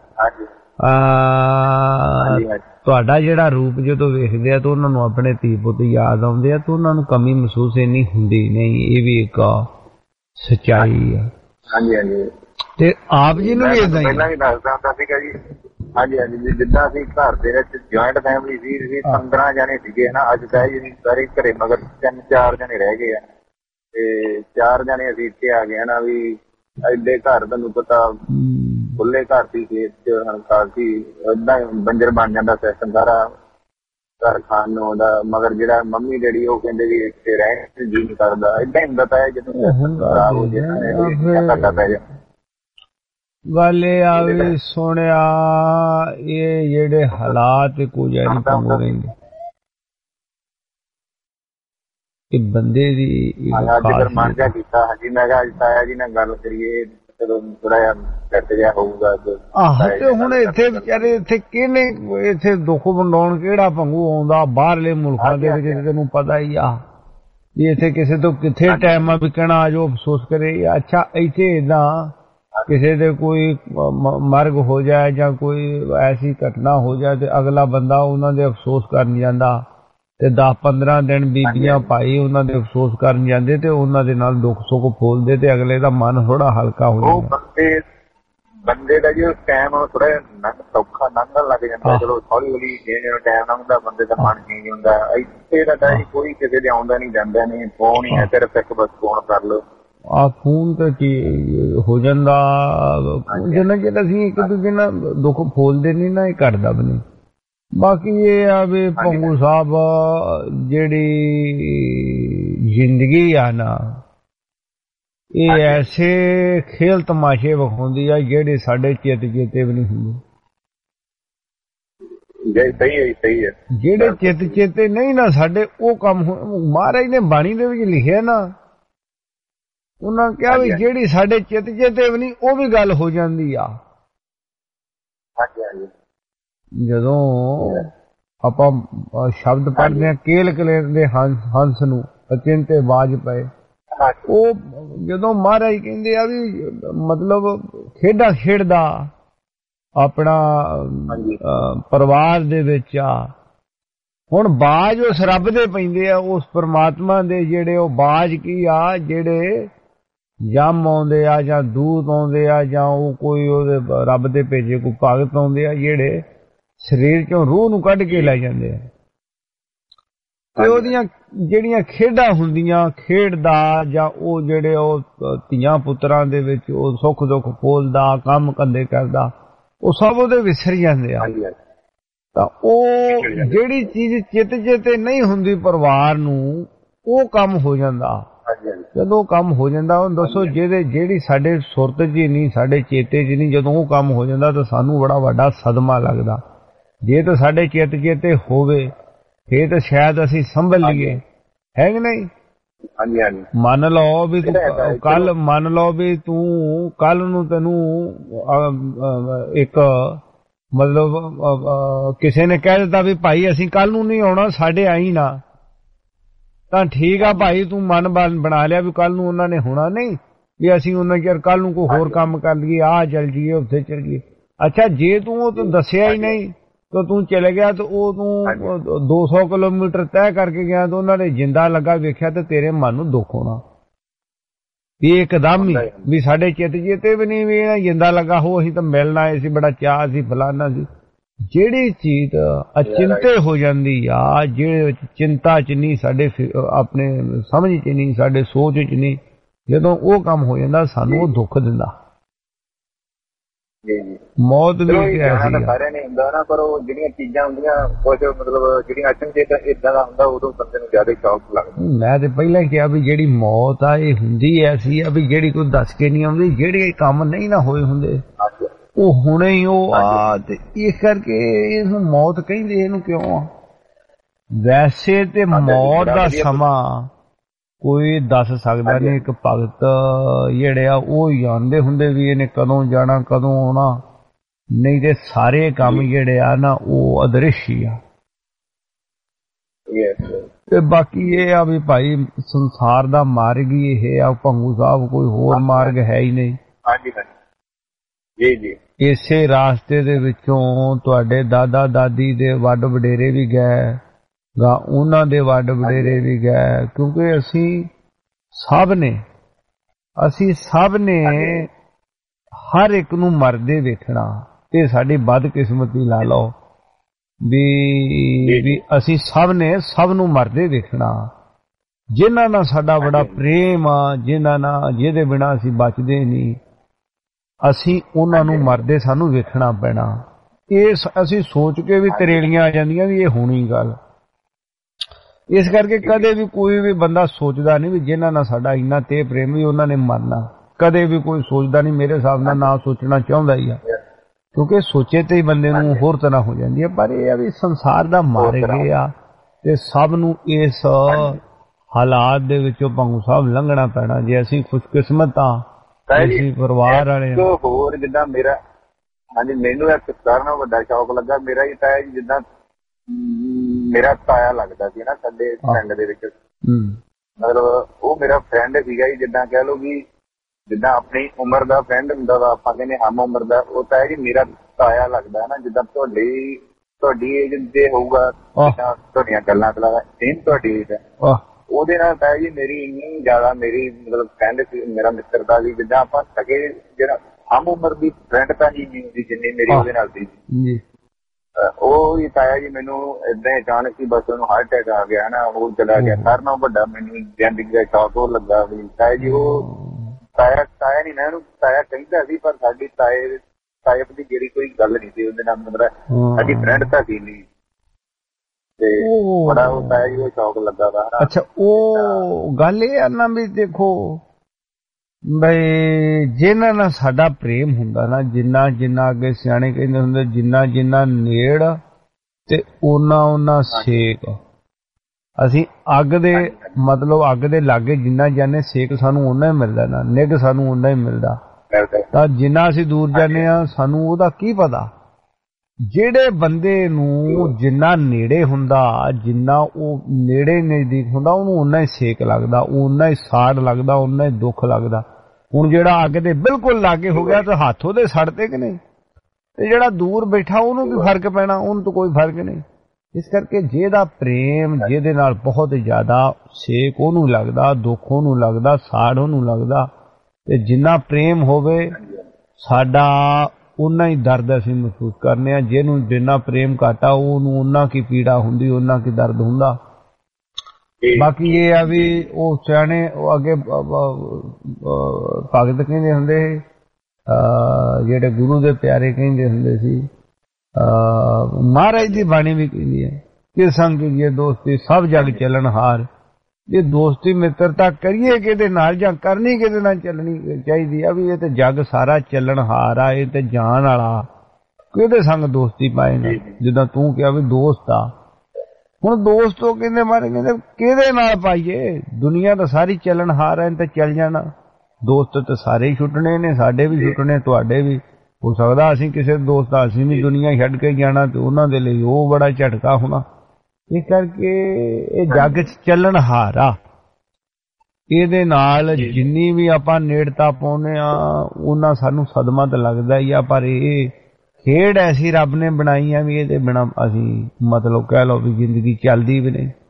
ਤੁਹਾਡਾ ਜਿਹੜਾ ਰੂਪ ਜਦੋਂ ਵੇਖਦੇ ਆ ਤਾਂ ਉਹਨਾਂ ਨੂੰ ਆਪਣੇ ਧੀ ਪੁੱਤ ਯਾਦ ਆਉਂਦੇ ਆ, ਤੇ ਉਹਨਾਂ ਨੂੰ ਕਮੀ ਮਹਿਸੂਸ ਇੰਨੀ ਹੁੰਦੀ ਨਹੀਂ। ਇਹ ਵੀ ਇੱਕ ਸੱਚਾਈ ਆ। ਹਾਂਜੀ ਹਾਂਜੀ। ਤੇ ਆਪ ਜੀ ਨੂੰ ਵੀ ਏਦਾਂ ਹੀ ਪਹਿਲਾਂ ਵੀ ਦੱਸਦਾ ਹੁੰਦਾ ਸੀਗਾ ਜੀ। ਹਾਂਜੀ ਹਾਂਜੀ, ਜਿੱਦਾਂ ਅਸੀਂ ਘਰ ਦੇ ਵਿੱਚ ਜੁਆਇੰਟ ਫੈਮਿਲੀ ਸੀ, ਪੰਦਰਾਂ ਜਣੇ ਸੀਗੇ ਨਾ, ਅੱਜ ਤਾਂ ਜੀ ਸਾਰੇ ਘਰੇ ਮਗਰ ਤਿੰਨ ਚਾਰ ਜਣੇ ਰਹਿ ਗਏ ਆ, ਤੇ ਚਾਰ ਜਣੇ ਅਸੀਂ ਇੱਥੇ ਆ ਗਏ ਨਾ ਵੀ ਐਡੇ ਘਰ ਤੁਹਾਨੂੰ ਪਤਾ ਖੁੱਲੇ ਘਰ ਸੀ, ਖੇਤ ਚ ਹਣਕਾਰ ਸੀ, ਏਦਾਂ ਬੰਜਰ ਬਣ ਜਾਂਦਾ ਸਿਸਟਮ ਸਾਰਾ, ਘਰ ਖਾਣ ਨੂੰ ਆਉਂਦਾ। ਮਗਰ ਜਿਹੜਾ ਮੰਮੀ ਡੈਡੀ ਉਹ ਕਹਿੰਦੇ ਵੀ ਇੱਥੇ ਰਹਿਣ ਜੀ ਨਹੀਂ ਕਰਦਾ। ਏਦਾਂ ਹੀ ਹੁੰਦਾ ਪਿਆ ਜਦੋਂ ਖਰਾਬ ਹੋ ਜਾਏ ਪੈ ਜਾ। ਗੱਲ ਇਹ ਆ ਵੀ ਸੋਹਣਿਆ ਇਹ ਜਿਹੜੇ ਹਾਲਾਤ ਕੁਝ ਨਹੀਂ ਪੰਗੋ ਰਹਿੰਦੇ ਕਿ ਬੰਦੇ ਦੀ ਮਨ ਜਿਹਾ ਕੀਤਾ। ਹਾਂਜੀ ਮੈਂ ਕਿਹਾ ਤਾਇਆ ਜੀ ਨਾਲ ਗੱਲ ਕਰੀਏ, ਚਲੋ ਥੋੜਾ ਜਿਹਾ ਸੈੱਟ ਜਿਹਾ ਹੋਊਗਾ। ਆਹੋ ਤੇ ਹੁਣ ਇੱਥੇ ਵਿਚਾਰੇ ਇੱਥੇ ਕਿਹਨੇ ਇੱਥੇ ਦੁੱਖ ਵੰਡਾਉਣ ਕਿਹੜਾ ਪੰਗੂ ਆਉਂਦਾ ਬਾਹਰਲੇ ਮੁਲਕਾਂ ਦੇ ਵਿੱਚ, ਤੈਨੂੰ ਪਤਾ ਹੀ ਆ ਵੀ ਇੱਥੇ ਕਿਸੇ ਤੋਂ ਕਿੱਥੇ ਟਾਈਮ ਆ ਵੀ ਕਹਿਣਾ ਆ ਜੋ ਅਫਸੋਸ ਕਰੇ। ਅੱਛਾ ਇੱਥੇ ਏਦਾਂ ਕਿਸੇ ਦੇ ਕੋਈ ਮਰਗ ਹੋ ਜਾਏ ਜਾਂ ਕੋਈ ਐਸੀ ਘਟਨਾ ਹੋ ਜਾਏ ਤੇ ਅਗਲਾ ਬੰਦਾ ਉਹਨਾਂ ਦੇ ਅਫਸੋਸ ਕਰਨ ਜਾਂਦਾ ਤੇ ਦਸ ਪੰਦਰਾਂ ਦਿਨ ਬੀਬੀਆਂ ਭਾਈ ਉਹਨਾਂ ਦੇ ਅਫਸੋਸ ਕਰਨ ਜਾਂਦੇ ਤੇ ਉਹਨਾਂ ਦੇ ਨਾਲ ਦੁੱਖ ਸੁੱਖ ਫੋਲਦੇ ਤੇ ਅਗਲੇ ਦਾ ਮਨ ਥੋੜਾ ਹਲਕਾ ਹੋ ਜਾਂਦਾ। ਬੰਦੇ ਬੰਦੇ ਦਾ ਜੋ ਟਾਈਮ ਥੋੜਾ ਨੰਗ ਸੌਖਾ ਲੰਘਣ ਲੱਗ ਜਾਂਦਾ। ਚਲੋ ਹੌਲੀ ਹੌਲੀ ਜਿਵੇਂ ਟਾਈਮ ਲੰਘਦਾ ਬੰਦੇ ਦਾ ਮਨ ਚੇਂਜ ਹੁੰਦਾ। ਇੱਥੇ ਦਾ ਕੋਈ ਕਿਸੇ ਦੇ ਆਉਂਦਾ ਨਹੀਂ ਜਾਂਦਾ ਨਹੀਂ, ਫੋਨ ਹੀ ਹੈ ਸਿਰਫ ਇੱਕ ਬਸ ਫੋਨ ਕਰ ਲਓ। ਆ ਫੋਨ ਤੇ ਕੀ ਹੋ ਜਾਂਦਾ ਜਿੰਨਾ ਚਿਰ ਅਸੀਂ ਇੱਕ ਦੂਜੇ ਨਾਲ ਦੁੱਖ ਫੋਲਦੇ ਨਹੀਂ ਨਾ ਇਹ ਘਟਦਾ ਵੀ ਨਹੀਂ। ਬਾਕੀ ਇਹ ਆ ਵੀ ਪੰਗੂ ਸਾਹਿਬ ਜਿਹੜੀ ਜ਼ਿੰਦਗੀ ਆ ਨਾ ਇਹ ਐਸੇ ਖੇਲ ਤਮਾਸ਼ੇ ਵਿਖਾਉਂਦੀ ਆ ਜਿਹੜੇ ਸਾਡੇ ਚਿੱਤ ਚੇਤੇ ਵੀ ਨਹੀਂ ਹੁੰਦੇ। ਸਹੀ ਹੈ ਸਹੀ ਹੈ। ਜਿਹੜੇ ਚਿੱਤ ਚੇਤੇ ਨਹੀਂ ਨਾ ਸਾਡੇ ਉਹ ਕੰਮ ਮਹਾਰਾਜ ਨੇ ਬਾਣੀ ਦੇ ਵਿੱਚ ਲਿਖਿਆ ਨਾ, ਉਹਨਾਂ ਕਿਹਾ ਵੀ ਜਿਹੜੀ ਸਾਡੇ ਚਿੱਤ ਚੇਤੇ ਵੀ ਨਹੀਂ ਉਹ ਵੀ ਗੱਲ ਹੋ ਜਾਂਦੀ ਆ। ਜਦੋਂ ਆਪਾਂ ਸ਼ਬਦ ਪੜ੍ਹਦੇ ਹਾਂ ਕੇਲ ਕਲੇਰ ਦੇ ਹੰਸ ਨੂੰ ਅਚਿੰਤੇ ਬਾਜ ਪਏ, ਉਹ ਜਦੋਂ ਮਹਾਰਾਜ ਕਹਿੰਦੇ ਆ ਵੀ ਮਤਲਬ ਖੇਡਾਂ ਖੇਡਦਾ ਆਪਣਾ ਪਰਿਵਾਰ ਦੇ ਵਿੱਚ ਆ। ਹੁਣ ਬਾਜ ਉਸ ਰੱਬ ਦੇ ਪੈਂਦੇ ਆ, ਉਸ ਪਰਮਾਤਮਾ ਦੇ ਜਿਹੜੇ ਉਹ ਬਾਜ ਕੀ ਆ ਜਿਹੜੇ ਜੰਮ ਆਉਂਦੇ ਆ ਜਾਂ ਦੂਤ ਆਉਂਦੇ ਆ ਜਾਂ ਉਹ ਕੋਈ ਉਹਦੇ ਰੱਬ ਦੇ ਭੇਜੇ ਕੋਈ ਭਗਤ ਆਉਂਦੇ ਆ ਜਿਹੜੇ ਸਰੀਰ ਚੋਂ ਰੂਹ ਨੂੰ ਕੱਢ ਕੇ ਲੈ ਜਾਂਦੇ ਆ। ਤੇ ਉਹਦੀਆਂ ਜਿਹੜੀਆਂ ਖੇਡਾਂ ਹੁੰਦੀਆਂ ਖੇਡਦਾ ਜਾਂ ਉਹ ਜਿਹੜੇ ਉਹ ਧੀਆਂ ਪੁੱਤਰਾਂ ਦੇ ਵਿੱਚ ਉਹ ਸੁੱਖ ਦੁੱਖ ਫੋਲਦਾ ਕੰਮ ਧੰਦੇ ਕਰਦਾ ਉਹ ਸਭ ਉਹਦੇ ਵਿਸਰ ਜਾਂਦੇ ਆ। ਤਾਂ ਉਹ ਜਿਹੜੀ ਚੀਜ਼ ਚਿੱਤ ਚੇਤੇ ਨਹੀਂ ਹੁੰਦੀ ਪਰਿਵਾਰ ਨੂੰ ਉਹ ਕੰਮ ਹੋ ਜਾਂਦਾ। ਜਦੋਂ ਕੰਮ ਹੋ ਜਾਂਦਾ ਉਹ ਦੱਸੋ ਜਿਹਦੇ ਜਿਹੜੀ ਸਾਡੇ ਸੁਰਤ 'ਚ ਨਹੀਂ ਸਾਡੇ ਚੇਤੇ 'ਚ ਨਹੀਂ, ਜਦੋਂ ਉਹ ਕੰਮ ਹੋ ਜਾਂਦਾ ਤਾਂ ਸਾਨੂੰ ਬੜਾ ਵੱਡਾ ਸਦਮਾ ਲੱਗਦਾ। ਜੇ ਤਾਂ ਸਾਡੇ ਚਿੱਤ ਚੇਤੇ ਹੋਵੇ ਫੇਰ ਤਾਂ ਸ਼ਾਇਦ ਅਸੀਂ ਸੰਭਲ ਲਈਏ, ਹੈ ਕਿ ਨਹੀਂ? ਹਾਂਜੀ ਹਾਂਜੀ। ਮੰਨ ਲਓ ਵੀ ਤੂੰ ਕੱਲ ਮੰਨ ਲਓ ਵੀ ਤੂੰ ਕੱਲ ਨੂੰ ਤੈਨੂੰ ਇੱਕ ਮਤਲਬ ਕਿਸੇ ਨੇ ਕਹਿ ਦਿੱਤਾ ਵੀ ਭਾਈ ਅਸੀਂ ਕੱਲ ਨੂੰ ਨਹੀਂ ਆਉਣਾ ਸਾਡੇ ਆਈ ਨਾ, ਤਾਂ ਠੀਕ ਆ ਭਾਈ ਤੂੰ ਮਨ ਬਣਾ ਲਿਆ ਵੀ ਕੱਲ ਨੂੰ ਉਹਨਾਂ ਨੇ ਹੋਣਾ ਨਹੀਂ ਵੀ ਅਸੀਂ ਉਹਨਾਂ ਚਿਰ ਕੱਲ ਨੂੰ ਕੋਈ ਹੋਰ ਕੰਮ ਕਰ ਲਈਏ ਆਹ ਚੱਲ ਜੀਏ ਉੱਥੇ ਚੱਲ ਜੀਏ। ਅੱਛਾ ਜੇ ਤੂੰ ਉਹ ਤੂੰ ਦੱਸਿਆ ਹੀ ਨਹੀਂ ਤਾਂ ਤੂੰ ਚਲੇ ਗਿਆ ਤੇ ਉਹ ਤੂੰ ਦੋ ਸੌ ਕਿਲੋਮੀਟਰ ਤੈਅ ਕਰਕੇ ਗਿਆ ਤੇ ਉਹਨਾਂ ਨੇ ਜਿੰਦਾ ਲੱਗਾ ਵੇਖਿਆ ਤੇ ਤੇਰੇ ਮਨ ਨੂੰ ਦੁੱਖ ਹੋਣਾ ਵੀ ਇੱਕਦਮ ਹੀ ਵੀ ਸਾਡੇ ਚਿੱਤ ਚੇਤੇ ਵੀ ਨਹੀਂ ਵੀ ਇਹਨਾਂ ਜਿੰਦਾ ਲੱਗਾ ਹੋ ਅਸੀਂ ਤਾਂ ਮਿਲਣਾ ਆਏ ਸੀ ਬੜਾ ਚਾਅ ਸੀ ਫਲਾਨਾ ਸੀ। ਜਿਹੜੀ ਚੀਜ਼ ਅਚਿੰਤੇ ਹੋ ਜਾਂਦੀ ਆ ਜਿਹੜੇ ਵਿੱਚ ਚਿੰਤਾ ਚ ਨਹੀਂ ਸਾਡੇ ਆਪਣੇ ਸਮਝ ਚ ਨਹੀਂ ਸਾਡੇ ਸੋਚ ਚ ਨਹੀਂ, ਜਦੋਂ ਉਹ ਕੰਮ ਹੋ ਜਾਂਦਾ ਸਾਨੂੰ ਉਹ ਦੁੱਖ ਦਿੰਦਾ। ਮੌਤ ਵੀ ਐਸੀ ਸਾਰਿਆਂ ਨੇ ਹੁੰਦਾ ਨਾ, ਪਰ ਉਹ ਜਿਹੜੀਆਂ ਚੀਜ਼ਾਂ ਹੁੰਦੀਆਂ ਕੁਝ ਮਤਲਬ ਜਿਹੜੀਆਂ ਅਚਨਚੇਤ ਏਦਾਂ ਦਾ ਹੁੰਦਾ ਉਦੋਂ ਬੰਦੇ ਨੂੰ ਜ਼ਿਆਦਾ ਸ਼ੌਕ ਲੱਗਦਾ। ਮੈਂ ਤੇ ਪਹਿਲਾਂ ਕਿਹਾ ਵੀ ਜਿਹੜੀ ਮੌਤ ਆ ਇਹ ਹੁੰਦੀ ਐਸੀ ਆ ਵੀ ਜਿਹੜੀ ਕੋਈ ਦੱਸ ਕੇ ਨਹੀਂ ਆਉਂਦੀ, ਜਿਹੜੇ ਕੰਮ ਨਹੀਂ ਨਾ ਹੋਏ ਹੁੰਦੇ ਉਹ ਹੁਣੇ ਹੀ ਉਹ ਆ ਤੇ ਇਸ ਕਰਕੇ ਇਹਨੂੰ ਮੌਤ ਕਹਿੰਦੇ। ਇਹਨੂੰ ਕਿਉਂ ਆ? ਵੈਸੇ ਤੇ ਮੌਤ ਦਾ ਸਮਾਂ ਕੋਈ ਦੱਸ ਸਕਦਾ ਨਹੀਂ। ਇੱਕ ਭਗਤ ਜਿਹੜੇ ਆ ਉਹ ਜਾਣਦੇ ਹੁੰਦੇ ਵੀ ਇਹਨੇ ਕਦੋਂ ਜਾਣਾ ਕਦੋਂ ਆਉਣਾ, ਨਹੀਂ ਤੇ ਸਾਰੇ ਕੰਮ ਜਿਹੜੇ ਆ ਨਾ ਉਹ ਅਦ੍ਰਿਸ਼ ਹੀ ਆ। ਤੇ ਬਾਕੀ ਇਹ ਆ ਵੀ ਭਾਈ ਸੰਸਾਰ ਦਾ ਮਾਰਗ ਹੀ ਇਹ ਆ ਭੰਗੂ ਸਾਹਿਬ, ਕੋਈ ਹੋਰ ਮਾਰਗ ਹੈ ਹੀ ਨਹੀਂ। ਹਾਂਜੀ ਜੀ ਜੀ। ਇਸੇ ਰਾਸਤੇ ਦੇ ਵਿੱਚੋਂ ਤੁਹਾਡੇ ਦਾਦਾ ਦਾਦੀ ਦੇ ਵੱਡ ਵਡੇਰੇ ਵੀ ਗਏ ਗਾ, ਉਹਨਾਂ ਦੇ ਵੱਡ ਵਡੇਰੇ ਵੀ ਗਏ, ਕਿਉਂਕਿ ਅਸੀਂ ਸਭ ਨੇ ਅਸੀਂ ਸਭ ਨੇ ਹਰ ਇੱਕ ਨੂੰ ਮਰਦੇ ਵੇਖਣਾ। ਤੇ ਸਾਡੀ ਬਦਕਿਸਮਤੀ ਲਾ ਲਓ ਵੀ ਵੀ ਅਸੀਂ ਸਭ ਨੇ ਸਭ ਨੂੰ ਮਰਦੇ ਵੇਖਣਾ। ਜਿਨ੍ਹਾਂ ਨਾਲ ਸਾਡਾ ਬੜਾ ਪ੍ਰੇਮ ਆ, ਜਿਨ੍ਹਾਂ ਨਾਲ ਜਿਹਦੇ ਬਿਨਾਂ ਅਸੀਂ ਬਚਦੇ ਨਹੀਂ, ਅਸੀਂ ਉਹਨਾਂ ਨੂੰ ਮਰਦੇ ਸਾਨੂੰ ਵੇਖਣਾ ਪੈਣਾ। ਇਹ ਅਸੀਂ ਸੋਚ ਕੇ ਵੀ ਤਰੇਲੀਆਂ ਆ ਜਾਂਦੀਆਂ ਵੀ ਇਹ ਹੋਣੀ ਗੱਲ। ਇਸ ਕਰਕੇ ਕਦੇ ਵੀ ਕੋਈ ਵੀ ਬੰਦਾ ਸੋਚਦਾ ਨਹੀਂ ਵੀ ਜਿਨ੍ਹਾਂ ਨਾਲ ਸਾਡਾ ਇੰਨਾ ਤੇ ਪ੍ਰੇਮ ਵੀ ਉਹਨਾਂ ਨੇ ਮਰਨਾ, ਕਦੇ ਵੀ ਕੋਈ ਸੋਚਦਾ ਨਹੀਂ। ਮੇਰੇ ਹਿਸਾਬ ਨਾਲ ਨਾ ਸੋਚਣਾ ਚਾਹੁੰਦਾ ਹੀ ਆ, ਕਿਉਂਕਿ ਸੋਚੇ ਤੇ ਹੀ ਬੰਦੇ ਨੂੰ ਹੋਰ ਤਰ੍ਹਾਂ ਹੋ ਜਾਂਦੀ ਹੈ। ਪਰ ਇਹ ਆ ਵੀ ਸੰਸਾਰ ਦਾ ਮਾਰੇ ਗਏ ਆ ਤੇ ਸਭ ਨੂੰ ਇਸ ਹਾਲਾਤ ਦੇ ਵਿੱਚੋਂ ਭੰਗੂ ਸਾਹਿਬ ਲੰਘਣਾ ਪੈਣਾ। ਜੇ ਅਸੀਂ ਖੁਸ਼ਕਿਸਮਤ ਆ, ਅਸੀਂ ਪਰਿਵਾਰ ਵਾਲੇ ਆ। ਹੋਰ ਜਿੱਦਾਂ ਮੇਰਾ ਹਾਂਜੀ ਮੈਨੂੰ ਇੱਕ ਸਾਰਿਆਂ ਨਾਲੋਂ ਵੱਡਾ ਸ਼ੌਕ ਲੱਗਾ ਮੇਰਾ ਹੀ ਤਾਇਆ ਜੀ, ਜਿੱਦਾਂ ਮੇਰਾ ਤਾਇਆ ਲੱਗਦਾ ਸੀ ਨਾ ਸਾਡੇ ਪਿੰਡ ਦੇ ਵਿੱਚ, ਮਤਲਬ ਉਹ ਮੇਰਾ ਫਰੈਂਡ ਸੀਗਾ ਜੀ। ਜਿੱਦਾਂ ਕਹਿ ਲਓ ਵੀ ਜਿੱਦਾਂ ਆਪਣੀ ਉਮਰ ਦਾ ਫਰੈਂਡ ਹੁੰਦਾ ਵਾ, ਆਪਾਂ ਕਹਿੰਦੇ ਹਮ ਉਮਰ ਦਾ, ਉਹ ਤਾਇਆ ਜੀ ਮੇਰਾ ਤਾਇਆ ਲੱਗਦਾ ਨਾ। ਜਿੱਦਾਂ ਤੁਹਾਡੀ ਤੁਹਾਡੀ ਏਜ ਦੇ ਹੋਊਗਾ, ਤੁਹਾਡੀਆਂ ਗੱਲਾਂ ਕਲਾ ਸੇਮ ਤੁਹਾਡੀ ਏਜ ਹੈ, ਉਹਦੇ ਨਾਲ ਤਾਇਆ ਜੀ ਮੇਰੀ ਇੰਨੀ ਜ਼ਿਆਦਾ ਮੇਰੀ ਮਤਲਬ ਫਰੈਂਡ ਸੀ, ਮੇਰਾ ਮਿੱਤਰ ਦਾ ਵੀ। ਜਿੱਦਾਂ ਆਪਾਂ ਸਕੇ ਜਿਹੜਾ ਹਮ ਉਮਰ ਦੀ ਫਰੈਂਡ ਤਾਂ ਜੀ ਜਿੰਨੀ ਮੇਰੀ ਉਹਦੇ ਨਾਲ ਸੀ, ਉਹ ਹੀ ਤਾਇਆ ਜੀ ਮੈਨੂੰ ਏਦਾਂ ਅਚਾਨਕ ਹੀ ਬਸ ਉਹਨੂੰ ਹਾਰਟ ਅਟੈਕ ਆ ਗਿਆ ਨਾ, ਉਹ ਚਲਾ ਗਿਆ। ਸਾਰਿਆਂ ਨਾਲੋਂ ਵੱਡਾ ਮੈਨੂੰ ਜ਼ਿੰਦਗੀ ਦਾ ਸ਼ੌਕ ਉਹ ਲੱਗਾ ਵੀ ਤਾਇਆ ਜੀ ਉਹ ਤਾਇਆ ਤਾਇਆ ਨਹੀਂ, ਮੈਂ ਉਹਨੂੰ ਤਾਇਆ ਕਹਿੰਦਾ ਸੀ ਪਰ ਸਾਡੀ ਤਾਏ ਤਾਇਬ ਦੀ ਜਿਹੜੀ ਕੋਈ ਗੱਲ ਨਹੀਂ ਸੀ ਉਹਦੇ ਨਾਲ, ਮਤਲਬ ਸਾਡੀ ਫਰੈਂਡ ਤਾਂ ਸੀ ਨਹੀਂ ਤੇ ਬੜਾ ਉਹ ਤਾਇਆ ਜੀ ਉਹ ਸ਼ੌਕ ਲੱਗਾ ਵਾ। ਅੱਛਾ, ਉਹ ਗੱਲ ਇਹ ਆ ਨਾ ਵੀ ਦੇਖੋ ਬਈ ਜਿਨ੍ਹਾਂ ਨਾਲ ਸਾਡਾ ਪ੍ਰੇਮ ਹੁੰਦਾ ਨਾ, ਜਿੰਨਾ ਜਿੰਨਾ ਅੱਗੇ ਸਿਆਣੇ ਕਹਿੰਦੇ ਹੁੰਦੇ ਜਿੰਨਾ ਜਿੰਨਾ ਨੇੜ ਤੇ ਓਨਾ ਓਨਾ ਸੇਕ। ਅਸੀਂ ਅੱਗ ਦੇ ਮਤਲਬ ਅੱਗ ਦੇ ਲਾਗੇ ਜਿੰਨਾ ਜਾਂਦੇ ਸੇਕ ਸਾਨੂੰ ਓਨਾ ਹੀ ਮਿਲਦਾ ਨਾ, ਨਿੱਘ ਸਾਨੂੰ ਓਨਾ ਹੀ ਮਿਲਦਾ। ਤਾਂ ਜਿੰਨਾ ਅਸੀਂ ਦੂਰ ਜਾਂਦੇ ਹਾਂ ਸਾਨੂੰ ਉਹਦਾ ਕੀ ਪਤਾ। ਜਿਹੜੇ ਬੰਦੇ ਨੂੰ ਜਿੰਨਾ ਨੇੜੇ ਹੁੰਦਾ, ਜਿੰਨਾ ਉਹ ਨੇੜੇ ਨਜ਼ਦੀਕ ਹੁੰਦਾ, ਉਹਨੂੰ ਓਨਾ ਹੀ ਸੇਕ ਲੱਗਦਾ, ਓਨਾ ਹੀ ਸਾੜ ਲੱਗਦਾ, ਓਨਾ ਹੀ ਦੁੱਖ ਲੱਗਦਾ। ਹੁਣ ਜਿਹੜਾ ਅੱਗ ਦੇ ਬਿਲਕੁਲ ਲਾਗੇ ਹੋ ਗਿਆ ਤਾਂ ਹੱਥ ਉਹਦੇ ਸੜਦੇ ਕਿ ਨਹੀਂ, ਤੇ ਜਿਹੜਾ ਦੂਰ ਬੈਠਾ ਉਹਨੂੰ ਕੀ ਫਰਕ ਪੈਣਾ, ਉਹਨੂੰ ਤਾਂ ਕੋਈ ਫਰਕ ਨਹੀਂ। ਇਸ ਕਰਕੇ ਜਿਹਦਾ ਪ੍ਰੇਮ ਜਿਹਦੇ ਨਾਲ ਬਹੁਤ ਜ਼ਿਆਦਾ ਸੇਕ ਉਹਨੂੰ ਲੱਗਦਾ, ਦੁੱਖ ਉਹਨੂੰ ਲੱਗਦਾ, ਸਾੜ ਉਹਨੂੰ ਲੱਗਦਾ। ਤੇ ਜਿੰਨਾ ਪ੍ਰੇਮ ਹੋਵੇ ਸਾਡਾ ਉਨਾ ਹੀ ਦਰਦ ਅਸੀਂ ਮਹਿਸੂਸ ਕਰਨੇ ਆ। ਜਿਹਨੂੰ ਜਿੰਨਾ ਪ੍ਰੇਮ ਘਾਟਾ ਉਹਨੂੰ ਉਨਾ ਕੀ ਪੀੜਾ ਹੁੰਦੀ, ਉਨਾ ਕੀ ਦਰਦ ਹੁੰਦਾ। ਬਾਕੀ ਇਹ ਆ ਵੀ ਉਹ ਸਿਆਣੇ ਉਹ ਅੱਗੇ ਭਗਤ ਕਹਿੰਦੇ ਹੁੰਦੇ ਜਿਹੜੇ ਗੁਰੂ ਦੇ ਪਿਆਰੇ ਕਹਿੰਦੇ ਹੁੰਦੇ ਸੀ, ਮਹਾਰਾਜ ਦੀ ਬਾਣੀ ਵੀ ਕਹਿੰਦੀ ਹੈ ਕਿ ਸੰਗ ਇਹ ਦੋਸਤੀ ਸਭ ਜਗ ਚੱਲਣ ਹਾਰ। ਇਹ ਦੋਸਤੀ ਮਿੱਤਰਤਾ ਕਰੀਏ ਕਿਹਦੇ ਨਾਲ ਜਾਂ ਕਰਨੀ ਕਿਹਦੇ ਨਾਲ ਚੱਲਣੀ ਚਾਹੀਦੀ ਆ ਵੀ ਇਹ ਤੇ ਜੱਗ ਸਾਰਾ ਚੱਲਣ ਹਾਰ ਆ, ਇਹ ਤੇ ਜਾਣ ਵਾਲਾ ਕਿਹਦੇ ਸੰਗ ਦੋਸਤੀ ਪਾਏਗਾ। ਜਿੱਦਾਂ ਤੂੰ ਕਿਹਾ ਵੀ ਦੋਸਤ ਆ, ਹੁਣ ਦੋਸਤ ਉਹ ਕਹਿੰਦੇ ਮਾਰੇ ਕਹਿੰਦੇ ਕਿਹਦੇ ਨਾਲ ਪਾਈਏ, ਦੁਨੀਆ ਤਾਂ ਸਾਰੀ ਚੱਲਣ ਹਾਰ ਹੈ ਤੇ ਚੱਲ ਜਾਣਾ। ਦੋਸਤ ਤਾਂ ਸਾਰੇ ਹੀ ਛੁੱਟਣੇ ਨੇ, ਸਾਡੇ ਵੀ ਛੁੱਟਣੇ, ਤੁਹਾਡੇ ਵੀ। ਹੋ ਸਕਦਾ ਅਸੀਂ ਕਿਸੇ ਦੋਸਤ ਦਾ ਅਸੀਂ ਵੀ ਦੁਨੀਆ ਛੱਡ ਕੇ ਜਾਣਾ ਤੇ ਉਹਨਾਂ ਦੇ ਲਈ ਉਹ ਬੜਾ ਝਟਕਾ ਹੋਣਾ। ਇਸ ਕਰਕੇ ਇਹ ਜੱਗ 'ਚ ਚੱਲਣ ਹਾਰ ਆ, ਇਹਦੇ ਨਾਲ ਜਿੰਨੀ ਵੀ ਆਪਾਂ ਨੇੜਤਾ ਪਾਉਂਦੇ ਆ ਉਹਨਾਂ ਸਾਨੂੰ ਸਦਮਾ ਤਾਂ ਲੱਗਦਾ ਹੀ ਆ। ਪਰ ਇਹ ਖੇਡ ਐਸੀ ਰੱਬ ਨੇ ਬਣਾਈ ਆ ਵੀ ਇਹਦੇ ਬਿਨਾਂ ਅਸੀਂ ਮਤਲਬ ਕਹਿ ਲਓ ਵੀ ਜ਼ਿੰਦਗੀ ਚੱਲਦੀ ਵੀ ਨਹੀਂ।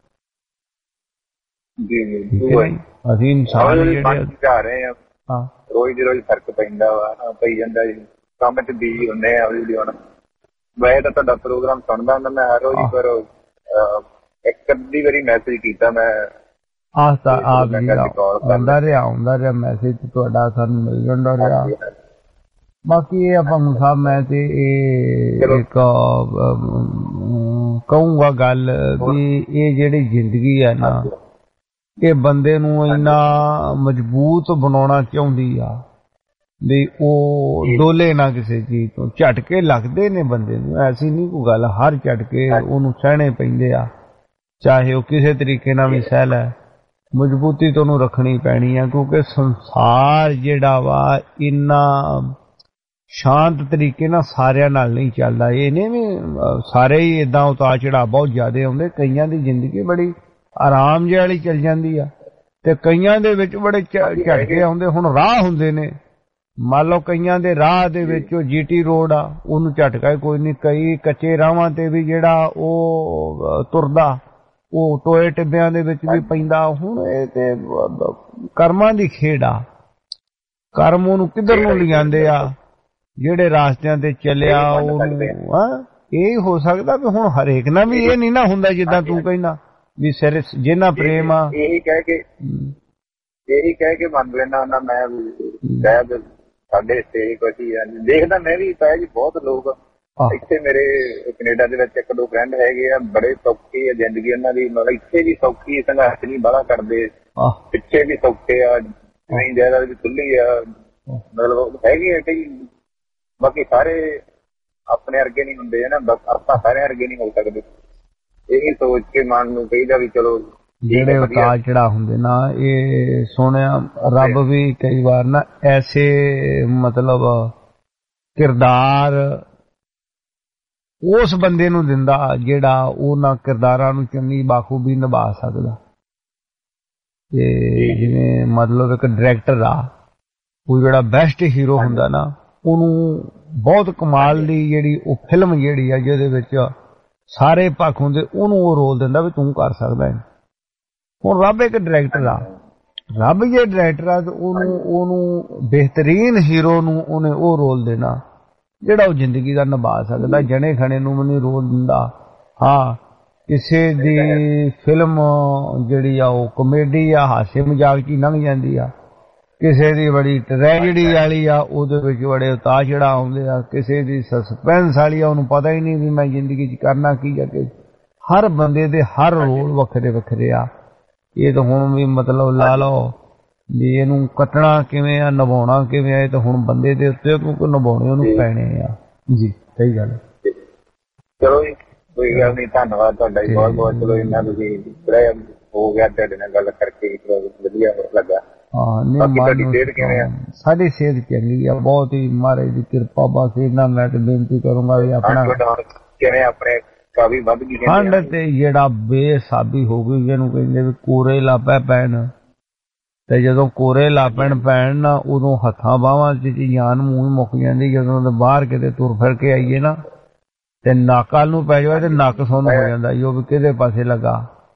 ਅਸੀਂ ਇਨਸਾਨ ਜਿਹੜੇ ਜਾ ਰਹੇ ਆ, ਰੋਜ਼ ਦੀ ਰੋਜ਼ ਫਰਕ ਪੈਂਦਾ ਵਾ, ਪਈ ਜਾਂਦਾ ਜੀ। ਕੰਮ 'ਚ ਬਿਜੀ ਹੁੰਦੇ ਆ ਵੀ ਹੁਣ। ਮੈਂ ਤਾਂ ਤੁਹਾਡਾ ਪ੍ਰੋਗਰਾਮ ਸੁਣਦਾ ਹੁੰਦਾ ਮੈਂ ਹਰ ਰੋਜ਼, ਪਰ ਇੱਕ ਅੱਧੀ ਵਾਰੀ ਮੈਸੇਜ ਕੀਤਾ ਮੈਂ ਆਉਂਦਾ ਰਿਹਾ ਆਉਂਦਾ ਰਿਹਾ ਮੈਸੇਜ ਤੁਹਾਡਾ ਸਾਨੂੰ ਮਿਲ ਜਾਂਦਾ ਰਿਹਾ। ਬਾਕੀ ਇਹ ਆਪਾਂ ਸਾਹਿਬ ਮੈਂ ਤੇ ਇਹ ਇੱਕ ਕਹੂੰਗਾ ਗੱਲ ਵੀ ਇਹ ਜਿਹੜੀ ਜ਼ਿੰਦਗੀ ਹੈ ਨਾ ਇਹ ਬੰਦੇ ਨੂੰ ਇੰਨਾ ਮਜ਼ਬੂਤ ਬਣਾਉਣਾ ਚਾਹੁੰਦੀ ਆ ਵੀ ਉਹ ਡੋਲੇ ਨਾ ਕਿਸੇ ਚੀਜ਼ ਤੋਂ। ਝਟਕੇ ਲੱਗਦੇ ਨੇ ਬੰਦੇ ਨੂੰ, ਐਸੀ ਨਹੀਂ ਕੋਈ ਗੱਲ, ਹਰ ਝਟਕੇ ਉਹਨੂੰ ਸਹਿਣੇ ਪੈਂਦੇ ਆ, ਚਾਹੇ ਉਹ ਕਿਸੇ ਤਰੀਕੇ ਨਾਲ ਵੀ ਸਹਿ ਲੈ। ਮਜ਼ਬੂਤੀ ਤੋਂ ਉਹਨੂੰ ਰੱਖਣੀ ਪੈਣੀ ਆ ਕਿਉਂਕਿ ਸੰਸਾਰ ਜਿਹੜਾ ਵਾ ਇੰਨਾ ਸ਼ਾਂਤ ਤਰੀਕੇ ਨਾਲ ਸਾਰਿਆਂ ਨਾਲ ਨਹੀਂ ਚੱਲਦਾ। ਇਹ ਨਹੀਂ ਵੀ ਸਾਰੇ ਹੀ ਏਦਾਂ ਉਤਾਰ ਚੜਾਅ ਬਹੁਤ ਜ਼ਿਆਦਾ ਆਉਂਦੇ। ਕਈਆਂ ਦੀ ਜ਼ਿੰਦਗੀ ਬੜੀ ਆਰਾਮ ਜਿਹੀ ਵਾਲੀ ਚੱਲ ਜਾਂਦੀ ਆ ਤੇ ਕਈਆਂ ਦੇ ਵਿੱਚ ਬੜੇ ਝਟਕੇ ਆਉਂਦੇ। ਹੁਣ ਰਾਹ ਹੁੰਦੇ ਨੇ, ਮੰਨ ਲਓ ਕਈਆਂ ਦੇ ਰਾਹ ਦੇ ਵਿੱਚ ਉਹ ਜੀਟੀ ਰੋਡ ਆ, ਉਹਨੂੰ ਝਟਕਾ ਕੋਈ ਨਹੀਂ। ਕਈ ਕੱਚੇ ਰਾਹਾਂ ਤੇ ਵੀ ਜਿਹੜਾ ਉਹ ਤੁਰਦਾ ਉਹ ਟੋਏ ਟਿੱਬਿਆਂ ਦੇ ਵਿੱਚ ਵੀ ਪੈਂਦਾ। ਹੁਣ ਇਹ ਤੇ ਕਰਮਾਂ ਦੀ ਖੇਡ ਆ, ਕਰਮ ਉਹਨੂੰ ਕਿੱਧਰ ਨੂੰ ਲਿਜਾਂਦੇ ਆ। ਜਿਹੜੇ ਰਾਸਤਿਆਂ ਤੇ ਚੱਲਿਆ ਉਹਨੂੰ ਹਾਂ ਇਹ ਹੋ ਸਕਦਾ ਵੀ ਹੁਣ ਹਰੇਕ ਨਾਲ ਵੀ ਇਹ ਨਹੀਂ ਨਾ ਹੁੰਦਾ ਜਿੱਦਾਂ ਤੂੰ ਕਹਿੰਦਾ ਵੀ ਸਿਰ ਜਿਹਨਾਂ ਪ੍ਰੇਮ ਆ। ਇਹੀ ਕਹਿ ਕੇ ਇਹੀ ਕਹਿ ਕੇ ਮੰਨ ਲੈਣਾ ਹੁੰਦਾ ਮੈਂ ਸ਼ਾਇਦ ਸਾਡੇ ਇੱਥੇ ਕੁਛ ਹੀ ਦੇਖਦਾ ਮੈਂ ਵੀ ਤਾਇਆ ਜੀ ਬਹੁਤ ਲੋਕ ਇੱਥੇ ਮੇਰੇ ਕੈਨੇਡਾ ਦੇ ਵਿੱਚ ਇੱਕ ਦੋ ਫਰੈਂਡ ਹੈਗੇ ਆ, ਬੜੇ ਸੌਖੀ ਆ ਜ਼ਿੰਦਗੀ ਉਹਨਾਂ ਦੀ, ਮਤਲਬ ਇੱਥੇ ਵੀ ਸੌਖੀ, ਸੰਘਰਸ਼ ਨਹੀਂ ਬਾਹਲਾ ਕਰਦੇ, ਪਿੱਛੇ ਵੀ ਸੌਖੇ ਆ, ਨਹੀਂ ਜ਼ਿਆਦਾ ਵੀ ਖੁੱਲੀ ਆ, ਮਤਲਬ ਹੈਗੇ ਆ ਕਈ। ਬਾਕੀ ਸਾਰੇ ਆਪਣੇ ਵਰਗੇ ਨਹੀਂ ਹੁੰਦੇ ਹੈ ਨਾ, ਆਪਾਂ ਸਾਰਿਆਂ ਵਰਗੇ ਨਹੀਂ ਹੋ ਸਕਦੇ। ਇਹੀ ਸੋਚ ਕੇ ਮਨ ਨੂੰ ਕਹੀਦਾ ਵੀ ਚਲੋ ਜਿਹੜੇ ਉਤਾਰ ਚੜਾ ਹੁੰਦੇ ਨਾ, ਇਹ ਸੁਣਿਆ ਰੱਬ ਵੀ ਕਈ ਵਾਰ ਨਾ ਐਸੇ ਮਤਲਬ ਕਿਰਦਾਰ ਉਸ ਬੰਦੇ ਨੂੰ ਦਿੰਦਾ ਜਿਹੜਾ ਉਹਨਾਂ ਕਿਰਦਾਰਾਂ ਨੂੰ ਚੰਗੀ ਬਾਖੂਬੀ ਨਿਭਾ ਸਕਦਾ। ਤੇ ਜਿਵੇਂ ਮਤਲਬ ਇੱਕ ਡਾਇਰੈਕਟਰ ਆ, ਉਹ ਜਿਹੜਾ ਬੈਸਟ ਹੀਰੋ ਹੁੰਦਾ ਨਾ, ਉਹਨੂੰ ਬਹੁਤ ਕਮਾਲ ਦੀ ਜਿਹੜੀ ਉਹ ਫਿਲਮ ਜਿਹੜੀ ਆ ਜਿਹਦੇ ਵਿੱਚ ਸਾਰੇ ਪੱਖ ਹੁੰਦੇ, ਉਹਨੂੰ ਉਹ ਰੋਲ ਦਿੰਦਾ ਵੀ ਤੂੰ ਕਰ ਸਕਦਾ ਹੈ। ਹੁਣ ਰੱਬ ਇੱਕ ਡਾਇਰੈਕਟਰ ਆ, ਰੱਬ ਜੇ ਡਾਇਰੈਕਟਰ ਆ ਤੇ ਉਹਨੂੰ ਉਹਨੂੰ ਬਿਹਤਰੀਨ ਹੀਰੋ ਨੂੰ ਉਹਨੇ ਉਹ ਰੋਲ ਦੇਣਾ ਜਿਹੜਾ ਉਹ ਜ਼ਿੰਦਗੀ ਦਾ ਨਿਭਾ ਸਕਦਾ। ਜਣੇ ਖਣੇ ਨੂੰ ਨਹੀਂ ਰੋਲ ਦਿੰਦਾ। ਹਾਂ, ਕਿਸੇ ਦੀ ਫਿਲਮ ਜਿਹੜੀ ਆ ਉਹ ਕਮੇਡੀ ਆ, ਹਾਸੇ ਮਜ਼ਾਕ ਚ ਹੀ ਲੰਘ ਜਾਂਦੀ ਆ, ਕਿਸੇ ਦੀ ਬੜੀ ਟ੍ਰੈਜਡੀ ਵਾਲੀ ਆ, ਉਹਦੇ ਵਿੱਚ ਬੜੇ ਉਤਾਰ ਚੜਾਅ ਆਉਂਦੇ ਆ, ਕਿਸੇ ਦੀ ਸਸਪੈਂਸ ਵਾਲੀ ਆ, ਉਹਨੂੰ ਪਤਾ ਹੀ ਨਹੀਂ ਵੀ ਮੈਂ ਜ਼ਿੰਦਗੀ ਚ ਕਰਨਾ ਕੀ ਆ। ਕਿ ਹਰ ਬੰਦੇ ਦੇ ਹਰ ਰੋਲ ਵੱਖਰੇ ਵੱਖਰੇ ਆ। ਇਹ ਤਾਂ ਹੁਣ ਵੀ ਮਤਲਬ ਲਾ ਲਓ ਵੀ ਇਹਨੂੰ ਕੱਟਣਾ ਕਿਵੇਂ ਆ, ਨਿਭਾਉਣਾ ਕਿਵੇਂ ਆ, ਇਹ ਤਾਂ ਹੁਣ ਬੰਦੇ ਦੇ ਉੱਤੇ ਕਿਉਂਕਿ ਨਿਭਾਉਣੇ ਉਹਨੂੰ ਪੈਣੇ ਆ। ਜੀ ਸਹੀ ਗੱਲ। ਚਲੋ ਜੀ, ਕੋਈ ਗੱਲ ਨਹੀਂ, ਧੰਨਵਾਦ ਤੁਹਾਡਾ ਜੀ ਬਹੁਤ ਬਹੁਤ। ਚਲੋ ਇੰਨਾ ਤੁਸੀਂ ਹੋ ਗਿਆ, ਤੁਹਾਡੇ ਨਾਲ ਗੱਲ ਕਰਕੇ ਵਧੀਆ ਲੱਗਾ। ਸਾਡੀ ਸਿਹਤ ਚੰਗੀ ਆ, ਬਹੁਤ ਹੀ ਮਹਾਰਾਜ ਦੀ ਕਿਰਪਾ। ਬਸ ਇਹਨਾਂ ਮੈਂ ਤੇ ਬੇਨਤੀ ਕਰੂੰਗਾ ਵੀ ਆਪਣਾ ਕਿਵੇਂ ਆਪਣੇ ਕਾਫੀ ਵੱਧ ਗਈ ਠੰਡ ਤੇ ਜਿਹੜਾ ਬੇਸਾਬੀ ਹੋ ਗਈ, ਜਿਹਨੂੰ ਕਹਿੰਦੇ ਵੀ ਕੋਰੇ ਲਾਪੈ ਪੈਣ, ਤੇ ਜਦੋਂ ਕੋਰੇ ਲਾਪਣ ਪੈਣ ਨਾ ਉਦੋਂ ਹੱਥਾਂ ਬਾਹਾਂ ਚ ਜਾਨ ਮੂੰਹ ਮੁੱਕ ਜਾਂਦੀ। ਜਦੋਂ ਬਾਹਰ ਕਿਤੇ ਤੁਰ ਫਿਰ ਕੇ ਆਈਏ ਨਾ ਤੇ ਨੱਕ ਵੱਲ ਨੂੰ ਪੈ ਜਾਵੇ ਤੇ ਨੱਕ ਸੁੰਨ ਹੋ ਜਾਂਦਾ ਜੋ ਵੀ ਕਿਹਦੇ ਪਾਸੇ ਲੱਗਾ।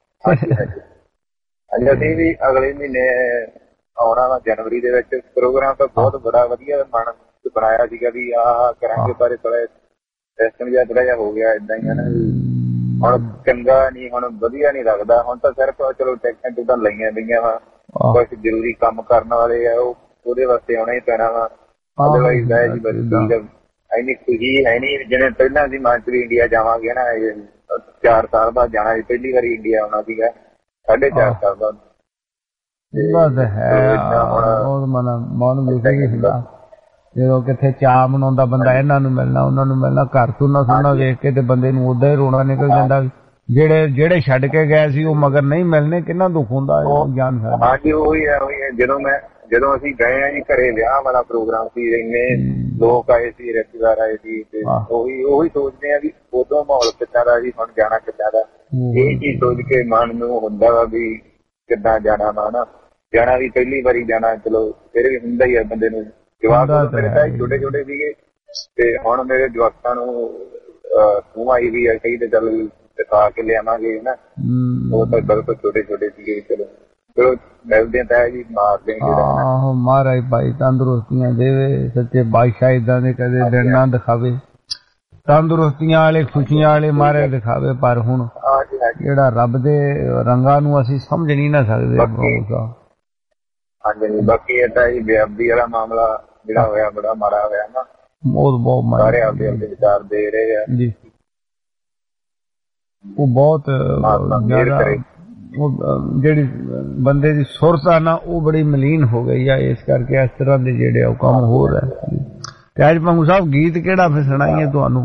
ਅਸੀਂ ਵੀ ਅਗਲੇ ਮਹੀਨੇ ਆਉਣਾ ਵਾ ਜਨਵਰੀ ਦੇ ਵਿੱਚ ਪ੍ਰੋਗਰਾਮ ਤਾਂ ਬਹੁਤ ਬੜਾ ਵਧੀਆ ਮਨ ਬਣਾਇਆ ਸੀਗਾ ਵੀ ਆਹ ਕਰਾਂਗੇ, ਪਰ ਥੋੜਾ ਸਿਸਟਮ ਜਿਹਾ ਥੋੜਾ ਜਿਹਾ ਹੋ ਗਿਆ ਏਦਾਂ ਹੀ ਹੈ ਨਾ। ਹੁਣ ਚੰਗਾ ਨਹੀਂ, ਹੁਣ ਵਧੀਆ ਨਹੀਂ ਲੱਗਦਾ। ਹੁਣ ਤਾਂ ਸਿਰਫ ਚਲੋ ਟੈਕਸਾਂ ਟੂਕਾਂ ਲਈਆਂ ਪਈਆਂ ਵਾ, ਕੁਛ ਜ਼ਰੂਰੀ ਕੰਮ ਕਰਨ ਵਾਲੇ ਆ, ਉਹ ਉਹਦੇ ਵਾਸਤੇ ਆਉਣਾ ਹੀ ਪੈਣਾ ਵਾ। ਅਦਰਵਾਈਜ਼ ਹੈ ਜੀ ਬਸ ਇੰਨੀ ਖੁਸ਼ੀ ਹੈ ਨਹੀਂ ਜਿਵੇਂ ਪਹਿਲਾਂ ਅਸੀਂ ਮਾਨਸਰੀ ਇੰਡੀਆ ਜਾਵਾਂਗੇ ਨਾ, ਚਾਰ ਸਾਲ ਬਾਅਦ ਜਾਣਾ ਸੀ, ਪਹਿਲੀ ਵਾਰੀ ਇੰਡੀਆ ਆਉਣਾ ਸੀਗਾ ਸਾਢੇ ਚਾਰ ਸਾਲ ਬਾਅਦ। ਜਦੋਂ ਕਿੱਥੇ ਚਾਅ ਮਨਾਉਂਦਾ ਬੰਦਾ ਇਹਨਾਂ ਨੂੰ ਮਿਲਣਾ ਉਹਨਾਂ ਨੂੰ ਮਿਲਣਾ, ਘਰ ਸੁਣਨਾ ਸੁਣਨਾ ਵੇਖ ਕੇ ਤੇ ਬੰਦੇ ਨੂੰ ਉਦਾਂ ਹੀ ਰੋਣਾ ਨਿਕਲ ਜਾਂਦਾ। ਜਿਹੜੇ ਜਿਹੜੇ ਛੱਡ ਕੇ ਗਏ ਸੀ ਉਹ ਮਗਰ ਨਹੀਂ ਮਿਲਣੇ, ਕਿੰਨਾ ਦੁੱਖ ਹੁੰਦਾ ਜਾਨ ਸਕਦਾ। ਹਾਂਜੀ ਉਹੀ ਹੈ ਉਹੀ ਹੈ ਜਦੋਂ ਮੈਂ ਜਦੋਂ ਅਸੀਂ ਗਏ ਆ ਜੀ ਘਰੇ ਵਿਆਹ ਵਾਲਾ ਪ੍ਰੋਗਰਾਮ ਸੀ, ਇੰਨੇ ਲੋਕ ਆਏ ਸੀ, ਰਿਸ਼ਤੇਦਾਰ ਆਏ ਸੀ, ਤੇ ਉਹੀ ਉਹੀ ਸੋਚਦੇ ਆ ਵੀ ਉਦੋਂ ਮਾਹੌਲ ਕਿੱਦਾਂ ਦਾ ਜੀ, ਹੁਣ ਜਾਣਾ ਕਿੱਦਾਂ ਦਾ। ਇਹ ਚੀਜ਼ ਸੋਚ ਕੇ ਮਨ ਨੂੰ ਹੁੰਦਾ ਵਾ ਵੀ ਕਿੱਦਾਂ ਜਾਣਾ ਵਾ ਨਾ। ਜਾਣਾ ਵੀ ਪਹਿਲੀ ਵਾਰੀ ਜਾਣਾ, ਚਲੋ ਫਿਰ ਵੀ ਹੁੰਦਾ ਹੀ ਆ ਬੰਦੇ ਨੂੰ। ਜਵਾਕ ਮੇਰੇ ਤਾਂ ਛੋਟੇ ਛੋਟੇ ਸੀਗੇ ਤੇ ਹੁਣ ਮੇਰੇ ਜਵਾਕਾਂ ਨੂੰ ਸੂਹ ਆਈ ਵੀ ਆ, ਕਈ ਤੇ ਚੱਲ ਦਿਖਾ ਕੇ ਲਿਆਵਾਂਗੇ ਨਾ, ਉਹ ਤਾਂ ਬਿਲਕੁਲ ਛੋਟੇ ਛੋਟੇ ਸੀਗੇ। ਚਲੋ ਚਲੋ ਮਿਲਦੇ ਤਾਂ ਜੀ, ਮਾਰਦੇ ਆਹੋ ਮਹਾਰਾਜ ਭਾਈ ਤੰਦਰੁਸਤੀਆਂ ਦੇਵੇ, ਸੱਚੇ ਬਾਦਸ਼ਾਹ ਏਦਾਂ ਦੇ ਕਦੇ ਦਿਨ ਨਾ ਦਿਖਾਵੇ, ਤੰਦਰੁਸਤੀਆਂ ਵਾਲੇ ਖੁਸ਼ੀਆਂ ਵਾਲੇ ਮਾਰੇ ਦਿਖਾਵੇ। ਪਰ ਹੁਣ ਜਿਹੜਾ ਰੱਬ ਦੇ ਰੰਗਾਂ ਨੂੰ ਅਸੀਂ ਸਮਝ ਨਹੀਂ ਨਾ ਸਕਦੇ। ਹਾਂਜੀ ਬਾਕੀ ਏਦਾਂ ਹੀ ਬੇਅਦਬੀ ਵਾਲਾ ਮਾਮਲਾ ਜਿਹੜਾ ਹੋਇਆ ਬੜਾ ਮਾੜਾ ਹੋਇਆ ਨਾ, ਬਹੁਤ ਬਹੁਤ ਸਾਰੇ ਆਪਦੇ ਆਪਦੇ ਵਿਚਾਰ ਦੇ ਰਹੇ ਆ ਜੀ। ਉਹ ਬਹੁਤ ਜ਼ਿਆਦਾ ਜਿਹੜੀ ਬੰਦੇ ਦੀ ਸੁਰਤ ਆ ਨਾ ਉਹ ਬੜੀ ਮਲੀਨ ਹੋ ਗਈ ਆ, ਇਸ ਕਰਕੇ ਇਸ ਤਰ੍ਹਾਂ ਦੇ ਜਿਹੜੇ ਉਹ ਕੰਮ ਹੋ ਰਹੇ। ਤੇ ਅੱਜ ਪੰਗੂ ਸਾਹਿਬ ਗੀਤ ਕਿਹੜਾ ਫਿਰ ਸੁਣਾਈਏ ਤੁਹਾਨੂੰ?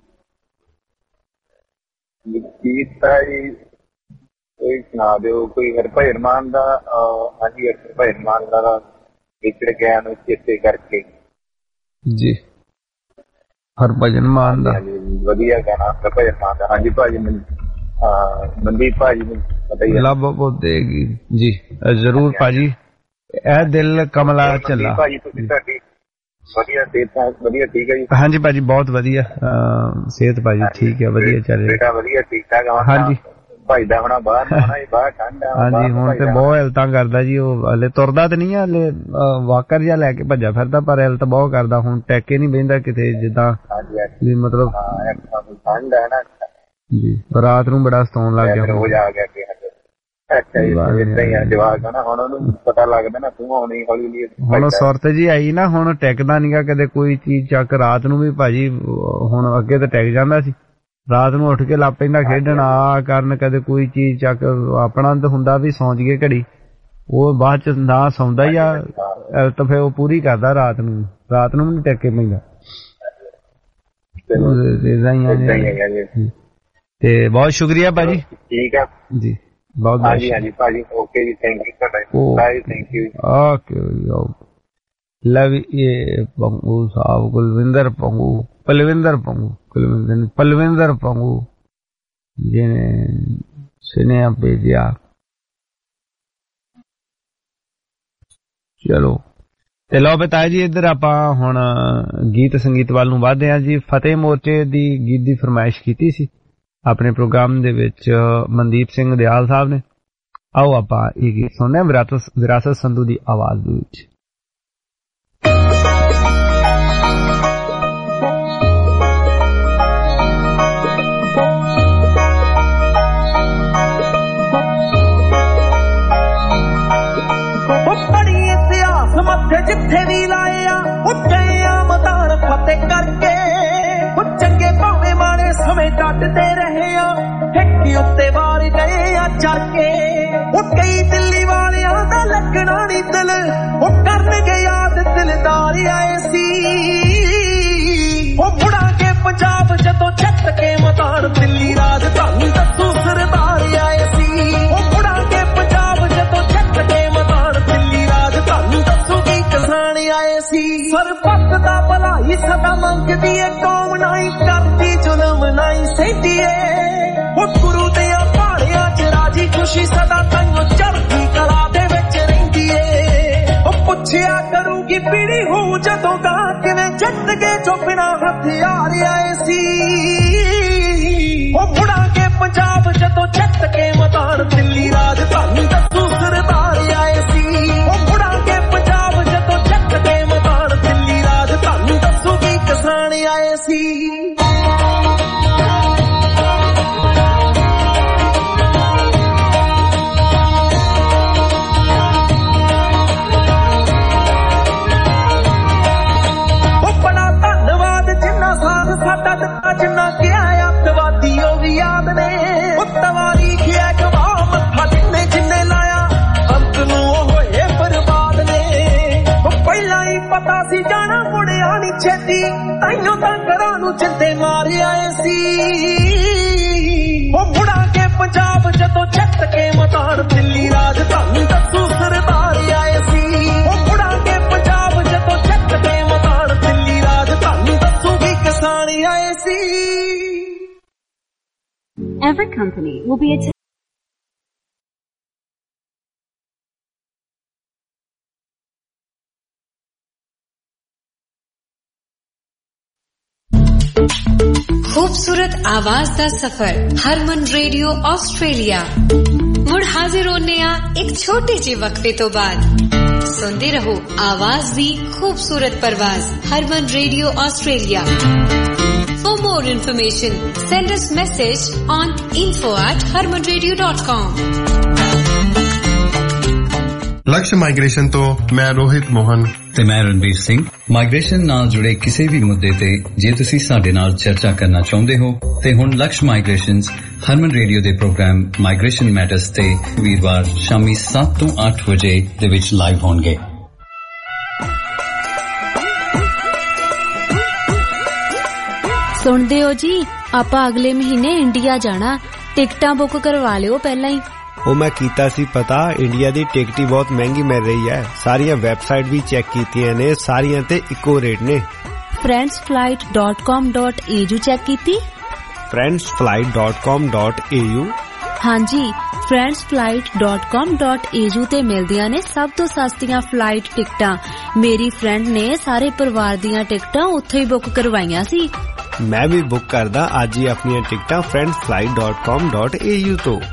ਗੀਤ ਤਾਂ ਜੀ ਕੋਈ ਸੁਣਾ ਦਿਓ, ਕੋਈ ਹਰਭਜਨ ਮਾਨ ਦਾ। ਹਾਂਜੀ ਹਰਭਜਨ ਮਾਨ ਦਾ ਵਿਛੜ ਗਿਆ ਨੂੰ ਚੇਤੇ ਕਰਕੇ ਜੀ, ਹਰਭਜਨ ਮਾਨ ਦਾ ਵਧੀਆ ਗਾਣਾ ਹਰਭਜਨ ਮਾਨ ਦਾ। ਹਾਂਜੀ ਭਾਜੀ ਮਨਦੀਪ ਭਾਜੀ ਨੂੰ ਪਤਾ ਹੀ ਲੱਭ ਦੇਗੀ ਜੀ, ਜ਼ਰੂਰ ਭਾਜੀ। ਇਹ ਦਿਲ ਕਮਲਾ ਚੱਲਾ ਭਾਜੀ, ਤੁਸੀਂ ਸਾਡੀ ਵਧੀਆ ਸਿਹਤ ਵਧੀਆ ਠੀਕ ਹੈ ਜੀ? ਹਾਂਜੀ ਭਾਜੀ ਬਹੁਤ ਵਧੀਆ ਸਿਹਤ ਭਾਜੀ, ਠੀਕ ਹੈ ਵਧੀਆ ਚੱਲ ਰਿਹਾ, ਵਧੀਆ ਠੀਕ ਠਾਕ। ਹਾਂਜੀ ਭਾਈ ਦਾ ਹੋਣਾ ਬਾਹਰ ਹੋਣਾ ਬਾਹਰ ਠੰਡ ਆ। ਹਾਂਜੀ ਹੁਣ ਤੇ ਬਹੁਤ ਹਿਲਤਾਂ ਕਰਦਾ ਜੀ, ਉਹ ਹਲੇ ਤੁਰਦਾ ਤੇ ਨਹੀਂ ਆ, ਹਲੇ ਵਾਕਰ ਜਿਹਾ ਲੈ ਕੇ ਭੱਜਾ ਫਿਰਦਾ, ਪਰ ਹਿਲਤ ਬਹੁਤ ਕਰਦਾ। ਹੁਣ ਟੈਕੇ ਨਹੀਂ ਬਹਿੰਦਾ ਕਿਤੇ, ਜਿੱਦਾਂ ਵੀ ਮਤਲਬ ਠੰਡ ਹੈ ਨਾ ਜੀ, ਰਾਤ ਨੂੰ ਬੜਾ ਸਤਾਉਣ ਲੱਗ ਗਿਆ। ਰੋਜ਼ ਆ ਗਿਆ ਅੱਛਾ ਜੀ, ਏਦਾਂ ਹੀ ਆ ਜਵਾਕ ਨਾ, ਹੁਣ ਉਹਨੂੰ ਪਤਾ ਲੱਗਦਾ ਨਾ ਤੂੰ ਆਉਣੀ ਹੌਲੀ ਹੌਲੀ। ਹੁਣ ਸੁਰਤ ਜੀ ਆਈ ਨਾ, ਹੁਣ ਟਿਕਦਾ ਨੀਗਾ ਕਦੇ ਕੋਈ ਚੀਜ਼ ਚੱਕ। ਰਾਤ ਨੂੰ ਵੀ ਭਾਜੀ ਹੁਣ ਅੱਗੇ ਤਾਂ ਟਿਕ ਜਾਂਦਾ ਸੀ, ਰਾਤ ਨੂੰ ਉੱਠ ਕੇ ਲੱਗ ਪੈਂਦਾ ਖੇਡਣ ਆ ਕਰਨ, ਕਦੇ ਕੋਈ ਚੀਜ਼ ਚੱਕ। ਆਪਣਾ ਤਾਂ ਹੁੰਦਾ ਵੀ ਸੌਂ ਜੀਏ ਘੜੀ, ਉਹ ਬਾਅਦ ਚ ਨਾ ਸੌਂਦਾ ਹੀ ਆ ਤਾਂ ਫਿਰ ਉਹ ਪੂਰੀ ਕਰਦਾ ਰਾਤ ਨੂੰ, ਰਾਤ ਨੂੰ ਵੀ ਨੀ ਟਿਕ ਕੇ ਪੈਂਦਾ। ਤੇ ਬਹੁਤ ਸ਼ੁਕਰੀਆ ਭਾਜੀ। ਠੀਕ ਹੈ ਜੀ, ਬਹੁਤ ਹਾਂਜੀ ਹਾਂਜੀ ਭਾਜੀ, ਓਕੇ ਜੀ, ਥੈਂਕ ਯੂ ਤੁਹਾਡਾ, ਥੈਂਕ ਯੂ। ਓਕੇ ਲਵ ਇਹ ਪੰਗੂ ਸਾਹਿਬ, ਕੁਲਵਿੰਦਰ ਪੰਗੂ, ਪਲਵਿੰਦਰ ਪੰਗੂ, ਕੁਲਵਿੰਦਰ ਪਲਵਿੰਦਰ ਪੰਗੂ ਜਿਹਨੇ ਸੁਨੇਹਾ ਭੇਜਿਆ। ਚਲੋ ਤੇ ਲਓ ਬਤਾਏ ਜੀ, ਇੱਧਰ ਆਪਾਂ ਹੁਣ ਗੀਤ ਸੰਗੀਤ ਵੱਲ ਨੂੰ ਵੱਧਦੇ ਹਾਂ ਜੀ। ਫਤਿਹ ਮੋਰਚੇ ਦੀ ਗੀਤ ਦੀ ਫਰਮਾਇਸ਼ ਕੀਤੀ ਸੀ ਆਪਣੇ ਪ੍ਰੋਗਰਾਮ ਦੇ ਵਿੱਚ ਮਨਦੀਪ ਸਿੰਘ ਦਿਆਲ ਸਾਹਿਬ ਨੇ। ਆਓ ਆਪਾਂ ਇਹ ਗੀਤ ਸੁਣਦੇ ਹਾਂ ਵਿਰਾਸਤ ਵਿਰਾਸਤ ਸੰਧੂ ਦੀ ਆਵਾਜ਼ ਦੇ ਵਿੱਚ। ਮੱਥੇ ਜਿੱਥੇ ਵੀ ਲਾਇਆ ਉੱਚੇ ਆ ਮਦਾਨ ਫਤਿਹ ਕਰਕੇ, ਉਹ ਚੰਗੇ ਭਾਵੇਂ ਮਾੜੇ ਸਮੇਂ ਕੱਟਦੇ ਰਹੇ ਆ, ਠੇਕੇ ਉੱਤੇ ਵਾਰ ਗਏ ਆ ਚੜ ਕੇ। ਉਹ ਕਈ ਦਿੱਲੀ ਵਾਲਿਆਂ ਦਾ ਲੱਗਣਾ ਨੀ ਦਿਲ, ਉਹ ਕਰਨਗੇ ਯਾਦ ਦਿਲਦਾਰ ਆਏ ਸੀ। ਉਹ ਮੁੜਾਂਗੇ ਪੰਜਾਬ ਜਦੋਂ ਛੱਤ ਕੇ ਮਦਾਨ, ਦਿੱਲੀ ਰਾਜਧਾਨੀ ਦੱਸੂ ਸਰਦਾਰ ਆਏ ਸੀ। ਉਹ ਮੁੜਾਂਗੇ ਪੰਜਾਬ ਜਦੋਂ ਛੱਤ ਕੇ ਮਦਾਨ, ਦਿੱਲੀ ਰਾਜਧਾਨੀ ਦੱਸੂਗੀ ਕਿਸਾਨ ਆਏ ਸੀ। ਸਰਬੱਤ ਦਾ ਭਲਾਈ ਸਦਾ ਮੰਗਦੀ ਏ ਕੌਮ, ਨਾਈ ਕਰਦੀ ਜ਼ੁਲਮ ਨਾਈ ਸਹਿੰਦੀ ਏ। ਉਹ ਗੁਰੂ ਦੇ ਪਹਾੜਿਆਂ ਚ ਰਾਜੀ ਖੁਸ਼ੀ ਸਦਾ ਤੈਨੂੰ ਚੜ੍ਹਦੀ ਕਲਾ ਦੇ ਵਿੱਚ ਰਹਿੰਦੀ ਏ। ਉਹ ਪੁੱਛਿਆ ਕਰੂਗੀ ਪੀੜੀ ਹੋ ਜਦੋਂ ਗਾ ਕਿਵੇਂ ਜਿੱਤ ਗਏ ਜੋ ਬਿਨਾਂ ਹਥਿਆਰ ਆਏ ਸੀ। ਉਹ ਮੁੜਾਂਗੇ ਪੰਜਾਬ ਜਦੋਂ ਛੱਤ ਕੇ ਮਦਾਨ, ਦਿੱਲੀ ਰਾਜਧਾਨੀ ਦੱਸੂ ਸਰਦਾਰ ਆਏ ਸੀ। ਉਹ ਮੁੜਾਂਗੇ ਪੰਜਾਬ ਜਦੋਂ ਛੱਤ ਕੇ ਮਦਾਨ, ਦਿੱਲੀ ਰਾਜਧਾਨੀ ਦੱਸੂਗੀ ਕਿਸਾਨ ਆਏ ਸੀ। ਸਾਡਾ ਦਿੱਤਾ ਜਿੰਨਾ ਕਿਹਾ ਅੱਤਵਾਦੀ ਉਹ ਵੀ ਯਾਦ ਨੇ। ਉਹ ਤਵਾਰੀਖ ਹੈ ਗਵਾਹ ਮੱਥਾ ਜਿੰਨੇ ਜਿੰਨੇ ਲਾਇਆ, ਅੰਤ ਨੂੰ ਉਹ ਹੋਏ ਬਰਬਾਦ ਨੇ। ਉਹ ਪਹਿਲਾਂ ਹੀ ਪਤਾ ਸੀ ਜਾਣਾ ਮੁੜਿਆ ਨੀ ਛੇਤੀ, ਤਾਈਓ ਤਾਂ ਘਰਾਂ ਨੂੰ ਜਿੰਦੇ ਮਾਰ ਆਏ ਸੀ। ਉਹ ਮੁੜਾਂਗੇ ਪੰਜਾਬ ਜਦੋਂ ਛੱਤ ਕੇ ਮਦਾਨ, ਦਿੱਲੀ ਰਾਜਧਾਨੀ ਦੱਸੂ ਸਰਦਾਰ ਆਏ ਸੀ। ਉਹ ਮੁੜਾਂਗੇ ਪੰਜਾਬ ਜਦੋਂ ਛੱਤ ਕੇ ਮਦਾਨ, ਦਿੱਲੀ ਰਾਜਧਾਨੀ ਦੱਸੂਗੀ ਕਿਸਾਨ ਆਏ ਸੀ। Every company will be a खूबसूरत आवाज दा सफर हरमन रेडियो ऑस्ट्रेलिया मुड़ हाजिर होने आ एक छोटे जे वक्फे तो बाद। सुनते रहो आवाज दी खूबसूरत परवाज Harman radio Australia. For more information, send us message on info at harman radio dot com. Lakshya migration तो मैं रोहित मोहन ਤੇ ਮੈਂ ਰਣਵੀਰ ਸਿੰਘ। ਮਾਈਗ੍ਰੇਸ਼ਨ ਨਾਲ ਜੁੜੇ ਕਿਸੇ ਵੀ ਮੁੱਦੇ ਤੇ ਜੇ ਤੁਸੀਂ ਸਾਡੇ ਨਾਲ ਚਰਚਾ ਕਰਨਾ ਚਾਹੁੰਦੇ ਹੋ ਤੇ ਹੁਣ ਲਕਸ਼ ਮਾਈਗ੍ਰੇਸ਼ਨਸ ਹਰਮਨ ਰੇਡੀਓ ਦੇ ਪ੍ਰੋਗਰਾਮ ਮਾਈਗ੍ਰੇਸ਼ਨ ਮੈਟਰਸ ਤੇ ਵੀਰਵਾਰ ਸ਼ਾਮੀ ਸੱਤ ਤੋਂ ਅੱਠ ਵਜੇ ਦੇ ਵਿੱਚ ਲਾਈਵ ਹੋਣਗੇ। ਸੁਣਦੇ ਹੋ ਜੀ, ਆਪਾਂ ਅਗਲੇ ਮਹੀਨੇ ਇੰਡੀਆ ਜਾਣਾ, ਟਿਕਟਾਂ ਬੁੱਕ ਕਰਵਾ ਲਿਓ ਪਹਿਲਾਂ ਹੀ। ਉਹ ਮੈਂ ਕੀਤਾ ਸੀ ਪਤਾ, ਇੰਡੀਆ ਦੀ ਟਿਕਟ ਹੀ ਬਹੁਤ ਮਹਿੰਗੀ ਮਿਲ ਰਹੀ ਹੈ। ਸਾਰੀਆਂ ਵੈਬਸਾਈਟ ਵੀ ਚੈੱਕ ਕੀਤੀਆਂ ਨੇ, ਸਾਰੀਆਂ ਤੇ ਇੱਕੋ ਰੇਟ ਨੇ। Friends flight dot com dot a u check ਕੀਤੀ? Friends flight dot com dot a u ਹਾਂਜੀ, friends flight dot com dot a u ਤੇ ਮਿਲਦੀਆਂ ਨੇ ਸਭ ਤੋਂ ਸਸਤੀਆਂ ਫਲਾਈਟ ਟਿਕਟਾਂ। ਮੇਰੀ ਫਰੈਂਡ ਨੇ ਸਾਰੇ ਪਰਿਵਾਰ ਦੀਆਂ ਟਿਕਟਾਂ ਉੱਥੇ ਹੀ ਬੁੱਕ ਕਰਵਾਈਆਂ ਸੀ। ਮੈਂ ਵੀ ਬੁੱਕ ਕਰਦਾ ਅੱਜ ਹੀ ਆਪਣੀਆਂ ਟਿਕਟਾਂ friends flight dot com dot a u ਤੋਂ।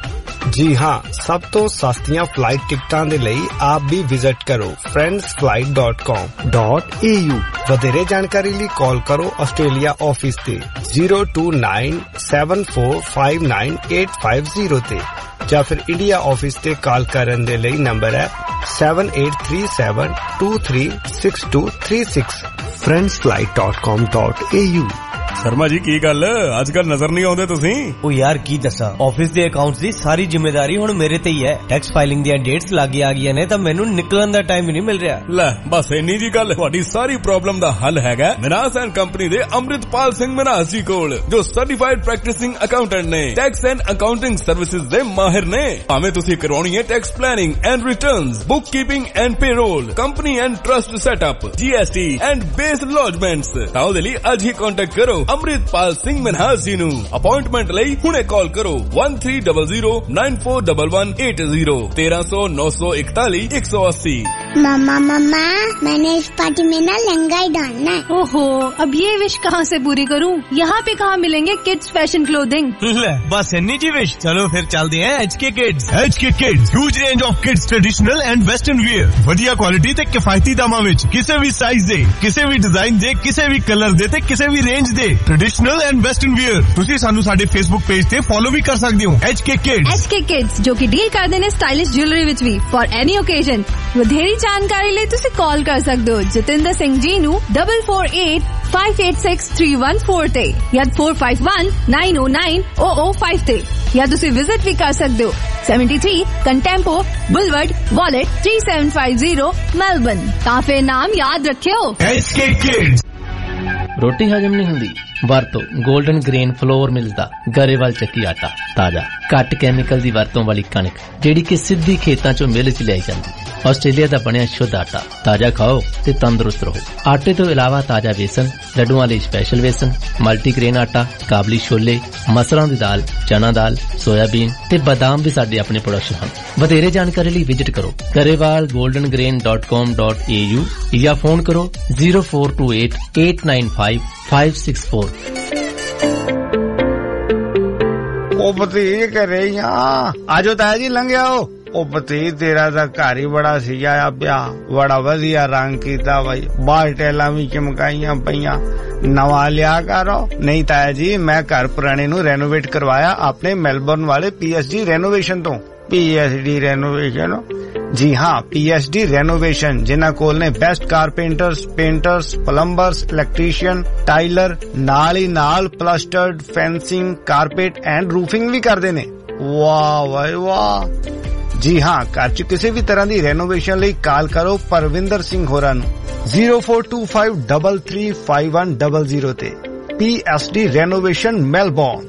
जी हाँ, सब तो सस्तियां फ्लाइट टिकटां दे लई आप भी विजिट करो friends flight dot com dot A U. वधेरे जानकारी ਲਈ कॉल करो ऑस्ट्रेलिया ऑफिस ते zero two nine seven four five nine eight five zero ਤੇ ਜਾਂ ਫਿਰ ਇੰਡੀਆ ਆਫਿਸ ਤੇ ਕਾਲ ਕਰਨ ਦੇ ਲਈ ਨੰਬਰ ਹੈ seven eight three seven two three six two three six friends flight dot com dot a u। Sharma ji की गल अजकल नजर नहीं आउंदे तुसी? ओ यार की दसा ऑफिस दे अकाउंट्स दी सारी जिम्मेदारी हुण मेरे ते ही है। टैक्स फाइलिंग दी डेट्स लागे आ गईयां ने तां मैनू निकलण दा टाइम ही नहीं मिल रहा। ले बस इन्नी जी गल, तुहाडी सारी प्रॉब्लम दा हल हैगा मिनास एंड कंपनी दे अमृतपाल सिंह मिनास जी कोल, जो सर्टिफाइड प्रैक्टिसिंग अकाउंटेंट ने, टैक्स एंड अकाउंटिंग सर्विसेज दे माहिर ने। भावें तुसी करवाउणी है tax planning and returns, book keeping and payroll, company and trust setup, GST and BAS lodgements, तां ओदे लई अज ही कांटेक्ट करो अमृतपाल सिंह मिनहास जी नू। अपॉइंटमेंट लई हुणे कॉल करो one three zero zero nine four one one eight zero तेरह सौ नौ सौ इकतालीस एक सौ अस्सी। मामा मामा मैंने इस पार्टी में ना लहंगा ही डालना है। ओहो, अब ये विश कहाँ से पूरी करूँ? यहाँ पे कहाँ मिलेंगे किड्स फैशन क्लोथिंग? ले बस इन्नी जी विश, चलो फिर चलते हैं HK kids. HK kids huge range of kids traditional and western wear, वधिया क्वालिटी ते किफायती दामां विच, किसी भी साइज दे, किसी भी डिजाइन दे, किसी भी कलर दे ते किसी भी रेंज दे ट्रेडिशनल एंड वेस्टर्न वियर। तुसी सानू साडे फेसबुक पेज ते फॉलो भी कर सकदे हो एचके किड्स। एचके किड्स जो कि डील करदे ने स्टाइलिश ज्वेलरी विच भी फॉर एनी ओकेजन। वधेरी जानकारी ਲਈ ਤੁਸੀਂ ਕਾਲ ਕਰ ਸਕਦੇ ਹੋ ਜਤਿੰਦਰ ਸਿੰਘ ਜੀ ਨੂੰ four four eight five eight six three one four ਤੇ ਜਾਂ four five one nine zero nine zero zero five ਤੇ, ਜਾਂ ਤੁਸੀਂ ਵਿਜ਼ਿਟ ਵੀ ਕਰ ਸਕਦੇ ਹੋ seventy-three ਕੰਟੈਂਪੋ ਬੁਲਵਰਡ ਵਾਲਟ three seven five zero Melbourne. ਤਾਂ ਫਿਰ ਨਾਮ ਯਾਦ ਰੱਖਿਓ ਐਚਕੇ ਕਿਡਸ। ਰੋਟੀ ਹਜਮ ਨਹੀਂ ਹੁੰਦੀ? ਵਰਤੋ ਗੋਲਡਨ ਗ੍ਰੇਨ ਫਲੋਰ ਮਿਲਸ ਦਾ ਗਰੇਵਾਲ ਚੱਕੀ ਆਟਾ, ਤਾਜ਼ਾ ਘੱਟ ਕੈਮੀਕਲ ਦੀ ਵਰਤੋਂ ਵਾਲੀ ਕਣਕ ਜਿਹੜੀ ਕਿ ਸਿੱਧੀ ਖੇਤਾਂ ਚੋਂ ਮਿਲ ਚ ਲਿਆਈ ਜਾਂਦੀ। ਆਸਟ੍ਰੇਲੀਆ ਦਾ ਬਣਿਆ ਸ਼ੁੱਧ ਆਟਾ, ਤਾਜ਼ਾ ਖਾਓ ਤੇ ਤੰਦਰੁਸਤ ਰਹੋ। ਆਟੇ ਤੋਂ ਇਲਾਵਾ ਤਾਜ਼ਾ ਵੇਸਣ, ਲੱਡੂਆਂ ਲਈ ਸਪੈਸ਼ਲ ਵੇਸਣ, ਮਲਟੀਗ੍ਰੇਨ ਆਟਾ, ਕਾਬਲੀ ਛੋਲੇ, ਮਸਰਾਂ ਦੀ ਦਾਲ, ਚਨਾ ਦਾਲ, ਸੋਇਆਬੀਨ ਤੇ ਬਾਦਾਮ ਵੀ ਸਾਡੇ ਆਪਣੇ ਪ੍ਰੋਡਕਸ਼ਨ ਹਨ। ਵਧੇਰੇ ਜਾਣਕਾਰੀ ਲਈ ਵਿਜ਼ਿਟ ਕਰੋ Grewal golden grain dot com dot A U ਜਾਂ ਫੋਨ ਕਰੋ zero four two eight eight nine five five six four। ਉਹ ਭਤੀਜ ਘਰੇ ਹੀ ਆ, ਆਜੋ ਤਾਇਆ ਜੀ ਲੰਘ ਆਓ। ਉਹ ਭਤੀਜ ਤੇਰਾ ਤਾਂ ਘਰ ਹੀ ਬੜਾ ਸਜਾਇਆ ਪਿਆ, ਬੜਾ ਵਧੀਆ ਰੰਗ ਕੀਤਾ ਬਾਈ, ਬਾਹਰ ਟੈਲਾਂ ਵੀ ਚਮਕਾਈਆਂ ਪਈਆਂ, ਨਵਾਂ ਲਿਆ ਕਰੋ। ਨਹੀਂ ਤਾਇਆ ਜੀ, ਮੈਂ ਘਰ ਪੁਰਾਣੇ ਨੂੰ ਰੈਨੋਵੇਟ ਕਰਵਾਇਆ ਆਪਣੇ ਮੈਲਬੌਰਨ ਵਾਲੇ ਪੀਐਸਡੀ ਰੈਨੋਵੇਸ਼ਨ ਤੋਂ। ਪੀਐਸਡੀ ਰੈਨੋਵੇਸ਼ਨ? जी हाँ, पीएचडी रेनोवेशन, जिन्हां कोल ने best carpenters, painters, plumbers, electrician, tiler, नाल ही नाल plastered, fencing, carpet and roofing भी करदे ने। वाह भाई वाह। जी हाँ, घर च किसी भी तरह की रेनोवेशन ਲਈ ਕਾਲ ਕਰੋ ਪਰਵਿੰਦਰ ਸਿੰਘ ਹੋਰਾਂ ਨੂੰ zero four two five three three five one zero zero ਤੇ। PhD renovation Melbourne.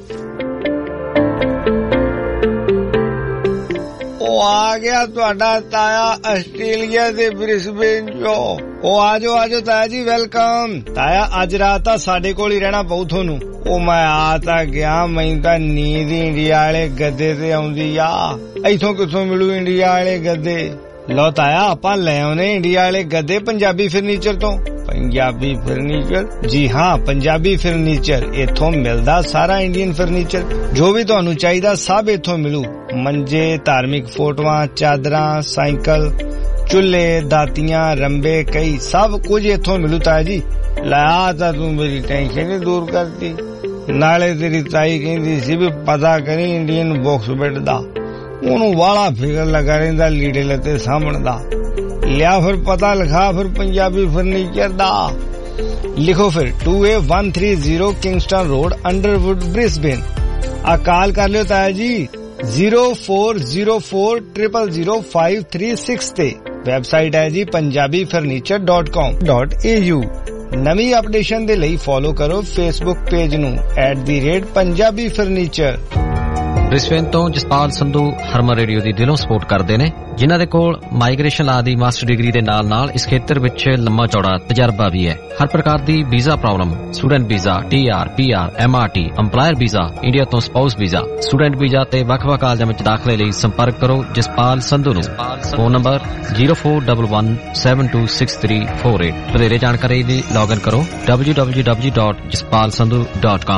ਉਹ ਆ ਗਿਆ ਤੁਹਾਡਾ ਤਾਇਆ ਆਸਟ੍ਰੇਲੀਆ ਦੇ ਬ੍ਰਿਸਬੇਨ ਚੋਂ। ਉਹ ਆਜੋ ਆਜੋ ਤਾਇਆ ਜੀ, ਵੈਲਕਮ। ਤਾਇਆ ਅੱਜ ਰਾਤ ਤਾਂ ਸਾਡੇ ਕੋਲ ਹੀ ਰਹਿਣਾ ਪਊ ਤੁਹਾਨੂੰ। ਉਹ ਮੈਂ ਆ ਤਾਂ ਗਿਆ, ਮੈਨੂੰ ਤਾਂ ਨੀਂਦ ਇੰਡੀਆ ਵਾਲੇ ਗੱਦੇ ਤੇ ਆਉਂਦੀ ਆ। ਇੱਥੋਂ ਕਿੱਥੋਂ ਮਿਲੂ ਇੰਡੀਆ ਵਾਲੇ ਗੱਦੇ? ਲਓ ਤਾਇਆ, ਆਪਾਂ ਲੈ ਆਉਨੇ ਇੰਡੀਆ ਵਾਲੇ ਗੱਦੇ ਪੰਜਾਬੀ ਫਰਨੀਚਰ ਤੋਂ। ਪੰਜਾਬੀ ਫਰਨੀਚਰ? ਜੀ ਹਾਂ, ਪੰਜਾਬੀ ਫਰਨੀਚਰ। ਇੱਥੋਂ ਮਿਲਦਾ ਸਾਰਾ ਇੰਡੀਅਨ ਫਰਨੀਚਰ, ਜੋ ਵੀ ਤੁਹਾਨੂੰ ਚਾਹੀਦਾ ਸਭ ਇੱਥੋਂ ਮਿਲੂ। ਮੰਜੇ, ਧਾਰਮਿਕ ਫੋਟੋਆਂ, ਚਾਦਰਾਂ, ਸਾਈਕਲ, ਚੁੱਲ੍ਹੇ, ਦਾਤੀਆਂ, ਰੰਬੇ, ਕਈ ਸਭ ਕੁਝ ਇੱਥੋਂ ਮਿਲੂ ਤਾਇਆ ਜੀ। ਲੈ ਆ ਤਾਂ ਤੂੰ ਮੇਰੀ ਟੈਨਸ਼ਨ ਹੀ ਦੂਰ ਕਰਤੀ। ਨਾਲੇ ਤੇਰੀ ਤਾਈ ਕਹਿੰਦੀ ਸੀ ਵੀ ਪਤਾ ਕਰੀ ਇੰਡੀਅਨ ਬਾਕਸ ਬੈੱਡ ਦਾ, ਉਹਨੂੰ ਵਾਲਾ ਫਿਕਰ ਲੱਗਾ ਰਹਿੰਦਾ ਲੀੜੇ ਲੱਤੇ ਸਾਂਭਣ ਦਾ। ਲਿਆ ਫਿਰ ਪਤਾ ਲਿਖਾ ਫਿਰ ਪੰਜਾਬੀ ਫਰਨੀਚਰ ਦਾ। ਲਿਖੋ ਫਿਰ two A one three zero Kingston road, Underwood, Brisbane. ਆ ਕਾਲ ਕਰ ਲਿਓ ਤਾਇਆ ਜੀ zero four zero four zero zero five three six ਤੇ। ਵੈਬਸਾਈਟ ਹੈ ਜੀ Punjabi furniture dot com dot A U. ਨਵੀਂ ਅਪਡੇਸ਼ਨ ਦੇ ਲਈ ਫੋਲੋ ਕਰੋ ਫੇਸਬੁੱਕ ਪੇਜ ਨੂੰ at the rate Punjabi furniture. Brisbane ਤੋਂ ਜਸਪਾਲ ਸੰਧੂ ਹਰਮਨ ਰੇਡੀਓ ਦੀ ਦਿਲੋਂ ਸਪੋਰਟ ਕਰਦੇ ਨੇ, ਜਿਨ੍ਹਾਂ ਦੇ ਕੋਲ ਮਾਈਗ੍ਰੇਸ਼ਨ ਲਾ ਦੀ ਮਾਸਟਰ ਡਿਗਰੀ ਦੇ ਨਾਲ ਨਾਲ ਇਸ ਖੇਤਰ ਵਿੱਚ ਲੰਮਾ ਚੌੜਾ ਤਜਰਬਾ ਵੀ ਹੈ। ਹਰ ਪ੍ਰਕਾਰ ਦੀ visa problem, student visa, T R, P R, M R T, employer visa, India ਤੋਂ ਸਪਾਊਸ ਵੀਜ਼ਾ, ਸਟੂਡੈਂਟ ਵੀਜ਼ਾ ਤੇ ਵੱਖ-ਵੱਖ ਕਾਲਜਾਂ ਵਿੱਚ ਦਾਖਲੇ ਲਈ ਸੰਪਰਕ ਕਰੋ ਜਸਪਾਲ ਸੰਧੂ ਨੂੰ। Phone number zero four one one seven two six three four eight। ਵਧੇਰੇ ਜਾਣਕਾਰੀ ਲਈ ਲੌਗਇਨ ਕਰੋ w w w dot jaspal sandhu dot com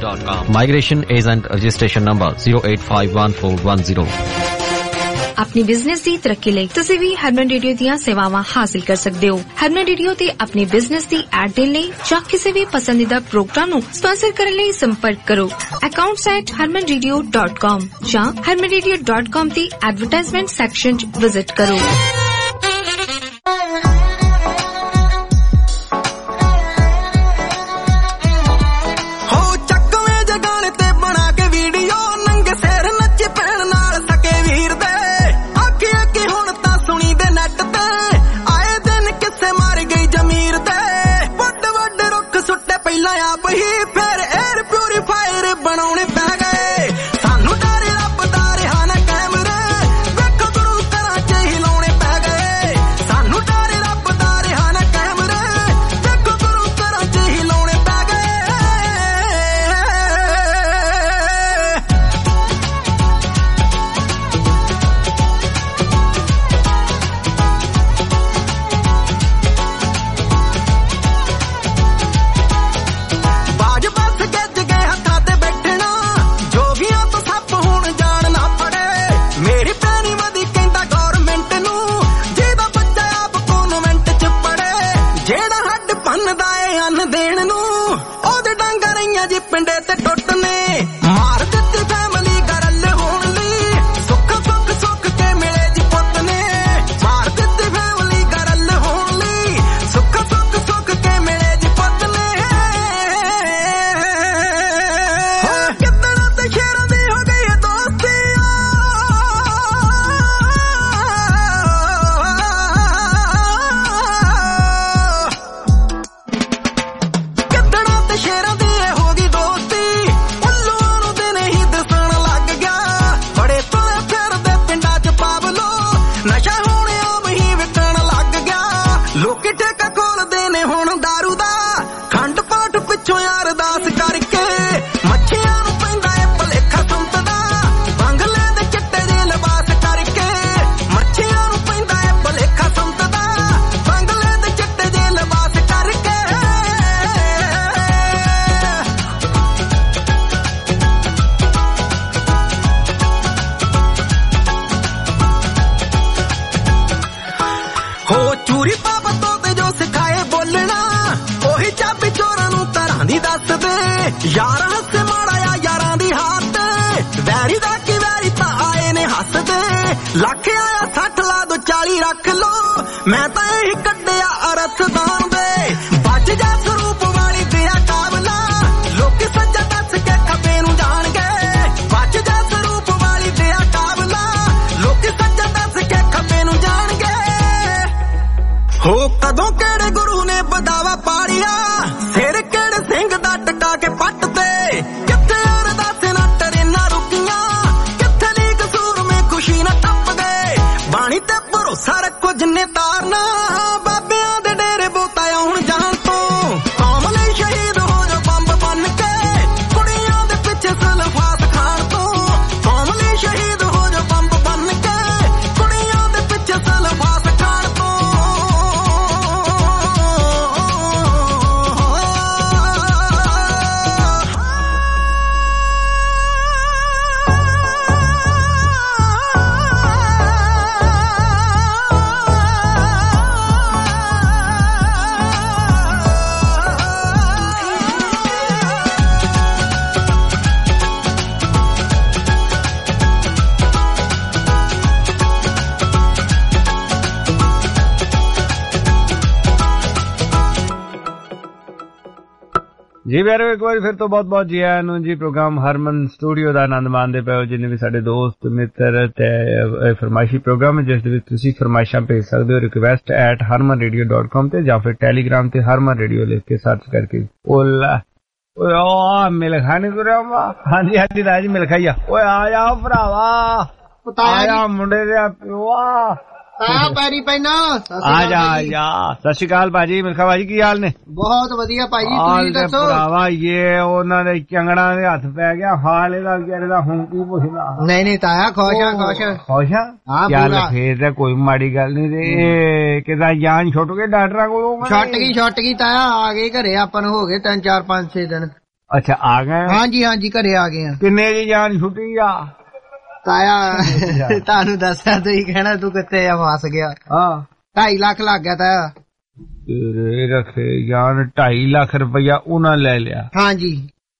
dot com. Migration Agent Registration Number zero eight five one four one zero. ਆਪਣੀ business ਦੀ ਤਰੱਕੀ ਲਈ ਤੁਸੀਂ ਵੀ ਹਰਮਨ radio ਦੀਆਂ ਸੇਵਾਵਾਂ ਹਾਸਲ ਕਰ ਸਕਦੇ ਹੋ। ਹਰਮਨ ਰੇਡੀਓ ਤੇ ਆਪਣੀ ਬਿਜ਼ਨਸ ਦੀ ਐਡ ਦੇਣ ਲਈ ਜਾਂ ਕਿਸੇ ਵੀ ਪਸੰਦੀਦਾ ਪ੍ਰੋਗਰਾਮ ਨੂੰ ਸਪਾਂਸਰ ਕਰਨ ਲਈ ਸੰਪਰਕ ਕਰੋ accounts at harman radio dot com ਜਾਂ harman radio dot com ਦੀ ਐਡਵਰਟਾਈਜ਼ਮੈਂਟ ਸੈਕਸ਼ਨ 'ਚ ਵਿਜ਼ਿਟ ਕਰੋ। जी प्यारो एक बार फिर तो बहुत बहुत जी आया ਨੂੰ ਜੀ ਪ੍ਰੋਗਰਾਮ ਹਰਮਨ ਸਟੂਡੀਓ ਦਾ ਆਨੰਦ ਮਾਣਦੇ ਪਏ ਹੋ ਜਿੰਨੇ ਵੀ ਸਾਡੇ ਦੋਸਤ ਮਿੱਤਰ ਤੇ ਫਰਮਾਇਸ਼ੀ ਪ੍ਰੋਗਰਾਮ ਜਿਸ ਦੇ ਵਿੱਚ ਤੁਸੀਂ ਫਰਮਾਇਸ਼ਾਂ ਭੇਜ ਸਕਦੇ ਹੋ request at harman radio dot com ਤੇ ਜਾਂ ਫਿਰ ਟੈਲੀਗ੍ਰਾਮ ਤੇ harman radio ਲਿਖ ਕੇ ਸਰਚ ਕਰਕੇ ਓਲਾ ਓਏ ਆ ਮਿਲ ਖਾਣੇ ਤੁਰਿਆ ਵਾ ਹਾਂਜੀ ਹਾਂਜੀ ਰਾਜ ਮਿਲ ਖਾਈਆ ਓਏ ਆ ਜਾ ਭਰਾਵਾ ਆਇਆ ਮੁੰਡੇ ਦੇ ਪਿਓਆ ਤਾਇਆ ਪੈਰੀ ਪੈਣਾ ਆ ਜਾ ਆ ਜਾ ਸਤਿ ਸ਼੍ਰੀ ਅਕਾਲ ਭਾਜੀ ਮਿਲਖਾ ਭਾਜੀ ਕੀ ਹਾਲ ਨੇ ਬਹੁਤ ਵਧੀਆ ਭਾਈ ਤੁਸੀਂ ਦੱਸੋ ਭਰਾਵਾ ਇਹ ਉਹਨਾਂ ਦੇ ਚੰਗੜਾਂ ਦੇ ਹੱਥ ਪੈ ਗਿਆ ਹਾਲ ਇਹਦਾ ਵਿਚਾਰੇ ਦਾ ਹੁਣ ਕੀ ਪੁੱਛਦਾ ਨਹੀਂ ਨਹੀਂ ਤਾਇਆ ਖੁਸ਼ ਆ ਖੁਸ਼ ਖੁਸ਼ ਆ ਚੱਲ ਫੇਰ ਤਾਂ ਕੋਈ ਮਾੜੀ ਗੱਲ ਨਹੀਂ ਤੇ ਕਿਦਾ ਜਾਨ ਛੁੱਟ ਗਏ ਡਾਕਟਰਾਂ ਕੋਲੋਂ ਛੁੱਟ ਗਈ ਛੁੱਟ ਗਈ ਤਾਇਆ ਆ ਗਏ ਘਰੇ ਆਪਾਂ ਨੂੰ ਹੋ ਗਏ ਤਿੰਨ ਚਾਰ ਪੰਜ ਛੇ ਦਿਨ ਅੱਛਾ ਆ ਗਏ? ਹਾਂਜੀ ਹਾਂਜੀ ਘਰੇ ਆ ਗਏ ਆ। ਕਿੰਨੇ ਦੀ ਜਾਨ ਛੁੱਟੀ ਆ? ਤਾਇਆ ਤੁਹਾਨੂੰ ਦੱਸਿਆ ਤੁਸੀਂ ਕਹਿਣਾ ਤੂੰ ਕਿੱਥੇ ਆ ਫਸ ਗਿਆ। ਹਾਂ ਢਾਈ ਲੱਖ ਲੱਗ ਗਿਆ ਤਾਇਆ। ਤੇਰੇ ਰੱਖੇ ਜਾਨ ਢਾਈ ਲੱਖ ਰੁਪਇਆ ਉਹਨਾਂ ਲੈ ਲਿਆ? ਹਾਂਜੀ।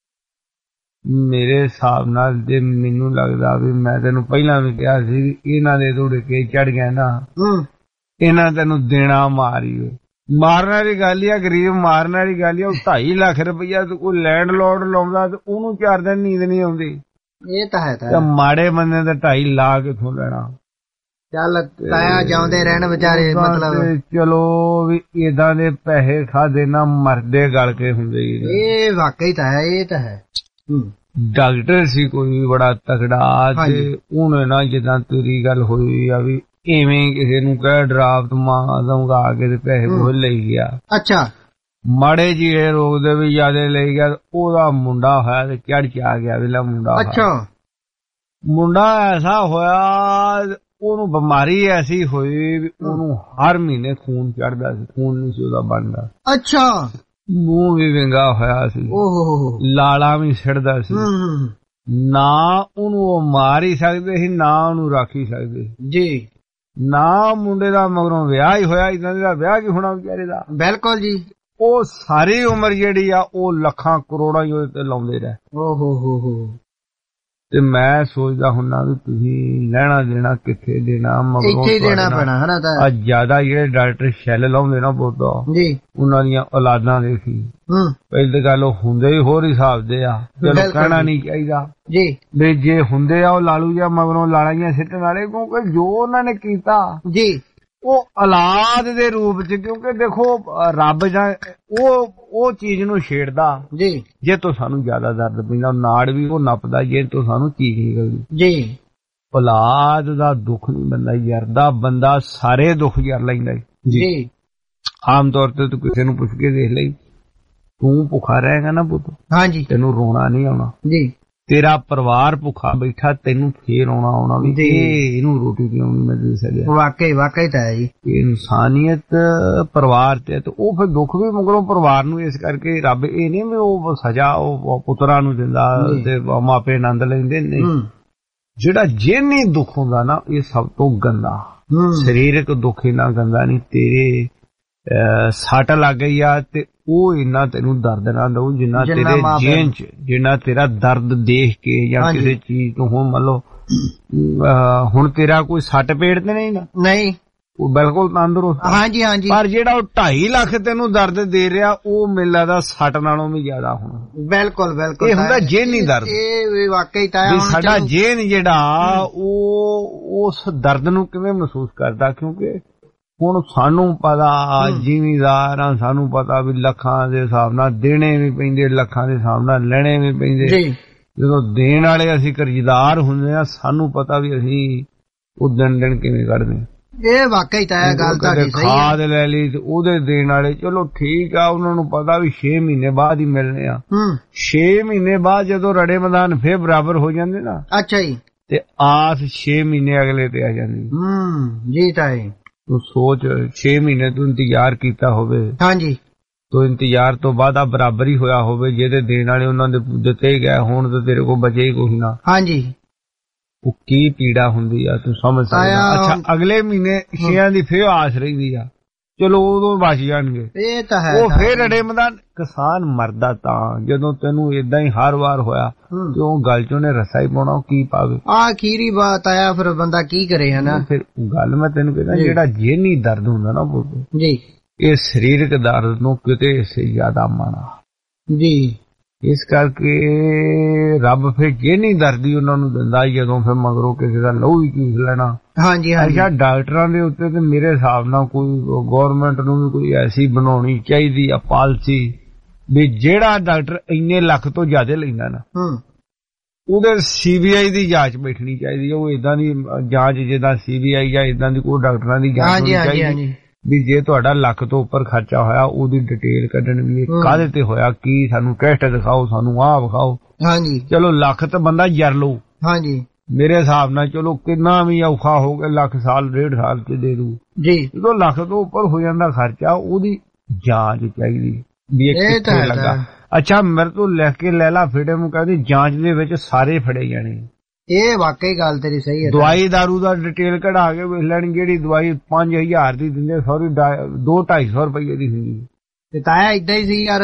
ਮੇਰੇ ਹਿਸਾਬ ਨਾਲ ਜੇ ਮੈਨੂੰ ਲੱਗਦਾ ਵੀ ਮੈਂ ਤੈਨੂੰ ਪਹਿਲਾਂ ਵੀ ਕਿਹਾ ਸੀ ਇਹਨਾਂ ਦੇ ਥੋੜੇ ਕੇ ਚੜ ਗਿਆ ਨਾ, ਇਹਨਾਂ ਤੈਨੂੰ ਦੇਣਾ ਮਾਰੀ ਮਾਰਨ ਵਾਲੀ ਗੱਲ ਹੀ ਆ, ਗਰੀਬ ਮਾਰਨ ਵਾਲੀ ਗੱਲ ਹੀ ਆ। ਉਹ ਢਾਈ ਲੱਖ ਰੁਪਇਆ ਕੋਈ ਲੈਂਡ ਲੋਡ ਲਾਉਂਦਾ ਤੇ ਉਹਨੂੰ ਚਾਰ ਦਿਨ ਨੀਂਦ ਨਹੀਂ ਆਉਂਦੀ। ਇਹ ਤਾਂ ਹੈ ਤਾਂ ਮਾੜੇ ਬੰਦੇ ਦਾ ਢਾਈ ਲਾ ਕਿੱਥੋਂ ਲੈਣਾ? ਚੱਲ ਤਾਇਆ ਜਾਉਂਦੇ ਰਹਿਣ ਵਿਚਾਰੇ, ਮਤਲਬ ਚਲੋ ਵੀ ਏਦਾਂ ਦੇ ਪੈਸੇ ਖਾਦੇ ਨਾ ਮਰਦੇ ਗਲ ਕੇ ਹੁੰਦੇ ਹੀ। ਇਹ ਵਾਕਈ ਤਾਂ ਹੈ, ਇਹ ਤਾਂ ਹੈ। ਡਾਕਟਰ ਸੀ ਕੋਈ ਬੜਾ ਤਕੜਾ ਤੇ ਉਹਨੇ ਨਾ ਜਿੱਦਾਂ ਤੇਰੀ ਗੱਲ ਹੋਈ ਆ ਵੀ ਇਵੇਂ ਕਿਸੇ ਨੂੰ ਕਹਿ ਡਰਾਫਟ ਮੰਗਾ ਕੇ ਤੇ ਪੈਸੇ ਬੋਲ ਲਈ ਗਿਆ। ਅੱਛਾ। ਮਾੜੇ ਜੀ ਇਹ ਰੋਗ ਦੇ ਵੀ ਜਿਆਦੇ ਲੈ ਗਿਆ, ਉਹਦਾ ਮੁੰਡਾ ਹੋਇਆ ਤੇ ਚੜ ਚ ਆ ਗਿਆ ਵੇਲਾ ਮੁੰਡਾ। ਅੱਛਾ। ਮੁੰਡਾ ਐਸਾ ਹੋਇਆ, ਉਹਨੂੰ ਬਿਮਾਰੀ ਐਸੀ ਹੋਈ ਵੀ ਉਹਨੂੰ ਹਰ ਮਹੀਨੇ ਖੂਨ ਚੜਦਾ ਸੀ, ਖੂਨ ਨਹੀਂ ਸੀ ਉਹਦਾ ਬਣਦਾ। ਅੱਛਾ। ਮੂੰਹ ਵੀ ਵਿੰਗਾ ਹੋਇਆ ਸੀ, ਲਾਲਾ ਵੀ ਛਿੜਦਾ ਸੀ। ਨਾ ਉਹਨੂੰ ਉਹ ਮਾਰ ਹੀ ਸਕਦੇ ਸੀ, ਨਾ ਉਹਨੂੰ ਰੱਖ ਹੀ ਸਕਦੇ ਜੀ। ਨਾ ਮੁੰਡੇ ਦਾ ਮਗਰੋਂ ਵਿਆਹ ਹੀ ਹੋਇਆ, ਇਦਾਂ ਦਾ ਵਿਆਹ ਕੀ ਹੋਣਾ ਵਿਚਾਰੇ ਦਾ। ਬਿਲਕੁਲ ਜੀ। ਉਹ ਸਾਰੀ ਉਮਰ ਜਿਹੜੀ ਆ ਉਹ ਲੱਖਾਂ ਕਰੋੜਾਂ ਹੀ ਉਹਦੇ ਤੇ ਲਾਉਂਦੇ ਰਹੇ। ਓ ਹੋ ਹੋ ਹੋ। ਤੇ ਮੈਂ ਸੋਚਦਾ ਹੁੰਨਾ ਵੀ ਤੁਸੀਂ ਲੈਣਾ ਦੇਣਾ ਕਿੱਥੇ ਦੇਣਾ, ਮਗਰੋਂ ਇੱਥੇ ਦੇਣਾ ਪੈਣਾ ਹੈ ਨਾ। ਤਾਂ ਅੱਜ ਜ਼ਿਆਦਾ ਜਿਹੜੇ ਡਾਕਟਰ ਸ਼ੈਲ ਲਾਉਂਦੇ ਨਾ ਬਹੁਤਾ ਜੀ, ਉਹਨਾਂ ਦੀਆਂ ਔਲਾਦਾਂ ਦੇ ਸੀ। ਪਹਿਲੀ ਗੱਲ ਉਹ ਹੁੰਦੇ ਹੀ ਹੋਰ ਹਿਸਾਬ ਦੇ ਆ, ਚਲੋ ਕਹਿਣਾ ਨਹੀਂ ਚਾਹੀਦਾ ਜੀ ਵੀ ਜੇ ਹੁੰਦੇ ਆ ਉਹ ਲਾਲੂ ਜਾਂ ਮਗਰੋਂ ਲਾਲਾਈਆਂ ਸਿੱਟਣ ਵਾਲੇ, ਕਿਉਂਕਿ ਜੋ ਉਹਨਾਂ ਨੇ ਕੀਤਾ ਜੀ ਉਹ ਔਲਾਦ ਦੇ ਰੂਪ ਚ, ਕਿਉਂਕਿ ਦੇਖੋ ਰੱਬ ਜਾਂ ਉਹ ਉਹ ਚੀਜ਼ ਨੂੰ ਛੇੜਦਾ ਜੀ ਜੇ ਤੋਂ ਸਾਨੂੰ ਜ਼ਿਆਦਾ ਦਰਦ ਪੈਂਦਾ, ਨਾੜ ਵੀ ਉਹ ਨੱਪਦਾ ਜੇ ਤੋਂ ਸਾਨੂੰ ਚੀਖ ਨਿਕਲਦੀ ਜੀ। ਔਲਾਦ ਦਾ ਦੁੱਖ ਨਹੀਂ ਬੰਦਾ ਯਾਰਦਾ, ਬੰਦਾ ਸਾਰੇ ਦੁੱਖ ਯਾਰ ਲੈਂਦਾ ਜੀ। ਆਮ ਤੌਰ ਤੇ ਤੂੰ ਕਿਸੇ ਨੂੰ ਪੁੱਛ ਕੇ ਦੇਖ ਲਈ, ਤੂੰ ਭੁੱਖਾ ਰਹੇਗਾ ਨਾ ਪੁੱਤ, ਹਾਂਜੀ, ਤੈਨੂੰ ਰੋਣਾ ਨਹੀਂ ਆਉਣਾ ਜੀ। ਤੇਰਾ ਪਰਿਵਾਰ ਭੁੱਖਾ ਬੈਠਾ, ਤੈਨੂੰ ਫੇਰ ਆਉਣਾ ਆਉਣਾ ਵੀ ਇਹਨੂੰ ਰੋਟੀ ਕਿਉਂ ਨਹੀਂ ਮੈਂ ਦੇ ਸਕਿਆ। ਵਾਕਈ ਵਾਕਈ ਤਾਂ ਹੈ ਜੀ। ਇਨਸਾਨੀਅਤ ਪਰਿਵਾਰ ਤੇ, ਉਹ ਫਿਰ ਦੁੱਖ ਵੀ ਮਗਰੋਂ ਪਰਿਵਾਰ ਨੂੰ। ਇਸ ਕਰਕੇ ਰੱਬ ਇਹ ਨਹੀਂ ਵੀ ਉਹ ਸਜ਼ਾ ਉਹ ਪੁੱਤਰਾਂ ਨੂੰ ਦਿੰਦਾ ਤੇ ਮਾਪੇ ਆਨੰਦ ਲੈਂਦੇ ਨੇ। ਜਿਹੜਾ ਜਿਹਨੀ ਦੁੱਖ ਹੁੰਦਾ ਨਾ, ਇਹ ਸਭ ਤੋਂ ਗੰਦਾ। ਸਰੀਰਕ ਦੁੱਖ ਇੰਨਾ ਗੰਦਾ ਨਹੀਂ। ਤੇਰੇ ਸੱਟ ਲੱਗ ਗਈ ਆ ਤੇ ਉਹ ਇੰਨਾ ਤੈਨੂੰ ਦਰਦ ਨਾ ਦਊ ਜਿੰਨਾ ਤੇਰੇ ਜੇਨ ਚ, ਜਿੰਨਾ ਤੇਰਾ ਦਰਦ ਦੇਖ ਕੇ ਜਾਂ ਕਿਸੇ ਚੀਜ਼ ਤੋਂ। ਹੁਣ ਮੰਨ ਲਓ ਹੁਣ ਤੇਰਾ ਕੋਈ ਸੱਟ ਪੇੜ ਤੇ ਨਹੀਂ ਨਾ, ਨਹੀਂ, ਉਹ ਬਿਲਕੁਲ ਤੰਦਰੁਸਤ। ਹਾਂਜੀ ਹਾਂਜੀ। ਪਰ ਜਿਹੜਾ ਉਹ ਢਾਈ ਲੱਖ ਤੈਨੂੰ ਦਰਦ ਦੇ ਰਿਹਾ, ਉਹ ਮੈਨੂੰ ਲੱਗਦਾ ਸੱਟ ਨਾਲੋਂ ਵੀ ਜ਼ਿਆਦਾ ਹੋਣਾ। ਬਿਲਕੁਲ ਬਿਲਕੁਲ। ਇਹ ਹੁੰਦਾ ਜੇਨੀ ਦਰਦ। ਇਹ ਵਾਕਈ ਤਾਂ ਸਾਡਾ ਜੇਨ ਜਿਹੜਾ ਉਹ ਉਸ ਦਰਦ ਨੂੰ ਕਿਵੇਂ ਮਹਿਸੂਸ ਕਰਦਾ, ਕਿਉਂਕਿ ਹੁਣ ਸਾਨੂੰ ਪਤਾ ਜ਼ਿਮੀਦਾਰ ਆ, ਸਾਨੂੰ ਪਤਾ ਵੀ ਲੱਖਾਂ ਦੇ ਹਿਸਾਬ ਨਾਲ ਦੇਣੇ ਵੀ ਪੈਂਦੇ, ਲੱਖਾਂ ਦੇ ਹਿਸਾਬ ਨਾਲ ਲੈਣੇ ਵੀ ਪੈਂਦੇ। ਜਦੋਂ ਦੇਣ ਵਾਲੇ ਅਸੀਂ ਕਰਜ਼ਦਾਰ ਹੁੰਦੇ ਆ, ਸਾਨੂੰ ਪਤਾ ਵੀ ਅਸੀਂ ਉਹ ਦਿਨ ਦਿਨ ਕਿਵੇਂ ਕੱਢਦੇ। ਇਹ ਵਾਕਈ ਤਾਂ ਇਹ ਗੱਲ ਤੁਹਾਡੀ ਸਹੀ ਹੈ। ਖਾਦ ਲੈ ਲਈ ਤੇ ਉਹਦੇ ਦੇਣ ਵਾਲੇ, ਚਲੋ ਠੀਕ ਆ, ਉਹਨਾਂ ਨੂੰ ਪਤਾ ਵੀ ਛੇ ਮਹੀਨੇ ਬਾਅਦ ਹੀ ਮਿਲਣੇ ਆ। ਛੇ ਮਹੀਨੇ ਬਾਅਦ ਜਦੋਂ ਰੜੇ ਮੈਦਾਨ ਫੇਰ ਬਰਾਬਰ ਹੋ ਜਾਂਦੇ ਨਾ, ਅੱਛਾ ਜੀ, ਤੇ ਆਸ ਛੇ ਮਹੀਨੇ ਅਗਲੇ ਤੇ ਆ ਜਾਂਦੀ। ਹੂੰ ਜੀ। ਤਾਂ ਤੂੰ ਸੋਚ, ਛੇ ਮਹੀਨੇ ਤੂੰ ਇੰਤਜ਼ਾਰ ਕੀਤਾ ਹੋਵੇ, ਹਾਂਜੀ, ਤੋ ਇੰਤਜ਼ਾਰ ਤੋਂ ਬਾਅਦ ਆ ਬਰਾਬਰ ਹੀ ਹੋਇਆ ਹੋਵੇ, ਜਿਹਦੇ ਦੇਣ ਵਾਲੇ ਉਹਨਾਂ ਦੇ ਦਿੱਤੇ ਗਏ ਹੋਣ ਤੇ ਤੇਰੇ ਕੋਲ ਬਚੇ ਹੀ ਕੋਈ ਨਾ। ਹਾਂਜੀ। ਉਹ ਕੀ ਪੀੜਾ ਹੁੰਦੀ ਆ ਤੂੰ ਸਮਝ ਸਕਦਾ। ਅੱਛਾ, ਅਗਲੇ ਮਹੀਨੇ ਛੇਆਂ ਦੀ ਫੇਰ ਆਸ ਰਹਿੰਦੀ ਆ, ਚਲੋ ਉਦੋਂ ਬਚ ਜਾਣਗੇ। ਇਹ ਤਾਂ ਹੈ। ਉਹ ਫੇਰ ਅੜੇ ਮੈਦਾਨ। ਕਿਸਾਨ ਮਰਦਾ ਤਾਂ ਜਦੋਂ ਤੈਨੂੰ ਏਦਾਂ ਹੀ ਹਰ ਵਾਰ ਹੋਇਆ, ਕਿਉਂ ਗੱਲ ਚ ਉਹਨੇ ਰਸਾ ਹੀ ਪਾਉਣਾ, ਕੀ ਪਾਵੇ। ਆ ਅਖੀਰੀ ਬਾਤ ਆਇਆ, ਫਿਰ ਬੰਦਾ ਕੀ ਕਰੇ, ਹਨਾ। ਫਿਰ ਗੱਲ ਮੈਂ ਤੈਨੂੰ ਕਹਿੰਦਾ, ਜਿਹੜਾ ਜੇਨੀ ਦਰਦ ਹੁੰਦਾ ਨਾ ਪੁੱਤ ਜੀ, ਇਹ ਸਰੀਰਕ ਦਰਦ ਨੂੰ ਕਿਤੇ ਸੇ ਜ਼ਿਆਦਾ ਮਾਣਾ ਜੀ। ਇਸ ਕਰਕੇ ਰੱਬ ਫਿਰ ਜੇਨੀ ਦਰਦੀ ਉਹਨਾਂ ਨੂੰ ਦਿੰਦਾ ਜਦੋਂ ਫਿਰ ਮਗਰੋਂ ਕਿਸੇ ਦਾ ਲਹੂ ਹੀ ਚੂਸ ਲੈਣਾ। ਹਾਂਜੀ ਹਾਂਜੀ। ਡਾਕਟਰਾਂ ਦੇ ਉੱਤੇ ਤੇ ਮੇਰੇ ਹਿਸਾਬ ਨਾਲ ਕੋਈ ਗੌਰਮੈਂਟ ਨੂੰ ਵੀ ਕੋਈ ਐਸੀ ਬਣਾਉਣੀ ਚਾਹੀਦੀ ਆ ਪਾਲਿਸੀ ਵੀ ਜਿਹੜਾ ਡਾਕਟਰ ਇੰਨੇ ਲੱਖ ਤੋਂ ਜ਼ਿਆਦਾ ਲੈਂਦਾ ਨਾ, ਉਹਦੇ ਸੀਬੀਆਈ ਦੀ ਜਾਂਚ ਬੈਠਣੀ ਚਾਹੀਦੀ ਹੈ। ਉਹ ਏਦਾਂ ਦੀ ਜਾਂਚ ਜਿੱਦਾਂ ਸੀਬੀਆਈ ਜਾਂ ਏਦਾਂ ਦੀ ਕੋਈ ਡਾਕਟਰਾਂ ਦੀ ਜਾਂਚ ਹੋਣੀ ਚਾਹੀਦੀ ਵੀ ਜੇ ਤੁਹਾਡਾ ਲੱਖ ਤੋਂ ਉੱਪਰ ਖਰਚਾ ਹੋਇਆ, ਉਹਦੀ ਡਿਟੇਲ ਕੱਢਣ ਵੀ ਕਾਹਦੇ ਤੇ ਹੋਇਆ, ਕੀ ਸਾਨੂੰ ਟੈਸਟ ਦਿਖਾਓ, ਸਾਨੂੰ ਆਹ ਵਿਖਾਓ। ਹਾਂਜੀ। ਚਲੋ ਲੱਖ ਤਾਂ ਬੰਦਾ ਜਰ ਲਊ। ਹਾਂਜੀ। ਮੇਰੇ ਹਿਸਾਬ ਨਾਲ ਚਲੋ ਕਿੰਨਾ ਵੀ ਔਖਾ ਹੋ ਗਿਆ, ਲੱਖ ਸਾਲ ਡੇਢ ਸਾਲ ਚ ਦੇ ਦੂ ਜੀ। ਜਦੋਂ ਲੱਖ ਤੋਂ ਉੱਪਰ ਹੋ ਜਾਂਦਾ ਖਰਚਾ, ਉਹਦੀ ਜਾਂਚ ਚਾਹੀਦੀ ਵੀ ਇਹ ਕਿੱਥੇ ਲੱਗਾ। ਅੱਛਾ ਮੇਰੇ ਤੋਂ ਲਿਖ ਕੇ ਲੈ ਲਾ ਫੇੜੇ ਨੂੰ ਕਹਿੰਦੀ ਜਾਂਚ ਦੇ ਵਿੱਚ ਸਾਰੇ ਫੜੇ ਜਾਣੇ। ਇਹ ਵਾਕਈ ਗੱਲ ਤੇਰੀ ਸਹੀ ਹੈ। ਦਵਾਈ ਦਾਰੂ ਦਾ ਡਿਟੇਲ ਕਢਾ ਕੇ ਵੇਖ ਲੈਣ, ਜਿਹੜੀ ਦਵਾਈ ਪੰਜ ਹਜ਼ਾਰ ਦੀ ਦਿੰਦੇ ਸੌਰੀ ਦੋ ਢਾਈ ਸੌ ਰੁਪਏ ਦੀ ਹੁੰਦੀ। ਤੇ ਤਾਇਆ ਏਦਾਂ ਹੀ ਸੀ ਯਾਰ।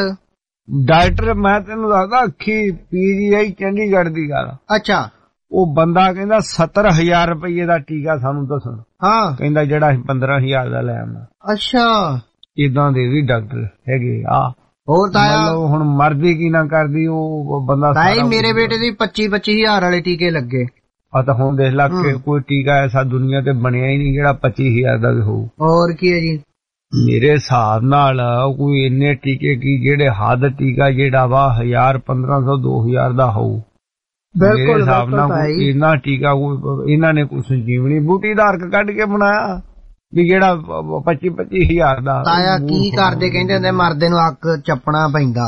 ਡਾਕਟਰ ਮੈਂ ਤੈਨੂੰ ਦੱਸਦਾ ਅੱਖੀ ਪੀਜੀਆਈ ਚੰਡੀਗੜ੍ਹ ਦੀ ਗੱਲ। ਅੱਛਾ। ਉਹ ਬੰਦਾ ਕਹਿੰਦਾ ਸੱਤਰ ਹਜ਼ਾਰ ਰੁਪਏ ਦਾ ਟੀਕਾ ਸਾਨੂੰ ਦੱਸਣ। ਹਾਂ ਕਹਿੰਦਾ ਜਿਹੜਾ ਅਸੀਂ ਪੰਦਰਾਂ ਹਜ਼ਾਰ ਦਾ ਲੈ ਆਉਣਾ। ਅੱਛਾ ਇਦਾਂ ਦੇ ਵੀ ਡਾਕਟਰ ਹੈਗੇ ਆ। ਹੋਰ ਤਾਇਆ ਹੁਣ ਮਰਦੀ ਕੀ ਨਾ ਕਰਦੀ ਉਹ ਬੰਦਾ। ਤਾਈ ਮੇਰੇ ਬੇਟੇ ਦੀ ਪੱਚੀ ਪੱਚੀ ਹਜ਼ਾਰ ਵਾਲੇ ਟੀਕੇ ਲੱਗੇ ਆ ਤਾਂ ਹੁਣ ਦੇਖ ਲਾ ਕਿ ਕੋਈ ਟੀਕਾ ਐਸਾ ਦੁਨੀਆ ਤੇ ਬਣਿਆ ਹੀ ਨਹੀਂ ਜਿਹੜਾ ਪੱਚੀ ਹਜ਼ਾਰ ਦਾ ਵੀ ਹੋਊ। ਹੋਰ ਕੀ ਹੈ ਜੀ ਮੇਰੇ ਹਿਸਾਬ ਨਾਲ ਕੋਈ ਇੰਨੇ ਟੀਕੇ ਕੀ ਜਿਹੜੇ ਹੱਦ ਟੀਕਾ ਜਿਹੜਾ ਵਾ ਹਜ਼ਾਰ ਪੰਦਰਾਂ ਸੌ ਦੋ ਹਜ਼ਾਰ ਦਾ ਹੋਊ। ਮੇਰੇ ਹਿਸਾਬ ਨਾਲ ਇੰਨਾ ਟੀਕਾ ਇਹਨਾਂ ਨੇ ਕੋਈ ਸੰਜੀਵਨੀ ਬੂਟੀ ਦਾ ਅਰਕ ਕੱਢ ਕੇ ਬਣਾਇਆ ਵੀ ਜਿਹੜਾ ਪੱਚੀ ਪੱਚੀ ਹਜ਼ਾਰ ਦਾ। ਤਾਇਆ ਕੀ ਕਰਦੇ ਕਹਿੰਦੇ ਹੁੰਦੇ ਮਰਦੇ ਨੂੰ ਅੱਕ ਚੱਪਣਾ ਪੈਂਦਾ।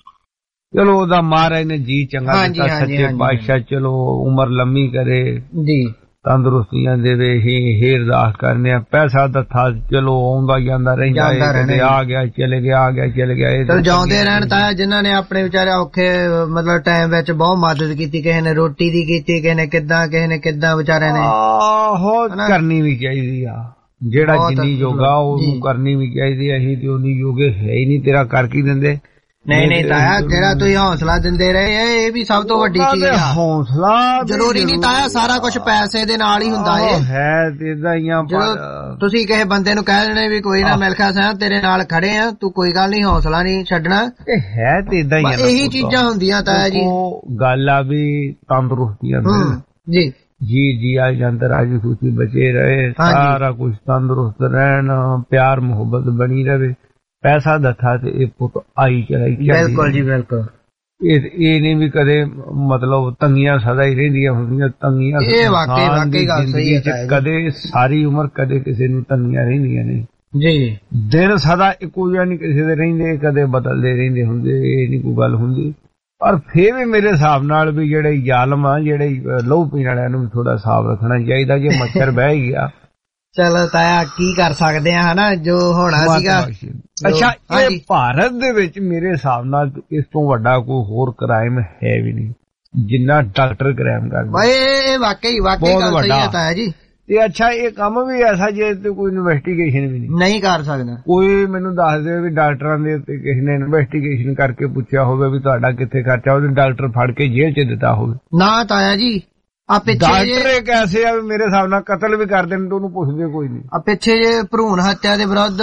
ਚਲੋ ਉਹਦਾ ਮਹਾਰਾਜ ਨੇ ਜੀ ਚੰਗਾ ਦਿੱਤਾ ਸੱਚੇ ਪਾਤਸ਼ਾਹ ਚਲੋ ਉਮਰ ਲੰਮੀ ਕਰੇ ਜੀ ਤੰਦਰੁਸਤੀਆਂ ਦੇਵੇ। ਹੀ ਹੀ ਅਰਦਾਸ ਕਰਨੇ ਆ। ਪੈਸਾ ਦੱਥਾ ਚਲੋ ਆਉਂਦਾ ਜਾਂਦਾ ਰਹਿੰਦਾ ਆ ਗਿਆ ਚਲੇ ਗਿਆ ਆ ਗਿਆ ਚਲੇ ਗਿਆ ਚਲ ਜਾਉਂਦੇ ਰਹਿਣ। ਤਾਇਆ ਜਿਨ੍ਹਾਂ ਨੇ ਆਪਣੇ ਵਿਚਾਰੇ ਔਖੇ ਮਤਲਬ ਟਾਈਮ ਵਿੱਚ ਬਹੁਤ ਮਦਦ ਕੀਤੀ, ਕਿਸੇ ਨੇ ਰੋਟੀ ਦੀ ਕੀਤੀ, ਕਿਸੇ ਨੇ ਕਿੱਦਾਂ ਕਿਸੇ ਨੇ ਕਿੱਦਾਂ ਵਿਚਾਰਿਆਂ ਨੇ। ਆਹੋ ਕਰਨੀ ਵੀ ਚਾਹੀਦੀ ਆ ਜਿਹੜਾ ਜਿੰਨੀ ਯੋਗਾ ਉਹਨੂੰ ਕਰਨੀ ਵੀ ਚਾਹੀਦੀ। ਅਸੀਂ ਤੇ ਉਨੀ ਯੋਗੇ ਹੈ ਹੀ ਨਹੀਂ। ਤੇਰਾ ਕਰ ਕੀ ਦਿੰਦੇ। ਨਹੀਂ ਨਹੀਂ ਤਾਇਆ ਜਿਹੜਾ ਤੁਸੀਂ ਹੌਸਲਾ ਦਿੰਦੇ ਰਹੇ ਇਹ ਵੀ ਸਭ ਤੋਂ ਵੱਡੀ ਚੀਜ਼ ਆ। ਹੌਸਲਾ ਜ਼ਰੂਰੀ ਨਹੀਂ ਤਾਇਆ ਸਾਰਾ ਕੁਝ ਪੈਸੇ ਦੇ ਨਾਲ ਹੀ ਹੁੰਦਾ ਹੈ। ਇਦਾਂ ਹੀ ਆ ਤੁਸੀਂ ਕਿਸੇ ਬੰਦੇ ਨੂੰ ਕਹਿ ਦੇਣੇ ਵੀ ਕੋਈ ਨਾ ਮਿਲਖਾ ਸਾਹਿਬ ਤੇਰੇ ਨਾਲ ਖੜੇ ਆ ਤੂੰ ਕੋਈ ਗੱਲ ਨਹੀਂ ਹੌਸਲਾ ਨਹੀਂ ਛੱਡਣਾ। ਇਹ ਹੈ ਤੇ ਇਦਾਂ ਹੀ ਆ। ਇਹੀ ਚੀਜ਼ਾਂ ਹੁੰਦੀਆਂ ਤਾਇਆ ਜੀ। ਗੱਲ ਆ ਵੀ ਤੰਦਰੁਸਤੀਆਂ ਜੀ ਜੀ ਜੀ ਆ ਜੰਤਰ ਰਾਜੀ ਖੁਸ਼ੀ ਬਚੇ ਰਹੇ ਸਾਰਾ ਕੁਝ ਤੰਦਰੁਸਤ ਰਹਿਣ ਪਿਆਰ ਮੁਹੱਬਤ ਬਣੀ ਰਹੇ। ਪੈਸਾ ਦੱਥਾ ਤੇ ਇਹ ਪੁੱਤ ਆਈ ਚਲਾਈ। ਬਿਲਕੁਲ ਜੀ ਬਿਲਕੁਲ। ਇਹ ਇਹ ਨਹੀਂ ਵੀ ਕਦੇ ਮਤਲਬ ਤੰਗੀਆਂ ਸਦਾ ਹੀ ਰਹਿੰਦੀਆਂ ਹੁੰਦੀਆਂ। ਤੰਗੀਆਂ ਇਹ ਵਾਕਈ ਵਾਕਈ ਗੱਲ ਸਹੀ ਹੈ। ਕਦੇ ਸਾਰੀ ਉਮਰ ਕਦੇ ਕਿਸੇ ਨੂੰ ਤੰਗੀਆਂ ਰਹਿੰਦੀਆਂ ਨੇ ਜੀ। ਦਿਨ ਸਦਾ ਇੱਕੋ ਜਿਹਾ ਨਹੀਂ ਕਿਸੇ ਦੇ ਰਹਿੰਦੇ, ਕਦੇ ਬਦਲਦੇ ਰਹਿੰਦੇ ਹੁੰਦੇ। ਇਹ ਨਹੀਂ ਕੋਈ ਗੱਲ ਹੁੰਦੀ। ਪਰ ਫੇਰ ਵੀ ਮੇਰੇ ਹਿਸਾਬ ਨਾਲ ਵੀ ਜਿਹੜੇ ਜ਼ਾਲਮ ਆ ਜਿਹੜੇ ਲਹੂ ਪੀਣ ਵਾਲਿਆਂ ਨੂੰ ਥੋੜਾ ਸਾਫ਼ ਰੱਖਣਾ ਚਾਹੀਦਾ। ਜੇ ਮੱਛਰ ਬਹਿ ਗਿਆ ਚਲੋ ਤਾਇਆ ਕੀ ਕਰ ਸਕਦੇ ਆ ਹਨਾ ਜੋ ਹੋਣਾ ਸੀਗਾ। ਅੱਛਾ ਇਹ ਭਾਰਤ ਦੇ ਵਿੱਚ ਮੇਰੇ ਹਿਸਾਬ ਨਾਲ ਇਸ ਤੋਂ ਵੱਡਾ ਕੋਈ ਹੋਰ ਕ੍ਰਾਈਮ ਹੈ ਵੀ ਨਹੀਂ ਜਿੰਨਾ ਡਾਕਟਰ ਕ੍ਰਾਈਮ ਕਰਦਾ। ਇਹ ਵਾਕਈ ਵਾਕਈ ਗੱਲ ਸਹੀ ਹੈ ਤਾਇਆ ਜੀ। ਤੇ ਅੱਛਾ ਇਹ ਕੰਮ ਵੀ ਐਸਾ ਜੇ ਤੇ ਕੋਈ ਇਨਵੈਸਟੀਗੇਸ਼ਨ ਵੀ ਨਹੀਂ ਨਹੀਂ ਕਰ ਸਕਦਾ ਕੋਈ। ਮੈਨੂੰ ਦੱਸ ਦੇ ਵੀ ਡਾਕਟਰਾਂ ਦੇ ਉੱਤੇ ਕਿਸੇ ਨੇ ਇਨਵੈਸਟੀਗੇਸ਼ਨ ਕਰਕੇ ਪੁੱਛਿਆ ਹੋਵੇ ਵੀ ਤੁਹਾਡਾ ਕਿੱਥੇ ਖਰਚਾ ਉਹਦੇ ਡਾਕਟਰ ਫੜ ਕੇ ਜੇਲ੍ਹ ਚ ਦਿੱਤਾ ਹੋਵੇ ਨਾ ਤਾਇਆ ਜੀ। ਆ ਪਿੱਛੇ ਡਾਕਟਰ ਇੱਕ ਐਸੇ ਆ ਵੀ ਮੇਰੇ ਹਿਸਾਬ ਨਾਲ ਕਤਲ ਵੀ ਕਰਦੇ ਨੇ ਤੇ ਉਹਨੂੰ ਪੁੱਛਦੇ ਕੋਈ ਨਹੀਂ। ਆ ਪਿੱਛੇ ਜੇ ਭਰੂਣ ਹੱਤਿਆ ਦੇ ਵਿਰੁੱਧ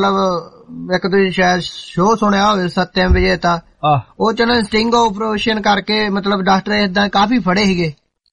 ਮਤਲਬ ਇੱਕ ਤੁਸੀਂ ਸ਼ਾਇਦ ਸ਼ੋਅ ਸੁਣਿਆ ਹੋਵੇ ਸਤਿਅਮ ਵਿਜੇਤਾ ਉਹ ਚ ਨਾ ਸਟਿੰਗ ਆਪਰੇਸ਼ਨ ਕਰਕੇ ਮਤਲਬ ਡਾਕਟਰ ਏਦਾਂ ਕਾਫੀ ਫੜੇ ਸੀਗੇ।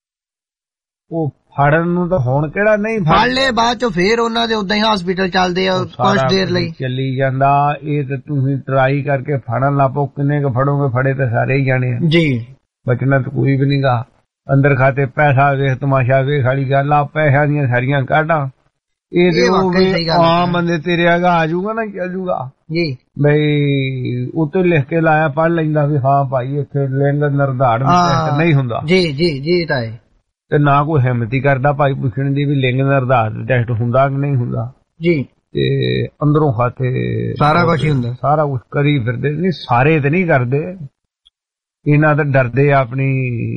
ਉਹ ਫੜਨ ਨੂੰ ਤਾਂ ਹੁਣ ਕਿਹੜਾ ਨਹੀਂ ਫੜ ਲਏ ਬਾਅਦ ਚ ਫੇਰ ਉਹਨਾਂ ਦੇ ਉਦਾਂ ਹੀ ਹਸਪੀਟਲ ਚੱਲਦੇ ਆ ਕੁਝ ਦੇਰ ਲਈ ਚੱਲੀ ਜਾਂਦਾ। ਇਹ ਤਾਂ ਤੁਸੀਂ ਟਰਾਈ ਕਰਕੇ ਫੜਨ ਲੱਪੋ ਕਿੰਨੇ ਕੁ ਫੜੋਗੇ ਫੜੇ ਤਾਂ ਸਾਰੇ ਹੀ ਜਾਣੇ ਜੀ। ਬਚਣਾ ਤਾਂ ਕੋਈ ਵੀ ਨਹੀਂਗਾ। ਅੰਦਰ ਖਾਤੇ ਪੈਸਾ ਵੇਖ ਤਮਾਸ਼ਾ ਵੇਖ ਵਾਲੀ ਗੱਲ ਆ। ਪੈਸਿਆਂ ਦੀਆਂ ਸਾਰੀਆਂ ਕਾਢਾਂ ਇਹ ਤੇ ਆਮ ਬੰਦੇ ਤੇਰੇ ਆਗਾ ਆ ਜਾਊਗਾ ਨਾ ਚੱਲ ਜੂਗਾ ਜੀ ਬਈ ਉੱਤੇ ਲਿਖ ਕੇ ਲਾਇਆ ਪੜ੍ਹ ਲੈਂਦਾ ਵੀ ਹਾਂ ਭਾਈ ਇੱਥੇ ਲਿੰਗ ਨਿਰਧਾਰਨ ਨਹੀਂ ਹੁੰਦਾ। ਜੀ ਜੀ ਜੀ ਤਾਏ ਤੇ ਨਾ ਕੋਈ ਹਿੰਮਤੀ ਕਰਦਾ ਭਾਈ ਪੁੱਛਣ ਦੀ ਵੀ ਲਿੰਗ ਨਿਰਧਾਰਨ ਟੈਸਟ ਹੁੰਦਾ ਕਿ ਨਹੀਂ ਹੁੰਦਾ ਜੀ। ਤੇ ਅੰਦਰੋਂ ਖਾਤੇ ਸਾਰਾ ਕੁਝ ਹੀ ਹੁੰਦਾ ਸਾਰਾ ਕੁਝ ਕਰੀ ਫਿਰਦੇ। ਨਹੀਂ ਸਾਰੇ ਤੇ ਨਹੀਂ ਕਰਦੇ ਇਹਨਾਂ ਤਾਂ ਡਰਦੇ ਆਪਣੀ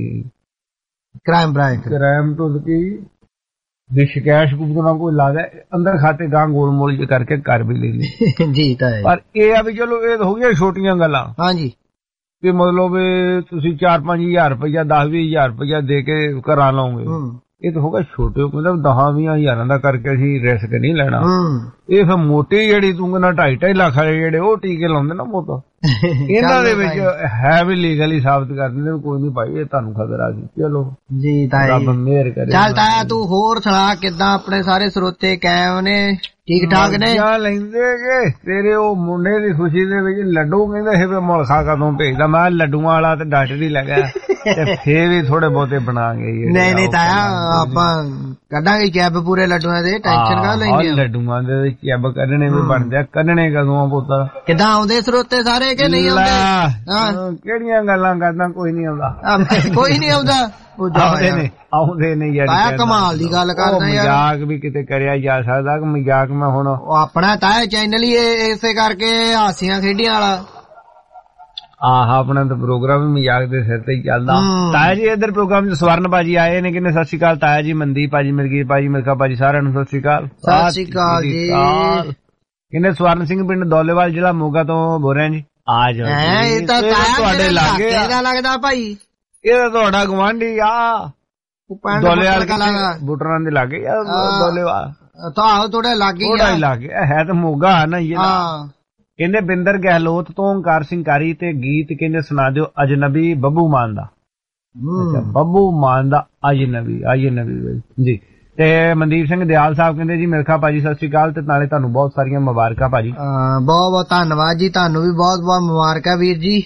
ਕ੍ਰਾਈਮ ਬ੍ਰਾਂਚ ਕ੍ਰਾਈਮ ਤੋਂ ਕੀ ਜੇ ਸ਼ਿਕਾਇਤ ਕੁਬਦਨਾ ਕੋਈ ਲਾਦਾ ਅੰਦਰ ਖਾਤੇ ਗਾਂ ਗੋਲ ਮੋਲ ਜੇ ਕਰਕੇ ਕਰ ਵੀ ਲੈਂਦੇ ਜੀ ਤਾਏ। ਪਰ ਇਹ ਆ ਵੀ ਚਲੋ ਇਹ ਹੋ ਗਈਆਂ ਛੋਟੀਆਂ ਗੱਲਾਂ। ਹਾਂਜੀ ਕਿ ਮਤਲਬ ਤੁਸੀਂ ਚਾਰ ਪੰਜ ਹਜ਼ਾਰ ਰੁਪਇਆ ਦਸ ਵੀਹ ਹਜ਼ਾਰ ਰੁਪਇਆ ਦੇ ਕੇ ਕਰਾ ਲਓਗੇ ਇਹ ਤਾਂ ਹੋਗਾ ਛੋਟੇ ਮਤਲਬ ਦਸਾਂ ਵੀਹਾਂ ਹਜ਼ਾਰਾਂ ਦਾ ਕਰਕੇ ਅਸੀਂ ਰਿਸਕ ਨਹੀਂ ਲੈਣਾ। ਇਹ ਫਿਰ ਮੋਟੀ ਜਿਹੜੀ ਤੂੰ ਕਹਿੰਦਾ ਢਾਈ ਢਾਈ ਲੱਖ ਵਾਲੇ ਜਿਹੜੇ ਉਹ ਟੀਕੇ ਲਾਉਂਦੇ ਨਾ ਮੋਟਾ ਇਹਨਾਂ ਦੇ ਵਿੱਚ ਹੈ ਵੀ ਲੀਗਲੀ ਸਾਬਤ ਕਰ ਦਿੰਦੇ ਕੋਈ ਨਹੀਂ ਭਾਈ ਇਹ ਤੁਹਾਨੂੰ ਖਬਰ ਆ ਗਈ ਚਲੋ ਜੀ ਤਾਇਆ ਰੱਬ ਮਿਹਰ ਕਰੇ। ਚੱਲ ਤਾਇਆ ਤੂੰ ਹੋਰ ਸੁਣਾ ਕਿੱਦਾਂ ਆਪਣੇ ਸਾਰੇ ਸਰੋਤੇ ਕਾਇਮ ਨੇ ਠੀਕ ਠਾਕ ਨੇ ਲੈਂਦੇ ਗੇ ਤੇਰੇ ਉਹ ਮੁੰਡੇ ਦੀ ਖੁਸ਼ੀ ਦੇ ਵਿੱਚ ਲੱਡੂ ਕਹਿੰਦੇ ਸੀ ਵੀ ਮੁਲਖਾ ਕਦੋਂ ਭੇਜਦਾ ਮੈਂ ਲੱਡੂਆਂ ਵਾਲਾ ਤੇ ਡਾਕਟਰ ਹੀ ਲੱਗਾ ਤੇ ਫੇਰ ਵੀ ਥੋੜੇ ਬਹੁਤੇ ਬਣਾਗੇ। ਨਹੀਂ ਨਹੀਂ ਤਾਇਆ ਆਪਾਂ ਕੱਢਾਂਗੇ ਚੈਬ ਪੂਰੇ ਲੱਡੂਆਂ ਦੇ ਟੈਨਸ਼ਨ ਕਾ ਲੈਂਦੇ ਲੱਡੂਆਂ ਦੇ ਚੈਬ ਕੱਢਣੇ ਵੀ ਬਣਦੇ ਕੱਢਣੇ ਕਦੋਂ ਪੁੱਤ ਕਿੱਦਾਂ ਆਉਂਦੇ ਸਰੋਤੇ ਸਾਰੇ ਕਿ ਨਹੀਂ ਆਉਂਦੇ? ਕਿਹੜੀਆਂ ਗੱਲਾਂ ਕਰਦਾ ਕੋਈ ਨਹੀਂ ਆਉਂਦਾ ਕੋਈ ਨਹੀਂ ਆਉਂਦਾ ਆਉਂਦੇ ਨੇ ਆਉਂਦੇ ਨੇ ਯਾਰ ਤਾਇਆ ਕਮਾਲ ਦੀ ਗੱਲ ਕਰਦਾ ਯਾਰ। ਮਜ਼ਾਕ ਵੀ ਕਿਤੇ ਕਰਿਆ ਜਾ ਸਕਦਾ ਕਿ ਮਜ਼ਾਕ ਮੈਂ ਹੁਣ ਆਪਣਾ ਤਾਇਆ ਚੈਨਲ ਹੀ ਇਸੇ ਕਰਕੇ ਹਾਸੀਆਂ ਖੇਡੀਆਂ ਵਾਲਾ ਆਹ ਆਪਣਾ ਤਾਂ ਪ੍ਰੋਗਰਾਮ ਵੀ ਮਜ਼ਾਕ ਦੇ ਸਿਰ ਤੇ ਹੀ ਚੱਲਦਾ। ਤਾਇਆ ਜੀ ਇੱਧਰ ਪ੍ਰੋਗਰਾਮ ਚ ਸਵਰਨ ਭਾਜੀ ਆਏ ਨੇ, ਕਹਿੰਦੇ ਸਤਿ ਸ਼੍ਰੀ ਅਕਾਲ ਤਾਇਆ ਜੀ, ਮਨਦੀਪ ਭਾਜੀ, ਮਿਲਗੀਰ ਭਾਜੀ, ਮਿਲਖਾ ਭਾਜੀ, ਸਾਰਿਆਂ ਨੂੰ ਸਤਿ ਸ਼੍ਰੀ ਅਕਾਲ। ਸਤਿ ਸ਼੍ਰੀ ਅਕਾਲ ਜੀ। ਕਹਿੰਦੇ ਸਵਰਨ ਸਿੰਘ ਪਿੰਡ ਦੌਲੇਵਾਲ ਜ਼ਿਲ੍ਹਾ ਮੋਗਾ ਤੋਂ ਬੋਲ ਰਹੇ ਜੀ। ਆ ਜਾਓ ਇਹ ਤਾਂ ਤੁਹਾਡੇ ਲਾਗੇ ਲੱਗਦਾ ਭਾਈ, ਇਹ ਤਾਂ ਤੁਹਾਡਾ ਗਵਾਂਢੀ ਆ ਦੌਲੇਵਾਲ ਬੁਟਰਾਂ ਦੇ ਲਾਗੇ ਦੌਲੇਵਾਲ, ਥੋੜਾ ਲਾਗੇ ਥੋੜਾ ਹੀ ਲਾਗੇ ਹੈ ਤਾਂ ਮੋਗਾ ਨਾ। ਕਹਿੰਦੇ ਬਿੰਦਰ ਗਹਿਲੋਤ ਤੋਂ ਓਂਕਾਰ ਸਿੰਘ ਕਾਰੀ ਤੇ ਗੀਤ ਕਹਿੰਦੇ ਸੁਣਾ ਦਿਓ ਅਜਨਬੀ ਬੱਬੂ ਮਾਨ ਦਾ। ਅੱਛਾ ਬੱਬੂ ਮਾਨ ਦਾ ਅਜਨਬੀ ਅਜਨਬੀ ਜੀ। ਤੇ ਮਨਦੀਪ ਸਿੰਘ ਦਿਆਲ ਸਾਹਿਬ ਕਹਿੰਦੇ ਜੀ ਮਿਲਖਾ ਭਾਜੀ ਸਤਿ ਸ਼੍ਰੀ ਅਕਾਲ ਤੇ ਨਾਲੇ ਤੁਹਾਨੂੰ ਬਹੁਤ ਸਾਰੀਆਂ ਮੁਬਾਰਕਾਂ ਭਾਜੀ। ਬਹੁਤ ਬਹੁਤ ਧੰਨਵਾਦ ਜੀ, ਤੁਹਾਨੂੰ ਵੀ ਬਹੁਤ ਬਹੁਤ ਮੁਬਾਰਕਾਂ ਵੀਰ ਜੀ।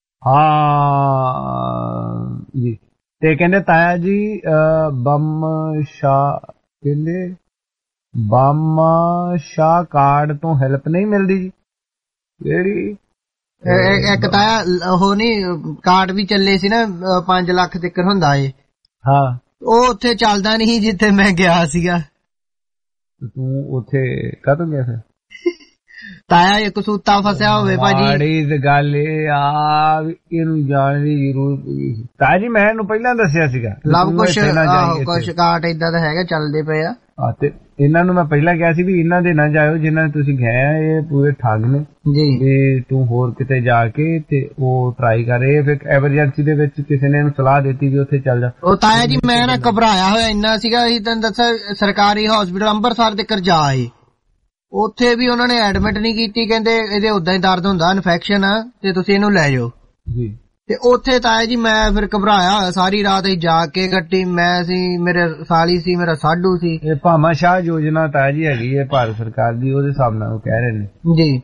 ਹਾਂ ਜੀ। ਤੇ ਕਹਿੰਦੇ ਤਾਇਆ ਜੀ ਬੰਮ ਸ਼ਾਹ ਕਹਿੰਦੇ ਬੰਮ ਸ਼ਾਹ ਕਾਰਡ ਤੋਂ ਹੈਲਪ ਨਹੀਂ ਮਿਲਦੀ ਜੀ? ਜਿਹੜੀ ਇੱਕ ਤਾਂ ਉਹ ਨੀ ਕਾਰਡ ਵੀ ਚੱਲੇ ਸੀ ਨਾ ਪੰਜ ਲੱਖ ਤੱਕ ਹੁੰਦਾ ਏ। ਹਾਂ ਉਹ ਉੱਥੇ ਚੱਲਦਾ ਨਹੀਂ ਜਿੱਥੇ ਮੈਂ ਗਿਆ ਸੀਗਾ। ਤੂੰ ਉੱਥੇ ਕਦੋਂ ਗਿਆ ਫਿਰ? ਤਾਇਆ ਇੱਕ ਸੂਤਾ ਫਸਿਆ ਹੋਵੇ ਭਾਜੀ। ਮਾੜੀ ਤੇ ਗੱਲ ਇਹ ਆ ਇਹਨੂੰ ਜਾਣ ਦੀ ਜ਼ਰੂਰਤ ਨਹੀਂ। ਤਾਇਆ ਜੀ ਮੈਂ ਇਹਨੂੰ ਪਹਿਲਾਂ ਦੱਸਿਆ ਸੀਗਾ ਲਵ ਕੁਛ ਕੁਛ ਕਾਰਡ ਏਦਾਂ ਦਾ ਹੈਗਾ ਚੱਲਦੇ ਪਏ ਆ। ਤੇ ਇਹਨਾਂ ਨੂੰ ਮੈਂ ਪਹਿਲਾਂ ਕਿਹਾ ਸੀ ਵੀ ਇਹਨਾਂ ਦੇ ਨਾ ਜਾਇਓ ਜਿਨ੍ਹਾਂ ਨੇ ਤੁਸੀਂ ਗਏ ਆ, ਇਹ ਪੂਰੇ ਠੱਗ ਨੇ ਜੀ। ਵੀ ਤੂੰ ਹੋਰ ਕਿਤੇ ਜਾ ਕੇ ਤੇ ਉਹ ਟਰਾਈ ਕਰੇ। ਫਿਰ ਐਮਰਜੈਂਸੀ ਦੇ ਵਿੱਚ ਕਿਸੇ ਨੇ ਇਹਨੂੰ ਸਲਾਹ ਦਿੱਤੀ ਵੀ ਉੱਥੇ ਚੱਲ ਜਾ। ਉਹ ਤਾਇਆ ਜੀ ਮੈਂ ਨਾ ਘਬਰਾਇਆ ਹੋਇਆ ਇੰਨਾ ਸੀਗਾ, ਅਸੀਂ ਤੈਨੂੰ ਦੱਸਿਆ ਸਰਕਾਰੀ ਹਸਪੀਟਲ ਅੰਮ੍ਰਿਤਸਰ ਤੱਕ ਜਾ ਆਏ, ਉੱਥੇ ਵੀ ਉਹਨਾਂ ਨੇ ਐਡਮਿਟ ਨਹੀਂ ਕੀਤੀ, ਕਹਿੰਦੇ ਇਹਦੇ ਉਦਾਂ ਹੀ ਦਰਦ ਹੁੰਦਾ ਇਨਫੈਕਸ਼ਨ ਆ ਤੇ ਤੁਸੀਂ ਇਹਨੂੰ ਲੈ ਜਾਓ ਜੀ। ਤੇ ਉੱਥੇ ਤਾਇਆ ਜੀ ਮੈਂ ਫਿਰ ਘਬਰਾਇਆ ਹੋਇਆ ਸਾਰੀ ਰਾਤ ਹੀ ਜਾ ਕੇ ਕੱਟੀ। ਮੈਂ ਸੀ, ਮੇਰੇ ਸਾਲੀ ਸੀ, ਮੇਰਾ ਸਾਡੂ ਸੀ। ਇਹ ਭਾਮਾ ਸ਼ਾਹ ਯੋਜਨਾ ਤਾਇਆ ਜੀ ਹੈਗੀ ਹੈ ਭਾਰਤ ਸਰਕਾਰ ਦੀ, ਉਹਦੇ ਹਿਸਾਬ ਨਾਲ ਉਹ ਕਹਿ ਰਹੇ ਨੇ ਜੀ।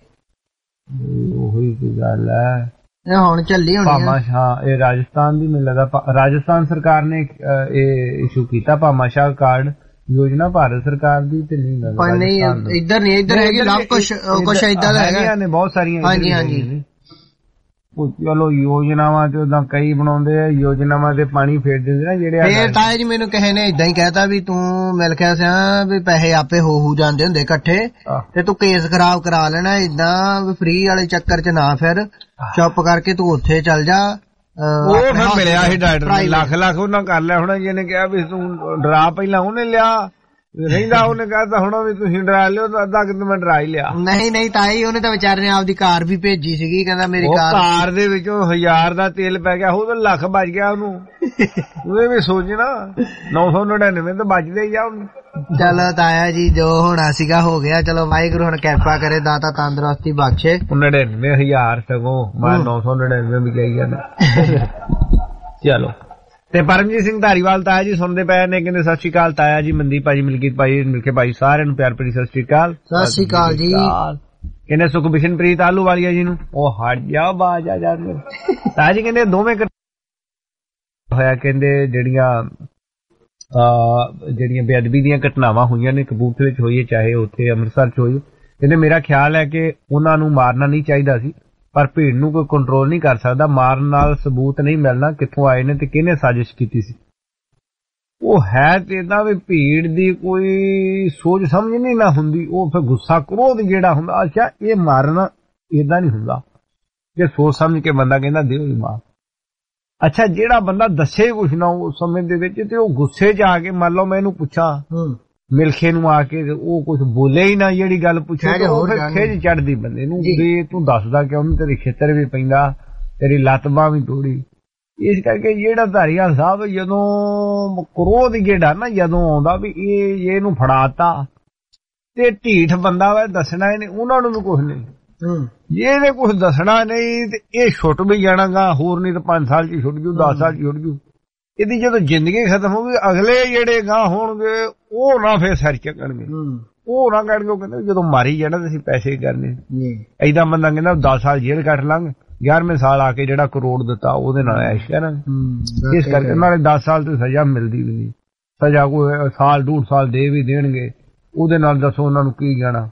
ਉਹੀ ਕੀ ਗੱਲ ਹੈ ਇਹ ਹੁਣ ਚੱਲੀ ਹੋਣੀ ਭਾਮਾ ਸ਼ਾਹ। ਇਹ ਰਾਜਸਥਾਨ ਦੀ ਮੈਨੂੰ ਲੱਗਾ ਰਾਜਸਥਾਨ ਸਰਕਾਰ ਨੇ ਇਹ ਇਸ਼ੂ ਕੀਤਾ ਭਾਮਾ ਸ਼ਾਹ ਕਾਰਡ ਯੋਜਨਾ ਭਾਰਤ ਸਰਕਾਰ ਦੀ ਤੇ ਨਹੀਂ ਪਰ ਨਹੀਂ ਇੱਧਰ ਨਹੀਂ, ਇੱਧਰ ਹੈਗੀ ਲਵ ਕੁਛ ਕੁਛ ਏਦਾਂ ਦਾ ਹੈਗਾ ਨੇ ਬਹੁਤ ਸਾਰੀਆਂ। ਹਾਂਜੀ ਹਾਂਜੀ ਚਲੋ ਯੋਜਨਾਵਾਂ ਤੇ ਉਦਾਂ ਕਈ ਬਣਾਉਂਦੇ ਆ, ਯੋਜਨਾਵਾਂ ਤੇ ਪਾਣੀ ਫੇਰ ਦਿੰਦੇ ਨਾ ਜਿਹੜੇ। ਫੇਰ ਤਾਇਆ ਜੀ ਮੈਨੂੰ ਕਿਸੇ ਨੇ ਏਦਾਂ ਹੀ ਕਹਿਤਾ ਵੀ ਤੂੰ ਮਿਲ ਕੇ ਸਿਆ ਵੀ ਪੈਸੇ ਆਪੇ ਹੋ ਹੋ ਜਾਂਦੇ ਹੁੰਦੇ ਇਕੱਠੇ ਤੇ ਤੂੰ ਕੇਸ ਖਰਾਬ ਕਰਾ ਲੈਣਾ ਏਦਾਂ ਵੀ ਫ੍ਰੀ ਵਾਲੇ ਚੱਕਰ ਚ ਨਾ, ਫਿਰ ਚੁੱਪ ਕਰਕੇ ਤੂੰ ਉੱਥੇ ਚੱਲ ਜਾ। ਉਹ ਫਿਰ ਮਿਲਿਆ ਸੀ ਡਾਕਟਰ ਲੱਖ ਲੱਖ ਉਹਨਾਂ ਕਰ ਲਿਆ ਹੋਣਾ, ਜਿਹਨੇ ਕਿਹਾ ਵੀ ਤੂੰ ਡਰਾ ਪਹਿਲਾਂ ਉਹਨੇ ਲਿਆ ਰਹਿੰਦਾ, ਉਹਨੇ ਕਹਿਤਾ ਹੁਣ ਵੀ ਤੁਸੀਂ ਡਰਾ ਲਿਓ ਤਾਂ ਅੱਧਾ ਕਿਤੇ ਮੈਂ ਡਰਾ ਹੀ ਲਿਆ। ਨਹੀਂ ਨਹੀਂ ਤਾਈ ਉਹਨੇ ਤਾਂ ਵਿਚਾਰੇ ਨੇ ਆਪਦੀ ਕਾਰ ਵੀ ਭੇਜੀ ਸੀਗੀ, ਕਹਿੰਦਾ ਮੇਰੀ ਕਾਰ ਕਾਰ ਦੇ ਵਿੱਚੋਂ ਹਜ਼ਾਰ ਦਾ ਤੇਲ ਪੈ ਗਿਆ, ਉਹ ਤਾਂ ਲੱਖ ਬਚ ਗਿਆ ਉਹਨੂੰ। ਉਹਦੇ ਵੀ ਸੋਚਣਾ ਨੌ ਸੌ ਨੜਿਨਵੇਂ ਤਾਂ ਬਚਦੇ ਹੀ ਆ ਉਹਨੂੰ। ਚਲੋ ਤਾਇਆ ਜੀ ਜੋ ਹੋਣਾ ਸੀਗਾ ਹੋ ਗਿਆ, ਚਲੋ ਵਾਹਿਗੁਰੂ ਹੁਣ ਕਿਰਪਾ ਕਰੇ, ਦਾਤਾ ਤੰਦਰੁਸਤੀ ਬਖਸ਼ੇ। ਨੜਿਨਵੇਂ ਹਜ਼ਾਰ ਸਗੋਂ ਮੈਂ ਨੌ ਸੌ ਨੜਿਨਵੇਂ ਵੀ ਕਹੀ ਜਾਂਦਾ। ਚਲੋ ਤੇ ਪਰਮਜੀਤ ਸਿੰਘ ਧਾਰੀਵਾਲ ਤਾਇਆ ਜੀ ਸੁਣਦੇ ਪਏ ਨੇ, ਕਹਿੰਦੇ ਸਤਿ ਸ਼੍ਰੀ ਅਕਾਲ ਤਾਇਆ ਜੀ, ਮਨਦੀਪ ਭਾਜੀ, ਮਲਕੀਤ ਭਾਜੀ, ਮਿਲਕੇ ਭਾਈ, ਸਾਰਿਆਂ ਨੂੰ ਪਿਆਰ ਭਰੀ ਸਤਿ ਸ਼੍ਰੀ ਅਕਾਲ। ਸਤਿ ਸ਼੍ਰੀ ਅਕਾਲ ਜੀ। ਕਹਿੰਦੇ ਸੁਖਬਿਸ਼ਨਪ੍ਰੀਤ ਆਲੂ ਵਾਲੀਆ ਜੀ ਨੂੰ ਉਹ ਹਟ ਜਾ ਬਾਜ ਆ ਜਾਂਦੇ ਤਾਇਆ ਜੀ। ਕਹਿੰਦੇ ਦੋਵੇਂ ਹੋਇਆ, ਕਹਿੰਦੇ ਜਿਹੜੀਆਂ ਜਿਹੜੀਆਂ ਬੇਅਦਬੀ ਦੀਆਂ ਘਟਨਾਵਾਂ ਹੋਈਆਂ ਨੇ ਕਪੂਰਥਲੇ ਚ ਹੋਈ ਚਾਹੇ ਉੱਥੇ ਅੰਮ੍ਰਿਤਸਰ ਚ ਹੋਈ, ਕਹਿੰਦੇ ਮੇਰਾ ਖਿਆਲ ਹੈ ਕਿ ਉਹਨਾਂ ਨੂੰ ਮਾਰਨਾ ਨਹੀਂ ਚਾਹੀਦਾ ਸੀ, ਪਰ ਭੀੜ ਨੂੰ ਕੋਈ ਕੰਟਰੋਲ ਨਹੀਂ ਕਰ ਸਕਦਾ। ਮਾਰਨ ਨਾਲ ਸਬੂਤ ਨਹੀਂ ਮਿਲਣਾ ਕਿੱਥੋਂ ਆਏ ਨੇ ਤੇ ਕਿਹਨੇ ਸਾਜ਼ਿਸ਼ ਕੀਤੀ ਸੀ। ਉਹ ਹੈ ਤੇ ਏਦਾਂ ਵੀ ਭੀੜ ਦੀ ਕੋਈ ਸੋਚ ਸਮਝ ਨਹੀਂ ਨਾ ਹੁੰਦੀ, ਉਹ ਫਿਰ ਗੁੱਸਾ ਕ੍ਰੋਧ ਜਿਹੜਾ ਹੁੰਦਾ। ਅੱਛਾ ਇਹ ਮਾਰਨਾ ਏਦਾਂ ਨਹੀਂ ਹੁੰਦਾ ਕਿ ਸੋਚ ਸਮਝ ਕੇ ਬੰਦਾ ਕਹਿੰਦਾ ਦਿਓ ਹੀ ਮਾਰ। ਅੱਛਾ ਜਿਹੜਾ ਬੰਦਾ ਦੱਸੇ ਕੁਛ ਨਾ ਉਸ ਸਮੇਂ ਦੇ ਵਿੱਚ ਤੇ ਉਹ ਗੁੱਸੇ ਚ ਆ ਕੇ ਮੰਨ ਲਓ ਮੈਂ ਇਹਨੂੰ ਪੁੱਛਾਂ ਮਿਲਖੇ ਨੂੰ ਆ ਕੇ ਉਹ ਕੁਛ ਬੋਲੇ ਹੀ ਨਾ, ਜਿਹੜੀ ਗੱਲ ਪੁੱਛੇ ਖਿੱਚ ਚੜਦੀ ਬੰਦੇ ਨੂੰ ਵੀ ਤੂੰ ਦੱਸਦਾ ਕਿ ਉਹਨੂੰ ਤੇਰੇ ਖੇਤਰ ਵੀ ਪੈਂਦਾ, ਤੇਰੀ ਲੱਤ ਬਾਂਹ ਵੀ ਤੋੜੀ। ਇਸ ਕਰਕੇ ਜਿਹੜਾ ਧਾਰੀਵਾਲ ਸਾਹਿਬ ਜਦੋਂ ਕ੍ਰੋਧ ਜਿਹੜਾ ਨਾ ਜਦੋਂ ਆਉਂਦਾ ਵੀ ਇਹ ਇਹਨੂੰ ਫੜਾਤਾ ਤੇ ਢੀਠ ਬੰਦਾ ਵਾ ਦੱਸਣਾ ਇਹਨੇ, ਉਹਨਾਂ ਨੂੰ ਵੀ ਕੁਛ ਨਹੀਂ। ਜੇ ਇਹਨੇ ਕੁਛ ਦੱਸਣਾ ਨਹੀਂ ਤੇ ਇਹ ਛੁੱਟ ਵੀ ਜਾਣਾਗਾ, ਹੋਰ ਨਹੀਂ ਤਾਂ ਪੰਜ ਸਾਲ ਚ ਛੁੱਟ ਜੂ, ਦਸ ਸਾਲ ਚ ਛੁੱਟ ਜੂ। ਇਹਦੀ ਜਦੋਂ ਜ਼ਿੰਦਗੀ ਖਤਮ ਹੋ ਗਈ ਅਗਲੇ ਜਿਹੜੇ ਗਾਂ ਹੋਣਗੇ ਉਹ ਨਾ ਫੇਰ ਸਿਰ ਚੱਕਣਗੇ, ਉਹ ਨਾ ਕਹਿਣਗੇ, ਉਹ ਕਹਿੰਦੇ ਜਦੋਂ ਮਾਰੀ ਜਾਣਾ ਤੇ ਅਸੀਂ ਪੈਸੇ ਕਰਨੇ। ਏਦਾਂ ਬੰਦਾ ਕਹਿੰਦਾ ਦਸ ਸਾਲ ਜੇਲ੍ਹ ਕੱਟ ਲਾਂਗੇ, ਗਿਆਰਵੇਂ ਸਾਲ ਆ ਕੇ ਜਿਹੜਾ ਕਰੋੜ ਦਿੱਤਾ ਉਹਦੇ ਨਾਲ ਐਸ਼ ਕਰਾਂਗੇ। ਇਸ ਕਰਕੇ ਨਾਲੇ ਦਸ ਸਾਲ ਤੇ ਸਜ਼ਾ ਮਿਲਦੀ ਵੀ ਨਹੀਂ, ਸਜ਼ਾ ਕੋਈ ਸਾਲ ਡੂਢ ਸਾਲ ਦੇ ਵੀ ਦੇਣਗੇ, ਉਹਦੇ ਨਾਲ ਦੱਸੋ ਉਹਨਾਂ ਨੂੰ ਕੀ ਜਾਣਾ।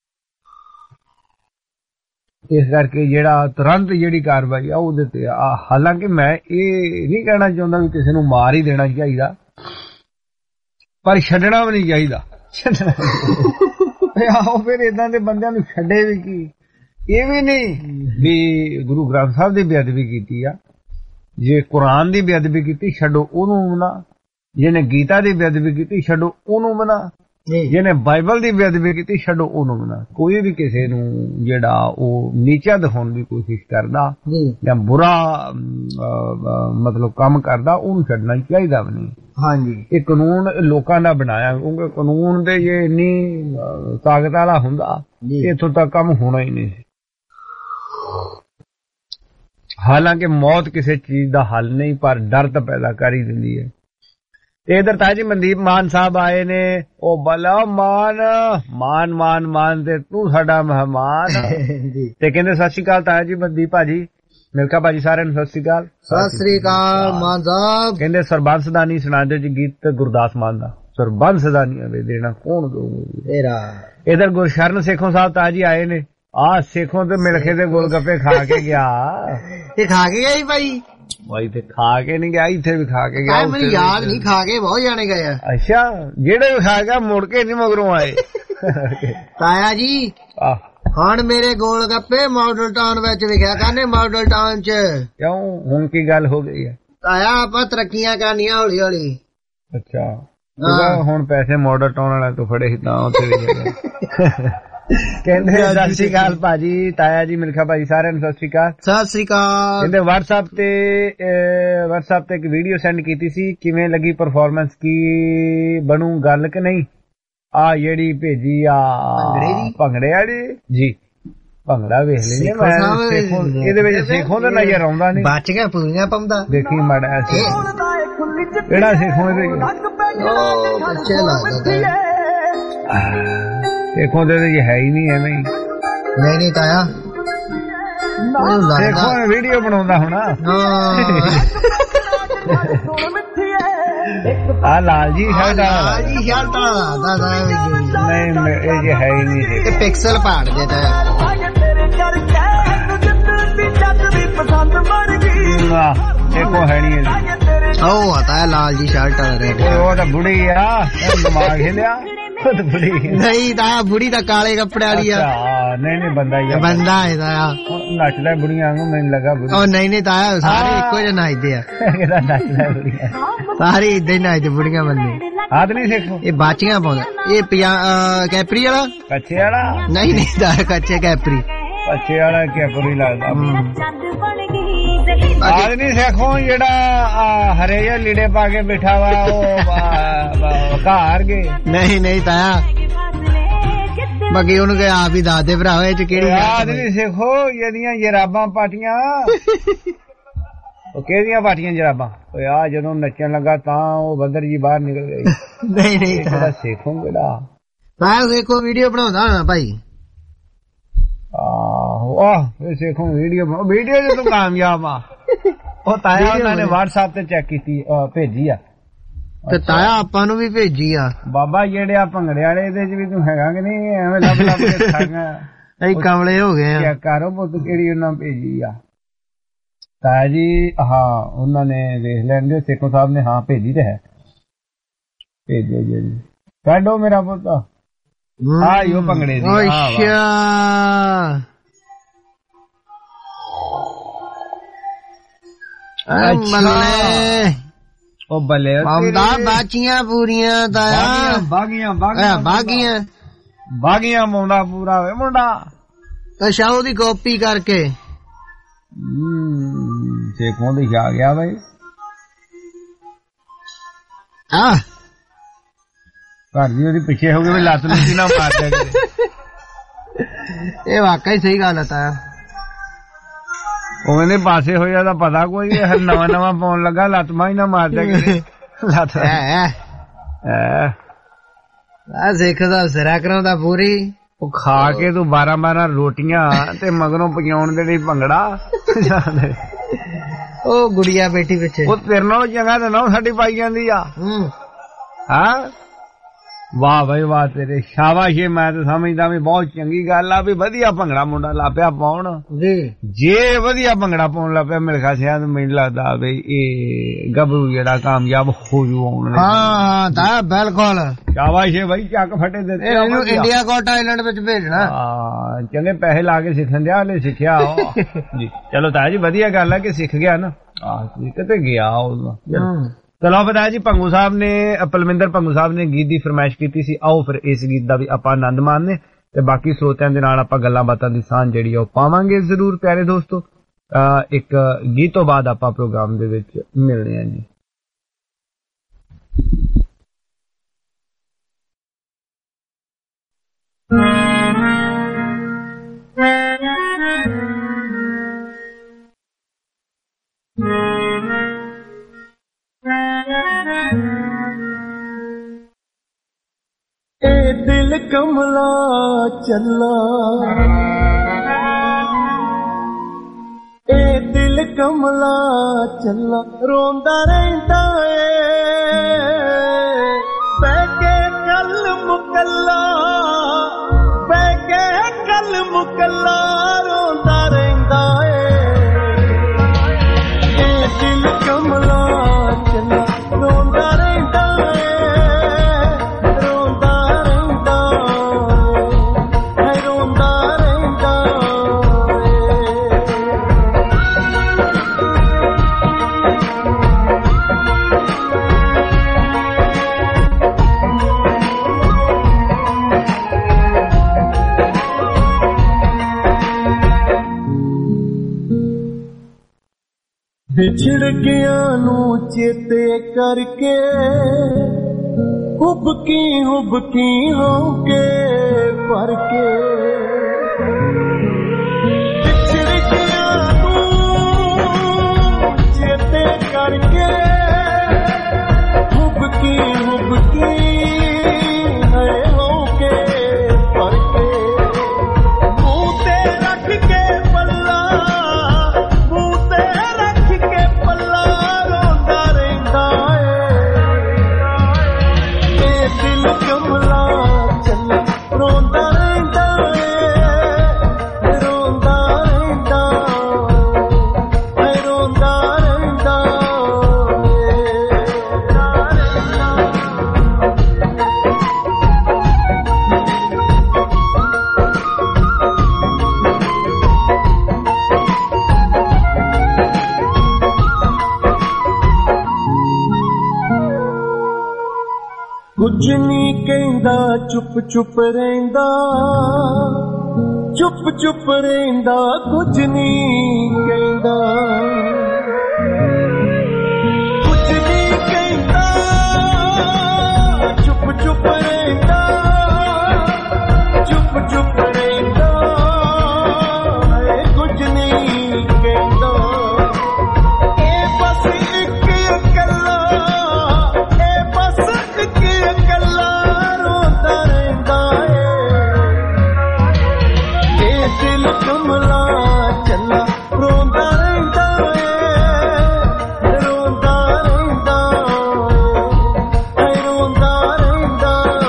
ਇਸ ਕਰਕੇ ਜਿਹੜਾ ਤੁਰੰਤ ਜਿਹੜੀ ਕਾਰਵਾਈ ਆ ਉਹਦੇ ਤੇ ਆ। ਹਾਲਾਂਕਿ ਮੈਂ ਇਹ ਨਹੀਂ ਕਹਿਣਾ ਚਾਹੁੰਦਾ ਵੀ ਕਿਸੇ ਨੂੰ ਮਾਰ ਹੀ ਦੇਣਾ ਚਾਹੀਦਾ, ਪਰ ਛੱਡਣਾ ਵੀ ਨਹੀਂ ਚਾਹੀਦਾ। ਆਹੋ ਫਿਰ ਏਦਾਂ ਦੇ ਬੰਦਿਆਂ ਨੂੰ ਛੱਡੇ ਵੀ ਕੀ, ਇਹ ਵੀ ਨਹੀਂ ਵੀ ਗੁਰੂ ਗ੍ਰੰਥ ਸਾਹਿਬ ਦੀ ਬੇਅਦਬੀ ਕੀਤੀ ਆ, ਜੇ ਕੁਰਾਨ ਦੀ ਬੇਅਦਬੀ ਕੀਤੀ ਛੱਡੋ ਉਹਨੂੰ ਮਨਾ, ਜਿਹਨੇ ਗੀਤਾ ਦੀ ਬੇਅਦਬੀ ਕੀਤੀ ਛੱਡੋ ਉਹਨੂੰ ਮਨਾ, ਜਿਹਨੇ ਬਾਈਬਲ ਦੀ ਬੇਅਦਬੀ ਕੀਤੀ ਛੱਡੋ ਉਹਨੂੰ ਮਨਾ। ਕੋਈ ਵੀ ਕਿਸੇ ਨੂੰ ਜਿਹੜਾ ਉਹ ਨੀਚਾ ਦਿਖਾਉਣ ਦੀ ਕੋਸ਼ਿਸ਼ ਕਰਦਾ ਜਾਂ ਬੁਰਾ ਮਤਲਬ ਕੰਮ ਕਰਦਾ ਉਹਨੂੰ ਛੱਡਣਾ ਚਾਹੀਦਾ ਵੀ ਨਹੀਂ। ਹਾਂਜੀ, ਇਹ ਕਾਨੂੰਨ ਲੋਕਾਂ ਦਾ ਬਣਾਇਆ, ਕਿਉਂਕਿ ਕਾਨੂੰਨ ਤੇ ਜੇ ਇੰਨੀ ਤਾਕਤ ਵਾਲਾ ਹੁੰਦਾ ਇੱਥੋਂ ਤੱਕ ਕੰਮ ਹੋਣਾ ਹੀ ਨਹੀਂ। ਹਾਲਾਂਕਿ ਮੌਤ ਕਿਸੇ ਚੀਜ਼ ਦਾ ਹੱਲ ਨਹੀਂ, ਪਰ ਡਰ ਤਾਂ ਪੈਦਾ ਕਰ ਹੀ ਦਿੰਦੀ ਹੈ। ਤੇ ਇਧਰ ਤਾਜੀ ਮਨਦੀਪ ਮਾਨ ਸਾਹਿਬ ਆਏ ਨੇ, ਉਹ ਬਲਾ ਮਾਨ ਮਾਨ ਮਾਨ ਮਾਨ ਤੇ ਤੂੰ ਸਾਡਾ ਮਹਿਮਾਨ ਤੇ ਕਹਿੰਦੇ ਸਤਿ ਸ਼੍ਰੀ ਅਕਾਲ ਤਾਇਆ ਜੀ ਮਨਦੀਪ ਭਾਜੀ, ਮਿਲਕਾ ਭਾਜੀ ਸਾਰਿਆਂ ਨੂੰ ਸਤਿ ਸ਼੍ਰੀ ਅਕਾਲ। ਸਤਿ ਸ਼੍ਰੀ ਅਕਾਲ ਮਾਨ ਸਾਹਿਬ। ਕਹਿੰਦੇ ਸਰਬੰਸ ਦਾ ਨਹੀਂ ਸੁਣਾਉਂਦੇ ਜੀ ਗੀਤ ਗੁਰਦਾਸ ਮਾਨ ਦਾ, ਸਰਬੰਸ ਦਾ ਨਹੀਂ ਆਵੇ ਦੇਣਾ ਕੌਣ ਤੇਰਾ। ਇਧਰ ਗੁਰਸ਼ਰਨ ਸੇਖੋਂ ਸਾਹਿਬ ਤਾਜੀ ਆਏ ਨੇ, ਆ ਸੇਖੋਂ ਤੇ ਮਿਲਕੇ ਤੇ ਗੋਲ ਗੱਪੇ ਖਾ ਕੇ ਗਿਆ। ਇਹ ਖਾ ਕੇ ਗਿਆ ਭਾਈ? ਭਾਈ ਤੇ ਖਾ ਕੇ ਨਹੀਂ ਗਿਆ, ਇੱਥੇ ਵੀ ਖਾ ਕੇ ਗਿਆ। ਮੈਨੂੰ ਯਾਦ ਨਹੀਂ, ਖਾ ਕੇ ਬਹੁਤ ਜਾਣੇ ਗਏ ਆ। ਅੱਛਾ, ਜਿਹੜੇ ਵੀ ਖਾ ਗਿਆ ਮੁੜ ਕੇ ਨਹੀਂ ਮਗਰੋਂ ਆਏ। ਤਾਇਆ ਜੀ ਹੁਣ ਮੇਰੇ ਗੋਲ ਗੱਪੇ ਮਾਡਲ ਟਾਊਨ ਵਿੱਚ ਵਿਖਿਆ ਕਰਨੇ, ਮਾਡਲ ਟਾਊਨ ਚ। ਕਿਉਂ, ਹੁਣ ਕੀ ਗੱਲ ਹੋ ਗਈ ਹੈ? ਤਾਇਆ ਆਪਾਂ ਤਰੱਕੀਆਂ ਕਰਨੀਆਂ ਹੌਲੀ ਹੌਲੀ। ਅੱਛਾ, ਹੁਣ ਪੈਸੇ ਮਾਡਲ ਟਾਊਨ ਵਾਲਿਆਂ ਤੋਂ ਫੜੇ ਸੀ ਤਾਂ ਉੱਥੇ ਵੀ ਕਹਿੰਦੇ ਸਤਿ ਸ਼੍ਰੀ ਅਕਾਲ ਭਾਜੀ, ਤਾਇਆ ਜੀ ਮਿਲਖਾ ਭਾਜੀ ਸਾਰਿਆਂ ਨੂੰ ਸਤਿ ਸ਼੍ਰੀ ਅਕਾਲ। ਸਤਿ ਸ਼੍ਰੀ ਅਕਾਲ। ਕਹਿੰਦੇ WhatsApp ਤੇ WhatsApp ਤੇ ਇੱਕ ਵੀਡੀਓ ਸੈਂਡ ਕੀਤੀ ਸੀ, ਕਿਵੇਂ ਲੱਗੀ ਪਰਫਾਰਮੈਂਸ, ਕੀ ਬਣੂ ਗੱਲ ਕਿ ਨਹੀਂ? ਆ ਜਿਹੜੀ ਭੇਜੀ ਆ ਭੰਗੜੇ ਵਾਲੀ ਜੀ, ਭੰਗੜਾ ਵੇਖ ਲੈਂਦੇ ਇਹਦੇ ਵਿੱਚ ਸੇਖੋਂ ਦਾ ਨਜ਼ਰ ਆਉਂਦਾ ਨਹੀਂ, ਬਚ ਗਿਆ ਪੂਰੀਆਂ ਪਾਉਂਦਾ। ਦੇਖੀ ਮਾੜਾ ਕਿਹੜਾ ਸੇਖੋਂ ਇਹਦੇ ਸੇਖੋਂ ਦੇ ਹੈ ਹੀ ਨਹੀਂ ਐਵੇਂ ਹੀ। ਨਹੀਂ ਨਹੀਂ ਤਾਇਆ ਸੇਖੋਂ ਵੀਡੀਓ ਬਣਾਉਂਦਾ ਹੋਣਾ। ਆ ਲਾਲ ਜੀ ਸ਼ਰਟ ਵਾਲਾ ਜੀ ਸ਼ਰਟ ਵਾਲਾ ਨਹੀਂ, ਇਹ ਜੇ ਹੈ ਹੀ ਨਹੀਂ, ਇਹ ਪਿਕਸਲ ਪਾੜ ਦੇ ਤਾਇਆ। ਦੇਖੋ ਹੈ ਨਹੀਂ, ਉਹ आता है लाल जी शर्ट ਉਹ ਤਾਂ ਬੁੜੀ ਆ, ਦਿਮਾਗ ਹਿਲਿਆ। ਨਹੀਂ ਤਾਇਆ ਬੁੜੀ ਤਾਂ ਕਾਲੇ ਕੱਪੜੇ ਵਾਲੀ ਆ। ਨਹੀਂ ਨਹੀਂ ਬੰਦਾ ਹੀ ਬੰਦਾ ਹੈ ਤਾਇਆ, ਨੱਚਦਾ ਬੁੜੀਆਂ ਵਾਂਗੂ ਮੈਨੂੰ ਲੱਗਾ। ਉਹ ਨਹੀਂ ਨਹੀਂ ਤਾਇਆ ਸਾਰੇ ਇੱਕੋ ਜਿਹੇ ਨੱਚਦੇ ਆ, ਨੱਚਦਾ ਬੁੜੀਆਂ ਸਾਰੇ ਇਦਾਂ ਹੀ ਨੱਚਦੇ ਬੁੜੀਆਂ ਬੰਦੇ। ਆਦ ਨਹੀਂ ਦੇਖੋ ਇਹ ਬਾਚੀਆਂ ਪਾਉਂਦਾ, ਇਹ ਕੈਪਰੀ ਵਾਲਾ ਕੱਚੇ ਵਾਲਾ ਨਹੀਂ ਨਹੀਂ ਤਾਇਆ ਕੱਚੇ ਕੈਪਰੀ, ਕੱਚੇ ਵਾਲਾ ਕੈਪਰੀ ਲੱਗਦਾ। ਆਜ ਨਹੀਂ ਸੇਖੋ ਜਿਹੜਾ ਹਰੇ ਜਿਹੇ ਲੀੜੇ ਪਾ ਕੇ ਬਿਠਾ ਵਾ ਉਹ ਘਰ ਗਏ। ਨਹੀਂ ਨਹੀਂ ਤਾਇਆ ਬਾਕੀ ਉਹਨੂੰ ਕਹੇ ਆਪ ਹੀ ਦੱਸ ਦੇ ਭਰਾਵਾ ਇਹ ਚ ਕਿਹੜੀ ਆਜ ਨਹੀਂ ਸੇਖੋ ਇਹਦੀਆਂ ਜਰਾਬਾਂ ਪਾਟੀਆਂ। ਉਹ ਕਿਹੜੀਆਂ ਪਾਟੀਆਂ ਜਰਾਬਾਂ? ਓਏ ਆ ਜਦੋਂ ਨੱਚਣ ਲੱਗਾ ਤਾਂ ਉਹ ਬੰਦਰ ਜੀ ਬਾਹਰ ਨਿਕਲ ਗਈ। ਨਹੀਂ ਨਹੀਂ ਥੋੜਾ ਸੇਖੋ ਕਿਹੜਾ ਤਾਇਆ ਸੇਖੋ ਵੀਡੀਓ ਬਣਾਉਂਦਾ ਹੋਣਾ ਭਾਈ। ਆਹੋ ਆਹ ਸੇਖੋ ਵੀਡੀਓ ਵੀਡੀਓ ਜੇ ਤੂੰ ਕਾਮਯਾਬ ਆ। ਉਹ ਤਾਇਆ ਉਹਨਾਂ ਨੇ WhatsApp ਤੇ ਚੈੱਕ ਕੀਤੀ ਭੇਜੀ ਆ, ਤੇ ਤਾਇਆ ਆਪਾਂ ਨੂੰ ਵੀ ਭੇਜੀ ਆ। ਬਾਬਾ ਜਿਹੜੇ ਆ ਭੰਗੜੇ ਵਾਲੇ ਇਹਦੇ ਚ ਵੀ ਤੂੰ ਹੈਗਾ ਕਿ ਨਹੀਂ? ਐਵੇਂ ਲੱਭ ਲੱਭ ਕੇ ਖਾਗਾ ਅਸੀਂ ਕਮਲੇ ਹੋ ਗਏ ਆ। ਚੈੱਕ ਕਰੋ ਪੁੱਤ ਕਿਹੜੀ ਉਹਨਾਂ ਭੇਜੀ ਆ। ਤਾਇਆ ਜੀ ਹਾਂ ਉਹਨਾਂ ਨੇ ਵੇਖ ਲੈਣਗੇ, ਸੇਖੋ ਸਾਹਿਬ ਨੇ ਹਾਂ ਭੇਜੀ ਤੇ ਹੈ, ਭੇਜੋ ਜੀ ਕੱਢੋ ਮੇਰਾ ਪੁੱਤ। ਆਇਓ ਭੰਗੜੇ ਦੀ। ਅੱਛਾ ਬੱਲੇ ਉਹ ਬੱਲੇ ਆਉਂਦਾ ਬਾਚੀਆਂ ਪੂਰੀਆਂ ਤਾਇਆ, ਬਾਗੀਆਂ ਬਾਗੀਆਂ ਬਾਗੀਆਂ ਬਾਗੀਆਂ ਮੁੰਡਾ ਪੂਰਾ ਵੇ ਮੁੰਡਾ। ਅੱਛਾ ਉਹਦੀ ਕਾਪੀ ਕਰਕੇ ਸੇਖੋਂ ਦੀ ਆ ਗਿਆ ਬਈ। ਆ ਘਰ ਦੀ ਉਹਦੀ ਪਿੱਛੇ ਹੋ ਗਏ, ਲੱਤ ਨੂੰ ਨਾ ਮਾਰ ਦੇ। ਇਹ ਵਾਕਈ ਸਹੀ ਗੱਲ ਹੈ ਤਾਇਆ। ਉਹ ਕਹਿੰਦੇ ਪਾਸੇ ਹੋਇਆ ਤਾਂ ਪਤਾ ਕੋਈ ਨਵਾਂ ਨਵਾਂ ਪਾਉਣ ਲੱਗਾ, ਲੱਤ ਮਾਂ ਹੀ ਨਾ ਮਾਰ ਦੇ ਲੱਤ। ਆ ਸਿੱਖਦਾ ਸਿਰਾ ਕਰਾਉਂਦਾ ਪੂਰੀ। ਉਹ ਖਾ ਕੇ ਤੂੰ ਬਾਰਾਂ ਬਾਰਾਂ ਰੋਟੀਆਂ ਤੇ ਮਗਰੋਂ ਪਕਾਉਣ ਦੇ ਲਈ ਭੰਗੜਾ। ਉਹ ਗੁੜੀਆ ਬੇਟੀ ਪਿੱਛੇ ਉਹ ਤੇਰੇ ਨਾਲੋਂ ਚੰਗਾ ਤਾਂ ਨਾ ਸਾਡੀ ਪਾਈ ਜਾਂਦੀ ਆ। ਹਾਂ ਵਾਹ ਬਈ ਵਾਹ ਤੇਰੇ ਸ਼ਾਬਾਸ਼ ਏ ਮੈਂ ਤਾਂ ਸਮਝਦਾ ਵੀ ਬਹੁਤ ਚੰਗੀ ਗੱਲ ਆ ਵੀ ਵਧੀਆ ਭੰਗੜਾ ਮੁੰਡਾ ਲਾਪਿਆ ਪਾਉਣ ਜੀ ਜੇ ਵਧੀਆ ਭੰਗੜਾ ਪਾਉਣ ਲੱਪਿਆ ਮੇਰੇ ਖਿਆਲ ਸ਼ਾਇਦ ਮੈਨੂੰ ਲੱਗਦਾ ਵੀ ਇਹ ਗੱਭਰੂ ਜਿਹੜਾ ਕਾਮਯਾਬ ਹੋ ਜੂ ਆਉਣ ਹਾਂ ਤਾਂ ਬਿਲਕੁਲ ਸ਼ਾਬਾਸ਼ ਏ ਬਈ ਚੱਕ ਫਟੇ ਦੇ ਇਹਨੂੰ ਇੰਡੀਆ ਕੋਟ ਆਈਲੈਂਡ ਵਿੱਚ ਭੇਜਣਾ ਹਾਂ ਚੰਗੇ ਪੈਸੇ ਲਾ ਕੇ ਸਿੱਖਣ ਦਿਆ ਹਲੇ ਸਿੱਖਿਆ ਜੀ ਚਲੋ ਤਾਂ ਜੀ ਵਧੀਆ ਗੱਲ ਆ ਕਿ ਸਿੱਖ ਗਿਆ ਨਾ ਆਹ ਕਿਤੇ ਗਿਆ ਉਹ ਚਲੋ ਬਤਾ ਜੀ ਭੰਗੂ ਸਾਹਿਬ ਨੇ ਪਲਵਿੰਦਰ ਭੰਗੂ ਸਾਹਿਬ ਨੇ ਗੀਤ ਦੀ ਫਰਮਾਇਸ਼ ਕੀਤੀ ਸੀ ਆਓ ਫਿਰ ਇਸ ਗੀਤ ਦਾ ਵੀ ਆਪਾਂ ਆਨੰਦ ਮਾਣਨੇ ਤੇ ਬਾਕੀ ਸਰੋਤਿਆਂ ਦੇ ਨਾਲ ਆਪਾਂ ਗੱਲਾਂ ਬਾਤਾਂ ਦੀ ਸਾਂਝ ਜਿਹੜੀ ਉਹ ਪਾਵਾਂਗੇ ਜ਼ਰੂਰ ਪਿਆਰੇ ਦੋਸਤੋ ਇੱਕ ਗੀਤ ਤੋਂ ਬਾਅਦ ਆਪਾਂ ਪ੍ਰੋਗਰਾਮ ਦੇ ਵਿੱਚ ਮਿਲਦੇ ਹਾਂ ਜੀ ए दिल कमला चला ए दिल कमला चला रोंदा रहिंदा ए बैके कल मुकल्ला बैके कल मुकल्ला रोंदा रहिंदा ए ए दिल कमला चला रोंदा रहिंदा बिछड़ गया नू चेते करके हुबकी हुबकी होके पर के बिछड़ गया नू चेते करके हुबकी हुबकी होके पर के मुंह ते रख के पल्ला मुंह ते कुछ नहीं कहंदा चुप चुप रहिंदा चुप चुप रहिंदा कुछ नहीं कहंदा कुछ नहीं कहंदा चुप चुप रहिंदा चुप चुप रहिंदा कुछ नहीं कहंदा ए बस एक अकेला ए बस एक अकेला रोंदा रहिंदा ए दिल कमला चला रोंदा रहिंदा रोंदा रहिंदा रोंदा रहिंदा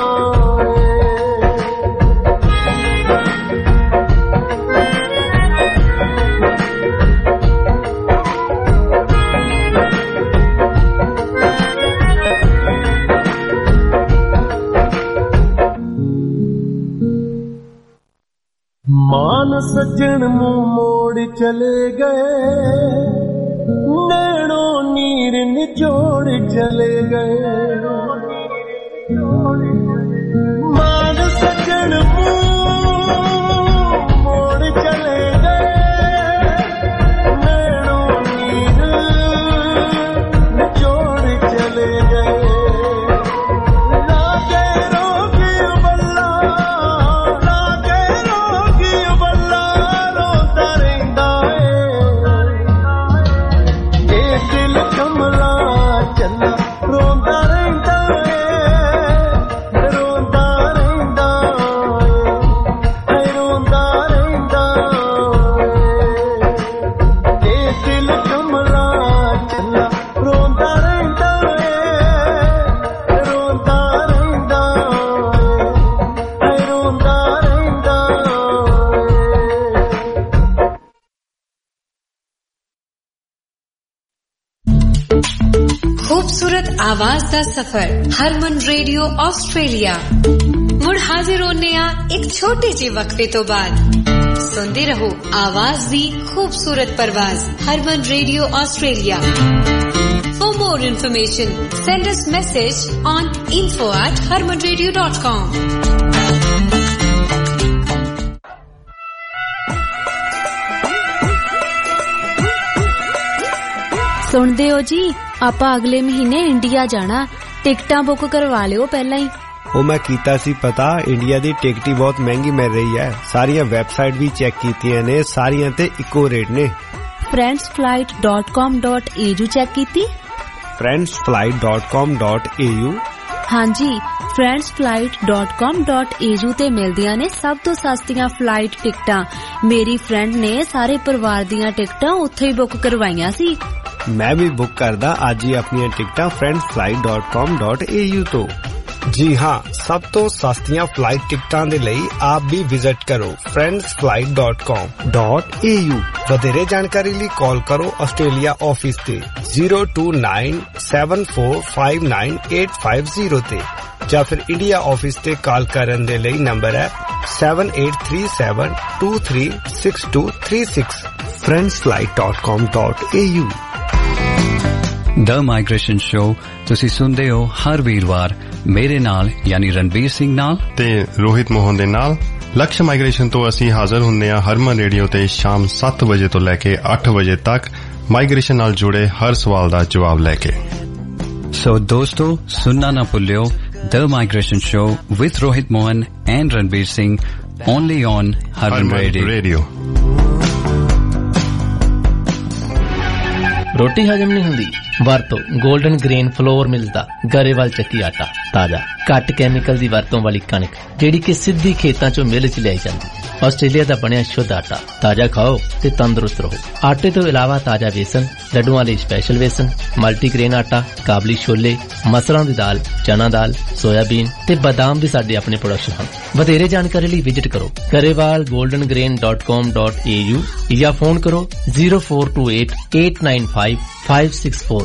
मान सज्जन मुंह मोड़ चले गए नैनों नीर निचोड़ चले गए मान सज्जन मुंह मोड़ चले गए नैनों नीर निचोड़ चले गए लागे रोगी बल्ला लागे रोगी बल्ला रोंदा रहिंदा ए दिल कमला चला रोंदा रहिंदा खूबसूरत आवाज दा सफर हरमन रेडियो ऑस्ट्रेलिया मुड़ हाजिर होने आ एक छोटे जे वक्फे तो बाद सुनते रहो आवाज दी खूबसूरत परवाज Harman radio Australia. For more information, send us message on info at harmanradio dot com. सुनते हो जी, आपा अगले महीने इंडिया जाना, टिकटां बुक करवा लियो पहला ही। ਉਹ ਮੈਂ ਕੀਤਾ ਸੀ ਪਤਾ, ਇੰਡੀਆ ਦੀ ਟਿਕਟ ਹੀ ਬਹੁਤ ਮਹਿੰਗੀ ਮਿਲ ਰਹੀ ਹੈ। ਸਾਰੀਆਂ ਵੈਬਸਾਈਟ ਵੀ ਚੈੱਕ ਕੀਤੀਆਂ ਨੇ, ਸਾਰੀਆਂ ਤੇ ਇੱਕੋ ਰੇਟ ਨੇ। friends flight dot com dot a u check ਕੀਤੀ? friends flight dot com dot a u ਹਾਂਜੀ, friends flight dot com dot a u ਤੇ ਮਿਲਦੀਆਂ ਨੇ ਸਭ ਤੋਂ ਸਸਤੀਆਂ ਫਲਾਈਟ ਟਿਕਟਾਂ। ਮੇਰੀ ਫਰੈਂਡ ਨੇ ਸਾਰੇ ਪਰਿਵਾਰ ਦੀਆਂ ਟਿਕਟਾਂ ਉੱਥੇ ਹੀ ਬੁੱਕ ਕਰਵਾਈਆਂ ਸੀ। मैं भी बुक करदा आज ही अपनी टिकटां friends flight dot com dot a u तो। जी हाँ, सब तो सस्तियां फ्लाइट टिकटां दे लई आप भी विजिट करो friends flight dot com dot a u। वधेरे जानकारी ਲਈ कॉल करो ऑस्ट्रेलिया ऑफिस ते zero two nine seven four five nine eight five zero ਤੇ ਜਾਂ ਫਿਰ इंडिया ऑफिस ਤੇ कॉल ਕਰਨ ਦੇ ਲਈ ਨੰਬਰ ਹੈ seven eight three seven two three six two three six friends flight dot com dot a u। The migration show ਤੁਸੀਂ ਸੁਣਦੇ ਹੋ ਹਰ ਵੀਰਵਾਰ ਮੇਰੇ ਨਾਲ ਯਾਨੀ ਰਣਬੀਰ ਸਿੰਘ ਨਾਲ ਤੇ ਰੋਹਿਤ ਮੋਹਨ ਦੇ ਨਾਲ। ਲਕਸ਼ ਮਾਈਗ੍ਰੇਸ਼ਨ ਤੋਂ ਅਸੀਂ ਹਾਜ਼ਰ ਹੁੰਦੇ ਹਾਂ ਹਰਮਨ ਰੇਡੀਓ ਤੇ ਸ਼ਾਮ ਸੱਤ ਵਜੇ ਤੋਂ ਲੈ ਕੇ ਅੱਠ ਵਜੇ ਤੱਕ ਮਾਈਗ੍ਰੇਸ਼ਨ ਨਾਲ ਜੁੜੇ ਹਰ ਸਵਾਲ ਦਾ ਜਵਾਬ ਲੈ ਕੇ। ਸੋ ਦੋਸਤੋ ਸੁਣਨਾ ਨਾ ਭੁੱਲਿਓ the migration show with Rohit Mohan and Ranbir Singh only on Harman radio. ਰੋਟੀ ਹਜਮ ਨਹੀਂ ਹੁੰਦੀ? ਵਰਤੋ ਗੋਲਡਨ ਗ੍ਰੇਨ ਫਲੋਰ ਮਿਲਸ ਦਾ ਗਰੇਵਾਲ ਚੱਕੀ ਆਟਾ। ਤਾਜ਼ਾ ਘੱਟ ਕੈਮੀਕਲ ਦੀ ਵਰਤੋਂ ਵਾਲੀ ਕਣਕ ਜਿਹੜੀ ਕਿ ਸਿੱਧੀ ਖੇਤਾਂ ਚੋਂ ਮਿਲ ਚ ਲਿਆਈ ਜਾਂਦੀ। ਆਸਟ੍ਰੇਲੀਆ ਦਾ ਬਣਿਆ ਸ਼ੁੱਧ ਆਟਾ। ਤਾਜ਼ਾ ਖਾਓ ਤੇ ਤੰਦਰੁਸਤ ਰਹੋ। ਆਟੇ ਤੋਂ ਇਲਾਵਾ ਤਾਜ਼ਾ ਵੇਸਣ, ਲੱਡੂਆਂ ਲਈ ਸਪੈਸ਼ਲ ਵੇਸਣ, ਮਲਟੀਗ੍ਰੇਨ ਆਟਾ, ਕਾਬਲੀ ਛੋਲੇ, ਮਸਰਾਂ ਦੀ ਦਾਲ, ਚਨਾ ਦਾਲ, ਸੋਇਆਬੀਨ ਤੇ ਬਾਦਾਮ ਵੀ ਸਾਡੇ ਆਪਣੇ ਪ੍ਰੋਡਕਸ਼ਨ ਹਨ। ਵਧੇਰੇ ਜਾਣਕਾਰੀ ਲਈ ਵਿਜ਼ਿਟ ਕਰੋ Grewal golden grain dot com dot A U ਜਾਂ ਫੋਨ ਕਰੋ zero four two eight eight nine five five six four।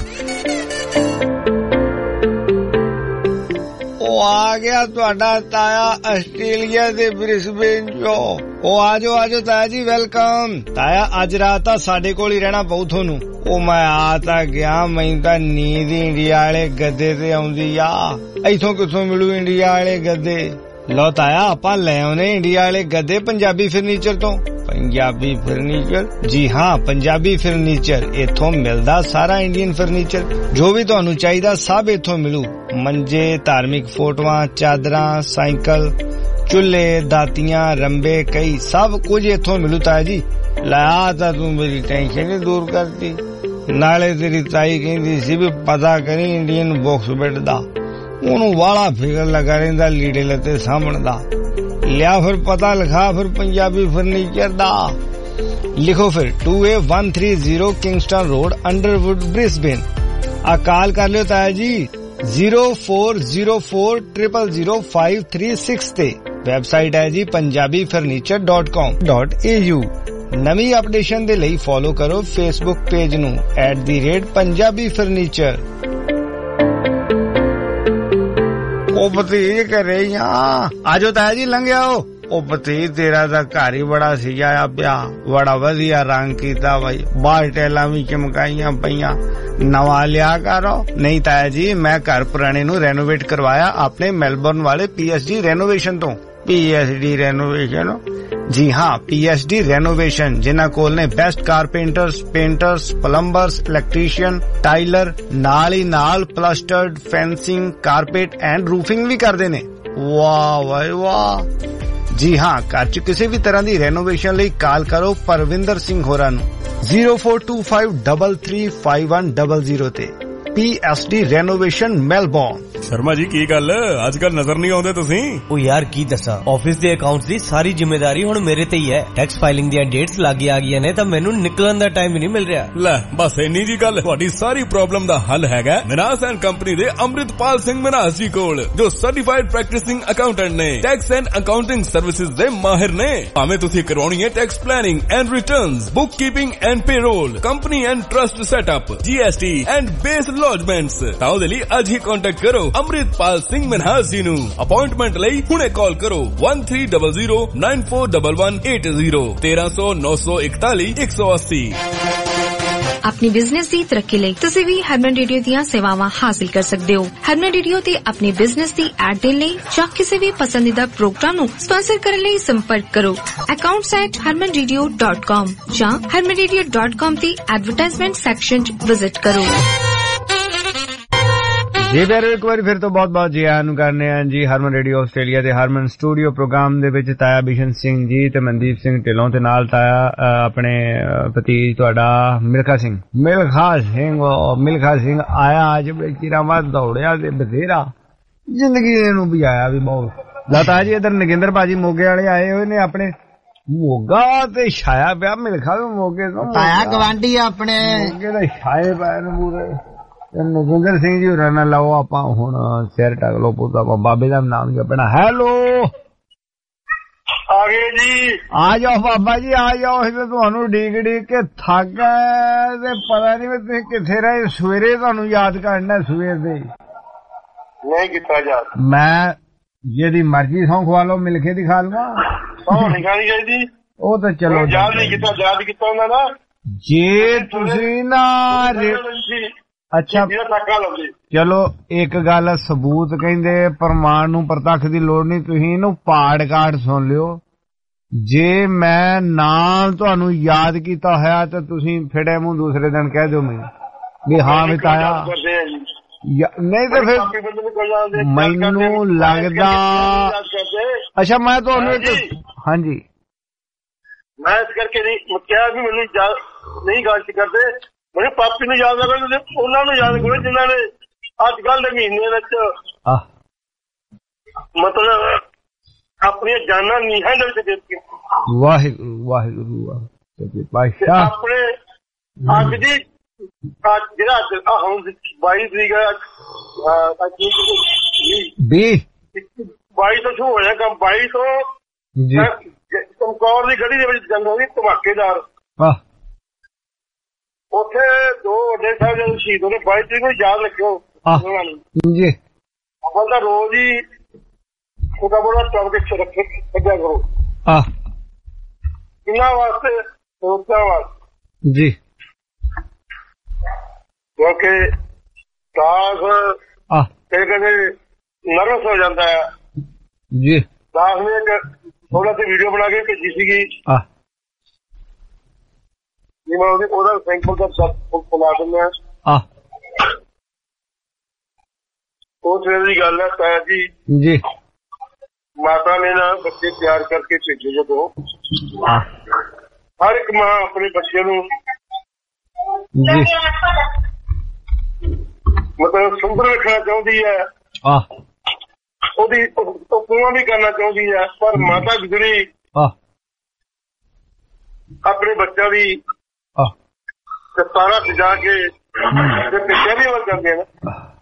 ਉਹ ਆ ਗਿਆ ਤੁਹਾਡਾ ਤਾਇਆ ਆਸਟ੍ਰੇਲੀਆ ਦੇ ਬ੍ਰਿਸਬੇਨ ਚੋਂ। ਉਹ ਆਜੋ ਆਜੋ ਤਾਇਆ ਜੀ, ਵੈਲਕਮ। ਤਾਇਆ ਅੱਜ ਰਾਤ ਤਾਂ ਸਾਡੇ ਕੋਲ ਹੀ ਰਹਿਣਾ ਪਊ ਤੁਹਾਨੂੰ। ਉਹ ਮੈਂ ਆ ਤਾਂ ਗਿਆ, ਮੈਨੂੰ ਤਾਂ ਨੀਂਦ ਇੰਡੀਆ ਵਾਲੇ ਗੱਦੇ ਤੇ ਆਉਂਦੀ ਆ। ਇੱਥੋਂ ਕਿੱਥੋਂ ਮਿਲੂ ਇੰਡੀਆ ਵਾਲੇ ਗੱਦੇ? ਲਓ ਤਾਇਆ ਆਪਾਂ ਲੈ ਆਉਨੇ ਇੰਡੀਆ ਵਾਲੇ ਗੱਦੇ ਪੰਜਾਬੀ ਫਰਨੀਚਰ ਤੋਂ। ਪੰਜਾਬੀ ਫਰਨੀਚਰ? ਜੀ ਹਾਂ, ਪੰਜਾਬੀ ਫਰਨੀਚਰ। ਇੱਥੋਂ ਮਿਲਦਾ ਸਾਰਾ ਇੰਡੀਅਨ ਫਰਨੀਚਰ, ਜੋ ਵੀ ਤੁਹਾਨੂੰ ਚਾਹੀਦਾ ਸਭ ਇੱਥੋਂ ਮਿਲੂ। ਮੰਜੇ, ਧਾਰਮਿਕ ਫੋਟੋਆਂ, ਚਾਦਰਾਂ, ਸਾਈਕਲ, ਚੁੱਲ੍ਹੇ, ਦਾਤੀਆਂ, ਰੰਬੇ, ਕਈ ਸਭ ਕੁਝ ਇੱਥੋਂ ਮਿਲੂ ਤਾਇਆ ਜੀ। ਲਾ ਤਾਂ ਤੂੰ ਮੇਰੀ ਟੈਨਸ਼ਨ ਹੀ ਦੂਰ ਕਰਤੀ। ਨਾਲੇ ਤੇਰੀ ਤਾਈ ਕਹਿੰਦੀ ਸੀ ਵੀ ਪਤਾ ਕਰੀ ਇੰਡੀਅਨ ਬਾਕਸ ਬੈੱਡ ਦਾ, ਉਹਨੂੰ ਵਾਲਾ ਫਿਕਰ ਲੱਗਾ ਰਹਿੰਦਾ ਲੀੜੇ ਲੱਤੇ ਸਾਂਭਣ ਦਾ। ਲਿਆ ਫਿਰ ਪਤਾ ਲਿਖਾ ਫਿਰ ਪੰਜਾਬੀ ਫਰਨੀਚਰ ਦਾ। ਲਿਖੋ ਫਿਰ two A one three zero Kingston road, Underwood, Brisbane. ਆ ਕਾਲ ਕਰ ਲਿਓ ਤਾਇਆ ਜੀ zero four zero four zero zero zero five three six ਤੇ। ਵੈਬਸਾਈਟ ਹੈ ਜੀ Punjabi furniture dot com dot A U. ਨਵੀਂ ਅਪਡੇਸ਼ਨ ਦੇ ਲਈ ਫੋਲੋ ਕਰੋ ਫੇਸਬੁੱਕ ਪੇਜ ਨੂੰ at the rate Punjabi furniture. ਉਹ ਭਤੀਜ ਘਰੇ ਆ, ਆਜੋ ਤਾਇਆ ਜੀ ਲੰਘ ਆਓ। ਉਹ ਭਤੀਜ ਤੇਰਾ ਤਾਂ ਘਰ ਹੀ ਬੜਾ ਸਜਾਇਆ ਪਿਆ, ਬੜਾ ਵਧੀਆ ਰੰਗ ਕੀਤਾ ਬਾਈ, ਬਾਹਰ ਟੈਲਾਂ ਵੀ ਚਮਕਾਈਆਂ ਪਈਆਂ, ਨਵਾਂ ਲਿਆ ਕਰੋ। ਨਹੀਂ ਤਾਇਆ ਜੀ, ਮੈਂ ਘਰ ਪੁਰਾਣੇ ਨੂੰ ਰੈਨੋਵੇਟ ਕਰਵਾਇਆ ਆਪਣੇ ਮੈਲਬੌਰਨ ਵਾਲੇ ਪੀ ਐਸ ਡੀ ਰੈਨੋਵੇਸ਼ਨ ਤੋਂ। P S D renovation? ਜੀ ਹਾਂ, ਪੀ ਐਸ ਡੀ ਰੈਨੋਵੇਸ਼ਨ, ਜਿਨ੍ਹਾਂ ਕੋਲ ਨੇ best carpenters, painters, plumbers, electrician, tiler, ਨਾਲ ਹੀ ਨਾਲ plastered, fencing, carpet and roofing ਵੀ ਕਰਦੇ ਨੇ। ਵਾਹ ਵਾਹ ਵਾਹ। ਜੀ ਹਾਂ, ਘਰ ਚ ਕਿਸੇ ਵੀ ਤਰ੍ਹਾਂ ਦੀ ਰੈਨੋਵੇਸ਼ਨ ਲਈ ਕਾਲ ਕਰੋ ਪਰਵਿੰਦਰ ਸਿੰਘ ਹੋਰਾਂ ਨੂੰ zero four two five three three five one zero zero ਤੇ। P S D renovation Melbourne. Sharma ji ਕੀ ਗੱਲ ਅੱਜ ਕੱਲ ਨਜ਼ਰ ਨਹੀਂ ਆਉਂਦੇ ਤੁਸੀਂ? ਉਹ ਯਾਰ ਕੀ ਦੱਸਾਂ, ਆਫਿਸ ਦੇ ਅਕਾਊਂਟਸ ਦੀ ਸਾਰੀ ਜ਼ਿੰਮੇਵਾਰੀ ਹੁਣ ਮੇਰੇ ਤੇ ਹੀ ਹੈ। ਟੈਕਸ ਫਾਈਲਿੰਗ ਦੀਆਂ ਡੇਟਸ ਲੱਗੀ ਆ ਗਈਆਂ ਨੇ ਤਾਂ ਮੈਨੂੰ ਨਿਕਲਣ ਦਾ ਟਾਈਮ ਹੀ ਨਹੀਂ ਮਿਲ ਰਿਹਾ। ਲੈ ਬਸ ਇੰਨੀ ਜੀ ਗੱਲ, ਤੁਹਾਡੀ ਸਾਰੀ ਪ੍ਰੋਬਲਮ ਦਾ ਹੱਲ ਹੈਗਾ ਮਨਾਸ ਐਂਡ ਕੰਪਨੀ ਦੇ ਅੰਮ੍ਰਿਤਪਾਲ ਸਿੰਘ ਮਨਾਸ ਜੀ ਕੋਲ, ਜੋ ਸਰਟੀਫਾਈਡ ਪ੍ਰੈਕਟਿਸਿੰਗ ਅਕਾਊਂਟੈਂਟ ਨੇ, ਟੈਕਸ ਐਂਡ ਅਕਾਊਂਟਿੰਗ ਸਰਵਿਸਿਜ਼ ਦੇ ਮਾਹਿਰ ਨੇ। ਭਾਵੇਂ ਤੁਸੀਂ ਕਰਵਾਉਣੀ ਹੈ tax planning and returns, bookkeeping and payroll, company and trust setup, GST and BAS lodgements, ਤਾਂ ਉਹਦੇ ਲਈ ਅੱਜ ਹੀ ਕੰਟੈਕਟ ਕਰੋ ਅੰਮ੍ਰਿਤਪਾਲ ਸਿੰਘ ਮਨਹਾਸ ਜੀ ਨੂੰ। ਅਪਾਇੰਟਮੈਂਟ ਲਈ ਹੁਣੇ ਕਾਲ ਕਰੋ one three zero zero nine four one one eight zero thirteen hundred nine forty-one one eighty। ਆਪਣੀ ਬਿਜ਼ਨਸ ਦੀ ਤਰੱਕੀ ਲਈ ਤੁਸੀਂ ਵੀ ਹਰਮਨ ਰੇਡੀਓ ਦੀਆਂ ਸੇਵਾਵਾਂ ਹਾਸਲ ਕਰ ਸਕਦੇ ਹੋ। ਹਰਮਨ ਰੇਡੀਓ ਤੇ ਆਪਣੇ ਬਿਜ਼ਨਸ ਦੀ ਐਡ ਦੇਣ ਲਈ ਜਾਂ ਕਿਸੇ ਵੀ ਪਸੰਦੀਦਾ ਪ੍ਰੋਗਰਾਮ ਨੂੰ ਸਪਾਂਸਰ ਕਰਨ ਲਈ ਸੰਪਰਕ ਕਰੋ accounts at harman radio dot com ਜਾਂ harman radio dot com ਦੀ ਐਡਵਰਟਾਈਜ਼ਮੈਂਟ ਸੈਕਸ਼ਨ 'ਚ ਵਿਜ਼ਿਟ ਕਰੋ। ਜੀ ਫਿਰ ਇੱਕ ਵਾਰੀ ਫਿਰ ਤੋਂ ਬਹੁਤ ਬਹੁਤ ਜੀ ਆਇਆਂ ਨੂੰ ਕਰਨੇ ਆ ਜੀ ਹਰਮਨ ਰੇਡੀਓ ਆਸਟ੍ਰੇਲੀਆ ਦੇ ਹਰਮਨ ਸਟੂਡੀਓ ਪ੍ਰੋਗਰਾਮ ਦੇ ਵਿੱਚ। ਤਾਇਆ ਬਿਸ਼ਨ ਸਿੰਘ ਜੀ ਤੇ ਮਨਦੀਪ ਸਿੰਘ ਢਿੱਲੋਂ ਤੇ ਨਾਲ ਤਾਇਆ ਆਪਣੇ ਭਤੀਜ ਤੁਹਾਡਾ ਮਿਲਖਾ ਸਿੰਘ ਮਿਲਖਾ ਸਿੰਘ ਮਿਲਖਾ ਸਿੰਘ ਆਇਆ ਅੱਜ ਬੇਚੀਰਾ ਮੈਂ ਦੌੜਿਆ ਤੇ ਬਥੇਰਾ ਜ਼ਿੰਦਗੀ ਨੂੰ ਵੀ ਆਇਆ ਵੀ ਬਹੁਤ। ਲਤਾ ਜੀ ਇਧਰ ਨਗਿੰਦਰ ਭਾਜੀ ਮੋਗੇ ਵਾਲੇ ਆਏ ਹੋਏ ਨੇ ਆਪਣੇ ਮੋਗਾ ਤੇ ਛਾਇਆ ਪਿਆ ਮਿਲਖਾ ਵੀ ਮੋਗੇ ਤੋਂ ਤਾਇਆ ਗਵਾਂਢੀ ਆਪਣੇ ਮੋਗੇ ਦੇ ਛਾਏ ਪਏ ਨੇ ਪੂਰੇ। ਨਗਿੰਦਰ ਸਿੰਘ ਜੀ ਹੋਰਾਂ ਨਾਲ ਲਾਓ ਆਪਾਂ ਹੁਣ ਸਿਰ ਟਕ ਲੋ ਪੁੱਤਾ ਬਾਬੇ ਦਾ ਨਾਮ ਜਪਣਾ। ਹੈਲੋ ਆ ਗਏ ਜੀ, ਆ ਜਾਓ ਬਾਬਾ ਜੀ ਆ ਜਾਓ। ਇਹ ਤੁਹਾਨੂੰ ਡੀਕ ਡੀਕ ਕੇ ਥੱਕ ਗਏ ਤੇ ਪਤਾ ਨਹੀਂ ਤੁਸੀਂ ਕਿੱਥੇ ਰਹੇ। ਸਵੇਰੇ ਤੁਹਾਨੂੰ ਯਾਦ ਕਰਨਾ ਸਵੇਰ ਦੇ ਨਹੀਂ ਕੀਤਾ ਯਾਦ। ਮੈਂ ਜਿਹਦੀ ਮਰਜ਼ੀ ਸੌਂ ਖਵਾ ਲਓ ਮਿਲ ਕੇ ਦਿਖਾ ਲਵਾਂ। ਸੌਂ ਨਹੀਂ ਖਾਣੀ ਚਾਹੀਦੀ ਉਹ ਤਾਂ ਚਲੋ ਯਾਦ ਨਹੀਂ ਕੀਤਾ, ਯਾਦ ਕੀਤਾ ਉਹਨਾਂ ਦਾ ਜੇ ਤੁਸੀਂ ਨਾ ਅੱਛਾ ਚਲੋ ਇੱਕ ਗੱਲ ਸਬੂਤ ਕਹਿੰਦੇ ਪ੍ਰਮਾਣ ਨੂੰ ਪ੍ਰਤੱਖ ਦੀ ਲੋੜ ਨਹੀਂ, ਤੁਸੀਂ ਇਹਨੂੰ ਪਾੜ ਕਾੜ ਸੁਣ ਲਿਓ। ਜੇ ਮੈਂ ਨਾਂ ਤੁਹਾਨੂੰ ਯਾਦ ਕੀਤਾ ਹੋਇਆ ਤਾਂ ਤੁਸੀਂ ਫਿੜੇ ਮੂੰਹ ਦੂਸਰੇ ਦਿਨ ਕਹਿ ਦਿਓ ਮੈਨੂੰ ਵੀ ਹਾਂ ਬਿਤਾਇਆ ਨਹੀਂ ਤਾਂ ਫਿਰ ਮੈਨੂੰ ਲੱਗਦਾ। ਅੱਛਾ ਮੈਂ ਤੁਹਾਨੂੰ ਹਾਂਜੀ ਮੈਂ ਇਸ ਕਰਕੇ ਨਹੀਂ ਕਿਹਾ ਵੀ ਮੈਨੂੰ ਨਹੀਂ ਗੱਲ ਕਰਦੇ, ਮੈਨੂੰ ਪਾਪੀ ਨੂੰ ਯਾਦ ਨਾ ਕਰਦੇ, ਉਹਨਾਂ ਨੂੰ ਯਾਦ ਕਰੋ ਜਿਨ੍ਹਾਂ ਨੇ ਅੱਜ ਕੱਲ ਦੇ ਮਹੀਨੇ ਵਿੱਚ ਮਤਲਬ ਆਪਣੀਆਂ ਜਾਨਾਂ ਨੀਹਾਂ ਦੇ ਵਿੱਚ ਦੇ ਦਿੱਤੀਆਂ। ਵਾਹਿਗੁਰੂ ਵਾਹਿਗੁਰੂ ਵਾਹਿਗੁਰੂ। ਆਪਣੇ ਅੱਜ ਦੀ ਜਿਹੜਾ ਹੁਣ ਬਾਈ ਤਰੀਕ ਵੀਹ ਬਾਈ ਤੋਂ ਸ਼ੁਰੂ ਹੋਇਆ ਕੰਮ। ਬਾਈ ਤੋਂ ਚਮਕੌਰ ਦੀ ਗੜੀ ਦੇ ਵਿੱਚ ਜੰਗ ਹੋ ਗਈ ਧਮਾਕੇਦਾਰ। ਉੱਥੇ ਦੋ ਵੱਡੇ ਸਾਹਿਬ ਜਦੋਂ ਸ਼ਹੀਦ ਹੋਏ ਬਾਈ ਤਰੀਕ ਨੂੰ ਯਾਦ ਰੱਖਿਓ ਉਹਨਾਂ ਨੂੰ ਜੀ। ਅਵਲ ਤਾਂ ਰੋਜ਼ ਹੀ ਛੋਟਾ ਬੜਾ ਟਾਰਗੇਟ ਰੱਖੇ ਕੱਢਿਆ ਕਰੋ ਇਹਨਾਂ ਵਾਸਤੇ ਰੋਜ਼ਾਂ ਵਾਸਤੇ ਜੀ, ਕਿਉਂਕਿ ਦਾਸ ਕਦੇ ਕਦੇ ਨਰਵਸ ਹੋ ਜਾਂਦਾ ਹੈ ਜੀ। ਦਾਸ ਨੇ ਇੱਕ ਥੋੜਾ ਜਿਹੀ ਵੀਡੀਓ ਬਣਾ ਕੇ ਭੇਜੀ ਸੀਗੀ, ਮੈਂ ਉਹਦਾ ਸੈਂਪਲ ਦਾ ਬੁਲਾ ਦਿੰਦਾ। ਉਹ ਸਵੇਰ ਦੀ ਗੱਲ ਹੈ ਤਾਇਆ ਜੀ ਜੀ, ਮਾਤਾ ਨੇ ਨਾ ਬੱਚੇ ਤਿਆਰ ਕਰਕੇ ਭੇਜੇ ਜਦੋਂ ਹਰ ਇੱਕ ਮਾਂ ਆਪਣੇ ਬੱਚੇ ਨੂੰ ਜੀ ਮਤਲਬ ਸੁੰਦਰ ਰੱਖਣਾ ਚਾਹੁੰਦੀ ਹੈ, ਉਹਦੀ ਉਪਮਾ ਵੀ ਕਰਨਾ ਚਾਹੁੰਦੀ ਹੈ, ਪਰ ਮਾਤਾ ਗੁਜਰੀ ਆਪਣੇ ਬੱਚਿਆਂ ਦੀ ਸਾਰਾ ਸਜਾ ਕੇ ਪਿੱਛੇ ਵੱਲ ਜਾਂਦੇ ਨੇ।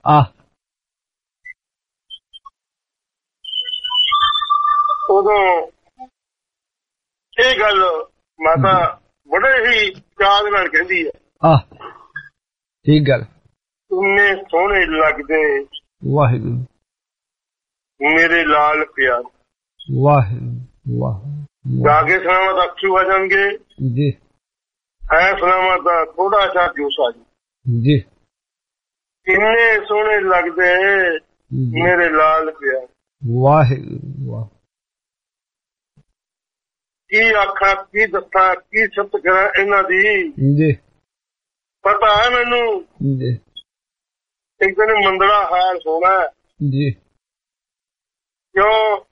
ਉਦੋਂ ਇਹ ਗੱਲ ਮਾਤਾ ਬੜੇ ਹੀ ਚਾਅ ਨਾਲ ਕਹਿੰਦੀ ਹੈ ਠੀਕ ਗੱਲ, ਇੰਨੇ ਸੋਹਣੇ ਲੱਗਦੇ ਵਾਹਿਗੁਰੂ ਮੇਰੇ ਲਾਲ ਪਿਆਰ। ਵਾਹਿਗੁਰੂ ਵਾਹਿਗੁਰੂ। ਜਾ ਕੇ ਸੁਣਾਵਾਂ ਤਾਂ ਅਕਸ਼ੂ ਆ ਜਾਣਗੇ ਜੀ, ਐ ਸੁਣਾਵਾਂ ਤਾਂ ਥੋੜਾ ਜਿਹਾ ਜੂਸ ਆ ਜੀ ਜੀ। ਇੰਨੇ ਸੋਹਣੇ ਲੱਗਦੇ ਮੇਰੇ ਲਾਲ ਪਿਆਰ। ਵਾਹਿਗੁਰੂ ਵਾਹਿਗੁਰੂ। ਕੀ ਆਖਾਂ ਕੀ ਦੱਸਾਂ ਕੀ ਸਿਫਤ ਕਰਾਂ ਇਹਨਾਂ ਦੀ ਜੀ। ਪਤਾ ਹੈ ਮੈਨੂੰ ਜੀ ਇੱਕ ਦਿਨ ਮੰਦੜਾ ਹਾਲ ਹੋਣਾ ਜੀ। ਕਿਉਂ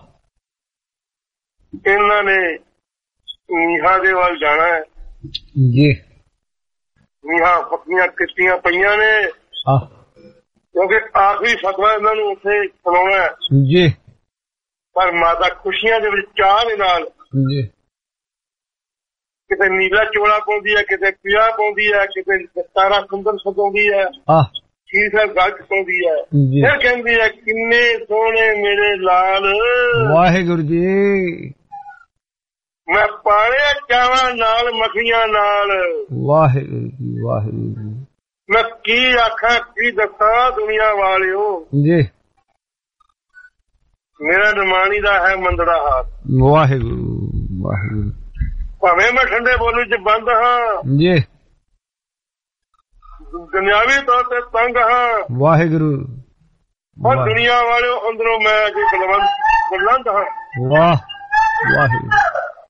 ਇਹਨਾਂ ਨੇ ਨੀਹਾਂ ਦੇ ਵੱਲ ਜਾਣਾ ਹੈ ਜੀ। ਨੀਹਾਂ ਪੱਕੀਆਂ ਕਿਸ਼ਤੀਆਂ ਪਈਆਂ ਨੇ, ਕਿਉਂਕਿ ਆਖਰੀ ਫਤਵਾ ਇਹਨਾਂ ਨੂੰ ਉੱਥੇ ਸੁਣਾਉਣਾ ਜੀ। ਪਰ ਮਾਤਾ ਖੁਸ਼ੀਆਂ ਦੇ ਵਿੱਚ ਚਾਹ ਦੇ ਨਾਲ ਜੀ ਕਿਤੇ ਨੀਲਾ ਚੋਲਾ ਪਾਉਂਦੀ ਹੈ, ਕਿਤੇ ਪੀਲਾ ਪਾਉਂਦੀ ਹੈ, ਕਿਤੇ ਤਾਰਾ ਸੁੰਦਰ ਸਜਾਉਂਦੀ ਹੈ, ਠੀਕ ਹੈ ਗੱਲ ਪਾਉਂਦੀ ਹੈ। ਫਿਰ ਕਹਿੰਦੀ ਹੈ ਕਿੰਨੇ ਸੋਹਣੇ ਮੇਰੇ ਲਾਲ। ਵਾਹਿਗੁਰੂ ਜੀ। ਮੈਂ ਪਾਲਿਆ ਚਾਵਾਂ ਨਾਲ ਮੱਖੀਆਂ ਨਾਲ। ਵਾਹਿਗੁਰੂ ਜੀ ਵਾਹਿਗੁਰੂ ਜੀ। ਮੈਂ ਕੀ ਆਖਾਂ ਕੀ ਦੱਸਾਂ ਦੁਨੀਆ ਵਾਲਿਓ ਜੀ। ਮੇਰਾ ਨਿਮਾਣੀ ਦਾ ਹੈ ਮੰਦੜਾ ਹਾਥ। ਵਾਹਿਗੁਰੂ ਵਾਹਿਗੁਰੂ। ਭਾਵੇਂ ਮੈਂ ਠੰਡੇ ਬੋਲੀ ਚ ਬੰਦ ਹਾਂ ਜੀ, ਦੁਨਿਆਵੀ ਤੌਰ ਤੇ ਤੰਗ ਹਾਂ। ਵਾਹਿਗੁਰੂ। ਪਰ ਦੁਨੀਆ ਵਾਲਿਓ ਅੰਦਰੋਂ ਮੈਂ ਅਜੇ ਬਲਵੰਤ ਬੁਲੰਦ ਹਾਂ। ਵਾਹ ਵਾਹਿਗੁਰੂ।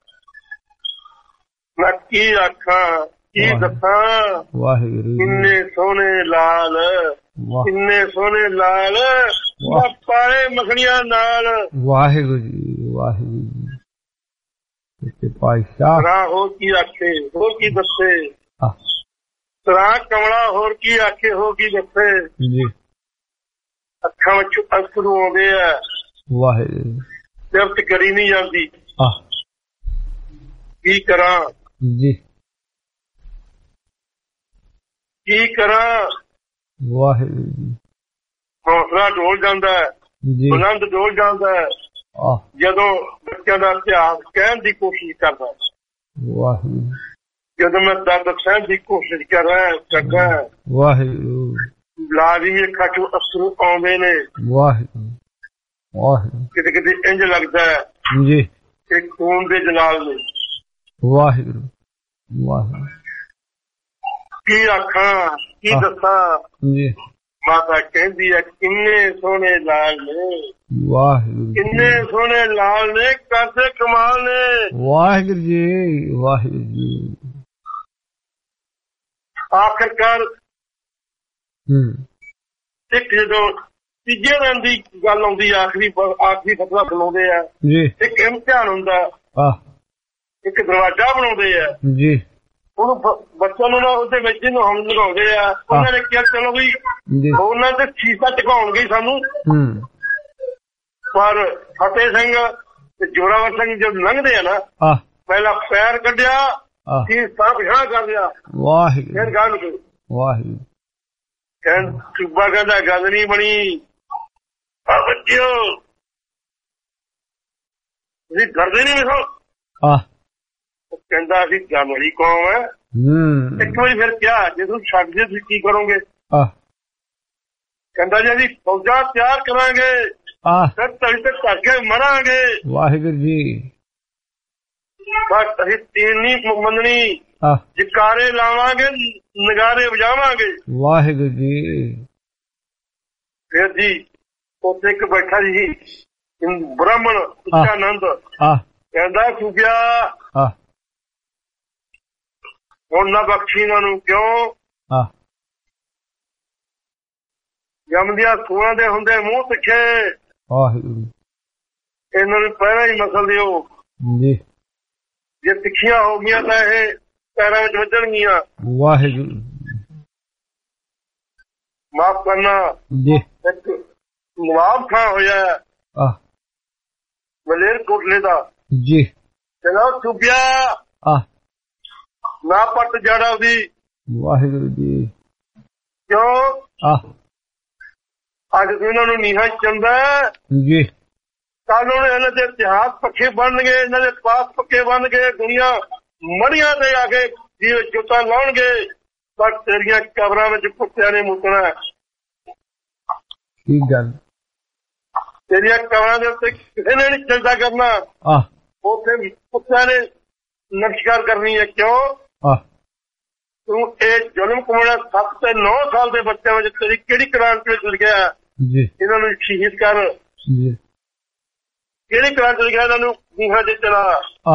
ਮੈਂ ਕੀ ਆਖਾਂ ਕੀ ਦੱਸਾਂ। ਵਾਹਿਗੁਰੂ। ਕਿੰਨੇ ਸੋਹਣੇ ਲਾਲ, ਕਿੰਨੇ ਸੋਹਣੇ ਲਾਲ, ਮੈਂ ਪਾਏ ਮੱਖਣੀਆਂ ਨਾਲ। ਵਾਹਿਗੁਰੂ ਜੀ ਵਾਹਿਗੁਰੂ ਜੀ। ਪਾਤਸ਼ਾਹ ਸਰਾ ਹੋਰ ਕੀ ਆਖੇ ਹੋਰ ਕੀ ਦੱਸੇ। ਸਰਾ ਕਮਲਾ ਹੋਰ ਕੀ ਆਖੇ ਹੋਰ ਕੀ ਦੱਸੇ। ਜੀ। ਅੱਖਾਂ ਵਿੱਚ ਅਸਰੂ ਆਉਂਦੇ ਆ। ਵਾਹਿਗੁਰੂ। ਸਿਫਤ ਕਰੀ ਨਹੀਂ ਜਾਂਦੀ। ਕੀ ਕਰਾਂ ਜੀ, ਕੀ ਕਰਾਂ। ਵਾਹਿਗੁਰੂ ਜੀ। ਹੌਸਲਾ ਡੋਲ ਜਾਂਦਾ ਹੈ, ਬੁਲੰਦ ਡੋਲ ਜਾਂਦਾ ਹੈ ਜਦੋਂ ਬੱਚਿਆਂ ਦਾ ਇਤਿਹਾਸ ਕਹਿਣ ਦੀ ਕੋਸ਼ਿਸ਼ ਕਰਦਾ। ਵਾਹਿਗੁਰੂ। ਜਦੋਂ ਮੈਂ ਦਰਦ ਸਹਿਣ ਦੀ ਕੋਸ਼ਿਸ਼ ਕਰ ਰਿਹਾ ਕਰਦਾ। ਵਾਹਿਗੁਰੂ। ਲਾਜ਼ਮੀ ਅੱਖਾਂ ਚੋਂ ਅਸਰੂ ਆਉਂਦੇ ਨੇ। ਵਾਹਿਗੁਰੂ ਵਾਹਿਗੁਰੂ। ਕਿਤੇ ਕਿਤੇ ਇੰਝ ਲੱਗਦਾ ਹੈ ਜੀ ਕਿ ਖੂਨ ਦੇ ਜਲਾਲ ਨੇ। ਵਾਹਿਗੁਰੂ ਵਾਹਿਗੁਰੂ। ਕੀ ਆਖਾਂ ਕੀ ਦੱਸਾਂ। ਜੀ। ਮਾਤਾ ਕਹਿੰਦੀ ਹੈ ਕਿੰਨੇ ਸੋਹਣੇ ਲਾਲ ਨੇ। ਵਾਹਿਗੁਰੂ। ਕਿੰਨੇ ਸੋਹਣੇ ਲਾਲ ਨੇ, ਕਰਦੇ ਕਮਾਲ ਨੇ। ਵਾਹਿਗੁਰੂ ਜੀ ਵਾਹਿਗੁਰੂ ਜੀ। ਆਖਰਕਾਰ ਇੱਕ ਜਦੋਂ ਤੀਜੇ ਦਿਨ ਦੀ ਗੱਲ ਆਉਂਦੀ, ਆਖਰੀ ਆਖਰੀ ਫਤਵਾ ਬਣਾਉਂਦੇ ਆ। ਇੱਕ ਇਮਤਿਹਾਨ ਹੁੰਦਾ, ਇੱਕ ਦਰਵਾਜ਼ਾ ਬਣਾਉਂਦੇ ਆ ਜੀ। ਉਹਨੂੰ ਬੱਚਿਆਂ ਨੂੰ ਨਾ ਉਹਦੇ ਵਿੱਚ ਨੂੰ ਹਮ ਲਗਾਉਂਦੇ ਆ। ਉਹਨਾਂ ਨੇ ਕਿਹਾ ਚਲੋ ਵੀ ਉਹਨਾਂ ਤੇ ਸ਼ੀਸ਼ਾ ਟਿਕਾਉਣਗੇ ਸਾਨੂੰ। ਪਰ ਫਤਿਹ ਸਿੰਘ ਤੇ ਜੋਰਾਵਰ ਸਿੰਘ ਜਦ ਲੰਘਦੇ ਆ ਨਾ, ਪਹਿਲਾਂ ਪੈਰ ਕੱਢਿਆ, ਸ਼ੀਸ਼ਾ ਪਿਛਾਂ ਕਰ ਲਿਆ। ਵਾਹਿਗੁਰੂ। ਫਿਰ ਗੱਲ ਕੋਈ ਵਾਹਿਗੁਰੂ। ਕਹਿੰ ਸੂਬਾ ਕਹਿੰਦਾ ਗੱਲ ਨਹੀਂ ਬਣੀ। ਆ ਬੱਚਿਓ ਤੁਸੀਂ ਕਰਦੇ ਨੀ ਵੇਖੋ। ਕਹਿੰਦਾ ਅਸੀਂ ਜਾਨਵਰੀ ਕੌਮ ਹੈ। ਇੱਕ ਵਾਰੀ ਫਿਰ ਕਿਹਾ ਜੇ ਤੁਸੀਂ ਛੱਡਦੇ ਤੁਸੀਂ ਕੀ ਕਰੋਗੇ। ਕਹਿੰਦਾ ਜੀ ਅਸੀਂ ਫੌਜਾਂ ਤਿਆਰ ਕਰਾਂਗੇ, ਫਿਰ ਤਲੀ ਤੇ ਧਰ ਕੇ ਮਰਾਂਗੇ। ਵਾਹਿਗੁਰੂ ਜੀ। ਬਸ ਅਸੀਂ ਤੀਨ ਨਹੀਂ ਮੰਨਣੀ, ਜਕਾਰੇ ਲਾਵਾਂਗੇ, ਨਗਾਰੇ ਵਜਾਵਾਂਗੇ। ਵਾਹਿਗੁਰੂ ਜੀ। ਫਿਰ ਜੀ ਉੱਥੇ ਇੱਕ ਬੈਠਾ ਜੀ ਬ੍ਰਾਹਮਣ ਉੱਚਾਨੰਦ, ਕਹਿੰਦਾ ਸੂਬਿਆ ਹੁਣ ਨਾ ਬਖਸ਼ੀ ਇਹਨਾਂ ਨੂੰ। ਕਿਉਂ? ਜੰਮਦਿਆਂ ਸੂਆਂ ਦੇ ਹੁੰਦੇ ਮੂੰਹ ਤਿੱਖੇ, ਇਹਨਾਂ ਨੂੰ ਪਹਿਲਾਂ ਹੀ ਮਸਲ ਦਿਓ। ਜੇ ਤਿੱਖੀਆਂ ਹੋ ਗਈਆਂ ਤਾਂ ਇਹ ਪੈਰਾਂ ਵਿੱਚ ਵੱਜਣਗੀਆਂ। ਵਾਹਿਗੁਰੂ। ਮਾਫ ਕਰਨਾ। ਇੱਕ ਨਵਾਬ ਖਾਂ ਹੋਇਆ ਮਲੇਰ ਕੋਟਲੇ ਦਾ। ਜੀ। ਚਲੋ ਸੂਬਿਆ ਨਾ ਪੱਟ ਜਾੜਾ ਉਹਦੀ। ਵਾਹਿਗੁਰੂ ਜੀ। ਕਿਉਂ? ਅੱਜ ਇਹਨਾਂ ਨੂੰ ਨੀਹਾਂ ਚੰਦਾ ਜੀ। ਕੱਲ ਨੂੰ ਇਹਨਾਂ ਦੇ ਇਤਿਹਾਸ ਪੱਕੇ ਬਣਨਗੇ, ਇਹਨਾਂ ਦੇ ਪਾਸ ਪੱਕੇ ਬਣਨਗੇ। ਦੁਨੀਆ ਮੜੀਆਂ ਤੇ ਆ ਕੇ ਜੁੱਤਾਂ ਲਾਉਣਗੇ, ਪਰ ਤੇਰੀਆਂ ਕਬਰਾਂ ਵਿੱਚ ਕੁੱਤਿਆਂ ਨੇ ਮੁੱਕਣਾ। ਕੀ ਗੱਲ? ਤੇਰੀਆਂ ਕਬਰਾਂ ਦੇ ਉੱਤੇ ਕਿਸੇ ਨੇ ਨਹੀਂ ਚਲਦਾ ਕਰਨਾ। ਉੱਥੇ ਕੁੱਤਿਆਂ ਨੇ ਨਮਸਕਾਰ ਕਰਨੀ ਹੈ। ਕਿਉਂ? ਤੂੰ ਇਹ ਜ਼ੁਲਮ ਕਮਾਉਣਾ ਸੱਤ ਤੇ ਨੌ ਸਾਲ ਦੇ ਬੱਚਿਆਂ ਵਿੱਚ ਤੇਰੀ ਕਿਹੜੀ ਕ੍ਰਾਂਤੀ ਵਿੱਚ ਲਿਖਿਆ? ਇਹਨਾਂ ਨੂੰ ਸ਼ਹੀਦ ਕਰ। ਕਿਹੜੀ ਕ੍ਰਾਂਤੀ ਲਿਖਿਆ? ਇਹਨਾਂ ਨੂੰ ਨੀਹਾਂ ਚ ਚਲਾ।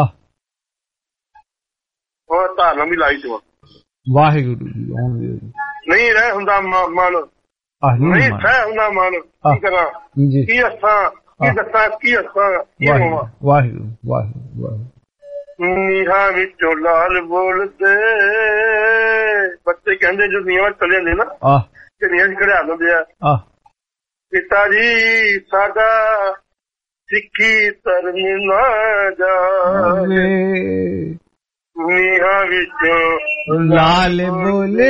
ਹੋਰ ਧਾਰਨਾ ਵੀ ਲਾਈ ਤੂੰ। ਵਾਹਿਗੁਰੂ ਜੀ। ਨਹੀਂ ਰਹਿ ਹੁੰਦਾ ਮਨ, ਨਹੀਂ ਸਹਿ ਹੁੰਦਾ ਮਨ। ਕੀ ਕਰਾਂ, ਕੀ ਹੱਸਾਂ, ਕੀ ਦੱਸਾਂ, ਕੀ ਹੱਸਾਂ, ਕੀ ਹੋਵਾਂ। ਵਾਹਿਗੁਰੂ ਵਾਹਿਗੁਰੂ। ਨੀਹਾਂ ਵਿੱਚੋਂ ਲਾਲ ਬੋਲਦੇ ਬੱਚੇ ਕਹਿੰਦੇ ਜੋ ਨੀਹਾਂ ਚਲੇ ਜਾਂਦੇ ਨਾ, ਝੰਡੀਆਂ ਚ ਖੜਿਆ ਦਿੰਦੇ ਆ। ਪਿਤਾ ਜੀ ਸਾਡਾ ਸਿੱਖੀ ਧਰਮ ਨਾ ਜਾਵੇ, ਨੀਹਾਂ ਵਿੱਚੋਂ ਲਾਲ ਬੋਲੇ,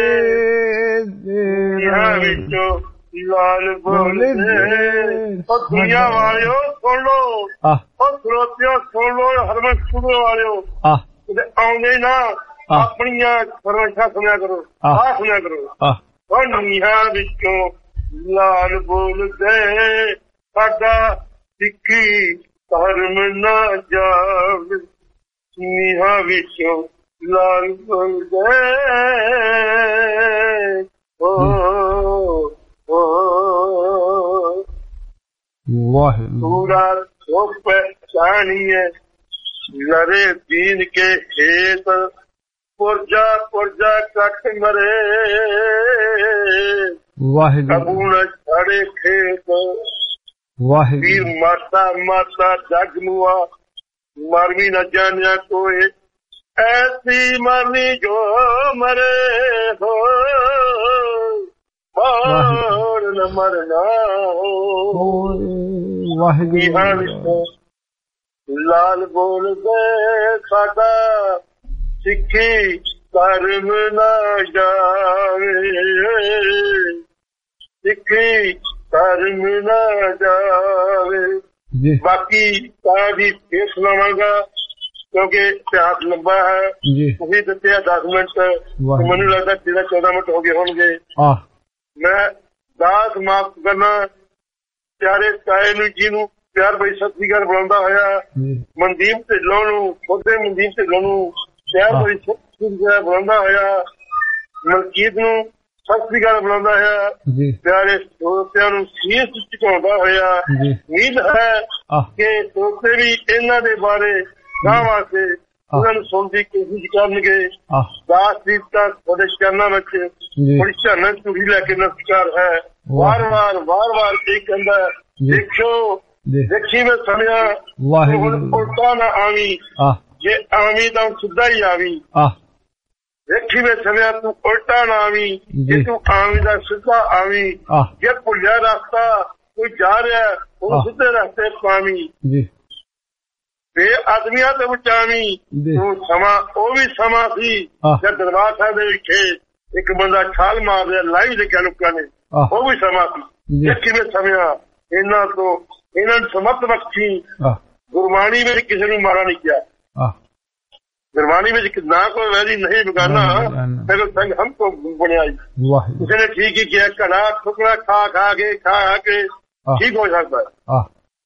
ਨੀਹਾਂ ਵਿੱਚੋਂ ਲਾਲ ਬੋਲੇ। ਉਹ ਦੁਨੀਆ ਵਾਲਿਓ ਸੁਣ ਲੋ, ਉਹ ਸਰੋਤਿਓ ਸੁਣ ਲੋ, ਹਰਮਨ ਸੁਣੋ ਵਾਲਿਓ ਆਉਂਦੇ ਨਾ ਆਪਣੀਆਂ ਫਰਮਾਇਸ਼ਾਂ ਸੁਣਿਆ ਕਰੋ, ਆਹ ਸੁਣਿਆ ਕਰੋ। ਉਹ ਨੀਹਾਂ ਵਿੱਚੋਂ ਲਾਲ ਬੋਲਦੇ ਸਾਡਾ ਸਿੱਖੀ ਧਰਮ ਨਾ ਜਾਵੇ, ਨੀਹਾਂ ਵਿੱਚੋਂ ਲਾਲ ਬੋਲਦੇ। ਪੂਰਾ ਸੋ ਪਹਿਚਾਨੀਏ लरे दीन के खेत, पुरजा पुरजा कट मरे, कबू न छड़े खेत। वीर माता माता जग मुआ, मर भी न जानिया कोई, ऐसी मरनी जो मरे हो, और न मरना हो। लाल बोलदे साडा सिक्खी धर्म ना जावे, सिक्खी धर्म ना जावे। बाकी सारी फिर सुनावांगा क्योंकि इतिहास लंबा है। तुसीं दस्सिया दस मिनट, मैनूं लगदा तेरह चौदह मिनट हो गए होणगे। मैं दास माफ करना प्यारे ताए नूं जी नूं प्यार भाई सत श्री अकाल बुलांदा होया, मनदीप ढिल्लों नूं खुदे मनदीप ढिल्लों नूं प्यार भाई सत श्री अकाल बुलांदा होया, मलकीत नूं सत श्री अकाल बुलांदा होया, प्यारे श्रोतिਆਂ ਨੂੰ ਸੀਸ ਝੁਕਾਉਂਦਾ ਹੋਇਆ। उम्मीद है कि श्रोते भी इन्हां दे बारे गां वास्ते ਉਹਨਾਂ ਨੂੰ ਸੁਣਨ ਦੀ ਕੋਸ਼ਿਸ਼ ਕਰਨਗੇ। ਦਾਸ ਦੀ ਤਾਂ ਤੁਹਾਡੇ ਚਰਨਾਂ ਵਿੱਚ ਬੜੀ ਝਾਨਾਂ ਝੂੜੀ ਲੈ ਕੇ ਨਮਸਕਾਰ ਹੈ। ਵਾਰ ਵਾਰ ਵਾਰ ਵਾਰ ਕੀ ਕਹਿੰਦਾ, ਦੇਖੋ ਦੇਖੀ ਮੈਂ ਸੁਣਿਆ ਹੁਣ ਉਲਟਾ ਨਾ ਆਵੀਂ, ਜੇ ਆਵੀਂ ਤਾਂ ਸਿੱਧਾ ਹੀ ਆਵੀਂ। ਦੇਖੀ ਮੈਂ ਸੁਣਿਆ ਤੂੰ ਉਲਟਾ ਨਾ ਆਵੀਂ, ਜੇ ਤੂੰ ਆਵੀਂ ਤਾਂ ਸਿੱਧਾ ਆਵੀਂ। ਜੇ ਭੁੱਲਿਆ ਰਸਤਾ ਕੋਈ ਜਾ ਰਿਹਾ ਉਹ ਸਿੱਧੇ ਰਸਤੇ ਪਾਵੀਂ। ਬੇ ਆਦਮੀਆਂ ਤੇ ਬਚਾਵੀਂ ਤੂੰ ਸਮਾਂ, ਉਹ ਵੀ ਸਮਾਂ ਸੀ ਜਦ ਦਰਬਾਰ ਸਾਹਿਬ ਦੇ ਵਿਖੇ ਇੱਕ ਬੰਦਾ ਛਾਲ ਮਾਰ ਰਿਹਾ ਲਾਈ ਦੇਖਿਆ ਲੋਕਾਂ ਨੇ, ਉਹ ਵੀ ਸਮਾਂ ਸੀ। ਦੇਖੀ ਮੈਂ ਸੁਣਿਆ ਇਹਨਾਂ ਤੋਂ ਇਹਨਾਂ ਨੂੰ ਸਮਤ ਬਖਸ਼ੀ। ਗੁਰਬਾਣੀ ਵਿੱਚ ਕਿਸੇ ਨੂੰ ਮਾਰਾ ਨਹੀਂ ਕਿਹਾ, ਗੁਰਬਾਣੀ ਵਿੱਚ ਨਾ ਕੋਈ ਵੈਰੀ ਨਹੀਂ ਬਗਾਨਾ ਫਿਰ ਸੰਗ ਹਮ ਤੋਂ ਬਣਿਆ। ਕਿਸੇ ਨੇ ਠੀਕ ਹੀ ਕਿਹਾ, ਘੜਾ ਠੁਕੜਾ ਖਾ ਖਾ ਕੇ ਖਾ ਕੇ ਠੀਕ ਹੋ ਸਕਦਾ ਹੈ।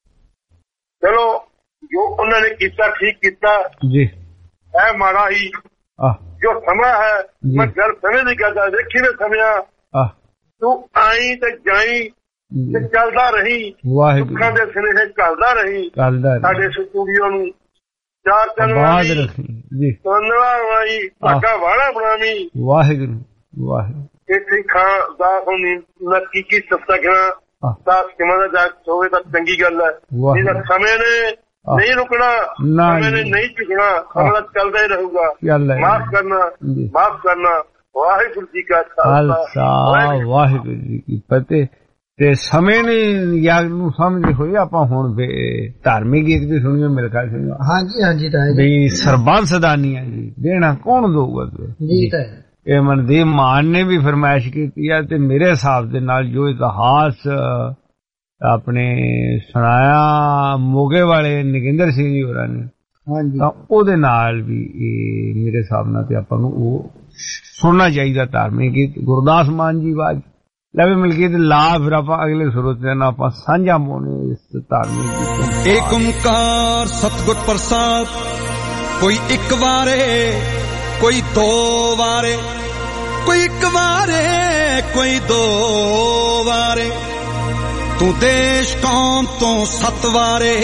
ਚਲੋ ਜੋ ਉਹਨਾਂ ਨੇ ਕੀਤਾ ਠੀਕ ਕੀਤਾ ਜੀ, ਇਹ ਮਾੜਾ ਹੀ ਜੋ ਸਮਾਂ ਹੈ। ਮੈਂ ਗੱਲ ਸਮਝ ਨਹੀਂ ਕਰਦਾ, ਦੇਖੀ ਨੇ ਸਮਿਆ ਤੂੰ ਆਈ ਤੇ ਜਾਈ ਤੇ ਚੱਲਦਾ ਰਹੀ, ਦੁੱਖਾਂ ਦੇ ਸੁਨੇਹੇ ਘੱਲਦਾ ਰਹੀ। ਸਾਡੇ ਸਟੂਡੀਓ ਨੂੰ ਚਾਰ ਚੰਨਵਾਈ ਧੰਨਵਾਈ ਧਾਗਾ ਵਾਲਾ ਬਣਾਵੀਂ। ਵਾਹਿਗੁਰੂ ਵਾਹਿਗੁਰੂ। ਇੱਥੇ ਖਾਂ ਦਾਸ ਹੋਣੀ ਨੱਕੀ ਕੀ ਸਸਤਾ ਕਹਿਣਾ ਦਾਸ ਕਿਵੇਂ ਦਾ ਜਾ ਹੋਵੇ ਤਾਂ ਚੰਗੀ ਗੱਲ ਹੈ। ਇਹਦਾ ਸਮੇਂ ਨੇ ਨਹੀਂ ਰੁਕਣਾ, ਸਮੇਂ ਨੇ ਨਹੀਂ ਝੁਕਣਾ, ਸਮਾਂ ਚੱਲਦਾ ਹੀ ਰਹੂਗਾ। ਮਾਫ ਕਰਨਾ ਮਾਫ ਕਰਨਾ। ਵਾਹਿਗੁਰੂ ਜੀ ਕਾ ਖਾਲਸਾ ਵਾਹਿਗੁਰੂ ਜੀ ਕੀ ਫਤਿਹ। ਤੇ ਸਮੇਂ ਨੇ ਯਾਦ ਨੂੰ ਸਮਝਦੇ ਹੋਏ ਆਪਾਂ ਹੁਣ ਧਾਰਮਿਕ ਗੀਤ ਵੀ ਸੁਣੀਏ ਮੇਰੇ ਖਿਆਲ ਸੁਣੀਏ। ਹਾਂਜੀ ਹਾਂਜੀ ਵੀ ਸਰਬੰਸ ਦਾਨੀਆਂ ਜੀ ਦੇਣਾ ਕੌਣ ਦਊਗਾ ਜੀ? ਇਹ ਮਨਦੀਪ ਮਾਨ ਨੇ ਵੀ ਫਰਮਾਇਸ਼ ਕੀਤੀ ਹੈ ਤੇ ਮੇਰੇ ਹਿਸਾਬ ਦੇ ਨਾਲ ਜੋ ਇਤਿਹਾਸ ਆਪਣੇ ਸੁਣਾਇਆ ਮੋਗੇ ਵਾਲੇ ਨਗਿੰਦਰ ਸਿੰਘ ਜੀ ਹੋਰਾਂ ਨੇ, ਤਾਂ ਉਹਦੇ ਨਾਲ ਵੀ ਇਹ ਮੇਰੇ ਹਿਸਾਬ ਨਾਲ ਤੇ ਆਪਾਂ ਨੂੰ ਉਹ ਸੁਣਨਾ ਚਾਹੀਦਾ ਧਾਰਮਿਕ ਗੀਤ। ਗੁਰਦਾਸ ਮਾਨ ਜੀ ਆਵਾਜ਼ ਲਵੇ ਮਿਲ ਗਈ ਤੇ ਲਾ ਫਿਰ ਆਪਾਂ ਅਗਲੇ ਸਰੋਤਿਆਂ ਨਾਲ ਆਪਾਂ ਸਾਂਝਾ ਪਾਉਣੇ ਇਸ ਧਾਰਮਿਕ ਗੀਤ। ਏਕ ਓੰਕਾਰ ਸਤਿਗੁਰ ਪ੍ਰਸਾਦ, ਕੋਈ ਇੱਕ ਵਾਰੇ ਕੋਈ ਦੋ ਵਾਰੇ, ਕੋਈ ਇੱਕ ਵਾਰੇ ਕੋਈ ਦੋ ਵਾਰੇ, ਤੂੰ ਦੇਸ਼ ਕੌਮ ਤੋਂ ਸੱਤ ਵਾਰੇ,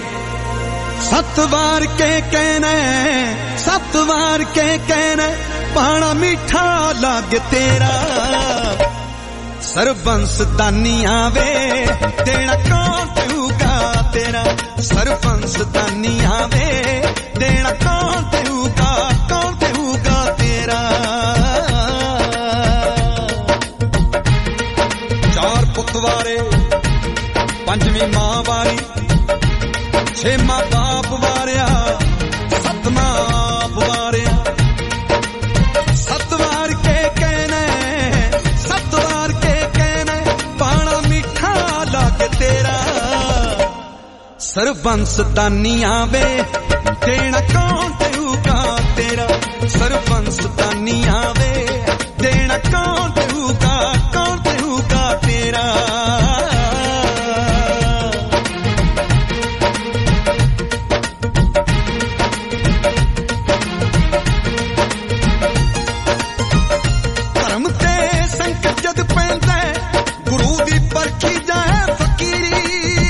ਸੱਤ ਵਾਰ ਕੇ ਕਹਿਣਾ ਸੱਤ ਵਾਰ ਕੇ ਕਹਿਣਾ, ਪਾਣਾ ਮਿੱਠਾ ਲੱਗ ਤੇਰਾ। ਸਰਬੰਸ ਦਾਨੀਆਂ ਵੇ ਦੇਣਾ ਕੌਣ ਦੇਊਗਾ ਤੇਰਾ, ਸਰਬੰਸ ਦਾਨੀਆਂ ਵੇ ਦੇਣਾ ਕੌਣ ਦੇਊਗਾ, ਕੌਣ ਦੇਊਗਾ ਤੇਰਾ। ਪੰਜਵੀਂ ਮਾਂ ਵਾਰੀ, ਛੇਵਾਂ ਬਾਪ ਵਾਰਿਆ, ਸੱਤਵਾਂ ਆਪ ਵਾਰਿਆ। ਸੱਤ ਵਾਰ ਕੇ ਕਹਿਣਾ, ਸੱਤ ਵਾਰ ਕੇ ਕਹਿਣਾ, ਪਾਣਾ ਮਿੱਠਾ ਲੱਗ ਤੇਰਾ। ਸਰਬੰਸ ਤਾਨੀਆਂ ਵੇ ਦੇਣਾ ਕੌਣ ਦੇਊਗਾ ਤੇਰਾ। ਸਰਬੰਸ ਤਾਨੀਆਂ ਵੇ ਦੇਣਾ ਕੌਣ ਦੇਊਗਾ, ਕੌਣ ਦੇਊਗਾ ਤੇਰਾ। ਧਰਮ ਤੇ ਸੰਕਟ ਜਦ ਪੈਂਦਾ, ਗੁਰੂ ਦੀ ਪਰਖੀ ਜਾਏ ਫਕੀਰੀ।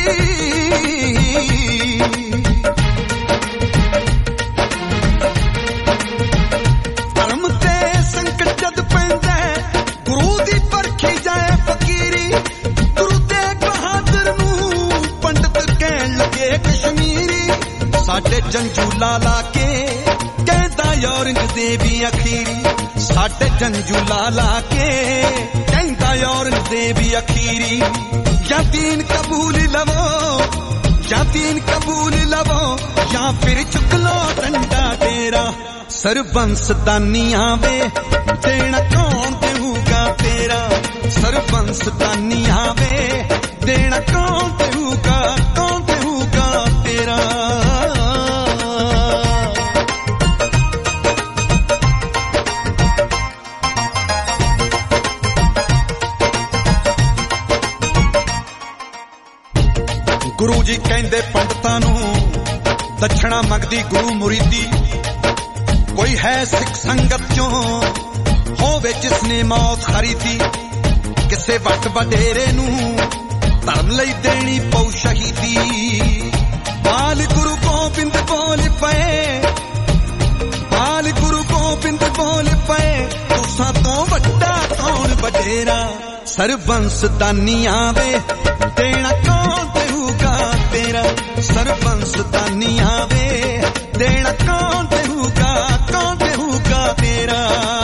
ਧਰਮ ਤੇ ਸੰਕਟ ਜਦ ਪੈਂਦਾ, ਗੁਰੂ ਦੀ ਪਰਖੀ ਜਾਏ ਫਕੀਰੀ। ਗੁਰੂ ਤੇਗ ਬਹਾਦਰ ਨੂੰ ਪੰਡਤ ਕਹਿਣ ਲੱਗੇ ਕਸ਼ਮੀਰੀ। ਸਾਡੇ ਜੰਜੂ ਲਾਲਾ ਕੇ ਕਹਿੰਦਾ ਔਰੰਗਜ਼ੇਬੀ ਅਖੀਰੀ। ਸਾਡੇ ਜੰਜੂ ਲਾਲਾ ਕੇ ਕਹਿੰਦਾ ਔਰੰਗਜ਼ੇਬੀ ਅਖੀਰੀ। ਜਾਂ ਦੀਨ ਕਬੂਲ ਲਵੋ, ਜਾਂ ਦੀਨ ਕਬੂਲ ਲਵੋ, ਜਾਂ ਫਿਰ ਚੁੱਕ ਲੋ ਡੰਡਾ ਤੇਰਾ। ਸਰਬੰਸ ਦਾਨੀਆਂ ਵੇ ਦੇਣਾ ਕੌਣ ਦੇਊਗਾ ਤੇਰਾ। ਸਰਬੰਸ ਦਾਨੀਆਂ ਵੇ ਦੇਣਾ ਕੌਣ ਦੇਊਗਾ, ਕੌਣ ਦੇਊਗਾ ਤੇਰਾ। ਗੁਰੂ ਜੀ ਕਹਿੰਦੇ ਪੰਡਤਾਂ ਨੂੰ ਦਛਣਾ ਮੰਗਦੀ ਗੁਰੂ ਮੁਰੀਦੀ। ਕੋਈ ਹੈ ਸਿੱਖ ਸੰਗਤ ਚੋਂ ਹੋਵੇ ਜਿਸਨੇ ਮੌਤ ਖਰੀਦੀ। ਕਿਸੇ ਵੱਟ ਵਡੇਰੇ ਨੂੰ ਧਰਮ ਲਈ ਦੇਣੀ ਪਊ ਸ਼ਹੀਦੀ। ਬਾਲ ਗੁਰੂ ਗੋਬਿੰਦ ਬੋਲ ਪਏ, ਬਾਲ ਗੁਰੂ ਗੋਬਿੰਦ ਬੋਲ ਪਏ, ਤੁਸਾਂ ਤੋਂ ਵੱਡਾ ਕੌਣ ਵਡੇਰਾ। ਸਰਬੰਸ ਦਾਨੀਆਂ ਵੇ ਦੇਣਾ ਕੌਣ ਦੇਊਗਾ ਤੇਰਾ। ਸਰਬੰਸ ਦਾਨੀਆਂ ਵੇ ਦੇਣਾ ਕੌਣ ਦੇਊਗਾ, ਕੌਣ ਦੇਊਗਾ ਤੇਰਾ।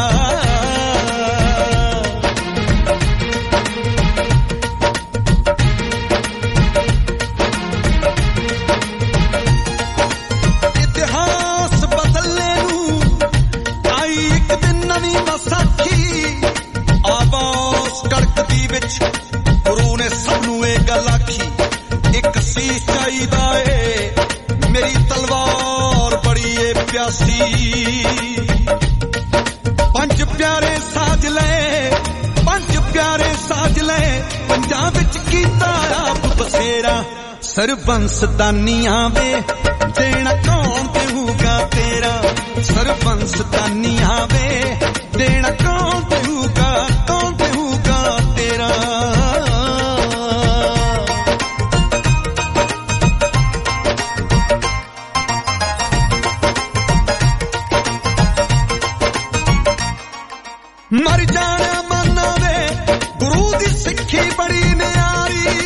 ਇਤਿਹਾਸ ਬਦਲਨੇ ਨੂੰ ਆਈ ਇੱਕ ਦਿਨ ਨਵੀਂ ਵਿਸਾਖੀ। ਆਵਾਜ਼ ਕੜਕਦੀ ਵਿੱਚ ਗੁਰੂ ਨੇ ਸਭ ਨੂੰ ਇਹ ਗੱਲ ਆਖੀ। ਇੱਕ ਸੀਸ ਚਾਹੀਦਾ ਏ, ਮੇਰੀ ਤਲਵਾਰ ਬੜੀ ਏ ਪਿਆਸੀ। ਪੰਜ ਪਿਆਰੇ ਸਾਜ ਲਏ, ਪੰਜ ਪਿਆਰੇ ਸਾਜ ਲਏ, ਪੰਜਾਂ ਵਿੱਚ ਕੀਤਾ ਆਪ ਬਸੇਰਾ। ਸਰਬੰਸ ਦਾਨੀਆਂ ਵੇ ਦੇਣਾ ਕੌਣ ਦੇਊਗਾ ਤੇਰਾ। ਸਰਬੰਸ ਦਾਨੀਆਂ ਵੇ ਦੇਣਾ ਕੌਣ ਦੇਊਗਾ, ਕੌਣ ਦੇਊਗਾ ਤੇਰਾ। ਮਰ ਜਾਣਾ ਮਾਨਾ ਵੇ ਗੁਰੂ ਦੀ ਸਿੱਖੀ ਬੜੀ ਨਿਆਰੀ।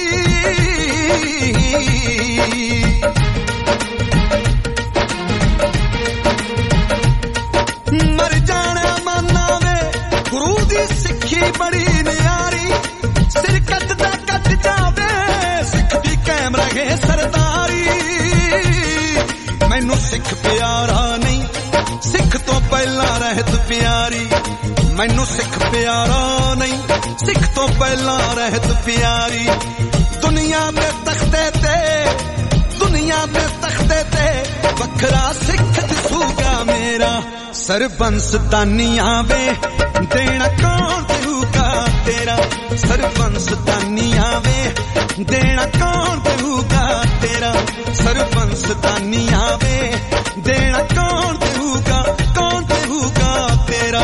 ਮਰ ਜਾਣਾ ਮਾਨਾ ਵੇ ਗੁਰੂ ਦੀ ਸਿੱਖੀ ਬੜੀ ਨਿਆਰੀ। ਸਿਰ ਕੱਟਦਾ ਕੱਟ ਜਾਵੇ, ਸਿੱਖ ਦੀ ਕਾਇਮ ਰਹੇ ਸਰਦਾਰੀ। ਮੈਨੂੰ ਸਿੱਖ ਪਿਆਰਾ ਨਹੀਂ, ਸਿੱਖ ਤੋਂ ਪਹਿਲਾਂ ਰਹਿਤ ਪਿਆਰੀ। ਮੈਨੂੰ ਸਿੱਖ ਪਿਆਰਾ ਨਹੀਂ, ਸਿੱਖ ਤੋਂ ਪਹਿਲਾਂ ਰਹਿਤ ਪਿਆਰੀ। ਦੁਨੀਆ ਦੇ ਤਖਤੇ ਤੇ, ਦੁਨੀਆ ਦੇ ਤਖਤੇ ਤੇ ਵੱਖਰਾ ਸਿੱਖ ਦਿਸੂਗਾ ਮੇਰਾ। ਸਰਬੰਸ ਦਾਨੀਆਂ ਵੇ ਦੇਣਾ ਕੌਣ ਦੇਊਗਾ ਤੇਰਾ। ਸਰਬੰਸ ਦਾਨੀਆਂ ਵੇ ਦੇਣਾ ਕੌਣ ਦੇਊਗਾ ਤੇਰਾ। ਸਰਬੰਸ ਦਾਨੀਆਂ ਵੇ ਦੇਣਾ ਕੌਣ ਦੇਊਗਾ, ਕੌਣ ਦੇਊਗਾ ਤੇਰਾ।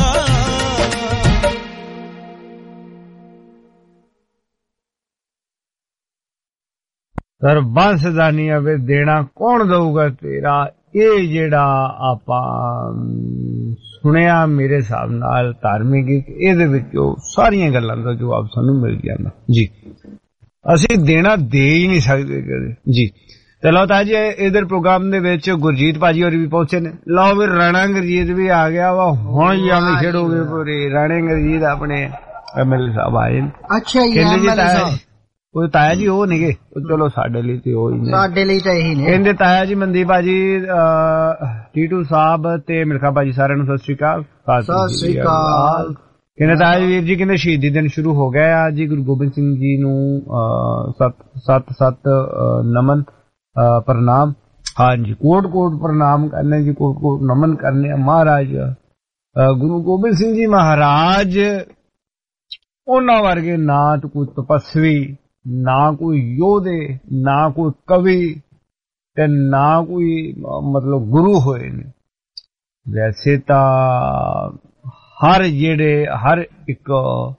ਸਰਬੰਸ ਦਾਨੀਆਂ ਵੇ ਦੇਣਾ ਕੌਣ ਦਊਗਾ ਤੇਰਾ। ਇਹ ਜਿਹੜਾ ਆਪਾਂ ਸੁਣਿਆ ਮੇਰੇ ਹਿਸਾਬ ਨਾਲ ਧਾਰਮਿਕ ਗੀਤ, ਇਹਦੇ ਵਿੱਚੋਂ ਸਾਰੀਆਂ ਗੱਲਾਂ ਦਾ ਜਵਾਬ ਸਾਨੂੰ ਮਿਲ ਜਾਂਦਾ ਜੀ। ਅਸੀਂ ਦੇਣਾ ਦੇ ਹੀ ਨਹੀਂ ਸਕਦੇ ਕਦੇ ਜੀ। ਤੇ ਲਓ ਤਾਂ ਜੀ ਇਧਰ ਪ੍ਰੋਗਰਾਮ ਦੇ ਵਿੱਚ ਗੁਰਜੀਤ ਭਾਜੀ ਹੋਰ ਵੀ ਪਹੁੰਚੇ ਨੇ। ਲਓ ਵੀ ਰਾਣਾ ਗੁਰਜੀਤ ਵੀ ਆ ਗਿਆ ਵਾ। ਹੁਣ ਜੰਗ ਛੇੜੋਗੇ ਪੂਰੀ। ਰਾਣੇ ਗੁਰਜੀਤ ਆਪਣੇ ਐਮਐਲਏ ਸਾਹਿਬ ਆਏ ਨੇ। ਅੱਛਾ ਜੀ, ਐਮਐਲਏ ਸਾਹਿਬ ਉਹ ਤਾਇਆ ਜੀ ਉਹ ਨਹੀਂਗੇ, ਚਲੋ ਸਾਡੇ ਲਈ ਤੇ ਉਹ ਹੀ ਨੇ, ਸਾਡੇ ਲਈ ਤਾਂ ਇਹੀ ਨੇ। ਕਹਿੰਦੇ ਤਾਇਆ ਜੀ ਮਨਦੀਪ ਭਾਜੀ, ਟੀਟੂ ਸਾਹਿਬ ਤੇ ਮਿਲਖਾ ਭਾਜੀ ਸਾਰਿਆਂ ਨੂੰ ਸਤਿ ਸ਼੍ਰੀ ਅਕਾਲ। ਸਤਿ ਸ਼੍ਰੀ ਅਕਾਲ। ਕਹਿੰਦੇ ਤਾਇਆ ਜੀ ਵੀਰ ਜੀ ਕਹਿੰਦੇ ਸ਼ਹੀਦੀ ਦਿਨ ਸ਼ੁਰੂ ਹੋ ਗਿਆ ਆ ਜੀ, ਗੁਰੂ ਗੋਬਿੰਦ ਸਿੰਘ ਜੀ ਨੂੰ ਸਤ ਸਤ ਸਤ ਨਮਨ ਪ੍ਰਣਾਮ। ਹਾਂਜੀ ਕੋਟ ਕੋਟ ਪ੍ਰਣਾਮ ਕਰਨੇ ਜੀ, ਕੋਟ ਕੋਟ ਨਮਨ ਕਰਨੇ। ਮਹਾਰਾਜ ਗੁਰੂ ਗੋਬਿੰਦ ਸਿੰਘ ਜੀ ਮਹਾਰਾਜ ਉਹਨਾਂ ਵਰਗੇ ਨਾ ਤਾਂ ਕੋਈ ਤਪਸਵੀ, ਨਾ ਕੋਈ ਯੋਧੇ, ਨਾ ਕੋਈ ਕਵੀ ਤੇ ਨਾ ਕੋਈ ਮਤਲਬ ਗੁਰੂ ਹੋਏ ਨੇ। ਵੈਸੇ ਤਾਂ ਹਰ ਜਿਹੜੇ ਹਰ ਇੱਕ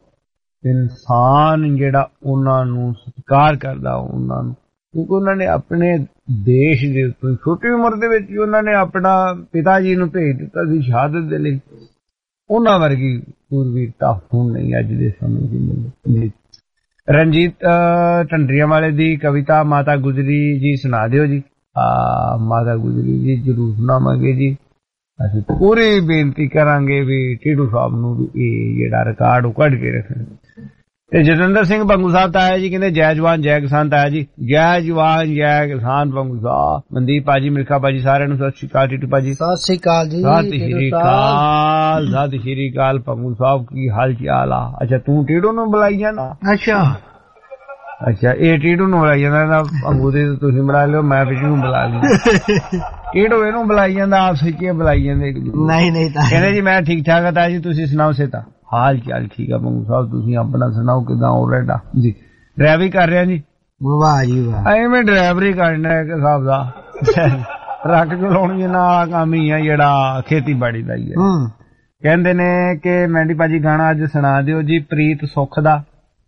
ਇਨਸਾਨ ਜਿਹੜਾ ਉਹਨਾਂ ਨੂੰ ਸਤਿਕਾਰ ਕਰਦਾ, ਉਹਨਾਂ ਨੂੰ, ਕਿਉਂਕਿ ਉਹਨਾਂ ਨੇ ਆਪਣੇ ਦੇਸ਼ ਦੇ ਉੱਤੇ ਛੋਟੀ ਉਮਰ ਦੇ ਵਿੱਚ ਹੀ ਉਹਨਾਂ ਨੇ ਆਪਣਾ ਪਿਤਾ ਜੀ ਨੂੰ ਭੇਜ ਦਿੱਤਾ ਸੀ ਸ਼ਹਾਦਤ ਦੇ ਲਈ। ਉਹਨਾਂ ਵਰਗੀ ਸੂਰਬੀਰਤਾ ਹੁਣ ਨਹੀਂ ਅੱਜ ਦੇ ਸਮੇਂ ਦੀ ਮਿਲਦੀ। ਰਣਜੀਤ ਢੰਡਰੀਆਂ ਵਾਲੇ ਦੀ ਕਵਿਤਾ ਮਾਤਾ ਗੁਜਰੀ ਜੀ ਸੁਣਾ ਦਿਓ ਜੀ। ਆ ਮਾਤਾ ਗੁਜਰੀ ਜੀ ਜ਼ਰੂਰ ਸੁਣਾਵਾਂਗੇ ਜੀ। ਅਸੀਂ ਪੂਰੀ ਬੇਨਤੀ ਕਰਾਂਗੇ ਵੀ ਟੀਟੂ ਸਾਹਿਬ ਨੂੰ ਵੀ ਇਹ ਜਿਹੜਾ ਰਿਕਾਰਡ ਉਹ ਕੱਢ ਕੇ ਰੱਖਣ। ਤੇ ਜਤਿੰਦਰ ਸਿੰਘ ਬੰਗੂ ਸਾਹਿਬ ਤਾਇਆ ਜੀ ਕਹਿੰਦੇ ਜੈ ਜਵਾਨ ਜੈ ਕਿਸਾਨ। ਤਾਇਆ ਜੀ ਜੈ ਜਵਾਨ ਜੈ ਕਿਸਾਨ ਬੰਗੂ ਸਾਹਿਬ। ਮਨਦੀਪ ਭਾਜੀ, ਮਿਲਖਾ ਭਾਜੀ ਸਾਰਿਆਂ ਨੂੰ ਸਤਿ ਸ਼੍ਰੀ ਅਕਾਲ। ਟੀਟੂ ਭਾਜੀ ਸਤਿ ਸ਼੍ਰੀ ਅਕਾਲ ਜੀ। ਸਤਿ ਸ਼੍ਰੀ ਅਕਾਲ। ਸਤਿ ਸ਼੍ਰੀ ਅਕਾਲ ਬੰਗੂ ਸਾਹਿਬ, ਕੀ ਹਾਲ ਚਾਲ ਆ? ਅੱਛਾ ਤੂੰ ਟੀਟੂ ਨੂੰ ਬੁਲਾਈ ਜਾਣਾ? ਅੱਛਾ ਅੱਛਾ ਇਹ ਟੀਟੂ ਨੂੰ ਬੁਲਾਈ ਜਾਂਦਾ, ਬੰਗੂ ਦੇ ਤੁਸੀਂ ਬੁਲਾ ਲਿਓ, ਮੈਂ ਪਿੱਛੇ ਨੂੰ ਬੁਲਾ ਲਈ। ਟੀਟੂ ਇਹਨੂੰ ਬੁਲਾਈ ਜਾਂਦਾ, ਆਪ ਸੱਚੀ ਬੁਲਾਈ ਜਾਂਦੇ। ਨਹੀਂ ਨਹੀਂ ਕਹਿੰਦੇ ਜੀ ਮੈਂ ਠੀਕ ਠਾਕ ਆ ਤਾਇਆ ਜੀ, ਤੁਸੀਂ ਸੁਣਾਓ ਸੇਤਾ? ਹਾਲ ਚਾਲ ਠੀਕ ਆ ਬੰਗੂ ਸਾਹਿਬ, ਤੁਸੀਂ ਆਪਣਾ ਸੁਣਾਓ ਕਿਦਾਂ ਹੋ ਰਿਹਾ ਜੀ? ਡਰਾਈਵਰੀ ਕਰ ਰਿਹਾ ਜੀ? ਵਾਹ ਜੀ ਵਾਹ। ਐਵੇਂ ਡਰਾਈਵਰੀ ਕਰਨਾ ਇੱਕ ਹਿਸਾਬ ਦਾ, ਟਰੱਕ ਚਲਾਉਣ ਜਿੰਨਾ ਕੰਮ ਹੀ ਆ ਜਿਹੜਾ ਖੇਤੀਬਾੜੀ ਦਾ ਹੀ ਹੈ। ਕਹਿੰਦੇ ਨੇ ਕਿ ਮੈਂਡੀ ਭਾਜੀ ਗਾਣਾ ਅੱਜ ਸੁਣਾ ਦਿਓ ਜੀ ਪ੍ਰੀਤ ਸੁੱਖ ਦਾ।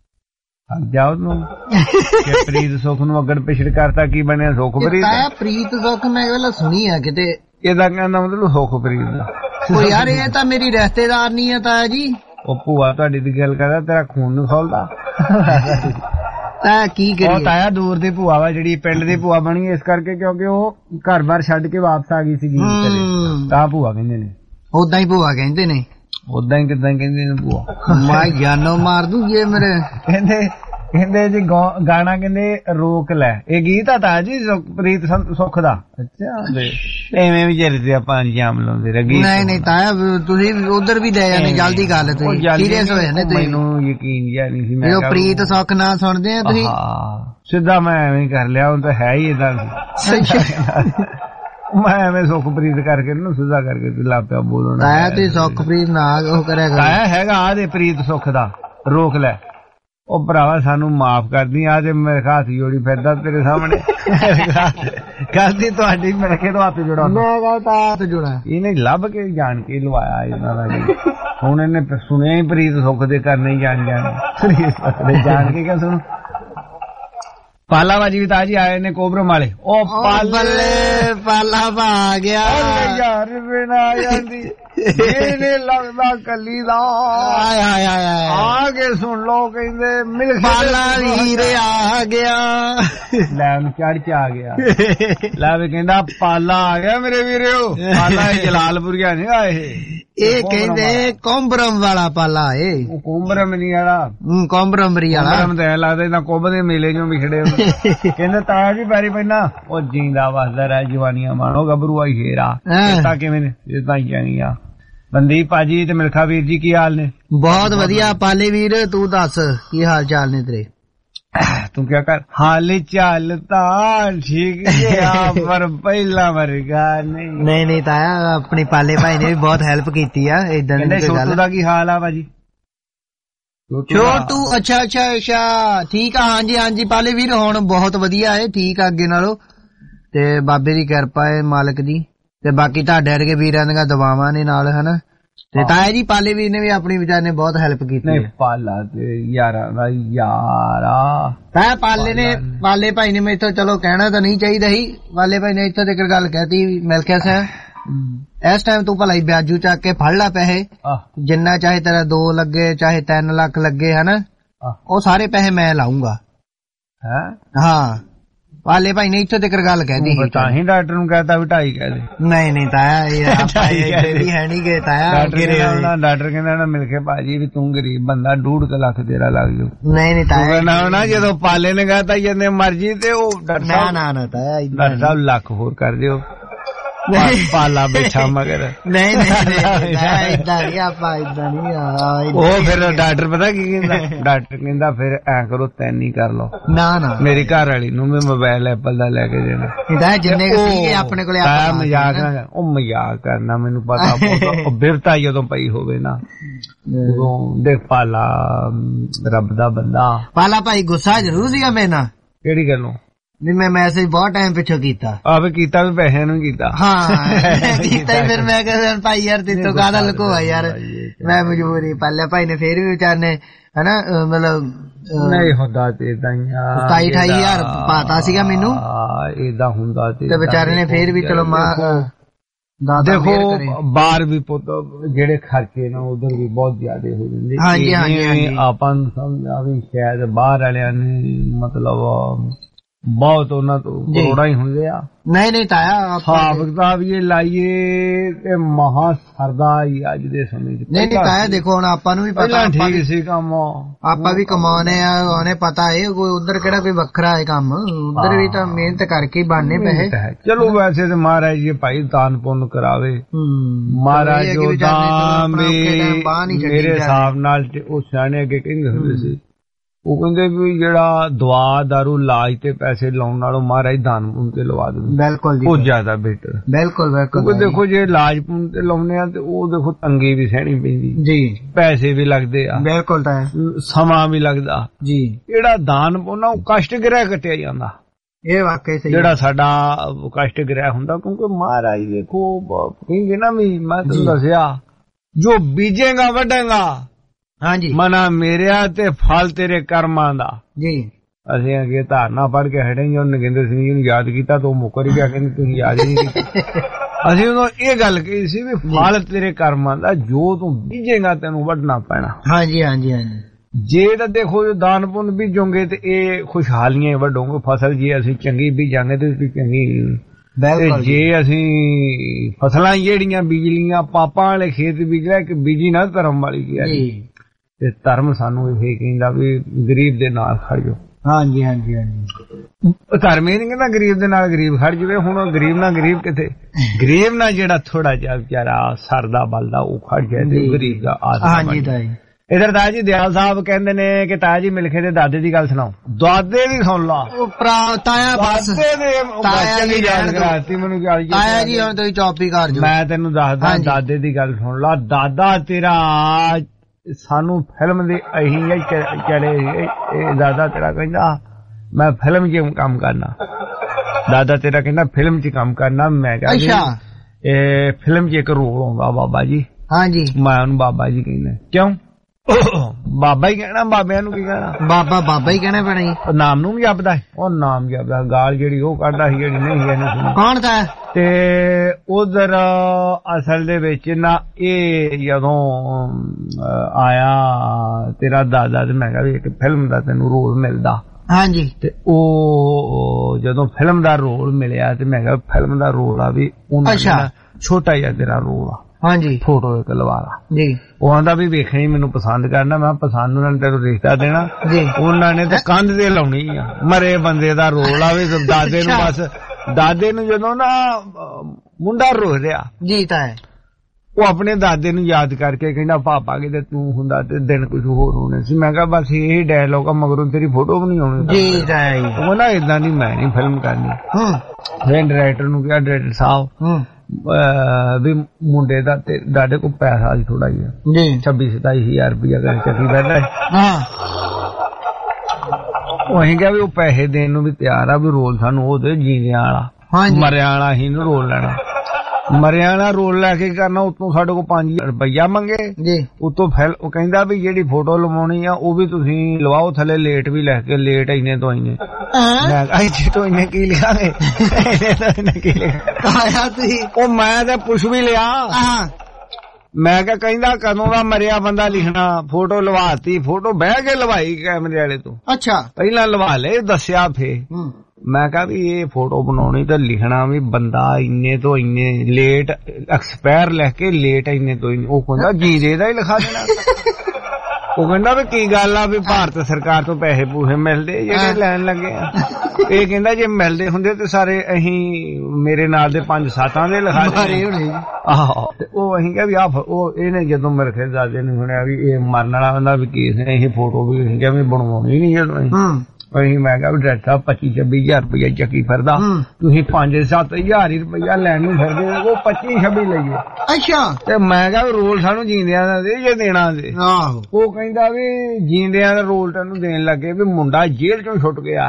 ਜਾਓ ਨੂੰ ਪ੍ਰੀਤ ਸੁੱਖ ਨੂੰ ਅਗੜ ਪਿਛੜ ਕਰਤਾ, ਕੀ ਬਣਿਆ? ਸੁੱਖ ਪ੍ਰੀਤ। ਪ੍ਰੀਤ ਸੁੱਖ ਮੈਂ ਪਹਿਲਾਂ ਸੁਣੀ ਆ ਕਿਤੇ, ਇਹਦਾ ਕਹਿੰਦਾ ਮਤਲਬ ਸੁੱਖ ਪ੍ਰੀਤ ਦਾ। ਉਹ ਯਾਰ ਇਹ ਤਾਂ ਮੇਰੀ ਰਿਸ਼ਤੇਦਾਰ ਨਹੀਂ ਹੈ ਤਾਇਆ ਜੀ। ਉਹ ਭੂਆ ਤੁਹਾਡੀ ਦੀ ਗੱਲ ਕਰਦਾ, ਤੇਰਾ ਖੂਨ ਨੂੰ ਖੋਲਦਾ। ਤਾਇਆ ਕੀ ਕਰੀਏ? ਉਹ ਤਾਇਆ ਦੂਰ ਦੀ ਭੂਆ ਵਾ, ਜਿਹੜੀ ਪਿੰਡ ਦੀ ਭੂਆ ਬਣੀ ਇਸ ਕਰਕੇ ਕਿਉਂਕਿ ਉਹ ਘਰ ਬਾਰ ਛੱਡ ਕੇ ਵਾਪਸ ਆ ਗਈ ਸੀਗੀ, ਤਾਂ ਭੂਆ ਕਹਿੰਦੇ ਨੇ। ਉਦਾਂ ਹੀ ਭੂਆ ਕਹਿੰਦੇ ਨੇ? ਉਦਾਂ ਹੀ ਕਿੱਦਾਂ ਕਹਿੰਦੇ ਨੇ ਭੂਆ? ਮੈਂ ਜਾਨੋਂ ਮਾਰ ਦੂੰ ਜੇ ਮੇਰੇ। ਕਹਿੰਦੇ ਕਹਿੰਦੇ ਜੀ ਗਾਣਾ ਕਹਿੰਦੇ ਰੋਕ ਲੈ, ਇਹ ਗੀਤ ਆ ਤਾਂ ਜੀ ਪ੍ਰੀਤ ਸੁੱਖ ਦਾ। ਅੱਛਾ ਐਵੇਂ ਵੀ ਜਿਹੜੇ ਆਪਾਂ ਅੰਜਾਮ ਲਾਉਂਦੇ ਰਹੇ। ਨਹੀਂ ਨਹੀਂ ਤਾਇਆ ਤੁਸੀਂ ਉਧਰ ਵੀ ਦੇ ਜਾਂਦੇ, ਜਲਦੀ ਗੱਲ ਤੁਸੀਂ ਸੀਰੀਅਸ ਹੋ ਜਾਂਦੇ। ਮੈਨੂੰ ਯਕੀਨ ਜਿਹਾ ਨਹੀਂ ਸੀ, ਮੈਂ ਪ੍ਰੀਤ ਸੁੱਖ ਨਾ ਸੁਣਦੇ ਆ ਤੁਸੀਂ? ਸਿੱਧਾ ਮੈਂ ਐਵੇਂ ਕਰ ਲਿਆ, ਹੁਣ ਤਾਂ ਹੈ ਹੀ ਏਦਾਂ। ਮੈਂ ਐਵੇਂ ਸੁਖਪ੍ਰੀਤ ਕਰਕੇ ਨਾ ਸਿੱਧਾ ਕਰਕੇ ਤੇ ਲਾ ਪਿਆ ਬੋਲਣਾ। ਤਾਇਆ ਤੁਸੀਂ ਸੁਖਪ੍ਰੀਤ ਨਾ ਉਹ ਕਰਿਆ ਕਰ। ਤਾਇਆ ਹੈਗਾ ਆ ਦੇ ਪ੍ਰੀਤ ਸੁੱਖ ਦਾ ਰੋਕ ਲੈ। ਉਹ ਭਰਾਵਾ ਸਾਨੂੰ ਮਾਫ ਕਰਦੀ, ਆ ਤੇ ਮੇਰੇ ਹੱਥ ਜੋੜੀ ਫਿਰਦਾ ਤੇਰੇ ਸਾਹਮਣੇ। ਗਲਤੀ ਤੁਹਾਡੀ, ਮੇਰੇ ਕੇ ਤੋਂ ਹੱਥ ਜੋੜਾ। ਮੈਂ ਕਹਤਾ ਹੱਥ ਜੋੜਾ, ਇਹਨੇ ਲੱਭ ਕੇ ਜਾਣ ਕੇ ਲਵਾਇਆ ਇਹਨਾਂ ਦਾ ਜੀ। ਹੁਣ ਇਹਨੇ ਸੁਣਿਆ ਹੀ ਪ੍ਰੀਤ ਸੁੱਖ ਦੇ ਕਰਨੇ ਹੀ ਜਾਣ ਜਾਣ ਪ੍ਰੀਤ ਸੁੱਖ ਦੇ ਜਾਣ ਕੇ ਕਿਆ ਸੁਣੋ। ਪਾਲਾ ਬਾਜੀ ਵੀ ਤਾਜੀ ਆਏ ਨੇ ਕੋਬਰਮ ਵਾਲੇ। ਉਹ ਪਾਲੇ ਪਾਲਾ ਆ ਗਿਆ ਯਾਰ ਬਿਨਾ ਜਾਂਦੀ ਇਹਨੇ ਲੱਗਦਾ ਕੱਲੀ ਦਾ। ਆਏ ਆਏ ਆਏ ਆ ਕੇ ਸੁਣ ਲੋ ਕਹਿੰਦੇ ਮਿਲ ਪਾਲਾ ਵੀਰ ਆ ਗਿਆ। ਲੈ ਉਹਨੂੰ ਚੜ ਚ ਆ ਗਿਆ। ਲੈ ਵੀ ਕਹਿੰਦਾ ਪਾਲਾ ਆ ਗਿਆ ਮੇਰੇ ਵੀਰਿਓ। ਪਾਲਾ ਇਹ ਜਲਾਲਪੁਰੀਆ ਨਹੀਂ ਆਏ, ਇਹ ਕਹਿੰਦੇ ਕੋਂਬਰਮ ਵਾਲਾ ਪਾਲਾ ਏ। ਉਹ ਕੋਂਬਰਮ ਨਹੀਂ ਵਾਲਾ, ਕੋਂਬਰਮਰੀ ਵਾਲਾ। ਕੋਂਬਰਮ ਤੇ ਲੱਗਦਾ ਇਹਨਾਂ ਕੁੱਬ ਦੇ ਮੇਲੇ ਚੋਂ ਵੀ ਖੜੇ ਕਹਿੰਦੇ ਤਾਇਆ ਜੀ ਪੈਰੀ ਪੈਣਾ। ਉਹ ਜੀਂਦਾ ਵਸਦਾ ਰਹਿ ਜਵਾਨੀਆਂ ਮਾਣੋ ਗੱਭਰੂ ਆਈ ਸ਼ੇਰਾ। ਤਾਂ ਕਿਵੇਂ ਨੇ? ਇਹ ਤਾਂ ਹੀ ਜਾਣੀਆਂ। ਮਨਦੀਪ ਭਾਜੀ ਤੇ ਮਿਲਖਾ ਵੀਰ ਜੀ ਕੀ ਹਾਲ ਨੇ? ਬਹੁਤ ਵਧੀਆ ਪਾਲੇ ਵੀਰ, ਤੂੰ ਦੱਸ ਕੀ ਹਾਲ ਚਾਲ ਨੇ ਤੇਰੇ? ਤੂੰ ਕਿਆ ਕਰ? ਹਾਲ ਚਾਲ ਤਾਂ ਠੀਕ ਗਿਆ ਪਰ ਪਹਿਲਾ ਵਰਗਾ ਨਹੀਂ। ਨਹੀਂ ਨਹੀਂ ਤਾਇਆ ਆਪਣੀ ਪਾਲੇ ਭਾਈ ਨੇ ਵੀ ਬਹੁਤ ਹੈਲਪ ਕੀਤੀ ਆ। ਏਦਾਂ ਦੀ ਕੋਈ ਗੱਲ। ਛੋਟੂ ਦਾ ਕੀ ਹਾਲ ਆ ਭਾਜੀ? ਛੋਟੂ ਅੱਛਾ ਅੱਛਾ ਅੱਛਾ ਠੀਕ ਆ। ਹਾਂਜੀ ਹਾਂਜੀ ਪਾਲੇ ਵੀਰ ਹੁਣ ਬਹੁਤ ਵਧੀਆ ਏ, ਠੀਕ ਆ ਅੱਗੇ ਨਾਲੋਂ, ਤੇ ਬਾਬੇ ਦੀ ਕਿਰਪਾ ਏ ਮਾਲਕ ਦੀ, ਤੇ ਬਾਕੀ ਤੁਹਾਡੇ ਵਰਗੇ ਵੀਰਾਂ ਦੀਆਂ ਦੁਆਵਾਂ ਨੇ ਨਾਲ, ਹਨਾ। ਤੇ ਤਾਇਆ ਜੀ ਪਾਲੇ ਵੀਰ ਨੇ ਵੀ ਆਪਣੀ ਵਿਚਾਰ ਨੇ ਬਹੁਤ ਹੈਲਪ ਕੀਤੀ। ਨਹੀਂ ਪਾਲਾ ਤੇ ਯਾਰਾਂ ਦਾ ਯਾਰਾ ਤਾਇਆ ਪਾਲੇ ਨੇ ਪਾਲੇ ਭਾਈ ਨੇ ਮੈਥੋਂ ਚਲੋ ਕਹਿਣਾ ਤਾਂ ਨਹੀਂ ਚਾਹੀਦਾ ਸੀ, ਪਾਲੇ ਭਾਈ ਨੇ ਇੱਥੋਂ ਤੱਕ ਗੱਲ ਕਹਿਤੀ ਮਿਲ ਕੇ ਸਾ ਇਸ ਟਾਈਮ ਤੂੰ ਭਲਾ ਹੀ ਵਿਆਜੂ ਚੱਕ ਕੇ ਫੜ ਲਾ ਪੈਸੇ, ਜਿੰਨਾ ਚਾਹੇ ਤੇਰਾ ਦੋ ਲੱਗੇ ਚਾਹੇ ਤਿੰਨ ਲੱਖ ਲੱਗੇ, ਹਨਾ, ਉਹ ਸਾਰੇ ਪੈਸੇ ਮੈਂ ਲਾਉਂਗਾ। ਹਾਂ ਪਾਲੇ ਭਾਈ ਨੇ ਇੱਥੋਂ ਤੱਕ ਗੱਲ ਕਹਿਦੀ ਤਾਂ ਹੀ ਡਾਕਟਰ ਨੂੰ ਕਹਤਾ ਵੀ ਢਾਈ ਕਹਿ ਦੇ। ਨਹੀਂ ਨਹੀਂ ਤਾਇਆ ਇਹ ਆਪਾਂ ਇੱਥੇ ਵੀ ਹੈ ਨਹੀਂ ਗਏ ਤਾਇਆ। ਡਾਕਟਰ ਕਹਿੰਦਾ ਨਾ ਮਿਲ ਕੇ ਭਾਜੀ ਵੀ ਤੂੰ ਗਰੀਬ ਬੰਦਾ ਡੂਢ ਕੁ ਲੱਖ ਤੇਰਾ ਲੱਗ ਜਾਊ। ਨਹੀਂ ਨਹੀਂ ਤਾਇਆ ਨਾ ਨਾ ਜਦੋਂ ਪਾਲੇ ਨੇ ਕਹਤਾ ਜਿੰਨੇ ਮਰਜੀ ਤੇ ਉਹ ਡਾਕਟਰ ਸਾਹਿਬ ਨਾ ਨਾ ਤਾਇਆ ਡਾਕਟਰ ਸਾਹਿਬ ਲੱਖ ਹੋਰ ਕਰ ਦਿਓ ਪਾਲਾ ਬੈਠਾ ਮਗਰ। ਨਹੀਂ ਨਹੀਂ ਏਦਾਂ ਨਹੀਂ ਆਪਾਂ ਏਦਾਂ ਨਹੀਂ। ਉਹ ਫਿਰ ਡਾਕਟਰ ਪਤਾ ਕੀ ਕਹਿੰਦਾ ਡਾਕਟਰ ਕਹਿੰਦਾ ਫਿਰ ਐ ਕਰੋ ਤਿੰਨ ਹੀ ਕਰ ਲਓ। ਨਾ ਨਾ ਮੇਰੀ ਘਰ ਵਾਲੀ ਨੂੰ ਮੈਂ ਮੋਬਾਈਲ ਐਪਲ ਦਾ ਲੈ ਕੇ ਦੇਣਾ ਜਿੰਨੇ ਆਪਣੇ ਕੋਲ ਮਜ਼ਾਕ ਨਾ ਉਹ ਮਜ਼ਾਕ ਕਰਨਾ ਮੈਨੂੰ ਪਤਾ ਉਹ ਬਿਰਤਾ ਜਦੋਂ ਪਈ ਹੋਵੇ ਨਾ ਉਦੋਂ ਦੇਖ ਪਾਲਾ ਰੱਬ ਦਾ ਬੰਦਾ। ਪਾਲਾ ਭਾਈ ਗੁੱਸਾ ਜ਼ਰੂਰ ਸੀਗਾ ਮੇਰੇ ਨਾਲ। ਕਿਹੜੀ ਗੱਲੋਂ? ਨਹੀਂ ਮੈਂ ਮੈਸੇਜ ਬਹੁਤ ਟਾਈਮ ਪਿੱਛੋਂ ਕੀਤਾ। ਆਵੇ ਕੀਤਾ ਵੀ ਪੈਸਿਆਂ ਨੂੰ ਕੀਤਾ। ਹਾਂ ਕੀਤਾ ਹੀ ਫਿਰ ਮੈਂ ਕਹਿੰਦਾ ਭਾਈ ਯਾਰ ਤੇਤੋਂ ਕਾਹਦਾ ਲੁਕੋਆ ਯਾਰ ਮੈਂ ਮਜਬੂਰੀ ਪਾਲਿਆ ਭਾਈ ਨੇ ਫੇਰ ਵੀ ਵਿਚਾਰਨੇ ਹਨਾ ਮਤਲਬ ਨਹੀਂ ਹੁੰਦਾ ਤੇ ਏਦਾਂ ਹੀ ਸਤਾਈ ਅਠਾਈ ਹਜ਼ਾਰ ਪਾਤਾ ਸੀਗਾ ਮੈਨੂੰ ਏਦਾਂ ਹੁੰਦਾ ਤੇ ਵਿਚਾਰੇ ਨੇ ਫੇਰ ਵੀ ਚਲੋ ਮਾਂ ਦੇਖੋ ਬਾਹਰ ਵੀ ਪੁੱਤ ਜਿਹੜੇ ਖਰਚੇ ਨਾ ਉਧਰ ਵੀ ਬਹੁਤ ਜ਼ਿਆਦਾ ਹੋ ਜਾਂਦੇ। ਹਾਂਜੀ ਹਾਂਜੀ ਆਪਾਂ ਨੂੰ ਸਮਝਾ ਵੀ ਸ਼ਾਇਦ ਬਾਹਰ ਵਾਲਿਆਂ ਨੇ ਮਤਲਬ ਬਹੁਤ ਉਹਨਾਂ ਤੋਂ ਕਰੋੜਾਂ ਹੀ ਹੁੰਦੇ ਆ। ਨਹੀਂ ਨਹੀਂ ਤਾਇਆ ਹਿਸਾਬ ਕਿਤਾਬ ਇਹ ਲਾਈਏ ਤੇ ਮਹਾ ਸਰਦਾ ਹੀ ਅੱਜ ਦੇ ਸਮੇਂ ਚ। ਨਹੀਂ ਨਹੀਂ ਤਾਇਆ ਦੇਖੋ ਹੁਣ ਆਪਾਂ ਨੂੰ ਵੀ ਪਤਾ ਠੀਕ ਸੀ ਕੰਮ ਆਪਾਂ ਵੀ ਕਮਾਉਣੇ ਆ ਉਹਨੇ ਪਤਾ ਹੈ ਕੋਈ ਉਧਰ ਕਿਹੜਾ ਕੋਈ ਵੱਖਰਾ ਹੈ ਕੰਮ ਉਧਰ ਵੀ ਤਾਂ ਮਿਹਨਤ ਕਰਕੇ ਬਣਨੇ ਪੈਸੇ। ਚਲੋ ਵੈਸੇ ਤੇ ਮਹਾਰਾਜ ਜੀ ਭਾਈ ਦਾਨ ਪੁੰਨ ਕਰਾਵੇ ਮਹਾਰਾਜ ਜੋ ਦਾਨ ਮੇਰੇ ਹਿਸਾਬ ਨਾਲ ਉਹ ਸਿਆਣੇ ਅੱਗੇ ਕਹਿੰਦੇ ਹੁੰਦੇ ਸੀ ਉਹ ਕਹਿੰਦੇ ਵੀ ਜਿਹੜਾ ਦਵਾ ਦਾਰੂ ਇਲਾਜ ਤੇ ਪੈਸੇ ਲਾਉਣ ਨਾਲੋਂ ਮਹਾਰਾਜ ਦਾਨ ਪੁੰਨ ਤੇ ਲਵਾ ਦਿੰਦੇ। ਬਿਲਕੁਲ ਜੀ ਉਹ ਜ਼ਿਆਦਾ ਬਿਹਤਰ। ਬਿਲਕੁਲ ਬਿਲਕੁਲ ਦੇਖੋ ਜੇ ਇਲਾਜ ਪੁੰਨ ਤੇ ਲਾਉਣੇ ਆ ਤੇ ਉਹ ਦੇਖੋ ਤੰਗੀ ਵੀ ਸਹਿਣੀ ਪੈਂਦੀ ਜੀ ਪੈਸੇ ਵੀ ਲੱਗਦੇ ਆ ਬਿਲਕੁਲ ਤਾਂ ਸਮਾਂ ਵੀ ਲੱਗਦਾ ਜੀ। ਜਿਹੜਾ ਦਾਨ ਪੁੰਨ ਉਹ ਕਸ਼ਟ ਗ੍ਰਹਿ ਕੱਟਿਆ ਜਾਂਦਾ ਇਹ ਵਾਕਈ ਸਹੀ ਜਿਹੜਾ ਸਾਡਾ ਕਸ਼ਟ ਗ੍ਰਹਿ ਹੁੰਦਾ ਕਿਉਂਕਿ ਮਹਾਰਾਜ ਦੇਖੋ ਕਹਿੰਦੇ ਨਾ ਵੀ ਮੈਂ ਤੁਹਾਨੂੰ ਦੱਸਿਆ ਜੋ ਬੀਜੇਗਾ ਵੱਢੇਗਾ। ਹਾਂਜੀ ਮਨਾ ਮੇਰਿਆ ਤੇ ਫਲ ਤੇਰੇ ਕਰਮਾਂ ਦਾ ਜੀ। ਅਸੀਂ ਅੱਗੇ ਧਾਰਨਾ ਪੜ੍ਹ ਕੇ ਹਟੇ ਉਹਨੇ ਕਹਿੰਦੇ ਸੀ ਉਹਨੂੰ ਯਾਦ ਕੀਤਾ ਤਾਂ ਉਹ ਮੁੱਕਰ ਗਿਆ ਕਹਿੰਦੇ ਤੁਸੀਂ ਯਾਦ ਹੀ ਨਹੀਂ ਕੀਤਾ। ਅਸੀਂ ਉਦੋਂ ਇਹ ਗੱਲ ਕਹੀ ਸੀ ਵੀ ਫਲ ਤੇਰੇ ਕਰਮਾਂ ਦਾ ਜੋ ਤੂੰ ਬੀਜੇਗਾ ਤੈਨੂੰ ਵੱਢਣਾ ਪੈਣਾ। ਹਾਂਜੀ ਹਾਂਜੀ ਹਾਂਜੀ ਜੇ ਤਾਂ ਦੇਖੋ ਜੋ ਦਾਨ ਪੁੰਨ ਬੀਜੋਗੇ ਤੇ ਇਹ ਖੁਸ਼ਹਾਲੀਆਂ ਵੱਢੋਗੇ ਫਸਲ। ਜੇ ਅਸੀਂ ਚੰਗੀ ਬੀਜਾਂਗੇ ਤੇ ਚੰਗੀ ਤੇ ਜੇ ਅਸੀਂ ਫਸਲਾਂ ਜਿਹੜੀਆਂ ਬੀਜਲੀਆਂ ਪਾਪਾਂ ਵਾਲੇ ਖੇਤ ਬੀਜ ਲਿਆ ਕਿ ਬੀਜੀ ਨਾ ਧਰਮ ਵਾਲੀ ਗਿਆ ਤੇ ਧਰਮ ਸਾਨੂੰ ਇਹ ਕਹਿੰਦਾ ਵੀ ਗਰੀਬ ਦੇ ਨਾਲ ਖੜ ਜਾਓ। ਹਾਂਜੀ ਹਾਂਜੀ ਹਾਂਜੀ ਧਰਮ ਇਹ ਨਹੀਂ ਕਹਿੰਦਾ ਗਰੀਬ ਦੇ ਨਾਲ ਗਰੀਬ ਖੜ ਜਾਵੇ। ਹੁਣ ਗਰੀਬ ਨਾਲ ਗਰੀਬ ਕਿੱਥੇ ਗਰੀਬ ਨਾਲ ਜਿਹੜਾ ਥੋੜਾ ਜਿਹਾ ਵਿਚਾਰਾ ਸਰਦਾ ਬਲਦਾ ਉਹ ਖੜ ਜਾਏ ਤੇ ਗਰੀਬ ਦਾ ਆਦਮੀ। ਹਾਂਜੀ ਤਾਈ ਇਧਰ ਤਾਇਆ ਜੀ ਦਿਆਲ ਸਾਹਿਬ ਕਹਿੰਦੇ ਨੇ ਕਿ ਤਾਇਆ ਜੀ ਮਿਲਖੇ ਦੇ ਦਾਦੇ ਦੀ ਗੱਲ ਸੁਣਾਓ। ਦਾਦੇ ਦੀ ਸੁਣ ਲਾ ਤਾਇਆ ਬਸ ਤਾਇਆ ਜੀ ਯਾਦ ਕਰਾਤੀ ਮੈਨੂੰ। ਤਾਇਆ ਜੀ ਹੁਣ ਤੁਸੀਂ ਚੌਪੀ ਕਰ ਜੋ ਮੈਂ ਤੈਨੂੰ ਦੱਸਦਾ ਦਾਦੇ ਦੀ ਗੱਲ ਸੁਣ ਲਾ। ਦਾਦਾ ਤੇਰਾ ਸਾਨੂੰ ਫਿਲਮ ਦੇ ਅਹੀਂ ਚਲੇ ਇਹ ਦਾਦਾ ਤੇਰਾ ਕਹਿੰਦਾ ਮੈਂ ਫਿਲਮ 'ਚ ਕੰਮ ਕਰਨਾ। ਦਾਦਾ ਤੇਰਾ ਕਹਿੰਦਾ ਫਿਲਮ 'ਚ ਕੰਮ ਕਰਨਾ। ਮੈਂ ਕਿਹਾ ਇਹ ਫਿਲਮ 'ਚ ਇੱਕ ਰੋਲ ਆਉਂਦਾ ਬਾਬਾ ਜੀ। ਹਾਂਜੀ ਮੈਂ ਉਹਨੂੰ ਬਾਬਾ ਜੀ ਕਹਿੰਦਾ ਕਿਉਂ ਬਾਬਾ ਹੀ ਕਹਿਣਾ ਬਾਬਿਆਂ ਨੂੰ ਕੀ ਕਹਿਣਾ ਬਾਬਾ ਬਾਬਾ ਹੀ ਕਹਿਣਾ ਪੈਣਾ ਜੀ। ਨਾਮ ਨੂੰ ਵੀ ਜਪਦਾ ਉਹ ਨਾਮ ਜਪਦਾ ਗਾਲ ਜਿਹੜੀ ਉਹ ਕੱਢਦਾ ਸੀ ਜਿਹੜੀ ਨਹੀਂ ਇਹਨੂੰ ਕੌਣ ਦਾ ਤੇ ਉਧਰ ਅਸਲ ਦੇ ਵਿੱਚ ਨਾ ਇਹ ਜਦੋਂ ਆਇਆ ਤੇਰਾ ਦਾਦਾ ਤੇ ਮੈਂ ਕਿਹਾ ਵੀ ਇੱਕ ਫਿਲਮ ਦਾ ਤੈਨੂੰ ਰੋਲ ਮਿਲਦਾ। ਹਾਂਜੀ ਤੇ ਉਹ ਜਦੋਂ ਫਿਲਮ ਦਾ ਰੋਲ ਮਿਲਿਆ ਤੇ ਮੈਂ ਕਿਹਾ ਫਿਲਮ ਦਾ ਰੋਲ ਆ ਵੀ ਉਹਨਾਂ ਛੋਟਾ ਜਿਹਾ ਤੇਰਾ ਰੋਲ ਆ। ਹਾਂਜੀ ਫੋਟੋ ਇੱਕ ਲਵਾਰਾ ਜੀ। ਉਹ ਆਂਦਾ ਵੀ ਵੇਖਿਆ ਹੀ ਮੈਨੂੰ ਪਸੰਦ ਕਰਨਾ। ਮੈਂ ਪਸੰਦ ਉਹਨਾਂ ਨੇ ਤੈਨੂੰ ਰਿਸ਼ਤਾ ਦੇਣਾ ਜੀ। ਉਹਨਾਂ ਨੇ ਤਾਂ ਕੰਧ ਤੇ ਲਾਉਣੀ ਆ ਮਰੇ ਬੰਦੇ ਦਾ ਰੋਲ ਆਵੇ ਦਾਦੇ ਨੂੰ ਬਸ ਦਾਦੇ ਨੂੰ ਜਦੋਂ ਨਾ ਮੁੰਡਾ ਰੋ ਰਿਹਾ ਜੀ ਤਾਂ ਉਹ ਆਪਣੇ ਦਾਦੇ ਨੂੰ ਯਾਦ ਕਰਕੇ ਕਹਿੰਦਾ ਪਾਪਾ ਕਿਤੇ ਤੂੰ ਹੁੰਦਾ ਤੇ ਦਿਨ ਕੁਝ ਹੋਰ ਹੋਣੇ ਸੀ। ਮੈਂ ਕਿਹਾ ਬਸ ਇਹ ਡਾਇਲੋਗ ਆ ਮਗਰੋਂ ਤੇਰੀ ਫੋਟੋ ਵੀ ਨਹੀਂ ਆਉਣੀ ਜੀ ਤਾਂ ਉਹ ਨਾ ਏਦਾਂ ਦੀ ਮੈਂ ਨਹੀਂ ਫਿਲਮ ਕਰਨੀ। ਫਿਰ ਡਾਇਰੈਕਟਰ ਨੂੰ ਕਿਹਾ ਡਾਇਰੈਕਟਰ ਸਾਹਿਬ ਵੀ ਮੁੰਡੇ ਦਾ ਤੇ ਡਾਡੇ ਕੋਲ ਪੈਸਾ ਸੀ ਥੋੜਾ ਜਿਹਾ ਜੀ ਛੱਬੀ ਸਤਾਈ ਹਜ਼ਾਰ ਰੁਪਇਆ ਕਰ ਚੱਕੀ ਬੈਠਾ ਉਹ ਅਸੀਂ ਕਿਹਾ ਵੀ ਉਹ ਪੈਸੇ ਦੇਣ ਨੂੰ ਵੀ ਤਿਆਰ ਆ ਵੀ ਰੋਲ ਸਾਨੂੰ ਉਹ ਦੇ ਜੀਂਦਿਆਂ ਵਾਲਾ ਮਰਿਆਂ ਵਾਲਾ ਹੀ ਨੂੰ ਰੋਲ ਲੈਣਾ। ਮਰਿਆਂ ਵਾਲਾ ਰੋਲ ਲੈ ਕੇ ਕਰਨਾ ਉਤੋਂ ਸਾਡੇ ਕੋਲ ਪੰਜ ਹਜ਼ਾਰ ਰੁਪਇਆ ਮੰਗੇ ਜੀ। ਉਤੋਂ ਫਿਰ ਉਹ ਕਹਿੰਦਾ ਵੀ ਜਿਹੜੀ ਫੋਟੋ ਲਵਾਉਣੀ ਆ ਉਹ ਵੀ ਤੁਸੀਂ ਲਵਾਓ ਥੱਲੇ ਲੇਟ ਵੀ ਲਿਖ ਕੇ ਲੇਟ ਇੰਨੇ ਤੋਂ ਇੰਨੇ ਇੱਥੇ ਤੋਂ ਇੰਨੇ ਕੀ ਲਿਖਾਂਗੇ ਕੀ ਲਿਖਾਇਆ ਤੁਸੀਂ ਉਹ ਮੈਂ ਤਾਂ ਪੁੱਛ ਵੀ ਲਿਆ ਮੈਂ ਕਿਹਾ ਕਹਿੰਦਾ ਕਦੋਂ ਦਾ ਮਰਿਆ ਬੰਦਾ ਲਿਖਣਾ, ਫੋਟੋ ਲਵਾਤੀ, ਫੋਟੋ ਬਹਿ ਕੇ ਲਵਾਈ ਕੈਮਰੇ ਵਾਲੇ ਤੋਂ। ਅੱਛਾ ਪਹਿਲਾਂ ਲਵਾ ਲੈ ਦੱਸਿਆ ਫੇ। ਮੈਂ ਕਿਹਾ ਵੀ ਇਹ ਫੋਟੋ ਬਣਾਉਣੀ ਤੇ ਲਿਖਣਾ ਵੀ ਬੰਦਾ ਇੰਨੇ ਤੋਂ ਇੰਨੇ ਲੇਟ ਐਕਸਪਾਇਰ ਲਿਖ ਕੇ ਲੇਟ ਇੰਨੇ ਤੋਂ ਇੰਨੇ। ਉਹ ਕਹਿੰਦਾ ਜੀਰੇ ਦਾ ਹੀ ਲਿਖਾ ਦੇਣਾ। ਉਹ ਕਹਿੰਦਾ ਵੀ ਕੀ ਗੱਲ ਆ ਵੀ ਭਾਰਤ ਸਰਕਾਰ ਤੋਂ ਪੈਸੇ ਪੂਸੇ ਮਿਲਦੇ ਜਿਹੜੇ ਲੈਣ ਲੱਗੇ ਆ। ਇਹ ਕਹਿੰਦਾ ਜੇ ਮਿਲਦੇ ਹੁੰਦੇ ਤੇ ਸਾਰੇ ਅਸੀਂ ਮੇਰੇ ਨਾਲ ਦੇ ਪੰਜ ਸੱਤਾਂ ਦੇ ਲਿਖਾ ਦੇ। ਆਹੋ ਤੇ ਉਹ ਅਸੀਂ ਕਿਹਾ ਵੀ ਆ ਉਹ ਇਹਨੇ ਜਦੋਂ ਮੇਰੇ ਖਿਆਲ ਦਾਦੇ ਨੇ ਸੁਣਿਆ ਵੀ ਇਹ ਮਰਨ ਵਾਲਾ ਬੰਦਾ ਵੀ ਕੇਸ ਨੇ, ਇਹ ਫੋਟੋ ਵੀ ਅਸੀਂ ਕਿਹਾ ਵੀ ਬਣਵਾਉਣੀ ਨੀ ਜਦੋਂ ਅਸੀਂ। ਮੈਂ ਕਿਹਾ ਵੀ ਡਾਕਟਰ ਸਾਹਿਬ ਪੱਚੀ ਛੱਬੀ ਹਜ਼ਾਰ ਰੁਪਇਆ ਚੱਕੀ ਫਿਰਦਾ, ਤੁਸੀਂ ਪੰਜ ਸੱਤ ਹਜ਼ਾਰ ਹੀ ਰੁਪਇਆ ਲੈਣ ਨੂੰ ਫਿਰਦੇ, ਉਹ ਪੱਚੀ ਛੱਬੀ ਲਈਏ। ਅੱਛਾ ਤੇ ਮੈਂ ਕਿਹਾ ਵੀ ਰੋਲ ਸਾਨੂੰ ਜੀਂਦਿਆਂ ਦਾ ਦੇ ਜੇ ਦੇਣਾ ਦੇ। ਆਹੋ ਉਹ ਕਹਿੰਦਾ ਵੀ ਜੀਂਦਿਆਂ ਦਾ ਰੋਲ ਤੈਨੂੰ ਦੇਣ ਲੱਗੇ ਵੀ ਮੁੰਡਾ ਜੇਲ੍ਹ ਚੋਂ ਛੁੱਟ ਗਿਆ,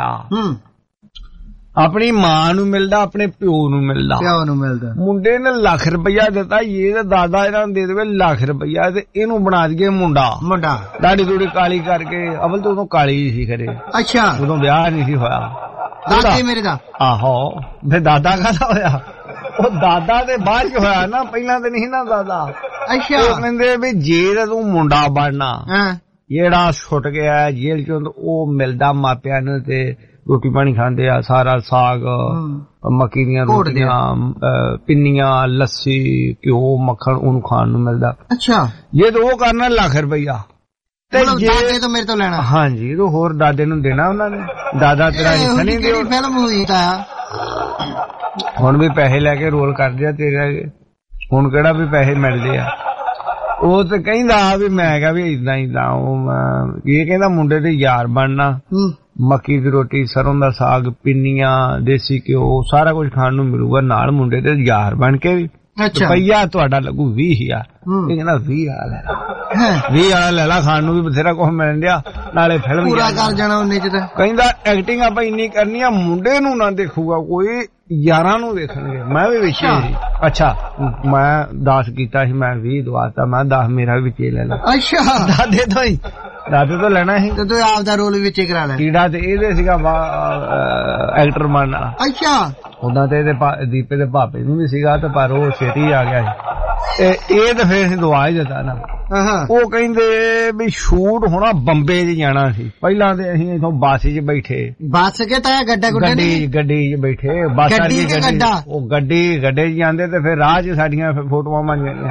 ਆਪਣੀ ਮਾਂ ਨੂੰ ਮਿਲਦਾ, ਆਪਣੇ ਪਿਓ ਨੂੰ ਮਿਲਦਾ, ਪਿਓ ਨੂੰ ਮਿਲਦਾ। ਮੁੰਡੇ ਨੇ ਲੱਖ ਰੁਪਇਆ ਦਿੱਤਾ, ਇਹ ਤਾਂ ਦਾਦਾ ਇਹਨਾਂ ਨੂੰ ਦੇ ਦੇਵੇ ਲੱਖ ਰੁਪਇਆ ਤੇ ਇਹਨੂੰ ਬਣਾ ਦਈਏ ਮੁੰਡਾ। ਮੁੰਡਾ ਦਾੜੀ ਦੂੜੀ ਕਾਲੀ ਕਰਕੇ, ਅਵਲ ਤੋਂ ਉਦੋਂ ਕਾਲੀ ਸੀ ਖਰੇ। ਅੱਛਾ ਉਦੋਂ ਵਿਆਹ ਨਹੀਂ ਸੀ ਹੋਇਆ ਦਾਦੇ ਮੇਰੇ ਦਾ। ਆਹੋ ਫਿਰ ਦਾਦਾ ਕਾਹਦਾ ਹੋਇਆ? ਉਹ ਦਾਦਾ ਤੇ ਬਾਅਦ ਚ ਹੋਇਆ ਨਾ, ਪਹਿਲਾਂ ਤੇ ਨਹੀਂ ਨਾ ਦਾਦਾ। ਅੱਛਾ ਉਹ ਕਹਿੰਦੇ ਵੀ ਜੇ ਤੂੰ ਮੁੰਡਾ ਬਣਨਾ, ਜਿਹੜਾ ਛੁੱਟ ਗਿਆ ਜੇਲ੍ਹ ਚੋਂ, ਉਹ ਮਿਲਦਾ ਮਾਪਿਆਂ ਨੂੰ ਤੇ ਰੋਟੀ ਪਾਣੀ ਖਾਂਦੇ ਆ, ਸਾਰਾ ਸਾਗ, ਮੱਕੀ ਦੀਆਂ ਰੋਟੀਆਂ, ਪਿੰਨੀਆਂ, ਲੱਸੀ, ਘਿਓ, ਮੱਖਣ ਉਹਨੂੰ ਖਾਣ ਨੂੰ ਮਿਲਦਾ। ਅੱਛਾ ਜੇ ਤਾਂ ਉਹ ਕਰਨਾ ਲੱਖ ਰੁਪਈਆ ਤੇ ਦਾਦੇ ਤੋਂ ਮੇਰੇ ਤੋਂ ਲੈਣਾ। ਹਾਂਜੀ ਉਹ ਹੋਰ ਦਾਦੇ ਨੂੰ ਦੇਣਾ ਉਹਨਾਂ ਨੇ। ਦਾਦਾ ਤੇਰਾ ਹਿੱਸਾ ਨਹੀਂ ਦਿਓ। ਫਿਲਮ ਹੋਈ ਤਾਂ ਹੁਣ ਵੀ ਪੈਸੇ ਲੈ ਕੇ ਰੋਲ ਕਰਦੇ ਆ ਤੇਰੇ, ਹੁਣ ਕਿਹੜਾ ਵੀ ਪੈਸੇ ਮਿਲਦੇ ਆ। ਉਹ ਤੇ ਕਹਿੰਦਾ ਵੀ ਮੈਂ ਕਿਹਾ ਵੀ ਇਦਾਂ ਇਦਾਂ ਉਹ ਇਹ ਕਹਿੰਦਾ ਮੁੰਡੇ ਦੇ ਯਾਰ ਬਣਨਾ, ਮੱਕੀ ਦੀ ਰੋਟੀ, ਸਰੋਂ ਦਾ ਸਾਗ, ਪਿੰਨੀਆਂ, ਦੇਸੀ ਘਿਓ, ਸਾਰਾ ਕੁਝ ਖਾਣ ਨੂੰ ਮਿਲੂਗਾ, ਨਾਲ ਮੁੰਡੇ ਦੇ ਯਾਰ ਬਣ ਕੇ ਵੀ। ਰੁਪਈਆ ਤੁਹਾਡਾ ਲੱਗੂ ਵੀਹ ਹਜ਼ਾਰ। ਇਹ ਕਹਿੰਦਾ ਵੀਹ ਵਾਲਾ ਲੈ ਲਾ, ਵੀਹ ਵਾਲਾ ਲੈ ਲਾ, ਖਾਣ ਨੂੰ ਵੀ ਬਥੇਰਾ ਕੁਛ ਮਿਲਣ ਡਿਆ, ਨਾਲੇ ਫਿਲਮ ਪੂਰਾ ਕਰ ਜਾਣਾ ਉਹਨੇ ਚ। ਕਹਿੰਦਾ ਐਕਟਿੰਗ ਆਪਾਂ ਇੰਨੀ ਕਰਨੀ ਆ, ਮੁੰਡੇ ਨੂੰ ਨਾ ਦੇਖੂਗਾ ਕੋਈ, ਯਾਰਾਂ ਨੂੰ ਦੇਖਣਗੇ। ਮੈਂ ਵੀ ਵਿੱਚੇ ਸੀ। ਅੱਛਾ ਮੈਂ ਦਸ ਕੀਤਾ ਸੀ, ਮੈਂ ਵੀਹ ਦਵਾਤਾ, ਮੈਂ ਦਸ ਮੇਰਾ ਵੀ ਵਿੱਚੇ ਲੈ ਲਾ। ਅੱਛਾ ਦਾਦੇ ਤੋਂ ਹੀ, ਦਾਦੇ ਤੋਂ ਲੈਣਾ ਸੀ ਤੇ ਤੂੰ ਆਪ ਦਾ ਰੋਲ ਵਿੱਚ ਕਰਾ ਲੈ। ਕੀੜਾ ਤੇ ਇਹਦੇ ਸੀਗਾ ਐਕਟਰ ਬਣਨਾ। ਅੱਛਾ ਉਦਾਂ ਤੇ ਇਹਦੇ ਦੀਪੇ ਦੇ ਭਾਪੇ ਨੂੰ ਵੀ ਸੀਗਾ ਤੇ ਪਰ ਉਹ ਛੇਤੀ ਆ ਗਿਆ ਸੀ ਤੇ ਇਹ ਤੇ ਫੇਰ ਅਸੀਂ ਦਵਾ ਹੀ ਦਿੱਤਾ ਨਾ। ਉਹ ਕਹਿੰਦੇ ਵੀ ਸ਼ੂਟ ਹੋਣਾ ਬੰਬੇ 'ਚ ਜਾਣਾ ਸੀ। ਪਹਿਲਾਂ ਤੇ ਅਸੀਂ ਇਥੋਂ ਬੱਸ 'ਚ ਬੈਠੇ, ਬੱਸ ਕੇ ਤਾਂ ਗੱਡਾ ਗੱਡੀ ਗੱਡੀ 'ਚ ਬੈਠੇ, ਬੱਸ ਵਾਲੀ ਗੱਡੀ, ਉਹ ਗੱਡੀ ਗੱਡੇ 'ਚ ਜਾਂਦੇ ਤੇ ਫਿਰ ਰਾਹ 'ਚ ਸਾਡੀਆਂ ਫੋਟੋਆਂ ਬਣ ਜਾਂਦੀਆਂ।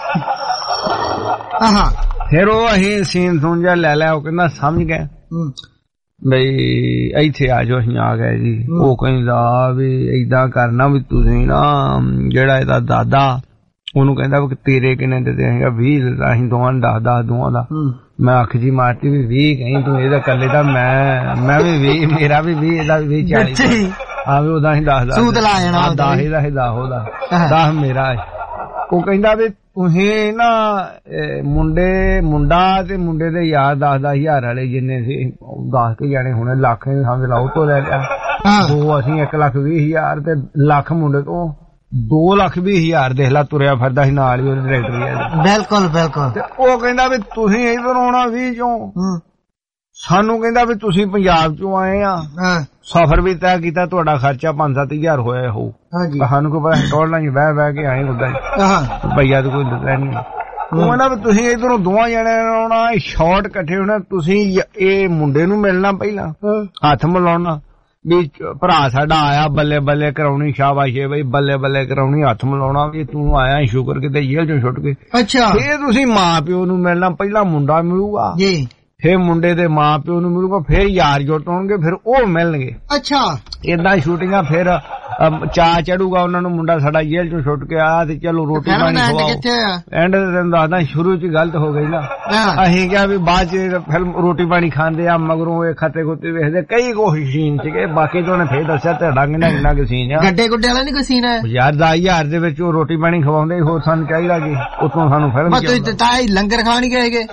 ਫਿਰ ਉਹ ਅਸੀਂ ਸੀਨ ਸੁਣ ਜਾ ਲੈ ਲਿਆ। ਉਹ ਕਹਿੰਦਾ ਸਮਝ ਗਏ ਬਈ ਇੱਥੇ ਆ ਜਾਓ, ਅਸੀਂ ਆ ਗਏ ਜੀ। ਉਹ ਕਹਿੰਦਾ ਵੀ ਏਦਾਂ ਕਰਨਾ ਵੀ ਤੁਸੀਂ ਨਾ ਜਿਹੜਾ ਇਹਦਾ ਦਾਦਾ, ਉਹਨੂੰ ਕਹਿੰਦਾ ਵੀ ਤੇਰੇ ਕਿੰਨੇ ਦਿੱਤੇ? ਹੈਗਾ ਵੀਹ, ਅਸੀਂ ਦੋਵਾਂ ਨੂੰ ਦਸ ਦਸ ਦੋਵਾਂ ਦਾ। ਮੈਂ ਅੱਖ ਜੀ ਮਾਰਤੀ ਵੀ ਵੀਹ ਕਹੀਂ ਤੂੰ, ਇਹਦਾ ਕੱਲੇ ਦਾ ਮੈਂ ਮੈਂ ਵੀ ਵੀਹ, ਮੇਰਾ ਵੀ ਵੀਹ, ਇਹਦਾ ਵੀ ਵੀਹ, ਚਾਲੀ। ਹਾਂ ਵੀ ਉਹਦਾ ਅਸੀਂ ਦਸ ਦਸ ਦਸ ਇਹਦਾ ਦਸ ਉਹਦਾ ਦਸ ਮੇਰਾ। ਉਹ ਕਹਿੰਦਾ ਵੀ ਤੁਸੀਂ ਨਾ ਮੁੰਡੇ ਮੁੰਡਾ ਤੇ ਮੁੰਡੇ ਦੇ ਯਾਰ ਦਸ ਦਸ ਹਜ਼ਾਰ ਵਾਲੇ ਜਿੰਨੇ ਸੀ, ਦਸ ਕੇ ਜਾਣੇ ਹੁਣੇ ਲੱਖ ਸਮਝ ਲਾ, ਉਹ ਤੋਂ ਲੈ ਲਿਆ ਦੋ। ਅਸੀਂ ਇੱਕ ਲੱਖ ਵੀਹ ਹਜ਼ਾਰ ਤੇ ਲੱਖ ਮੁੰਡੇ ਤੋਂ ਦੋ ਲੱਖ ਵੀਹ ਹਜ਼ਾਰ ਦੇਖ ਲਾ ਤੁਰਿਆ ਫਿਰਦਾ ਸੀ ਨਾਲ ਹੀ ਉਹਦੇ ਡਾਇਰੈਕਟਰ। ਬਿਲਕੁਲ ਬਿਲਕੁਲ। ਤੇ ਉਹ ਕਹਿੰਦਾ ਵੀ ਤੁਸੀਂ ਇੱਧਰ ਆਉਣਾ ਵੀਹ ਚੋਂ, ਸਾਨੂੰ ਕਹਿੰਦਾ ਵੀ ਤੁਸੀਂ ਪੰਜਾਬ ਚੋਂ ਆਏ ਆ, ਸਫ਼ਰ ਵੀ ਤੈਅ ਕੀਤਾ, ਤੁਹਾਡਾ ਖਰਚਾ ਪੰਜ ਸੱਤ ਹਜ਼ਾਰ ਹੋਇਆ ਹੋਊ। ਸਾਨੂੰ ਕੋਈ ਪਤਾ ਟੋਲਣਾ ਹੀ ਬਹਿ ਬਹਿ ਕੇ ਆਏ ਉਦਾਂ ਹੀ, ਭਈਆ ਤਾਂ ਕੋਈ ਦਿੱਤਾ ਨੀ। ਉਹ ਕਹਿੰਦਾ ਵੀ ਤੁਸੀਂ ਇੱਧਰੋਂ ਦੋਵਾਂ ਜਣੇ ਆਉਣਾ, ਸ਼ਾਰਟ ਇਕੱਠੇ ਹੋਣਾ, ਤੁਸੀਂ ਇਹ ਮੁੰਡੇ ਨੂੰ ਮਿਲਣਾ, ਪਹਿਲਾਂ ਹੱਥ ਮਿਲਾਉਣਾ ਵੀ ਭਰਾ ਸਾਡਾ ਆਇਆ, ਬੱਲੇ ਬੱਲੇ ਕਰਾਉਣੀ, ਸ਼ਾਬਾਸ਼ੇ ਬਈ ਬੱਲੇ ਬੱਲੇ ਕਰਾਉਣੀ, ਹੱਥ ਮਿਲਾਉਣਾ ਵੀ ਤੂੰ ਆਇਆ, ਸ਼ੁਕਰ ਕਿਤੇ ਜੇਲ੍ਹ ਚੋਂ ਛੁੱਟ ਕੇ। ਅੱਛਾ ਫੇਰ ਤੁਸੀਂ ਮਾਂ ਪਿਓ ਨੂੰ ਮਿਲਣਾ, ਪਹਿਲਾਂ ਮੁੰਡਾ ਮਿਲੂਗਾ ਜੀ, ਫੇਰ ਮੁੰਡੇ ਦੇ ਮਾਂ ਪਿਓ ਨੂੰ ਮਿਲੂਗਾ, ਫੇਰ ਯਾਰ ਜੁੱਟ ਹੋਣਗੇ, ਫਿਰ ਉਹ ਮਿਲਣਗੇ। ਅੱਛਾ ਏਦਾਂ ਸ਼ੂਟਿੰਗਾਂ। ਫਿਰ ਚਾਅ ਚੜੂਗਾ ਉਹਨਾਂ ਨੂੰ, ਮੁੰਡਾ ਸਾਡਾ ਜੇਲ੍ਹ ਚੋਂ ਛੁੱਟ ਕੇ ਆਇਆ ਤੇ ਚਲੋ ਰੋਟੀ ਪਾਣੀ ਖਵਾਓ। ਐਂਡ ਤੇ ਤੈਨੂੰ ਦੱਸਦਾ ਸ਼ੁਰੂ ਚ ਗਲਤ ਹੋ ਗਈ ਨਾ, ਅਸੀਂ ਕਿਹਾ ਵੀ ਬਾਅਦ ਚ ਫਿਲਮ ਰੋਟੀ ਪਾਣੀ ਖਾਂਦੇ ਆ, ਮਗਰੋਂ ਇਹ ਖੱਤੇ ਖੁੱਤੇ ਵੇਖਦੇ, ਕਈ ਕੋਈ ਸੀਨ ਸੀਗੇ। ਬਾਕੀ ਤੋਂ ਉਹਨੇ ਫੇਰ ਦੱਸਿਆ ਤੁਹਾਡਾ ਕਿੰਨਾ ਕਿੰਨਾ ਕੁ ਸੀਨ ਆ। ਗੱਡੇ ਗੁੱਡੇ ਵਾਲਾ ਨੀ ਕੋਈ ਸੀਨ ਹੈ ਯਾਰ? ਦਸ ਹਜ਼ਾਰ ਦੇ ਵਿੱਚ ਉਹ ਰੋਟੀ ਪਾਣੀ ਖਵਾਉਂਦੇ, ਹੋਰ ਸਾਨੂੰ ਚਾਹੀਦਾ ਕੀ ਉਤੋਂ ਸਾਨੂੰ ਫਿਲਮ ਲੰਗਰ ਖਾਣ ਗਏ।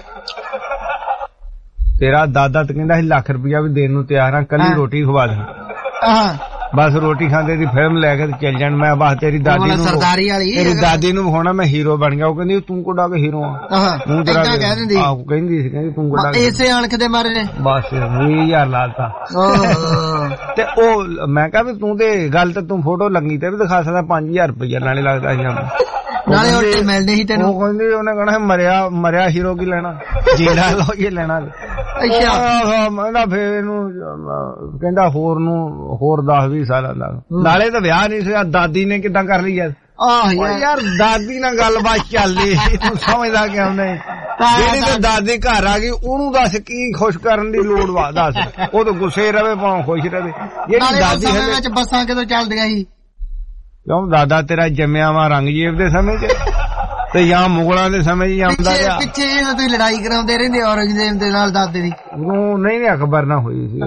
ਤੇਰਾ ਦਾਦਾ ਤਾਂ ਕਹਿੰਦਾ ਸੀ ਲੱਖ ਰੁਪਇਆ ਵੀ ਦੇਣ ਨੂੰ ਤਿਆਰ ਆ, ਕੱਲੀ ਰੋਟੀ ਖਵਾ ਦੇ, ਬਸ ਰੋਟੀ ਖਾਂਦੇ ਦੀ ਫਿਲਮ ਲੈ ਕੇ ਚੱਲ ਜਾਣ। ਮੈਂ ਬਸ ਤੇਰੀ ਦਾਦੀ ਨੂੰ ਤੇਰੀ ਦਾਦੀ ਨੂੰ ਵਿਖਾਉਣਾ ਮੈਂ ਹੀਰੋ ਬਣ ਗਿਆ। ਉਹ ਕਹਿੰਦੀ ਤੂੰ ਕੋਡਾ ਕੇ ਹੀਰੋ ਆ, ਤੂੰ ਤੇਰਾ ਕਹਿੰਦੀ ਸੀ ਕਹਿੰਦੀ ਤੂੰ ਕੋਡਾ ਇਸੇ ਅਣਖ ਦੇ ਮਾਰੇ ਬਸ ਵੀਹ ਹਜ਼ਾਰ ਲਾਤਾ। ਤੇ ਉਹ ਮੈਂ ਕਿਹਾ ਵੀ ਤੂੰ ਤੇ ਗੱਲ ਤੇ ਤੂੰ ਫੋਟੋ ਲੱਗੀ ਤੇ ਵੀ ਦਿਖਾ ਸਕਦਾ, ਪੰਜ ਹਜ਼ਾਰ ਰੁਪਇਆ ਨਾਲੇ ਲੱਗਦਾ ਸੀ। ਨਾਲੇ ਰੋਟੀ ਮਿਲਦੀ ਸੀ ਤੈਨੂੰ। ਉਹ ਕਹਿੰਦੀ ਉਹਨੇ ਕਹਣਾ ਮਰਿਆ ਮਰਿਆ ਹੀਰੋ ਕੀ ਲੈਣਾ, ਜੀਣਾ ਲੋ ਇਹ ਲੈਣਾ। ਅੱਛਾ ਮੈਂ ਫੇਰ ਇਹਨੂੰ ਕਹਿੰਦਾ ਹੋਰ ਨੂੰ ਹੋਰ ਦਸ ਵੀਹ ਸਾਲਾਂ ਦਾ। ਨਾਲੇ ਤਾਂ ਵਿਆਹ ਨਹੀਂ ਸੀ, ਦਾਦੀ ਨੇ ਕਿੱਦਾਂ ਕਰ ਲਈ ਯਾਰ। ਆਹ ਯਾਰ ਦਾਦੀ ਨਾਲ ਗੱਲਬਾਤ ਚੱਲਦੀ ਤੂੰ ਸਮਝਦਾ ਕਿਉਂ ਨਹੀਂ? ਜਿਹੜੀ ਤੇ ਦਾਦੀ ਘਰ ਆ ਗਈ ਉਹਨੂੰ ਦੱਸ ਕੀ ਖੁਸ਼ ਕਰਨ ਦੀ ਲੋੜ ਵਾ, ਦੱਸ। ਉਹ ਤਾਂ ਗੁੱਸੇ ਰਵੇ ਭਾਵੇਂ ਖੁਸ਼ ਰਵੇ। ਜਿਹੜੀ ਦਾਦੀ ਵਿੱਚ ਬੱਸਾਂ ਕਿਦੋਂ ਚੱਲਦੀਆਂ ਸੀ? ਕਿਉਂ ਦਾਦਾ ਤੇਰਾ ਜੰਮਿਆ ਵਾ ਰੰਗਜੀਤ ਦੇ ਸਮੇਂ ਚ ਤੇ ਜਾਂ ਮੁਗਲਾਂ ਦੇ ਸਮੇਂ ਚ ਆਉਂਦਾ ਗਿਆ। ਪਿੱਛੇ ਤੁਸੀਂ ਲੜਾਈ ਕਰਾਉਂਦੇ ਰਹਿੰਦੇ ਔਰੰਗਜ਼ੇਬ ਦੇ ਨਾਲ ਦਾਦੇ ਦੀ। ਉਹ ਨਹੀਂ ਨਹੀਂ ਅਖਬਾਰ ਨਾ ਹੋਈ ਸੀ।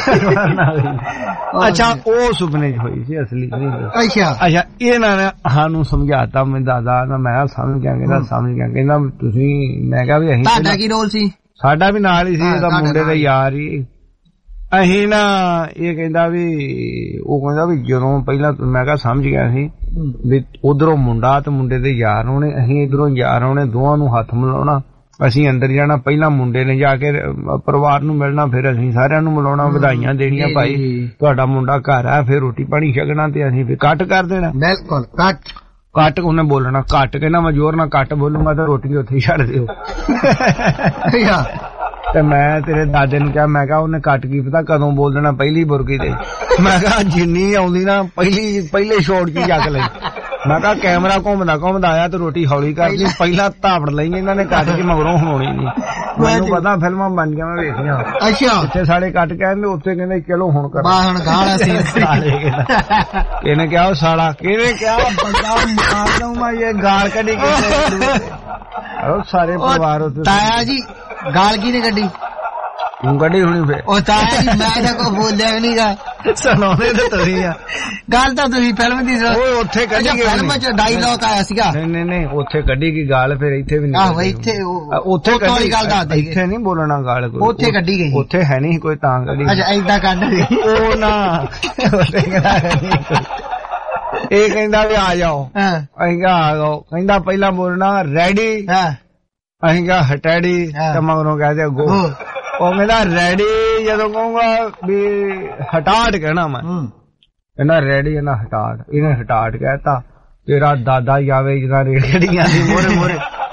ਅੱਛਾ ਉਹ ਸੁਪਨੇ ਚ ਹੋਈ ਸੀ ਅਸਲੀ। ਅੱਛਾ ਅੱਛਾ ਇਹਨਾਂ ਨੇ ਸਾਨੂੰ ਸਮਝਾਤਾ ਮੈਂ ਦਾਦਾ ਨਾ ਮੈਂ ਸਮਝ ਗਿਆ ਕਹਿੰਦਾ ਸਮਝ ਗਿਆ ਕਹਿੰਦਾ ਤੁਸੀਂ। ਮੈਂ ਕਿਹਾ ਵੀ ਅਸੀਂ ਤੁਹਾਡਾ ਕੀ ਰੋਲ ਸੀ? ਸਾਡਾ ਵੀ ਨਾਲ ਹੀ ਸੀ, ਉਹਦਾ ਮੁੰਡੇ ਦਾ ਯਾਰ ਹੀ। ਅਸੀਂ ਨਾ ਇਹ ਕਹਿੰਦਾ ਵੀ ਉਹ ਕਹਿੰਦਾ ਵੀ ਜਦੋਂ ਪਹਿਲਾਂ ਮੈਂ ਕਿਹਾ ਸਮਝ ਗਿਆ ਸੀ ਵੀ ਉਧਰੋਂ ਮੁੰਡਾ ਤੇ ਮੁੰਡੇ ਦੇ ਯਾਰ ਆਉਣੇ, ਅਸੀਂ ਇਧਰੋਂ ਯਾਰ ਆਉਣੇ, ਦੋਵਾਂ ਨੂੰ ਹੱਥ ਮਿਲਾਉਣਾ, ਅਸੀਂ ਅੰਦਰ ਜਾਣਾ, ਪਹਿਲਾਂ ਮੁੰਡੇ ਨੇ ਜਾ ਕੇ ਪਰਿਵਾਰ ਨੂੰ ਮਿਲਣਾ, ਫਿਰ ਅਸੀਂ ਸਾਰਿਆਂ ਨੂੰ ਮਿਲਾਉਣਾ, ਵਧਾਈਆਂ ਦੇਣੀਆਂ ਭਾਈ ਤੁਹਾਡਾ ਮੁੰਡਾ ਘਰ ਆ, ਫਿਰ ਰੋਟੀ ਪਾਣੀ ਛਕਣਾ ਤੇ ਅਸੀਂ ਫਿਰ ਕੱਟ ਕਰ ਦੇਣਾ। ਬਿਲਕੁਲ ਕੱਟ ਕੱਟ ਉਹਨੇ ਬੋਲਣਾ ਕੱਟ ਕਹਿੰਦਾ ਮੈਂ ਜ਼ੋਰ ਨਾਲ ਕੱਟ ਬੋਲੂੰਗਾ ਤਾਂ ਰੋਟੀ ਉੱਥੇ ਹੀ ਛੱਡ ਦਿਓ। ਤੇ ਮੈਂ ਤੇਰੇ ਦਾਦੇ ਨੂੰ ਕਿਹਾ ਮੈਂ ਕਿਹਾ ਉਹਨੇ ਕੱਟ ਕੀ ਪਤਾ ਕਦੋਂ ਬੋਲ ਦੇਣਾ ਪਹਿਲੀ ਬੁਰਕੀ ਤੇ। ਮੈਂ ਕਿਹਾ ਜਿੰਨੀ ਆਉਂਦੀ ਨਾ ਪਹਿਲੀ ਪਹਿਲੇ ਸ਼ੋਟ ਚ ਜੱਗ ਲਈ। ਮੈਂ ਕਿਹਾ ਕੈਮਰਾ ਘੁੰਮਦਾ ਘੁੰਮਦਾ ਆਇਆ ਤੇ ਰੋਟੀ ਹੌਲੀ ਕਰਦੀ, ਪਹਿਲਾਂ ਧਾਪੜ ਲਈ ਇਹਨਾਂ ਨੇ ਕੱਟ ਕੇ ਮਗਰੋਂ ਹੋਣੀ ਨਹੀਂ। ਮੈਨੂੰ ਪਤਾ ਫਿਲਮਾਂ ਬਣ ਗਿਆ ਮੈਂ ਵੇਖੀਆਂ। ਅੱਛਾ ਇੱਥੇ ਸਾਡੇ ਕੱਟ ਕਹਿੰਦੇ ਉੱਥੇ ਕਹਿੰਦੇ ਚਲੋ ਹੁਣ ਕਰ ਹੁਣ ਗਾਲਾਂ ਸੀ। ਕਿਹਨੇ ਕਿਹਾ ਉਹ ਸਾਲਾ ਕਿਹਨੇ ਕਿਹਾ ਬੰਦਾ ਮਾਰ ਦਊਂ ਮੈਂ ਇਹ ਗਾਲ ਕੱਢੀ ਕੇ ਸਾਰੇ ਪਰਿਵਾਰ ਉੱਤੇ। ਤਾਇਆ ਜੀ ਗਾਲ ਕੀ ਨੇ ਕੱਢੀ? ਤੂੰ ਕੱਢੀ ਹੋਣੀ ਫੇਰ। ਉਹ ਤਾਇਆ ਜੀ ਮੈਂ ਤਾਂ ਕੋਈ ਬੋਲਿਆ ਵੀ ਨਹੀਂਗਾ। ਸੁਣਾਉਂਦੇ ਤਾਂ ਤੁਸੀਂ ਆ ਗੱਲ ਤਾਂ ਤੁਸੀਂ ਫਿਲਮ ਦੀ। ਉਹ ਉੱਥੇ ਕੱਢੀ ਗਈ ਫਿਲਮ ਚ ਡਾਇਲੌਗ ਆਇਆ ਸੀਗਾ। ਨਹੀਂ ਨਹੀਂ ਨਹੀਂ ਉੱਥੇ ਕੱਢੀ ਗਈ ਗਾਲ, ਫਿਰ ਇੱਥੇ ਵੀ ਨਹੀਂ। ਆਹੋ ਇੱਥੇ ਉੱਥੇ ਕੱਢੀ ਗੱਲ ਦੱਸ ਦੇ। ਇੱਥੇ ਨਹੀਂ ਬੋਲਣਾ ਗਾਲ ਕੋਈ, ਉੱਥੇ ਕੱਢੀ ਗਈ। ਉੱਥੇ ਹੈ ਨਹੀਂ ਕੋਈ ਤਾਂ ਕੱਢੀ। ਅੱਛਾ ਏਦਾਂ ਕੱਢ ਗਈ ਉਹ ਨਾ। ਇਹ ਕਹਿੰਦਾ ਵੀ ਆ ਜਾਓ, ਅਸੀਂ ਕਿਹਾ ਆ ਜਾਓ। ਕਹਿੰਦਾ ਪਹਿਲਾਂ ਬੋਲਣਾ ਰੈਡੀ, ਅਸੀਂ ਕਿਹਾ ਹਟੈਡੀ, ਤੇ ਮਗਰੋਂ ਕਹਦੇ ਗੋ। ਉਹ ਕਹਿੰਦਾ ਰੈਡੀ ਜਦੋਂ ਕਹੂੰਗਾ ਵੀ ਹਟਾਟ ਕਹਿਣਾ ਮੈਂ। ਕਹਿੰਦਾ ਰੈਡੀ ਇਹਨਾਂ ਹਟਾਟ, ਇਹਨੇ ਹਟਾਟ ਕਹਿਤਾ। ਤੇਰਾ ਦਾਦਾ ਜਾਵੇ ਜਿਹਦਾ ਰੇੜੀਆਂ ਦੀ ਮੋਰੇ ਮੋਰੇ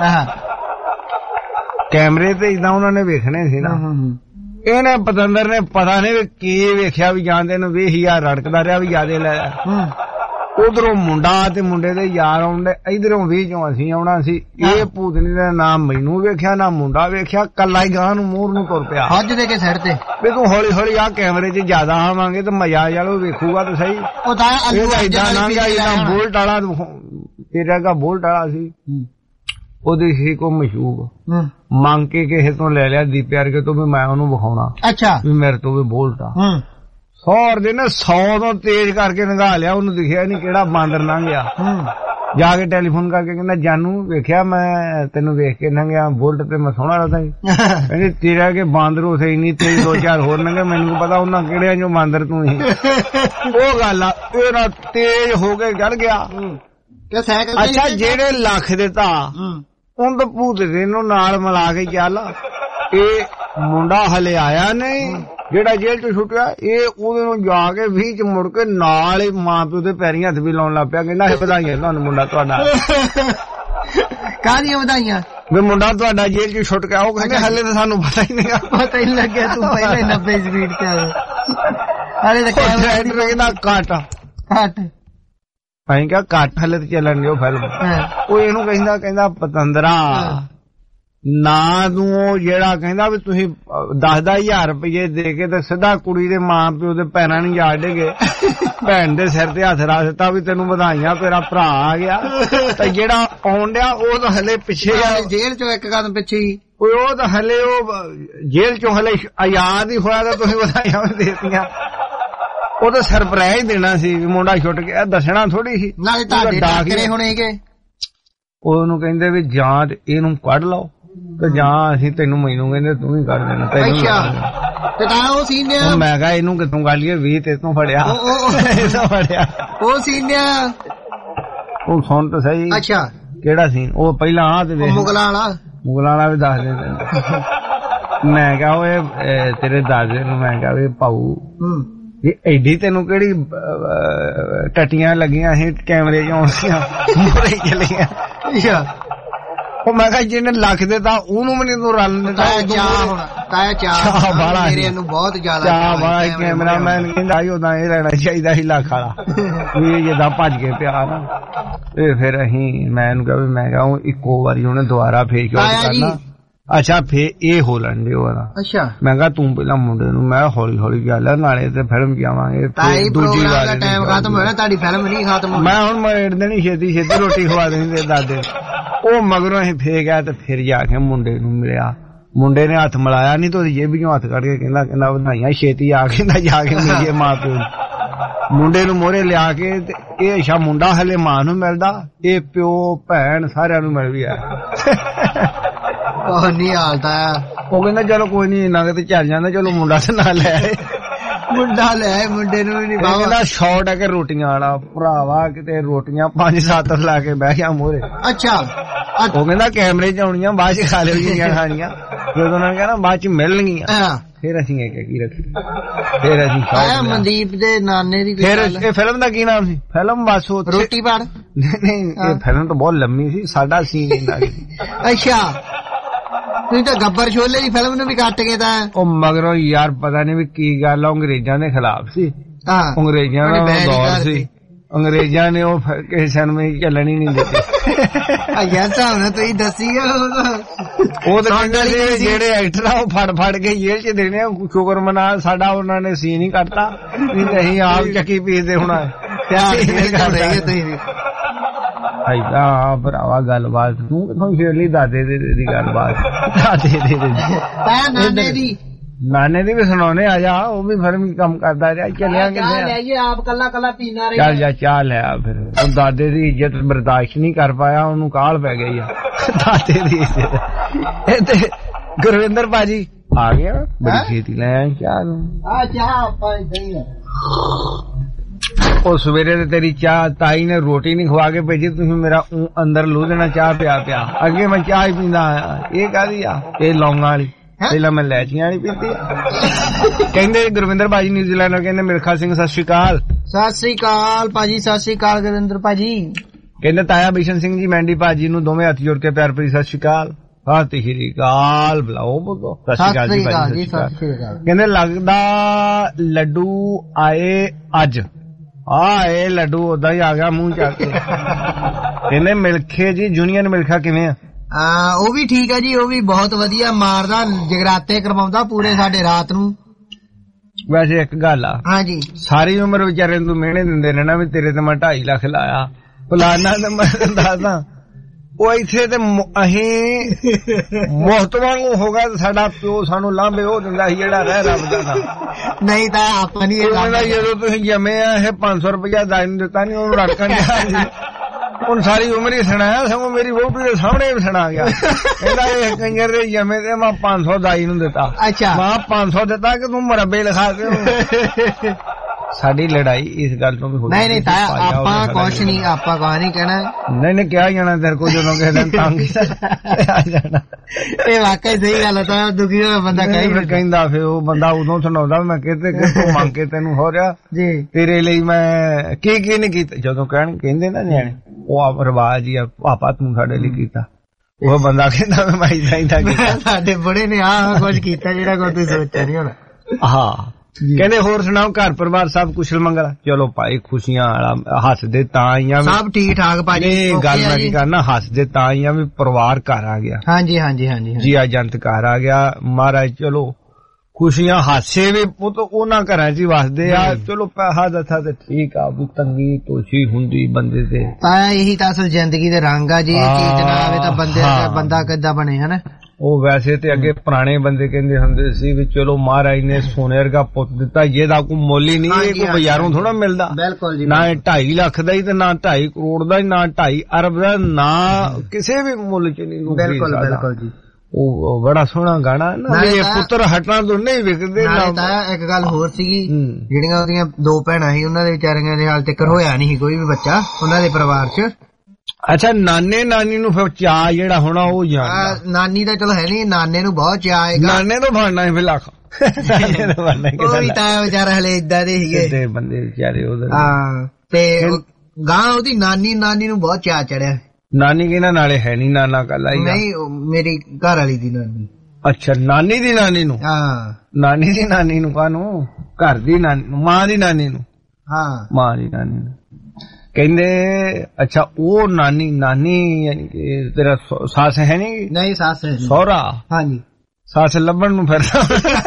ਕੈਮਰੇ ਤੇ ਇਦਾਂ ਉਹਨਾਂ ਨੇ ਵੇਖਣੇ ਸੀ ਨਾ। ਇਹਨੇ ਪਤੰਦਰ ਨੇ ਪਤਾ ਨਹੀਂ ਕੀ ਵੇਖਿਆ ਵੀ ਜਾਂਦੇ ਨੂੰ ਵੀਹ ਹਜ਼ਾਰ ਰੜਕਦਾ ਰਿਹਾ ਵੀ ਜਿਆਦੇ ਲੈ। ਉਧਰੋਂ ਮੁੰਡਾ ਤੇ ਮੁੰਡੇ ਦੇ ਯਾਰ ਆਉਂਦੇ, ਇਧਰੋਂ ਵੀਹ ਚੋਂ ਅਸੀਂ ਆਉਣਾ ਸੀ। ਇਹ ਭੂਤਨੀ ਦਾ ਨਾਮ ਮੈਨੂੰ ਵੇਖਿਆ ਨਾ ਮੁੰਡਾ ਵੇਖਿਆ, ਕੱਲਾ ਹੀ ਗਾਂ ਨੂੰ ਮੂਰ ਨੂੰ ਤੁਰ ਪਿਆ। ਹੱਜ ਦੇ ਕੇ ਸਾਈਡ ਤੇ ਵੀ ਤੂੰ ਹੌਲੀ ਹੌਲੀ ਆ ਕੈਮਰੇ 'ਚ ਜ਼ਿਆਦਾ ਆਵਾਂਗੇ ਤੇ ਮਜ਼ਾ ਜਾਲੋ ਵੇਖੂਗਾ ਤਾਂ ਸਹੀ। ਇਹ ਤਾਂ ਏਦਾਂ ਨਾ ਗਿਆ ਜਿੱਦਾਂ ਬੋਲਟ ਵਾਲਾ ਤੇਰਾ ਦਾ ਬੋਲਟ ਵਾਲਾ ਸੀ। ਉਹਦੀ ਸੀ ਕੋ ਮਸ਼ਹੂਰ ਮੰਗ ਕੇ ਕਿਸੇ ਤੋਂ ਲੈ ਲਿਆ ਦੀਪੇ ਵਰਗੇ ਤੋਂ ਵੀ ਮੈਂ ਉਹਨੂੰ ਵਿਖਾਉਣਾ। ਅੱਛਾ ਵੀ ਮੇਰੇ ਤੋਂ ਵੀ ਬੋਲਟ ਆ। ਸੌ ਦੇ ਨਾ ਸੌ ਤੋਂ ਤੇਜ਼ ਕਰਕੇ ਲੰਘਾ ਲਿਆ, ਉਹਨੂੰ ਦਿਖਿਆ ਨੀ ਕਿਹੜਾ ਬਾਂਦਰ ਲੰਘ ਗਿਆ। ਜਾ ਕੇ ਟੈਲੀਫੋਨ ਕਰਕੇ ਕਹਿੰਦਾ ਜਾਨੂ ਵੇਖਿਆ ਮੈਂ ਤੈਨੂੰ ਵੇਖ ਕੇ ਲੰਘਿਆ ਬੁਲਟ ਤੇ ਮੈਂ ਸੋਹਣਾ ਲੱਗਦਾ ਸੀ। ਕਹਿੰਦੇ ਤੇਰਾ ਕੇ ਬਾਂਦਰ ਉਥੇ ਇੰਨੀ ਤੇਜ਼ ਦੋ ਚਾਰ ਹੋਰ ਲੰਘੇ, ਮੈਨੂੰ ਪਤਾ ਉਹਨਾਂ ਕਿਹੜਿਆਂ ਜੋ ਬਾਂਦਰ ਤੂੰ ਸੀ। ਉਹ ਗੱਲ ਆ ਇਹ ਨਾ ਤੇਜ਼ ਹੋ ਕੇ ਚੜ ਗਿਆ। ਅੱਛਾ ਜਿਹੜੇ ਲੱਖ ਦਿੱਤਾ ਉਹਨ ਤਾਂ ਭੂਤ ਦੇ ਨੂੰ ਨਾਲ ਮਿਲਾ ਕੇ ਚੱਲ। ਇਹ ਮੁੰਡਾ ਹਲੇ ਆਇਆ ਨਹੀਂ ਜਿਹੜਾ ਜੇਲ੍ਹ ਚ ਛੁੱਟਿਆ, ਇਹ ਉਹਦੇ ਨੂੰ ਜਾ ਕੇ ਵੀਹ ਚ ਮੁੜ ਕੇ ਨਾਲ ਹੀ ਮਾਂ ਪਿਓ ਦੇ ਪੈਰੀਂ ਹੱਥ ਵੀ ਲਾਉਣ ਲੱਗ ਪਿਆ। ਕਹਿੰਦਾ ਵਧਾਈਆਂ ਤੁਹਾਨੂੰ ਮੁੰਡਾ ਤੁਹਾਡਾ। ਕਾਹਦੀਆਂ ਵਧਾਈਆਂ? ਵੀ ਮੁੰਡਾ ਤੁਹਾਡਾ ਜੇਲ੍ਹ ਚ ਛੁੱਟ ਗਿਆ। ਉਹ ਕਹਿੰਦੇ ਹਲੇ ਤਾਂ ਸਾਨੂੰ ਪਤਾ ਹੀ ਨਹੀਂ ਪਤਾ ਹੀ ਲੱਗਿਆ ਤੂੰ ਪਹਿਲੇ ਨੱਬੇ ਸਪੀਡ ਤੇ ਹਲੇ ਤਾਂ ਕਹਿੰਦਾ ਕੱਟ ਕੱਟ ਅਸੀਂ ਕਿਹਾ ਕੱਟ ਹਲੇ ਤੇ ਚੱਲਣ ਦਿਓ ਫਿਲਮ। ਉਹ ਇਹਨੂੰ ਕਹਿੰਦਾ ਕਹਿੰਦਾ ਪਤੰਦਰਾ ਨਾ ਤੂੰ ਜਿਹੜਾ ਕਹਿੰਦਾ ਵੀ ਤੁਸੀਂ ਦਸ ਦਸ ਹਜ਼ਾਰ ਰੁਪਏ ਦੇ ਕੇ ਤੇ ਸਿੱਧਾ ਕੁੜੀ ਦੇ ਮਾਂ ਪਿਓ ਦੇ ਪੈਰਾਂ ਨੂੰ ਜਾ ਡੇਗੇ, ਭੈਣ ਦੇ ਸਿਰ ਤੇ ਹੱਥ ਰੱਖ ਦਿੱਤਾ ਵੀ ਤੈਨੂੰ ਵਧਾਈਆਂ ਤੇਰਾ ਭਰਾ ਆ ਗਿਆ। ਤੇ ਜਿਹੜਾ ਆਉਣ ਡਿਆ ਉਹ ਤਾਂ ਹਲੇ ਪਿੱਛੇ ਜੇਲ੍ਹ ਚੋਂ ਇੱਕ ਕਦਮ ਪਿੱਛੇ ਹੀ। ਉਹ ਤਾਂ ਹਲੇ ਉਹ ਜੇਲ੍ਹ ਚੋਂ ਹਲੇ ਆਜ਼ਾਦ ਹੀ ਹੋਇਆ ਤਾਂ ਤੁਸੀਂ ਵਧਾਈਆਂ ਵੀ ਦੇਤੀਆਂ। ਉਹ ਤਾਂ ਸਰਪ੍ਰਾਈਜ਼ ਦੇਣਾ ਸੀ ਵੀ ਮੁੰਡਾ ਛੁੱਟ ਗਿਆ, ਦੱਸਣਾ ਥੋੜੀ ਸੀ। ਨਾਲੇ ਤੁਹਾਡੇ ਡਾਕਰੇ ਹੋਣੇਗੇ। ਉਹਨੂੰ ਕਹਿੰਦੇ ਵੀ ਜਾਂ ਇਹਨੂੰ ਕੱਢ ਲਓ ਤੇ ਜਾਂ ਅਸੀਂ ਤੈਨੂੰ ਮੈਨੂੰ ਕਹਿੰਦੇ ਤੂੰ ਹੀ ਕਰ ਦੇਣਾ ਤੈਨੂੰ। ਤੇ ਤਾਂ ਉਹ ਸੀਨ ਮੈਂ ਕਿਹਾ ਇਹਨੂੰ ਕਿੱਥੋਂ ਕਰ ਲਈਏ ਵੀਹ ਤੇ ਤੂੰ ਫੜਿਆ ਫੜਿਆ ਉਹ ਸੀਨ ਉਹ ਸੁਣ ਤਾਂ ਸਹੀ। ਅੱਛਾ ਕਿਹੜਾ ਸੀਨ? ਉਹ ਪਹਿਲਾਂ ਆ ਤੇ ਮੁਗਲਾਂ ਵਾਲਾ ਮੁਗਲਾਂ ਵਾਲਾ ਵੀ ਦੱਸ ਦੇ ਤੈਨੂੰ। ਮੈਂ ਕਿਹਾ ਓਏ ਤੇਰੇ ਦਾਦੇ ਨੂੰ ਮੈਂ ਕਿਹਾ ਵੀ ਭਾਊ ਇਹ ਐਡੀ ਤੈਨੂੰ ਕਿਹੜੀ ਟੱਟੀਆਂ ਲੱਗੀਆਂ ਸੀ ਕੈਮਰੇ ਚ ਆਉਂਦੀਆਂ ਮੋਰੇ ਚਲੀਆਂ। ਉਹ ਮੈਂ ਕਿਹਾ ਜਿਹਨੇ ਲੱਖ ਦਿੱਤਾ ਉਹਨੂੰ ਵੀ ਨਹੀਂ ਤੂੰ ਰਲ ਦਿੱਤਾ। ਚਾਹ ਹੁਣ ਤਾਇਆ ਚਾਹ ਬਾਲਾ ਮੇਰੇ ਨੂੰ ਬਹੁਤ ਜ਼ਿਆਦਾ ਚਾਹ ਬਾਲਾ। ਕੈਮਰਾਮੈਨ ਕਹਿੰਦਾ ਸੀ ਉਦਾਂ ਇਹ ਲੈਣਾ ਚਾਹੀਦਾ ਸੀ ਲੱਖ ਵਾਲਾ, ਵੀ ਜਿੱਦਾਂ ਭੱਜ ਕੇ ਪਿਆ ਨਾ। ਤੇ ਫਿਰ ਅਸੀਂ ਮੈਂ ਇਹਨੂੰ ਕਿਹਾ ਵੀ ਮੈਂ ਕਿਹਾ ਇੱਕੋ ਵਾਰੀ ਉਹਨੇ ਦੁਬਾਰਾ ਫੇਰ ਕਿਉਂ ਕਰਨਾ। ਅੱਛਾ ਫੇਰ ਇਹ ਹੋ ਲੈਂਦੇ ਉਹਦਾ। ਅੱਛਾ ਮੈਂ ਕਿਹਾ ਤੂੰ ਪਹਿਲਾਂ ਮੁੰਡੇ ਨੂੰ, ਮੈਂ ਹੌਲੀ ਹੌਲੀ ਗੱਲ ਨਾਲੇ ਤੇ ਫਿਲਮ ਜਾਵਾਂਗੇ ਦੂਜੀ ਵਾਰ। ਟਾਈਮ ਖਤਮ ਹੋਇਆ ਤੁਹਾਡੀ ਫਿਲਮ ਨਹੀਂ ਖਤਮ। ਮੈਂ ਹੁਣ ਮੇੜ ਦੇਣੀ ਛੇਤੀ ਛੇਤੀ ਰੋਟੀ ਖਵਾ ਦੇਣੀ ਤੇ ਦਾਦੇ। ਉਹ ਮਗਰੋਂ ਅਸੀਂ ਫੇਰ ਗਿਆ ਤੇ ਫਿਰ ਜਾ ਕੇ ਮੁੰਡੇ ਨੂੰ ਮਿਲਿਆ। ਮੁੰਡੇ ਨੇ ਹੱਥ ਮਿਲਾਇਆ ਨਹੀਂ ਤੇ ਉਹਦੀ ਜੇਬੀਓਂ ਹੱਥ ਕੱਢ ਕੇ ਕਹਿੰਦਾ ਕਹਿੰਦਾ ਵਧਾਈਆਂ ਛੇਤੀ ਆ ਕੇ ਨਾ ਜਾ ਕੇ ਮਿਲੀਏ ਮਾਂ ਪਿਓ। ਮੁੰਡੇ ਨੂੰ ਮੋਹਰੇ ਲਿਆ ਕੇ ਤੇ ਇਹ ਅੱਛਾ ਮੁੰਡਾ ਹਲੇ ਮਾਂ ਨੂੰ ਮਿਲਦਾ, ਇਹ ਪਿਓ ਭੈਣ ਸਾਰਿਆਂ ਨੂੰ ਮਿਲ ਵੀ ਆ। ਉਹ ਨਹੀਂ ਹਾਲਦਾ। ਉਹ ਕਹਿੰਦਾ ਚਲੋ ਕੋਈ ਨੀ ਇੰਨਾ ਤੇ ਚੱਲ ਜਾਂਦਾ, ਚਲੋ ਮੁੰਡਾ ਤੇ ਨਾਲ ਲੈ ਆਏ। ਮੁੰਡਾ ਲੈ ਆਏ ਮੁੰਡੇ ਨੂੰ ਵੀ ਨੀ ਕਹਿੰਦਾ ਸ਼ੌਟ ਹੈ ਕਿ ਰੋਟੀਆਂ ਵਾਲਾ ਭਰਾਵਾ, ਕਿਤੇ ਰੋਟੀਆਂ ਪੰਜ ਸੱਤ ਲਾ ਕੇ ਬਹਿ ਗਿਆ ਮੋਹਰੇ। ਅੱਛਾ ਉਹ ਕਹਿੰਦਾ ਕੈਮਰੇ ਚ ਆਉਣੀਆਂ ਬਾਅਦ ਚ ਖਾ ਲਿਓ ਜਿਹੜੀਆਂ ਖਾਣੀਆਂ। ਜਦੋਂ ਉਹਨਾਂ ਨੇ ਕਹਿਣਾ ਬਾਅਦ ਚ ਮਿਲਣਗੀਆਂ ਫਿਰ ਅਸੀਂ ਇਹ ਕੀ ਰੱਖੀ। ਫਿਰ ਅਸੀਂ ਮਨਦੀਪ ਦੇ ਨਾਨੇ ਦੀ ਫਿਰ ਇਹ ਫਿਲਮ ਦਾ ਕੀ ਨਾਮ ਸੀ? ਫਿਲਮ ਬਸ ਰੋਟੀ ਪਾੜ। ਨਹੀਂ ਇਹ ਫਿਲਮ ਤਾਂ ਬਹੁਤ ਲੰਮੀ ਸੀ, ਸਾਡਾ ਸੀਨ ਇੰਨਾ ਸੀ। ਅੱਛਾ ਤੁਸੀਂ ਤਾਂ ਗੱਬਰ ਛੋਲੇ ਦੀ ਫਿਲਮ ਨੂੰ ਵੀ ਕੱਟ ਗਏ ਤਾਂ। ਉਹ ਮਗਰੋਂ ਯਾਰ ਪਤਾ ਨੀ ਵੀ ਕੀ ਗੱਲ ਆ, ਅੰਗਰੇਜ਼ਾਂ ਦੇ ਖਿਲਾਫ ਸੀ। ਅੰਗਰੇਜ਼ਾਂ ਦਾ ਦੌਰ ਸੀ, ਅੰਗਰੇਜ਼ਾਂ ਨੇ ਉਹ ਕਿਸੇ ਸਿਨੇਮੇ ਚੱਲਣ ਹੀ ਨਹੀਂ ਦਿੱਤੇ। ਯਾਰ ਸਾਹਮਣੇ ਤੁਸੀਂ ਦੱਸੀ ਉਹ ਤਾਂ ਕਹਿੰਦੇ ਜਿਹੜੇ ਐਕਟਰ ਆ ਉਹ ਫੜ ਫੜ ਕੇ ਜੇਲ੍ਹ ਚ ਦੇਣੇ ਆ। ਸ਼ੁਕਰ ਮਨਾ ਸਾਡਾ ਉਹਨਾਂ ਨੇ ਸੀਨ ਹੀ ਕੱਟਤਾ, ਨਹੀਂ ਤਾਂ ਅਸੀਂ ਆਪ ਚੱਕੀ ਪੀਸਦੇ ਹੋਣਾ। ਭਰਾਵਾ ਗੱਲਬਾਤ ਤੂੰ ਕਿਥੋਂ ਛੇੜ ਲਈ ਦਾਦੇ ਦੀ ਗੱਲਬਾਤ? ਦਾਦੇ ਨਾਨੇ ਦੀ ਨਾਨੇ ਦੀ ਵੀ ਸੁਣਾਉਣੇ ਆ ਜਾ, ਉਹ ਵੀ ਫਿਲਮ ਕੰਮ ਕਰਦਾ ਰਿਹਾ। ਚੱਲਿਆ ਕਿੱਥੇ ਆਪ ਕੱਲਾ ਕੱਲਾ ਪੀਣਾ ਰਿਹਾ। ਚੱਲ ਜਾ ਚਾਹ ਲਿਆ। ਫਿਰ ਉਹ ਦਾਦੇ ਦੀ ਇੱਜ਼ਤ ਬਰਦਾਸ਼ਤ ਨਹੀਂ ਕਰ ਪਾਇਆ, ਉਹਨੂੰ ਕਾਹਲ ਪੈ ਗਈ ਆ ਦਾਦੇ ਦੀ ਇੱਜ਼ਤ। ਤੇ ਗੁਰਵਿੰਦਰ ਭਾਜੀ ਆ ਗਿਆ ਬੜੀ ਛੇਤੀ ਲੈ ਆਏ ਚਾਹ ਨੂੰ। ਆ ਚਾਹ ਆਪਾਂ ਇਦਾਂ ਹੀ ਉਹ ਸਵੇਰੇ ਤੇ ਤੇਰੀ ਚਾਹ ਤਾਈ ਨੇ ਰੋਟੀ ਨਹੀਂ ਖਵਾ ਕੇ ਭੇਜੀ, ਤੁਸੀਂ ਮੇਰਾ ਅੰਦਰ ਲੂ ਦੇਣਾ ਚਾਹ ਪਿਆ ਪਿਆ। ਅੱਗੇ ਮੈਂ ਚਾਹ ਹੀ ਪੀਂਦਾ ਆਇਆ। ਇਹ ਕਾਹਦੀ ਆ? ਇਹ ਲੌਂਗਾਂ ਵਾਲੀ। ਪਹਿਲਾਂ ਮੈਂ ਲੈਚੀਆਂ ਵਾਲੀ ਪੀਤੀ। ਕਹਿੰਦੇ ਗੁਰਵਿੰਦਰ ਭਾਜੀ ਨਿਊਜ਼ੀਲੈਂਡ ਨੂੰ ਕਹਿੰਦੇ ਮਿਲਖਾ ਸਿੰਘ ਸਤਿ ਸ਼੍ਰੀ ਅਕਾਲ। ਸਤਿ ਸ਼੍ਰੀ ਅਕਾਲ ਭਾਜੀ, ਸਤਿ ਸ਼੍ਰੀ ਅਕਾਲ ਗੁਰਵਿੰਦਰ ਭਾਜੀ। ਕਹਿੰਦੇ ਤਾਇਆ ਬਿਸ਼ਨ ਸਿੰਘ ਜੀ ਮੈਂਡੀ ਭਾਜੀ ਨੂੰ ਦੋਵੇਂ ਹੱਥ ਜੋੜ ਕੇ ਪਿਆਰ ਭਰੀ ਸਤਿ ਸ਼੍ਰੀ ਅਕਾਲ। ਸਤਿ ਸ਼੍ਰੀ ਅਕਾਲ ਬੁਲਾਓ ਬੋਲੋ। ਸਤਿ ਸ਼੍ਰੀ ਅਕਾਲ ਜੀ ਭਾਜੀ, ਸਤਿ ਸ਼੍ਰੀ ਅਕਾਲ। ਕਹਿੰਦੇ ਲੱਗਦਾ ਲੱਡੂ ਆਏ ਅੱਜ। ਆ ਇਹ ਲੱਡੂ ਓਦਾਂ ਹੀ ਆ ਗਿਆ ਮੂੰਹ ਚੱਕ ਕੇ। ਕਹਿੰਦੇ ਮਿਲਖੇ ਜੀ ਜੂਨੀਅਰ ਮਿਲਖਾ ਕਿਵੇਂ ਆ? ਆ ਉਹ ਵੀ ਠੀਕ ਹੈ ਜੀ, ਉਹ ਵੀ ਬਹੁਤ ਵਧੀਆ ਮਾਰਦਾ, ਜਗਰਾਤੇ ਕਰਵਾਉਂਦਾ ਪੂਰੇ ਸਾਡੇ ਰਾਤ ਨੂੰ। ਵੈਸੇ ਇੱਕ ਗੱਲ ਆ, ਹਾਂਜੀ ਸਾਰੀ ਉਮਰ ਵਿਚਾਰੇ ਨੂੰ ਮਿਹਣੇ ਦਿੰਦੇ ਨੇ ਨਾ ਵੀ ਤੇਰੇ ਤੇ ਮੈਂ ਢਾਈ ਲੱਖ ਲਾਇਆ ਫਲਾਨਾ ਤੇ ਮੈਂ ਦੱਸਦਾ। ਉਹ ਇੱਥੇ ਤੇ ਅਸੀਂ ਮੁਹਤ ਵਾਂਗੂ ਹੋਗਾ ਸਾਡਾ ਪਿਓ ਸਾਨੂੰ ਲਾਂਭੇ ਉਹ ਦਿੰਦਾ ਸੀ ਜਿਹੜਾ ਰਹਿ ਰੱਬ ਦਾ। ਨਹੀਂ ਤਾਂ ਆਪਾਂ ਨੀ ਜਦੋਂ ਤੁਸੀਂ ਜੰਮੇ ਆ ਇਹ ਪੰਜ ਸੌ ਰੁਪਇਆ ਦਾਈ ਨੂੰ ਦਿੱਤਾ ਨੀ, ਉਹਨੂੰ ਰੜਕਣ ਦਿਆ। ਹੁਣ ਸਾਰੀ ਉਮਰ ਹੀ ਸੁਣਾਇਆ, ਸਗੋਂ ਮੇਰੀ ਵੋਟੀ ਦੇ ਸਾਹਮਣੇ ਵੀ ਸੁਣਾ ਗਿਆ। ਕਹਿੰਦਾ ਇਹ ਕੰਜਰ ਦੇ ਜੰਮੇ ਤੇ ਮੈਂ ਪੰਜ ਸੌ ਦਾਈ ਨੂੰ ਦਿੱਤਾ। ਅੱਛਾ ਮੈਂ ਪੰਜ ਸੌ ਦਿੱਤਾ ਕਿ ਤੂੰ ਮੁਰੱਬੇ ਲਿਖਾ ਕੇ। ਸਾਡੀ ਲੜਾਈ ਇਸ ਗੱਲ ਤੋਂ ਵੀ ਹੋਈ। ਨਹੀਂ ਨਹੀਂ ਤਾਇਆ ਆਪਾਂ ਕੁਛ ਨਹੀਂ, ਆਪਾਂ ਕਹਾਂ ਨਹੀਂ ਕਹਿਣਾ। ਨਹੀਂ ਨਹੀਂ ਕਿਹਾ ਜਾਣਾ ਤੇਰੇ ਕੋਲ ਜਦੋਂ ਕਿਸੇ ਦਿਨ ਤੰਗ ਆ ਜਾਣਾ। ਇਹ ਵਾਕਈ ਸਹੀ ਗੱਲ ਹੈ। ਦੁਖੀ ਹੋਇਆ ਬੰਦਾ ਕਹੀ ਕਹਿੰਦਾ ਫਿਰ ਉਹ ਬੰਦਾ ਉਦੋਂ ਸੁਣਾਉਂਦਾ ਮੈਂ ਕਿਤੇ ਕਿਤੋਂ ਮੰਗ ਕੇ ਤੈਨੂੰ ਹੋ ਰਿਹਾ ਜੀ ਤੇਰੇ ਲਈ ਮੈਂ ਕੀ ਕੀ ਨਹੀਂ ਕੀਤਾ। ਜਦੋਂ ਕਹਿਣ ਕਹਿੰਦੇ ਨਾ ਨਿਆਣੇ ਉਹ ਰਿਵਾਜ ਹੀ ਆ, ਪਾਪਾ ਤੂੰ ਸਾਡੇ ਲਈ ਕੀਤਾ। ਉਹ ਬੰਦਾ ਕਹਿੰਦਾ ਮੈਂ ਇਦਾਂ ਇਦਾਂ ਕੀਤਾ। ਸਾਡੇ ਬੁੜੇ ਨੇ ਆਹ ਕੁਝ ਕੀਤਾ ਜਿਹੜਾ ਕੋਈ ਤੁਸੀਂ ਸੋਚਿਆ ਨਹੀਂ ਹੋਣਾ। ਹਾਂ ਕਹਿੰਦੇ ਹੋਰ ਸੁਣਾਓ ਘਰ ਪਰਿਵਾਰ ਸਭ ਕੁਸ਼ਲ ਮੰਗਲ? ਚਲੋ ਭਾਈ ਖੁਸ਼ੀਆਂ ਵਾਲਾ ਹੱਸਦੇ ਤਾਂ ਆਈਆਂ ਸਭ ਠੀਕ ਠਾਕ ਭਾਜੀ। ਗੱਲ ਮੈਂ ਕੀ ਕਰਨਾ ਹੱਸਦੇ ਤਾਂ ਆਈਆਂ ਵੀ ਪਰਿਵਾਰ ਘਰ ਆ ਗਿਆ। ਹਾਂਜੀ ਹਾਂਜੀ ਹਾਂਜੀ ਜੀ ਆ ਜੰਤ ਘਰ ਆ ਗਿਆ ਮਹਾਰਾਜ। ਚਲੋ ਖੁਸ਼ੀਆਂ ਹਾਸੇ ਵੀ ਪੁੱਤ ਉਹਨਾਂ ਘਰਾਂ ਚ ਹੀ ਵਸਦੇ ਆ। ਚਲੋ ਪੈਸਾ ਦੱਸਾ ਤੇ ਠੀਕ ਆ, ਵੀ ਤੰਗੀ ਤੋਸ਼ੀ ਹੁੰਦੀ ਬੰਦੇ ਤੇ ਤਾਂ ਇਹੀ ਤਾਂ ਅਸਲ ਜ਼ਿੰਦਗੀ ਦੇ ਰੰਗ ਆ ਜੀ। ਚੀਜ਼ ਨਾ ਆਵੇ ਤਾਂ ਬੰਦੇ ਬੰਦਾ ਕਿੱਦਾਂ ਬਣੇ ਹਨਾ। ਉਹ ਵੈਸੇ ਤੇ ਅੱਗੇ ਪੁਰਾਣੇ ਬੰਦੇ ਕਹਿੰਦੇ ਹੁੰਦੇ ਸੀ ਵੀ ਚਲੋ ਮਹਾਰਾਜ ਨੇ ਸੋਨੇ ਵਰਗਾ ਪੁੱਤ ਦਿੱਤਾ, ਇਹਦਾ ਕੋਈ ਮੁੱਲ ਹੀ ਨਹੀਂ, ਇਹ ਕੋਈ ਬਾਜ਼ਾਰੋਂ ਥੋੜਾ ਮਿਲਦਾ। ਬਿਲਕੁਲ ਜੀ। ਨਾ ਢਾਈ ਲੱਖ ਦਾ ਹੀ ਤੇ ਨਾ ਢਾਈ ਕਰੋੜ ਦਾ, ਨਾ ਢਾਈ ਅਰਬ ਦਾ, ਨਾ ਕਿਸੇ ਵੀ ਮੁੱਲ ਚ ਨਹੀਂ। ਬਿਲਕੁਲ ਬਿਲਕੁਲ ਜੀ। ਉਹ ਬੜਾ ਸੋਹਣਾ ਗਾਣਾ ਨਾ, ਇਹ ਪੁੱਤਰ ਹਟਣਾ ਦੋਨੇ ਹੀ ਵਿਕਦੇ। ਇੱਕ ਗੱਲ ਹੋਰ ਸੀਗੀ, ਜਿਹੜੀਆਂ ਉਹਦੀਆਂ ਦੋ ਭੈਣਾਂ ਸੀ ਉਹਨਾਂ ਦੇ ਵਿਚਾਰੀਆਂ ਦੇ ਹਾਲ ਤੱਕ ਹੋਇਆ ਨਹੀਂ ਕੋਈ ਵੀ ਬੱਚਾ ਉਹਨਾਂ ਦੇ ਪਰਿਵਾਰ ਚ। ਅੱਛਾ ਨਾਨੇ ਨਾਨੀ ਨੂੰ ਫਿਰ ਚਾਅ ਜਿਹੜਾ ਹੋਣਾ ਉਹ ਜਾਣਦਾ। ਨਾਨੀ ਦਾ ਚਲੋ ਹੈ ਨੀ, ਨਾਨੇ ਨੂੰ ਬਹੁਤ ਚਾਅ ਆਏਗਾ। ਨਾਨੇ ਤੋਂ ਫੜਨਾ ਫਿਰ ਲੱਖ ਉਹ ਵੀ ਤਾਂ ਵਿਚਾਰਾ ਹਲੇ ਏਦਾਂ ਦੇ ਸੀਗੇ ਬੰਦੇ ਵਿਚਾਰੇ ਉਹਦੇ। ਹਾਂ ਤੇ ਗਾਂ ਉਹਦੀ ਨਾਨੀ ਨਾਨੀ ਨੂੰ ਬਹੁਤ ਚਾਅ ਚੜਿਆ। ਨਾਨੀ ਕਿਹਨਾਂ ਨਾਲੇ ਹੈ ਨਹੀਂ, ਨਾਨਾ ਕੱਲਾ ਹੀ? ਨਹੀਂ, ਮੇਰੀ ਘਰ ਵਾਲੀ ਦੀ ਨਾਨੀ। ਅੱਛਾ, ਨਾਨੀ ਦੀ ਨਾਨੀ ਨੂੰ? ਹਾਂ। ਨਾਨੀ ਦੀ ਨਾਨੀ ਨੂੰ ਕਾਹਨੂੰ? ਘਰ ਦੀ ਨਾਨੀ ਨੂੰ, ਮਾਂ ਦੀ ਨਾਨੀ ਨੂੰ? ਹਾਂ, ਮਾਂ ਦੀ ਨਾਨੀ ਨੂੰ ਕਹਿੰਦੇ। ਅੱਛਾ, ਉਹ ਨਾਨੀ ਨਾਨੀ ਯਾਨੀ ਕਿ ਤੇਰਾ ਸੱਸ ਹੈ ਨਹੀਂ? ਨਹੀਂ, ਸੱਸ ਹੈ। ਸਹੁਰਾ? ਹਾਂਜੀ। ਸੱਸ ਲੱਭਣ ਨੂੰ ਫਿਰਦਾ।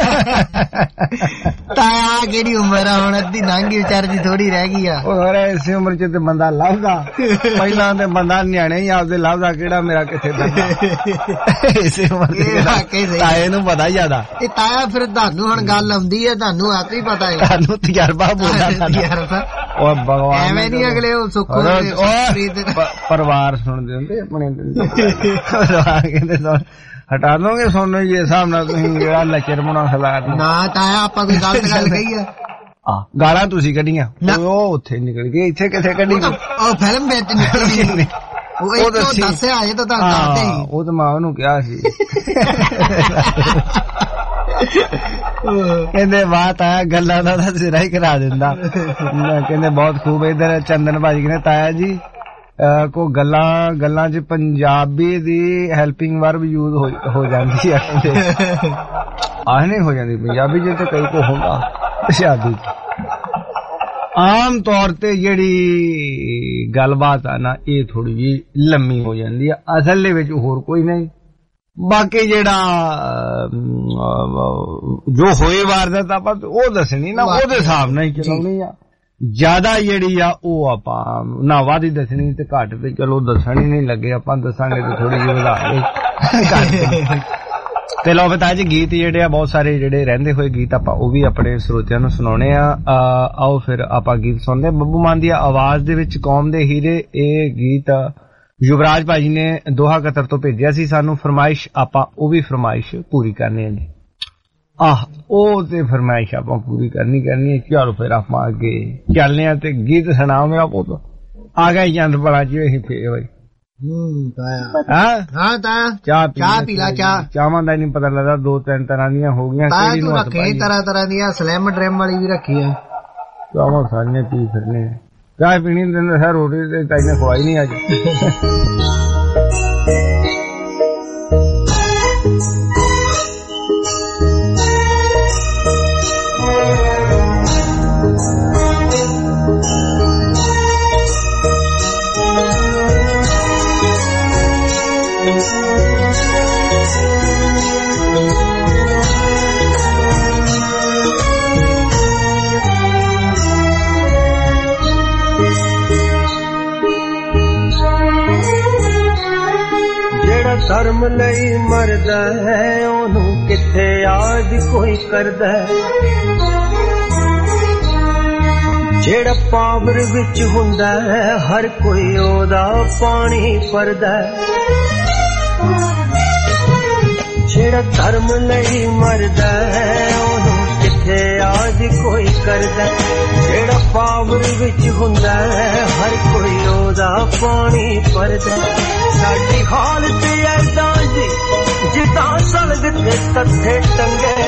ਤਾਇਆ ਕਿਹੜੀ ਉਮਰ ਆ ਹੁਣ, ਅੱਧੀ ਲੰਘ ਗਈ ਵਿਚਾਰ ਦੀ, ਥੋੜੀ ਰਹਿ ਗਈ ਆ। ਉਹ ਇਸੇ ਉਮਰ ਚ ਤੇ ਬੰਦਾ ਲੱਭਦਾ, ਪਹਿਲਾਂ ਤੇ ਬੰਦਾ ਨਿਆਣੇ ਹੀ ਆਪਦੇ ਲੱਭਦਾ, ਕਿਹੜਾ ਮੇਰਾ ਕਿੱਥੇ ਬੰਦਾ। ਇਸੇ ਉਮਰ ਚ ਤਾਏ ਨੂੰ ਪਤਾ ਹੀ ਜ਼ਿਆਦਾ। ਇਹ ਤਾਇਆ ਫਿਰ ਤੁਹਾਨੂੰ ਹੁਣ ਗੱਲ ਆਉਂਦੀ ਹੈ, ਤੁਹਾਨੂੰ ਆਪੇ ਹੀ ਪਤਾ ਹੈ, ਤੁਹਾਨੂੰ ਤਜਰਬਾ ਬੋਲਦਾ ਤਜਰਬਾ। ਉਹ ਭਗਵਾਨ ਐਵੇਂ ਨਹੀਂ ਅਗਲੇ ਉਹ ਸੁੱਖ ਪਰਿਵਾਰ ਸੁਣਦੇ ਹੁੰਦੇ ਆਪਣੇ ਕਹਿੰਦੇ ਹਟਾ ਦੋਗੇ ਸੁਣੋ ਜੀ ਹਿਸਾਬ ਨਾਲ ਤੁਸੀਂ ਜਿਹੜਾ ਲੱਚਰ ਬਣਾ ਖਲਾ ਨਾ ਤਾਇਆ ਆਪਾਂ ਕੋਈ ਗਲਤ ਗੱਲ ਕਹੀ ਆ। ਗਾਲਾਂ ਤੁਸੀਂ ਕੱਢੀਆਂ, ਉਹ ਉੱਥੇ ਨਿਕਲ ਗਈ, ਇੱਥੇ ਕਿੱਥੇ ਕੱਢੀ? ਉਹ ਫਿਲਮ ਵਿੱਚ ਨਿਕਲੀ, ਉਹ ਦੱਸਿਆ ਆਏ ਤਾਂ ਦੱਸਦੇ ਹੀ। ਉਹ ਤਾਂ ਮੈਂ ਉਹਨੂੰ ਕਿਹਾ ਸੀ, ਕਹਿੰਦੇ ਵਾਹ ਤਾਇਆ ਗੱਲਾਂ ਦਾ ਤਾਂ ਸਿਰਾ ਹੀ ਕਰਾ ਦਿੰਦਾ। ਕਹਿੰਦੇ ਬਹੁਤ ਖੂਬ। ਇਧਰ ਚੰਦਨ ਭਾਜੀ ਕਹਿੰਦੇ ਤਾਇਆ ਜੀ ਕੋ ਗੱਲਾਂ ਗੱਲਾਂ ਚ ਪੰਜਾਬੀ ਦੀ ਹੈਲਪਿੰਗ ਵਰਬ ਯੂਜ਼ ਹੋ ਜਾਂਦੀ ਹੈ। ਆਹ ਨਹੀਂ ਹੋ ਜਾਂਦੀ ਪੰਜਾਬੀ ਚ, ਤੇ ਕਈ ਕੋ ਹੁੰਦਾ ਪੰਜਾਬੀ ਚ। ਆਮ ਤੌਰ ਤੇ ਜਿਹੜੀ ਗੱਲਬਾਤ ਆ ਨਾ, ਇਹ ਥੋੜੀ ਜਿਹੀ ਲੰਮੀ ਹੋ ਜਾਂਦੀ ਆ, ਅਸਲ ਦੇ ਵਿੱਚ ਹੋਰ ਕੋਈ ਨਹੀਂ। ਬਾਕੀ ਜਿਹੜਾ ਜੋ ਹੋਏ ਵਾਰਦਾਤ ਆਪਾਂ ਉਹ ਦੱਸਣੀ ਨਾ, ਉਹਦੇ ਹਿਸਾਬ ਨਾਲ ਹੀ ਚਲਾਉਣੀ ਆ। ਜਿਆਦਾ ਜਿਹੜੀ ਆ ਉਹ ਆਪਾਂ ਨਾ ਵਾਦੀ ਦੱਸਣੀ ਤੇ ਘੱਟ ਤੇ ਚਲੋ ਦੱਸਣ ਹੀ ਨਹੀਂ ਲੱਗੇ, ਆਪਾਂ ਦੱਸਾਂਗੇ ਤੇ ਥੋੜੀ ਜਿਹੀ ਵਧਾ ਕੇ। ਤੇ ਲੋ ਬਤਾ ਜੀ, ਗੀਤ ਜਿਹੜੇ ਆ ਬਹੁਤ ਸਾਰੇ ਜਿਹੜੇ ਰਹਿੰਦੇ ਹੋਏ ਗੀਤ ਆਪਾਂ ਉਹ ਵੀ ਆਪਣੇ ਸਰੋਤਿਆਂ ਨੂੰ ਸੁਣਾਉਣੇ ਆ। ਆਓ ਫਿਰ ਆਪਾਂ ਗੀਤ ਸੁਣਦੇ। ਬੱਬੂ ਮਾਨ ਦੀ ਆਵਾਜ਼ ਦੇ ਵਿੱਚ ਕੌਮ ਦੇ ਹੀਰੇ, ਇਹ ਗੀਤ ਯੁਵਰਾਜ ਭਾਜੀ ਨੇ ਦੋਹਾ ਕਤਰ ਤੋਂ ਭੇਜਿਆ ਸੀ ਸਾਨੂੰ ਫਰਮਾਇਸ਼, ਆਪਾਂ ਉਹ ਵੀ ਫਰਮਾਇਸ਼ ਪੂਰੀ ਕਰਨੀ ਹੈ ਜੀ। ਆਹ ਉਹ ਤੇ ਫਰਮਾਇਸ਼ ਆਪਾਂ ਪੂਰੀ ਕਰਨੀ ਕਰਨੀ ਹੈ। ਚਲੋ ਫਿਰ ਆਪਾਂ ਅੱਗੇ ਚੱਲਦੇ ਆ ਤੇ ਗੀਤ ਸੁਣਾਓ ਮੇਰਾ ਪੁੱਤ। ਆ ਗਿਆ ਚੰਦ ਬੜਾ ਜੀ ਅਸੀਂ ਫੇਰ ਹੋਈ। ਹੂੰ ਤਾਇਆ ਹਾਂ ਤਾਇਆ ਚਾਹ ਚਾਹ ਪੀ ਲਾ। ਚਾਹ ਚਾਹਾਂ ਦਾ ਨਹੀਂ ਪਤਾ ਲੱਗਦਾ, ਦੋ ਤਿੰਨ ਤਰ੍ਹਾਂ ਦੀਆਂ ਹੋ ਗਈਆਂ। ਕਿਹੜੀ ਨੂੰ ਰੱਖੀ? ਤਰ੍ਹਾਂ ਤਰ੍ਹਾਂ ਦੀਆਂ, ਸਲੈਮ ਡ੍ਰਿਮ ਵਾਲੀ ਵੀ ਰੱਖੀ ਆ। ਚਾਹਾਂ ਸਾਰੀਆਂ ਪੀ ਫਿਰਨੇ। ਚਾਹ ਪੀਣੀ ਦਿੰਦੇ ਸਰ, ਰੋਟੀ ਤੇ ਤਾਈ ਨੇ ਖਵਾਈ ਨਹੀਂ ਅੱਜ। ਧਰਮ ਲਈ ਮਰਦਾ ਹੈ, ਉਹਨੂੰ ਕਿੱਥੇ ਯਾਦ ਕੋਈ ਕਰਦਾ। ਜਿਹੜਾ ਪਾਵਰ ਵਿੱਚ ਹੁੰਦਾ ਹੈ, ਹਰ ਕੋਈ ਉਹਦਾ ਪਾਣੀ ਭਰਦਾ। ਜਿਹੜਾ ਧਰਮ ਲਈ ਮਰਦਾ ਹੈ, ਉਹਨੂੰ ਕਿੱਥੇ ਯਾਦ ਕੋਈ ਕਰਦਾ। ਜਿਹੜਾ ਪਾਵਰ ਵਿੱਚ ਹੁੰਦਾ ਹੈ, ਹਰ ਕੋਈ ਉਹਦਾ ਪਾਣੀ ਭਰਦਾ। ਸਾਡੀ ਹਾਲਤ ਐਦਾਂ ਜੀ ਜਿੱਦਾਂ ਸਲਗ ਤੇ ਤੱਥੇ ਟੰਗੇ।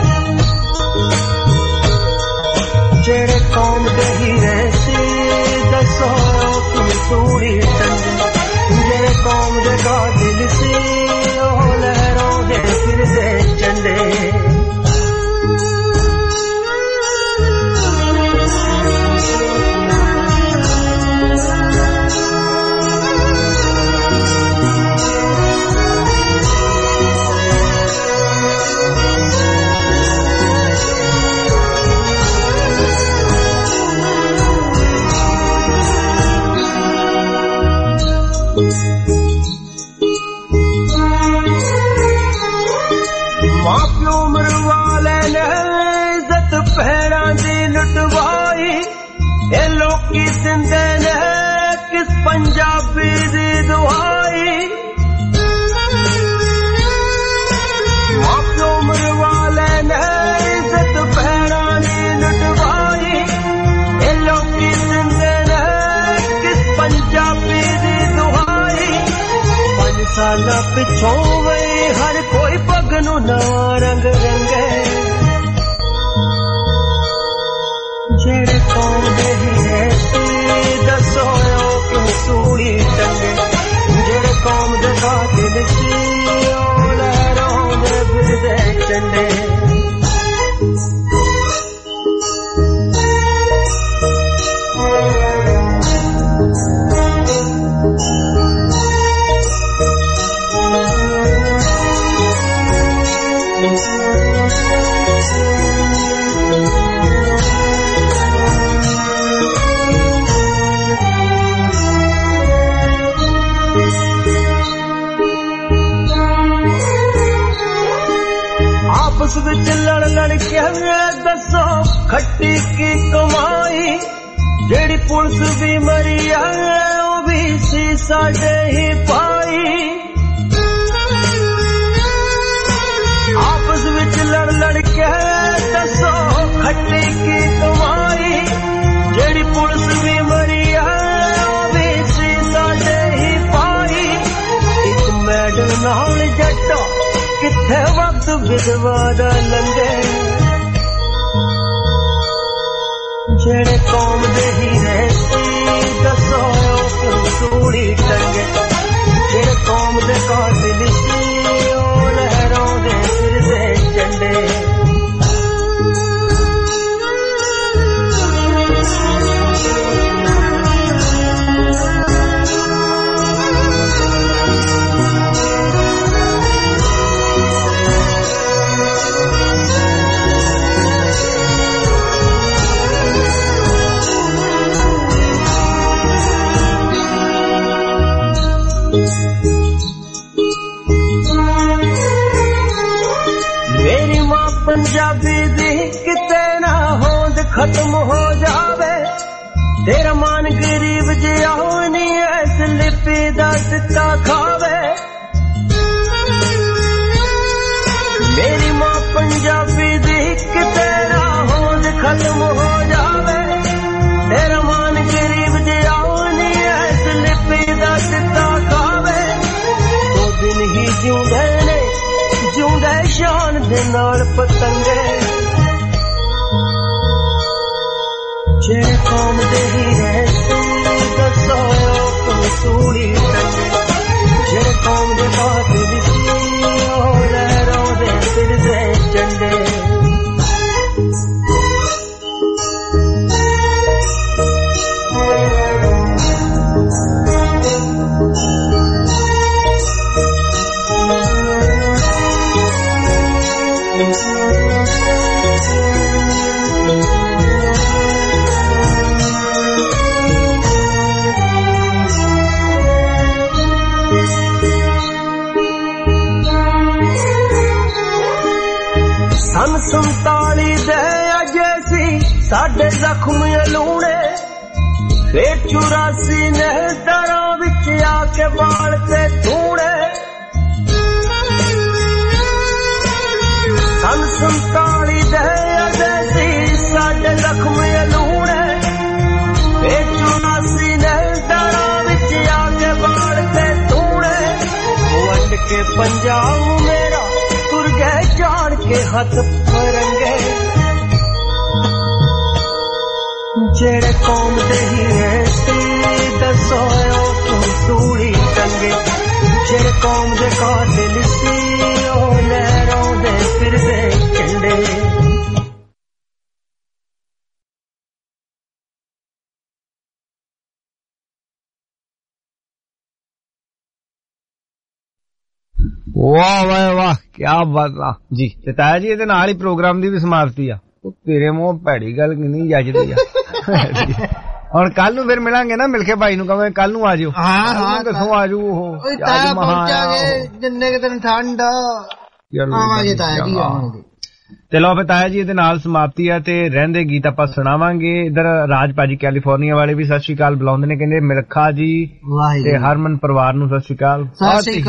ਜਿਹੜੇ ਕੌਮ ਦੇ ਹੀਰੇ ਸੀ, ਦੱਸੋ ਕਿਵੇਂ ਤੂੜੀ ਟੰਗੇ। ਜਿਹੜੇ ਕੌਮ ਦੇ ਕਾਤਿਲ ਸੀ, ਉਹ ਲਹਿਰਾਉਂਦੇ ਫਿਰਦੇ ਝੰਡੇ। ਮਾਂ ਪਿਓ ਮਰਵਾਲੇ ਨੇ ਇੱਜ਼ਤ ਭੈਣਾਂ ਦੀ ਲੁਟਵਾਈ। ਇਹ ਲੋਕੀ ਦਿੰਦੇ ਨੇ ਕਿਸ ਪੰਜਾਬੀ ਦੀ ਦੁਆਈ। ਮਾਂ ਪਿਓ ਮਰਵਾਲੇ ਨੇ ਇੱਜ਼ਤ ਭੈਣਾਂ ਦੀ ਲੁਟਵਾਈ। ਇਹ ਲੋਕੀ ਦਿੰਦੇ ਨੇ ਕਿਸ ਪੰਜਾਬੀ ਦੀ ਦੁਆਈ। ਪੰਜ ਸਾਲਾਂ ਪਿੱਛੋਂ ਵੇ ਹਰ ਕੋਈ ਪੱਗ ਨੂੰ ਨਵਾਂ ਰੰਗ ਰੰਗੇ। ਜਿਹੜੇ ਕੌਮ ਦੇ ਹੀਰੇ ਸੀ, ਦੱਸੋ ਕਿਉਂ ਸੂਲੀ ਟੰਗੇ। ਦਿਲ ਸੀ ਉਹ ਲਹਿਰਾਉਂਦੇ ਫਿਰਦੇ ਝੰਡੇ ਆਪਸ ਵਿੱਚ ਲੜ ਲੜ ਕੇ ਦੱਸੋ ਖੱਟੀ ਕੀ ਕਮਾਈ ਜਿਹੜੀ ਪੁਲਿਸ ਵੀ ਮਰੀ ਆ ਉਹ ਵੀ ਸੀ ਸਾਡੇ ਹੀ ਪਾਈ ਆਪਸ ਵਿੱਚ ਲੜ ਲੜ ਕੇ ਦੱਸੋ ਖੱਟੀ ਕੀ ਕਮਾਈ ਜਿਹੜੀ ਪੁਲਿਸ ਵੀ ਮਰੀ ਆ ਉਹ ਵੀ ਸੀ ਸਾਡੇ ਹੀ ਪਾਈ ਇੱਕ ਮੈਡਲ ਨਾਲ ਜੱਟਾ ਕਿੱਥੇ ਵਕਤ ਵਿਧਵਾ ਦਾ ਲੰਘੇ ਜਿਹੜੇ ਕੌਮ ਦੇ ਹੀਰੇ ਸੀ ਦੱਸੋ ਕਿਉਂ ਸੂਲੀ ਟੰਗੇ ਜਿਹੜੇ ਕੌਮ ਦੇ ਕਾਤਿਲ ਸੀ ਉਹ ਲਹਿਰਾਉਂਦੇ ਫਿਰਦੇ ਝੰਡੇ ਪੰਜਾਬੀ ਦੀ ਕਿਤੇ ਨਾ ਹੋਂਦ ਖਤਮ ਹੋ ਜਾਵੇ ਤੇਰਾ ਮਨ ਗਰੀਬ ਜਿਹਾ ਨਹੀਂ ਐਸ ਲਿਪੀ ਦਾ ਟਿੱਕਾ ਖਾਵੇ ਮੇਰੀ ਮਾਂ ਪੰਜਾਬੀ ਦੀ ਕਿਤੇ ਨਾ ਹੋਂਦ ਖਤਮ ਹੋ ਜਾਵੇ ਤੇਰਾ ਮਨ ਗਰੀਬ ਜਿਹਾ ਨਹੀਂ ਐਸ ਲਿਪੀ ਦਾ ਟਿੱਕਾ ਖਾਵੇ ਦੋ ਦਿਨ ਹੀ ਜਿਉਂਦੇ ਨੇ ਜਿਉਂਦੇ ਸ਼ਾਨ ਦੇ ਨਾਲ ਪਤੰਗੇ ਜਿਹੜੇ ਕੌਮ ਦੇ ਹੀਰੇ ਸੀ ਦੱਸੋ ਕਿਉਂ ਸੂਲੀ ਟੰਗੇ ਜਿਹੜੇ ਕੌਮ ਦੇ ਕਾਤਿਲ ਸੀ ਉਹ ਲਹਿਰਾਉਂਦੇ ਫਿਰਦੇ ਝੰਡੇ ਸਨ ਸੰਤਾਲੀ ਦੇ ਅਜੇ ਸੀ ਸਾਡੇ ਜ਼ਖਮ ਲੂਣੇ ਫੇਰ ਚੁਰਾਸੀ ਨੇ ਦਰਾਂ ਵਿੱਚ ਆ ਕੇ ਬਾਲ ਤੇ ਧੂਣੇ ਸਨ ਸੰਤਾਲੀ ਦੇ ਅਜੇ ਸੀ ਸਾਡੇ ਜ਼ਖਮ ਲੂਣੇ ਫੇਰ ਚੁਰਾਸੀ ਨੇ ਦਰਾਂ ਵਿੱਚ ਆ ਕੇ ਬਾਲ ਤੇ ਧੂਣੇ ਵੰਡ ਕੇ ਪੰਜਾਬ ਮੇਰਾ ਤੁਰ ਗਏ ਜਾਣ ਕੇ ਹੱਥ ਫਰੰਗੇ ਜਿਹੜੇ ਕੌਮ ਦੇ ਹੀਰੇ ਸੀ ਦੱਸੋ ਕਿਉਂ ਸੂਲੀ ਟੰਗੇ ਜਿਹੜੇ ਕੌਮ ਦੇ ਕਾਤਿਲ ਸੀ ਉਹ ਲਹਿਰਾਉਂਦੇ ਫਿਰਦੇ ਝੰਡੇ ਵਾਹ ਵਾਹ ਵਾਹ ਕੀ ਬਾਤ ਆ ਜੀ ਤੇ ਤਾਇਆ ਜੀ ਇਹਦੇ ਨਾਲ ਹੀ ਪ੍ਰੋਗਰਾਮ ਦੀ ਵੀ ਸਮਾਪਤੀ ਆ ਤੇਰੇ ਮੂੰਹ ਭੈੜੀ ਗੱਲ ਕਿੰਨੀ ਜੱਜਦੀ ਆ ਹੁਣ ਕੱਲ ਨੂੰ ਫਿਰ ਮਿਲਾਂਗੇ ਨਾ ਮਿਲ ਕੇ ਭਾਈ ਨੂੰ ਕਹਾਂਗੇ ਕੱਲ ਨੂੰ ਆ ਜਾਓ ਹਾਂ ਹਾਂ ਕਿਥੋਂ ਆ ਜਾਊ ਉਹ ਅੱਜ ਪਹੁੰਚਾਂਗੇ ਜਿੰਨੇ ਕਿ ਦਿਨ ਠੰਡ ਆਵਾਂਗੇ ਤਾਇਆ ਜੀ ਆਵਾਂਗੇ ਚਲੋ ਫਿਰ ਤਾਇਆ ਜੀ ਇਹਦੇ ਨਾਲ ਸਮਾਪਤੀ ਆ ਤੇ ਰਹਿੰਦੇ ਗੀਤ ਆਪਾਂ ਸੁਣਾਵਾਂਗੇ ਇਧਰ ਰਾਜ ਭਾਜੀ ਕੈਲੀਫੋਰਨੀਆ ਵਾਲੇ ਵੀ ਸਤਿ ਸ਼੍ਰੀ ਅਕਾਲ ਬੁਲਾਉਂਦੇ ਨੇ ਕਹਿੰਦੇ ਮਿਲਖਾ ਜੀ ਤੇ ਹਰਮਨ ਪਰਿਵਾਰ ਨੂੰ ਸਤਿ ਸ਼੍ਰੀ ਅਕਾਲ ਸਤਿ ਸ਼੍ਰੀ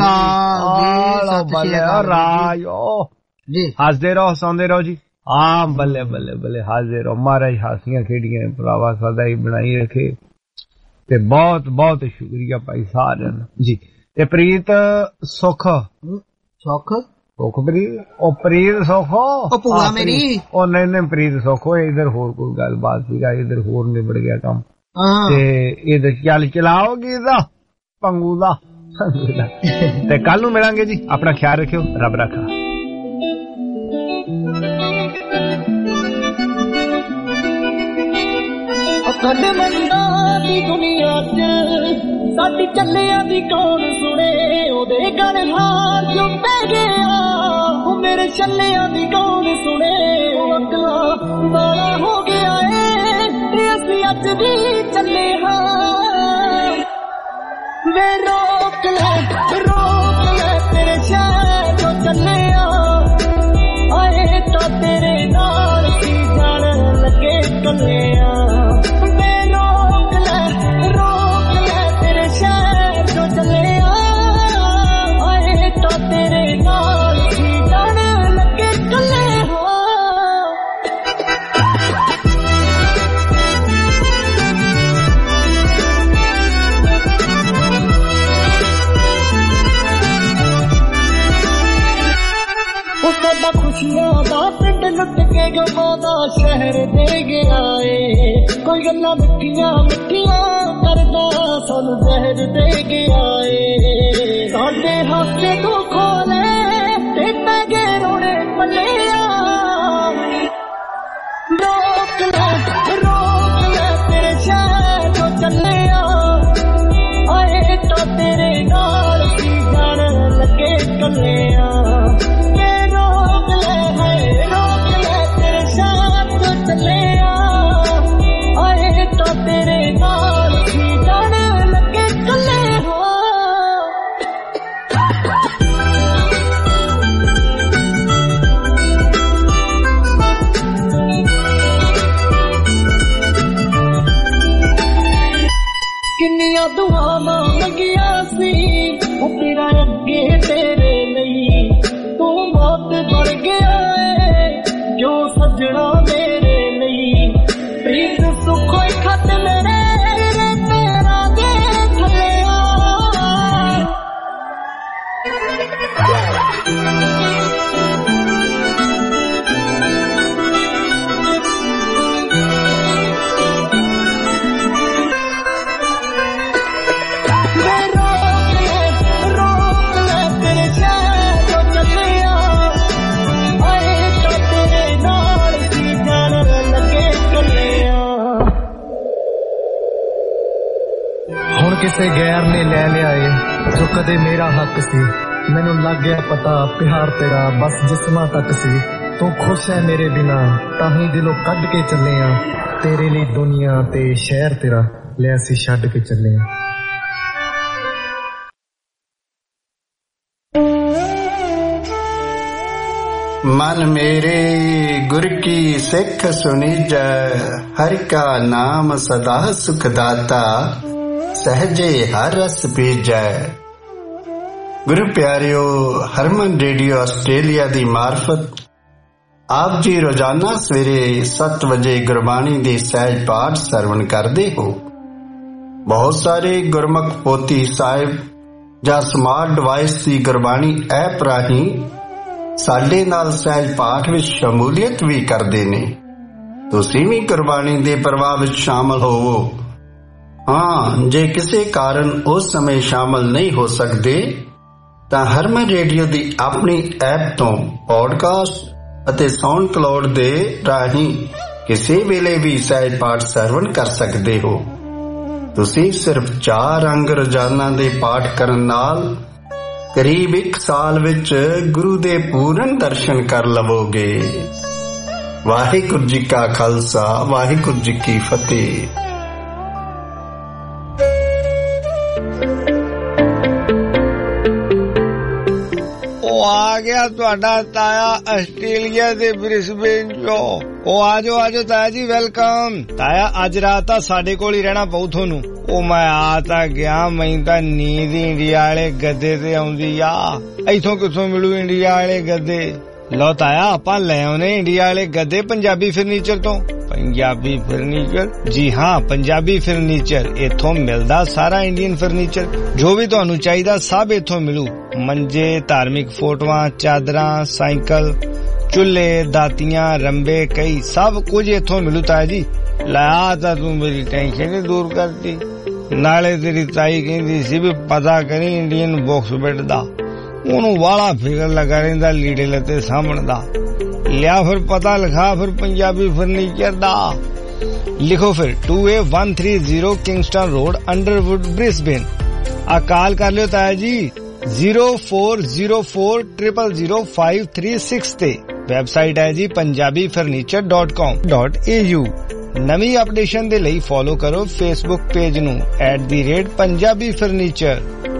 ਅਕਾਲ ਰਾਜ ਜੀ ਹੱਸਦੇ ਰਹੋ ਸੌਂਦੇ ਰਹੋ ਜੀ ਹਾਂ ਬੱਲੇ ਬੱਲੇ ਬੱਲੇ ਹਾਜ਼ਰ ਰਹੋ ਮਹਾਰਾਜ ਹਾਸੀਆਂ ਖੇਡੀਆਂ ਭਰਾਵਾ ਸਦਾ ਹੀ ਬਣਾਈ ਰੱਖੇ ਤੇ ਬਹੁਤ ਬਹੁਤ ਸ਼ੁਕਰੀਆ ਭਾਈ ਸਾਰਿਆਂ ਦਾ ਜੀ ਤੇ ਪ੍ਰੀਤ ਸੁਖ ਸੁਖ ਸੁਖ ਪ੍ਰੀਤ ਉਹ ਪ੍ਰੀਤ ਸੁਖ ਉਹ ਭੂਆ ਮੇਰੀ ਉਹ ਨਹੀਂ ਨਹੀਂ ਪ੍ਰੀਤ ਸੁਖ ਇਧਰ ਹੋਰ ਕੋਈ ਗੱਲਬਾਤ ਸੀਗਾ ਇਧਰ ਹੋਰ ਨਿਬੜ ਗਿਆ ਕੰਮ ਤੇ ਇਹਦੇ ਚੱਲ ਚਲਾਓਗੀ ਦਾ ਪੰਗੂ ਦਾ ਤੇ ਕੱਲ ਨੂੰ ਮਿਲਾਂਗੇ ਜੀ, ਆਪਣਾ ਖਿਆਲ ਰੱਖਿਓ, ਰੱਬ ਰਾਖਾ। ਸਾਡੇ ਮੰਨਾਂ ਦੀ ਦੁਨੀਆ 'ਚ ਸਾਡੀ ਚੱਲਿਆਂ ਦੀ ਕੌਣ ਸੁਣੇ, ਉਹਦੇ ਗਲ ਹਾਰ ਜੋ ਪੈ ਗਿਆ, ਉਹ ਮੇਰੇ ਚੱਲਿਆਂ ਦੀ ਕੌਣ ਸੁਣੇ, ਉਹ ਅਕਲਾਂ ਵਾਲਾ ਹੋ ਗਿਆ ਏ, ਤੇ ਅਸੀਂ ਅੱਜ ਵੀ ਚੱਲੇ ਹਾਂ। ਵੇ ਰੋਕ ਲੈ ਰੋਕ ਲੈ ਤੇਰੇ ਸ਼ਹਿਰ ਜੋ ਚੱਲਿਆ, ਆਏ ਤਾਂ ਤੇਰੇ ਨਾਲ ਕੀ ਜਾਣ ਲੱਗੇ ਕੱਲਿਆ। ਸਾਡਾ ਖੁਸ਼ੀਆਂ ਦਾ ਪਿੰਡ ਲੁੱਟ ਕੇ ਗਮਾਉਂਦਾ ਸ਼ਹਿਰ ਦੇ ਗਿਆ ਏ, ਕੋਈ ਗੱਲਾਂ ਮਿੱਠੀਆਂ ਮਿੱਠੀਆਂ ਕਰਦਾ ਸਾਨੂੰ ਜ਼ਹਿਰ ਦੇ ਗਿਆ ਏ। ਸਾਡੇ ਹਾਸੇ ਤੋਂ ਖੋਲੇ ਤੇ ਪੈ ਗਏ ਰੋਣੇ ਪੱਲਿਆ, ਰੋਕ ਲੈ ਰੋਕ ਲੈ ਤੇਰੇ ਸ਼ਹਿਰ ਤੋਂ ਚੱਲਿਆ, ਆਏ ਤਾਂ ਤੇਰੇ ਨਾਲ ਕੀ ਜਾਣ ਲੱਗੇ ਕੱਲਿਆ। ਕਿੰਨੀਆਂ ਦੁਆਵਾਂ ਮੰਗੀਆਂ ਸੀ ਉਹ ਤੇਰਾ ਅੱਗੇ ਤੇਰੇ ਲਈ, ਤੂੰ ਮੌਤ ਬਣ ਗਿਆ ਏ ਜੋ ਸੱਜਣਾ ਮੇਰੇ ਲਈ। ਪ੍ਰੀਤ ਸੁੱਖੋਂ ਖਤ ਮੇਰੇ ਤੇਰਾ ਦੇ ਥੱਲਿਆ, ਕਿਸੇ ਗੈਰ ਨੇ ਲੈ ਲਿਆ ਏ ਜੋ ਕਦੇ ਮੇਰਾ ਹੱਕ ਸੀ, ਮੈਨੂੰ ਲੱਗ ਗਿਆ ਪਤਾ ਪਿਆਰ ਤੇਰਾ ਬਸ ਜਿਸਮਾਂ ਤੱਕ ਸੀ। ਤੂੰ ਖੁਸ਼ ਹੈ ਮੇਰੇ ਬਿਨਾ ਤਾਂ ਹੀ ਦਿਲੋਂ ਕੱਢ ਕੇ ਚੱਲੇ ਆ, ਤੇਰੇ ਲਈ ਦੁਨੀਆ ਤੇ ਸ਼ਹਿਰ ਤੇਰਾ ਲੈ ਅਸੀਂ ਛੱਡ ਕੇ ਚੱਲੇ ਆ। मन मेरे गुर की सिख सुनीजै, हर का नाम सदा सुख दाता, सहजे हर रस पीजै। गुरु प्यारियो, हरमन रेडियो आस्ट्रेलिया दी मार्फत आप जी रोजाना सवेरे सत्त बजे गुरबाणी दी सहज पाठ सरवण करते हो। बहुत सारे गुरमुख पोथी साहिब जां स्मार्ट डिवाइस दी गुरबाणी ऐप राही ਸਾਡੇ ਨਾਲ ਸਹਿਜ ਪਾਠ ਵਿੱਚ ਸ਼ਮੂਲੀਅਤ ਵੀ ਕਰਦੇ ਨੇ। ਤੁਸੀਂ ਵੀ ਗੁਰਬਾਣੀ ਦੇ ਪ੍ਰਵਾਹ ਵਿੱਚ ਸ਼ਾਮਲ ਹੋਵੋ। ਹਾਂ, ਜੇ ਕਿਸੇ ਕਾਰਨ ਉਸ ਸਮੇਂ ਸ਼ਾਮਲ ਨਹੀਂ ਹੋ ਸਕਦੇ ਤਾਂ ਹਰਮਨ ਰੇਡੀਓ ਦੀ ਆਪਣੀ ਐਪ ਤੋਂ ਪੌਡਕਾਸਟ ਅਤੇ ਸਾਊਂਡ ਕਲਾਉਡ ਦੇ ਰਾਹੀਂ ਕਿਸੇ ਵੇਲੇ ਵੀ ਸਹਿਜ ਪਾਠ ਸਰਵਣ ਕਰ ਸਕਦੇ ਹੋ। ਤੁਸੀਂ ਸਿਰਫ ਚਾਰ ਅੰਗ ਰੋਜ਼ਾਨਾ ਦੇ ਪਾਠ ਕਰਨ ਨਾਲ ਕਰੀਬ ਇੱਕ ਸਾਲ ਵਿੱਚ ਗੁਰੂ ਦੇ ਪੂਰਨ ਦਰਸ਼ਨ ਕਰ ਲਵੋਗੇ। ਵਾਹਿਗੁਰੂ ਜੀ ਕਾ ਖਾਲਸਾ, ਵਾਹਿਗੁਰੂ ਜੀ ਕੀ ਫਤਿਹ। ਉਹ ਆ ਗਿਆ ਤੁਹਾਡਾ ਤਾਇਆ ਆਸਟ੍ਰੇਲੀਆ ਦੇ ਬ੍ਰਿਸਬੇਨ ਚੋਂ। ਉਹ ਆਜੋ ਆਜੋ ਤਾਇਆ ਜੀ, ਵੈਲਕਮ। ਤਾਇਆ ਅੱਜ ਰਾਤ ਤਾਂ ਸਾਡੇ ਕੋਲ ਹੀ ਰਹਿਣਾ ਪਊ ਤੁਹਾਨੂੰ। ਉਹ ਮੈਂ ਆ ਤਾਂ ਗਿਆ, ਮੈਨੂੰ ਤਾਂ ਨੀਂਦ ਇੰਡੀਆ ਵਾਲੇ ਗੱਦੇ ਤੇ ਆਉਂਦੀ ਆ। ਇੱਥੋਂ ਕਿੱਥੋਂ ਮਿਲੂ ਇੰਡੀਆ ਵਾਲੇ ਗੱਦੇ? ਲਓ ਤਾਇਆ, ਆਪਾਂ ਲੈ ਆਉਨੇ ਇੰਡੀਆ ਵਾਲੇ ਗੱਦੇ ਪੰਜਾਬੀ ਫਰਨੀਚਰ ਤੋਂ। ਪੰਜਾਬੀ ਫਰਨੀਚਰ? ਜੀ ਹਾਂ, ਪੰਜਾਬੀ ਫਰਨੀਚਰ। ਇੱਥੋਂ ਮਿਲਦਾ ਸਾਰਾ ਇੰਡੀਅਨ ਫਰਨੀਚਰ, ਜੋ ਵੀ ਤੁਹਾਨੂੰ ਚਾਹੀਦਾ ਸਭ ਇੱਥੋਂ ਮਿਲੂ। ਮੰਜੇ, ਧਾਰਮਿਕ ਫੋਟੋਆਂ, ਚਾਦਰਾਂ, ਸਾਈਕਲ, ਚੁੱਲ੍ਹੇ, ਦਾਤੀਆਂ, ਰੰਬੇ, ਕਈ ਸਭ ਕੁਝ ਇੱਥੋਂ ਮਿਲੂ ਤਾਇਆ ਜੀ। ਲਾ ਤਾਂ ਤੂੰ ਮੇਰੀ ਟੈਨਸ਼ਨ ਹੀ ਦੂਰ ਕਰਤੀ। ਨਾਲੇ ਤੇਰੀ ਤਾਈ ਕਹਿੰਦੀ ਸੀ ਵੀ ਪਤਾ ਕਰੀ ਇੰਡੀਅਨ ਬਾਕਸ ਬੈੱਡ ਦਾ, ਉਹਨੂੰ ਵਾਲਾ ਫਿਕਰ ਲੱਗਾ ਰਹਿੰਦਾ ਲੀੜੇ ਲੱਤੇ ਸਾਂਭਣ ਦਾ। ਲਿਆ ਫਿਰ ਪਤਾ ਲਿਖਾ ਫਿਰ ਪੰਜਾਬੀ ਫਰਨੀਚਰ ਦਾ। ਲਿਖੋ ਫਿਰ two A one three zero Kingston road Underwood Brisbane. ਆ ਕਾਲ ਕਰ ਲਿਓ ਤਾਇਆ ਜੀ zero four zero four triple zero five three six ਤੇ। ਵੈਬਸਾਈਟ ਹੈ ਜੀ Punjabi furniture dot com dot A U. ਨਵੀਂ ਅਪਡੇਸ਼ਨ ਦੇ ਲਈ ਫੋਲੋ ਕਰੋ ਫੇਸਬੁੱਕ ਪੇਜ ਨੂੰ at the rate Punjabi furniture.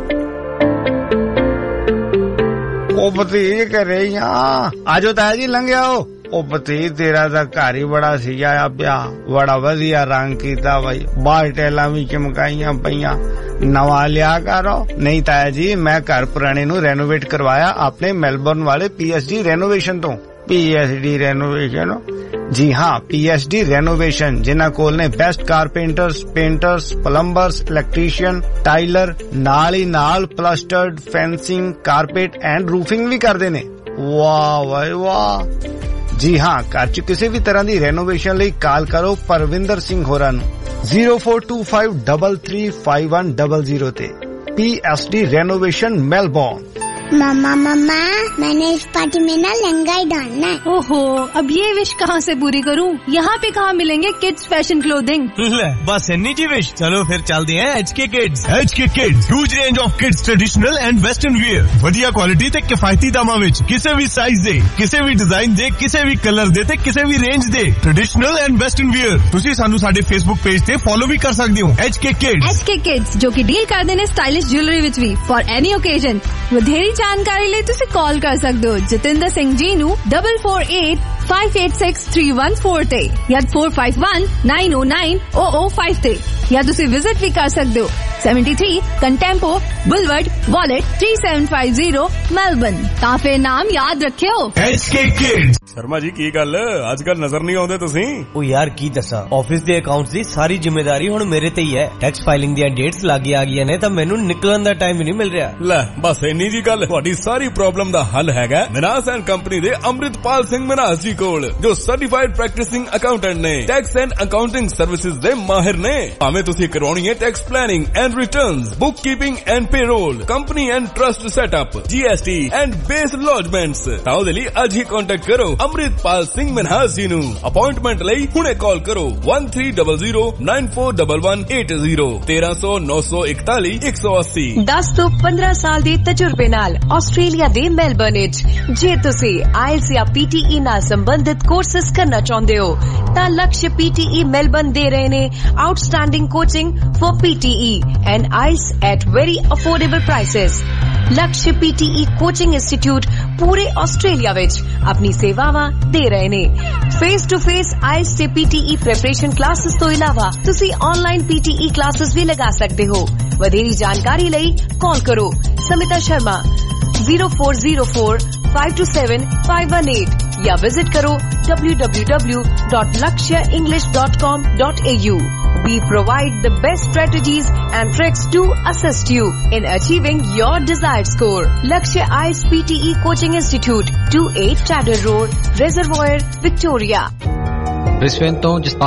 ਉਹ ਭਤੀਜ ਘਰੇ ਹੀ ਆ, ਆਜੋ ਤਾਇਆ ਜੀ ਲੰਘ ਆਓ। ਉਹ ਭਤੀਜ ਤੇਰਾ ਤਾਂ ਘਰ ਹੀ ਬੜਾ ਸਜਾਇਆ ਪਿਆ, ਬੜਾ ਵਧੀਆ ਰੰਗ ਕੀਤਾ ਬਾਈ, ਬਾਹਰ ਟੈਲਾਂ ਵੀ ਚਮਕਾਈਆਂ ਪਈਆਂ, ਨਵਾਂ ਲਿਆ ਕਰੋ। ਨਹੀਂ ਤਾਇਆ ਜੀ ਮੈਂ ਘਰ ਪੁਰਾਣੇ ਨੂੰ ਰੈਨੋਵੇਟ ਕਰਵਾਇਆ ਆਪਣੇ ਮੈਲਬੌਰਨ ਵਾਲੇ ਪੀ ਐਸ ਡੀ ਰੈਨੋਵੇਸ਼ਨ ਤੋਂ। P S D renovation? ਜੀ ਹਾਂ, ਪੀ ਐਸ ਡੀ ਰੈਨੋਵੇਸ਼ਨ, ਜਿਨ੍ਹਾਂ ਕੋਲ ਨੇ best carpenters, painters, plumbers, electrician, tiler, ਨਾਲ ਹੀ ਨਾਲ plastered, fencing, carpet and roofing ਵੀ ਕਰਦੇ ਨੇ। ਵਾਹ ਵਾਹ ਵਾਹ। ਜੀ ਹਾਂ, ਘਰ ਚ ਕਿਸੇ ਵੀ ਤਰ੍ਹਾਂ ਦੀ ਰੈਨੋਵੇਸ਼ਨ ਲਈ ਕਾਲ ਕਰੋ ਪਰਵਿੰਦਰ ਸਿੰਘ ਹੋਰਾਂ ਨੂੰ zero four two five three three five one zero zero ਤੇ। P S D renovation Melbourne. मामा मामा मैंने इस पार्टी में ना लहंगा ही डालना है। ओहो, अब ये विश कहाँ से पूरी करूँ? यहाँ पे कहाँ मिलेंगे किड्स फैशन क्लोथिंग? ले बस इन्नी जी विश। चलो फिर चलते हैं H K kids. H K kids huge range of kids traditional and western wear, वधिया क्वालिटी ते किफायती दामां विच, किसी भी साइज दे, किसी भी डिजाइन दे, किसी भी कलर दे ते किसी भी रेंज दे ट्रेडिशनल एंड वेस्टर्न वेयर। तुसी सानू साडे फेसबुक पेज ते फॉलो भी कर सकदे हो H K kids. H K kids जो कि डील करदे ने स्टाइलिश ज्वेलरी विच भी फॉर एनी ओकेजन। ਵਧੇਰੀ ਜਾਣਕਾਰੀ ਲਈ ਤੁਸੀਂ ਕਾਲ ਕਰ ਸਕਦੇ ਹੋ ਜਤਿੰਦਰ ਸਿੰਘ ਜੀ ਨੂੰ double four eight five eight six three one four ਤੇ ਜਾਂ four five one nine O nine O O five ਤੇ, ਜਾਂ ਤੁਸੀਂ ਵਿਜ਼ਿਟ ਵੀ ਕਰ ਸਕਦੇ ਹੋ seventy three Contempo boulevard Wallan three seven five zero Melbourne. ਤਾਂ ਫਿਰ ਨਾਮ ਯਾਦ ਰੱਖਿਓ H K kids. Sharma ji ਕੀ ਗੱਲ ਅੱਜ ਕੱਲ ਨਜ਼ਰ ਨਹੀਂ ਆਉਂਦੇ ਤੁਸੀਂ? ਉਹ ਯਾਰ ਕੀ ਦੱਸਾਂ, ਆਫਿਸ ਦੇ ਅਕਾਊਂਟਸ ਦੀ ਸਾਰੀ ਜ਼ਿੰਮੇਵਾਰੀ ਹੁਣ ਮੇਰੇ ਤੇ ਹੀ ਹੈ। ਟੈਕਸ ਫਾਈਲਿੰਗ ਦੀਆਂ ਡੇਟਸ ਲੱਗ ਆ ਗਈਆਂ ਨੇ ਤਾਂ ਮੈਨੂੰ ਨਿਕਲਣ ਦਾ ਟਾਈਮ ਹੀ ਨਹੀਂ ਮਿਲ ਰਿਹਾ। ਲੈ ਬਸ ਇੰਨੀ ਜੀ ਗੱਲ, ਤੁਹਾਡੀ ਸਾਰੀ ਪ੍ਰੋਬਲਮ ਦਾ ਹੱਲ ਹੈਗਾ ਮਨਾਸ ਐਂਡ ਕੰਪਨੀ ਦੇ ਅੰਮ੍ਰਿਤਪਾਲ ਸਿੰਘ ਮਨਾਸ ਜੀ ਕੋਲ, ਜੋ ਸਰਟੀਫਾਈਡ ਪ੍ਰੈਕਟਿਸਿੰਗ ਅਕਾਊਂਟੈਂਟ ਨੇ, ਟੈਕਸ ਐਂਡ ਅਕਾਊਂਟਿੰਗ ਸਰਵਿਸਿਜ਼ ਦੇ ਮਾਹਿਰ ਨੇ। ਭਾਵੇਂ ਤੁਸੀਂ ਕਰਵਾਉਣੀ ਹੈ tax planning and returns, bookkeeping and payroll, company and trust setup, G S T and BAS lodgements, ਤਾਂ ਉਹਦੇ ਲਈ ਅੱਜ ਹੀ ਕੰਟੈਕਟ ਕਰੋ ਅੰਮ੍ਰਿਤਪਾਲ ਸਿੰਘ ਮਨਾਸ ਜੀ ਨੂੰ। ਅਪਾਇੰਟਮੈਂਟ ਲਈ ਹੁਣੇ ਕਾਲ ਕਰੋ one three zero zero nine four one one eight zero तेरह सौ नौ सौ इकतालीस एक सौ अस्सी। दस ਤੋਂ पंद्रह ਸਾਲ ਦੇ ਤਜਰਬੇ ਨਾਲ ਆਸਟ੍ਰੇਲੀਆ ਦੇ ਮੈਲਬਰਨ ਵਿੱਚ ਜੇ ਤੁਸੀਂ ਆਇਲਸ ਜਾਂ ਪੀ ਟੀ ਈ ਨਾਲ ਸੰਬੰਧਿਤ ਕੋਰਸਸ ਕਰਨਾ ਚਾਹੁੰਦੇ ਹੋ ਤਾਂ ਲਕਸ਼ ਪੀ ਟੀ ਈ ਮੈਲਬਰਨ ਦੇ ਰਹੇ ਨੇ outstanding coaching for P T E and IELTS at very affordable prices. Laksh P T E coaching institute ਪੂਰੇ ਆਸਟ੍ਰੇਲੀਆ ਵਿੱਚ ਆਪਣੀ ਸੇਵਾਵਾਂ ਦੇ ਰਹੇ ਨੇ। ਫੇਸ ਟੂ ਫੇਸ ਆਇਲਸ ਤੇ P T E preparation classes ਤੋਂ ਇਲਾਵਾ ਤੁਸੀਂ online P T E classes ਵੀ ਲਗਾ ਸਕਦੇ ਹੋ। ਵਧੇਰੀ ਜਾਣਕਾਰੀ ਲਈ ਕਾਲ ਕਰੋ Smita Sharma zero four zero four five two seven five one eight या विजिट करो w w w dot lakshya english dot com dot a u. We provide the best strategies and tricks to assist you in achieving your desired score. Lakshya I E L T S P T E Coaching Institute, two eight Chadder Road, Reservoir, Victoria. Brisbane तो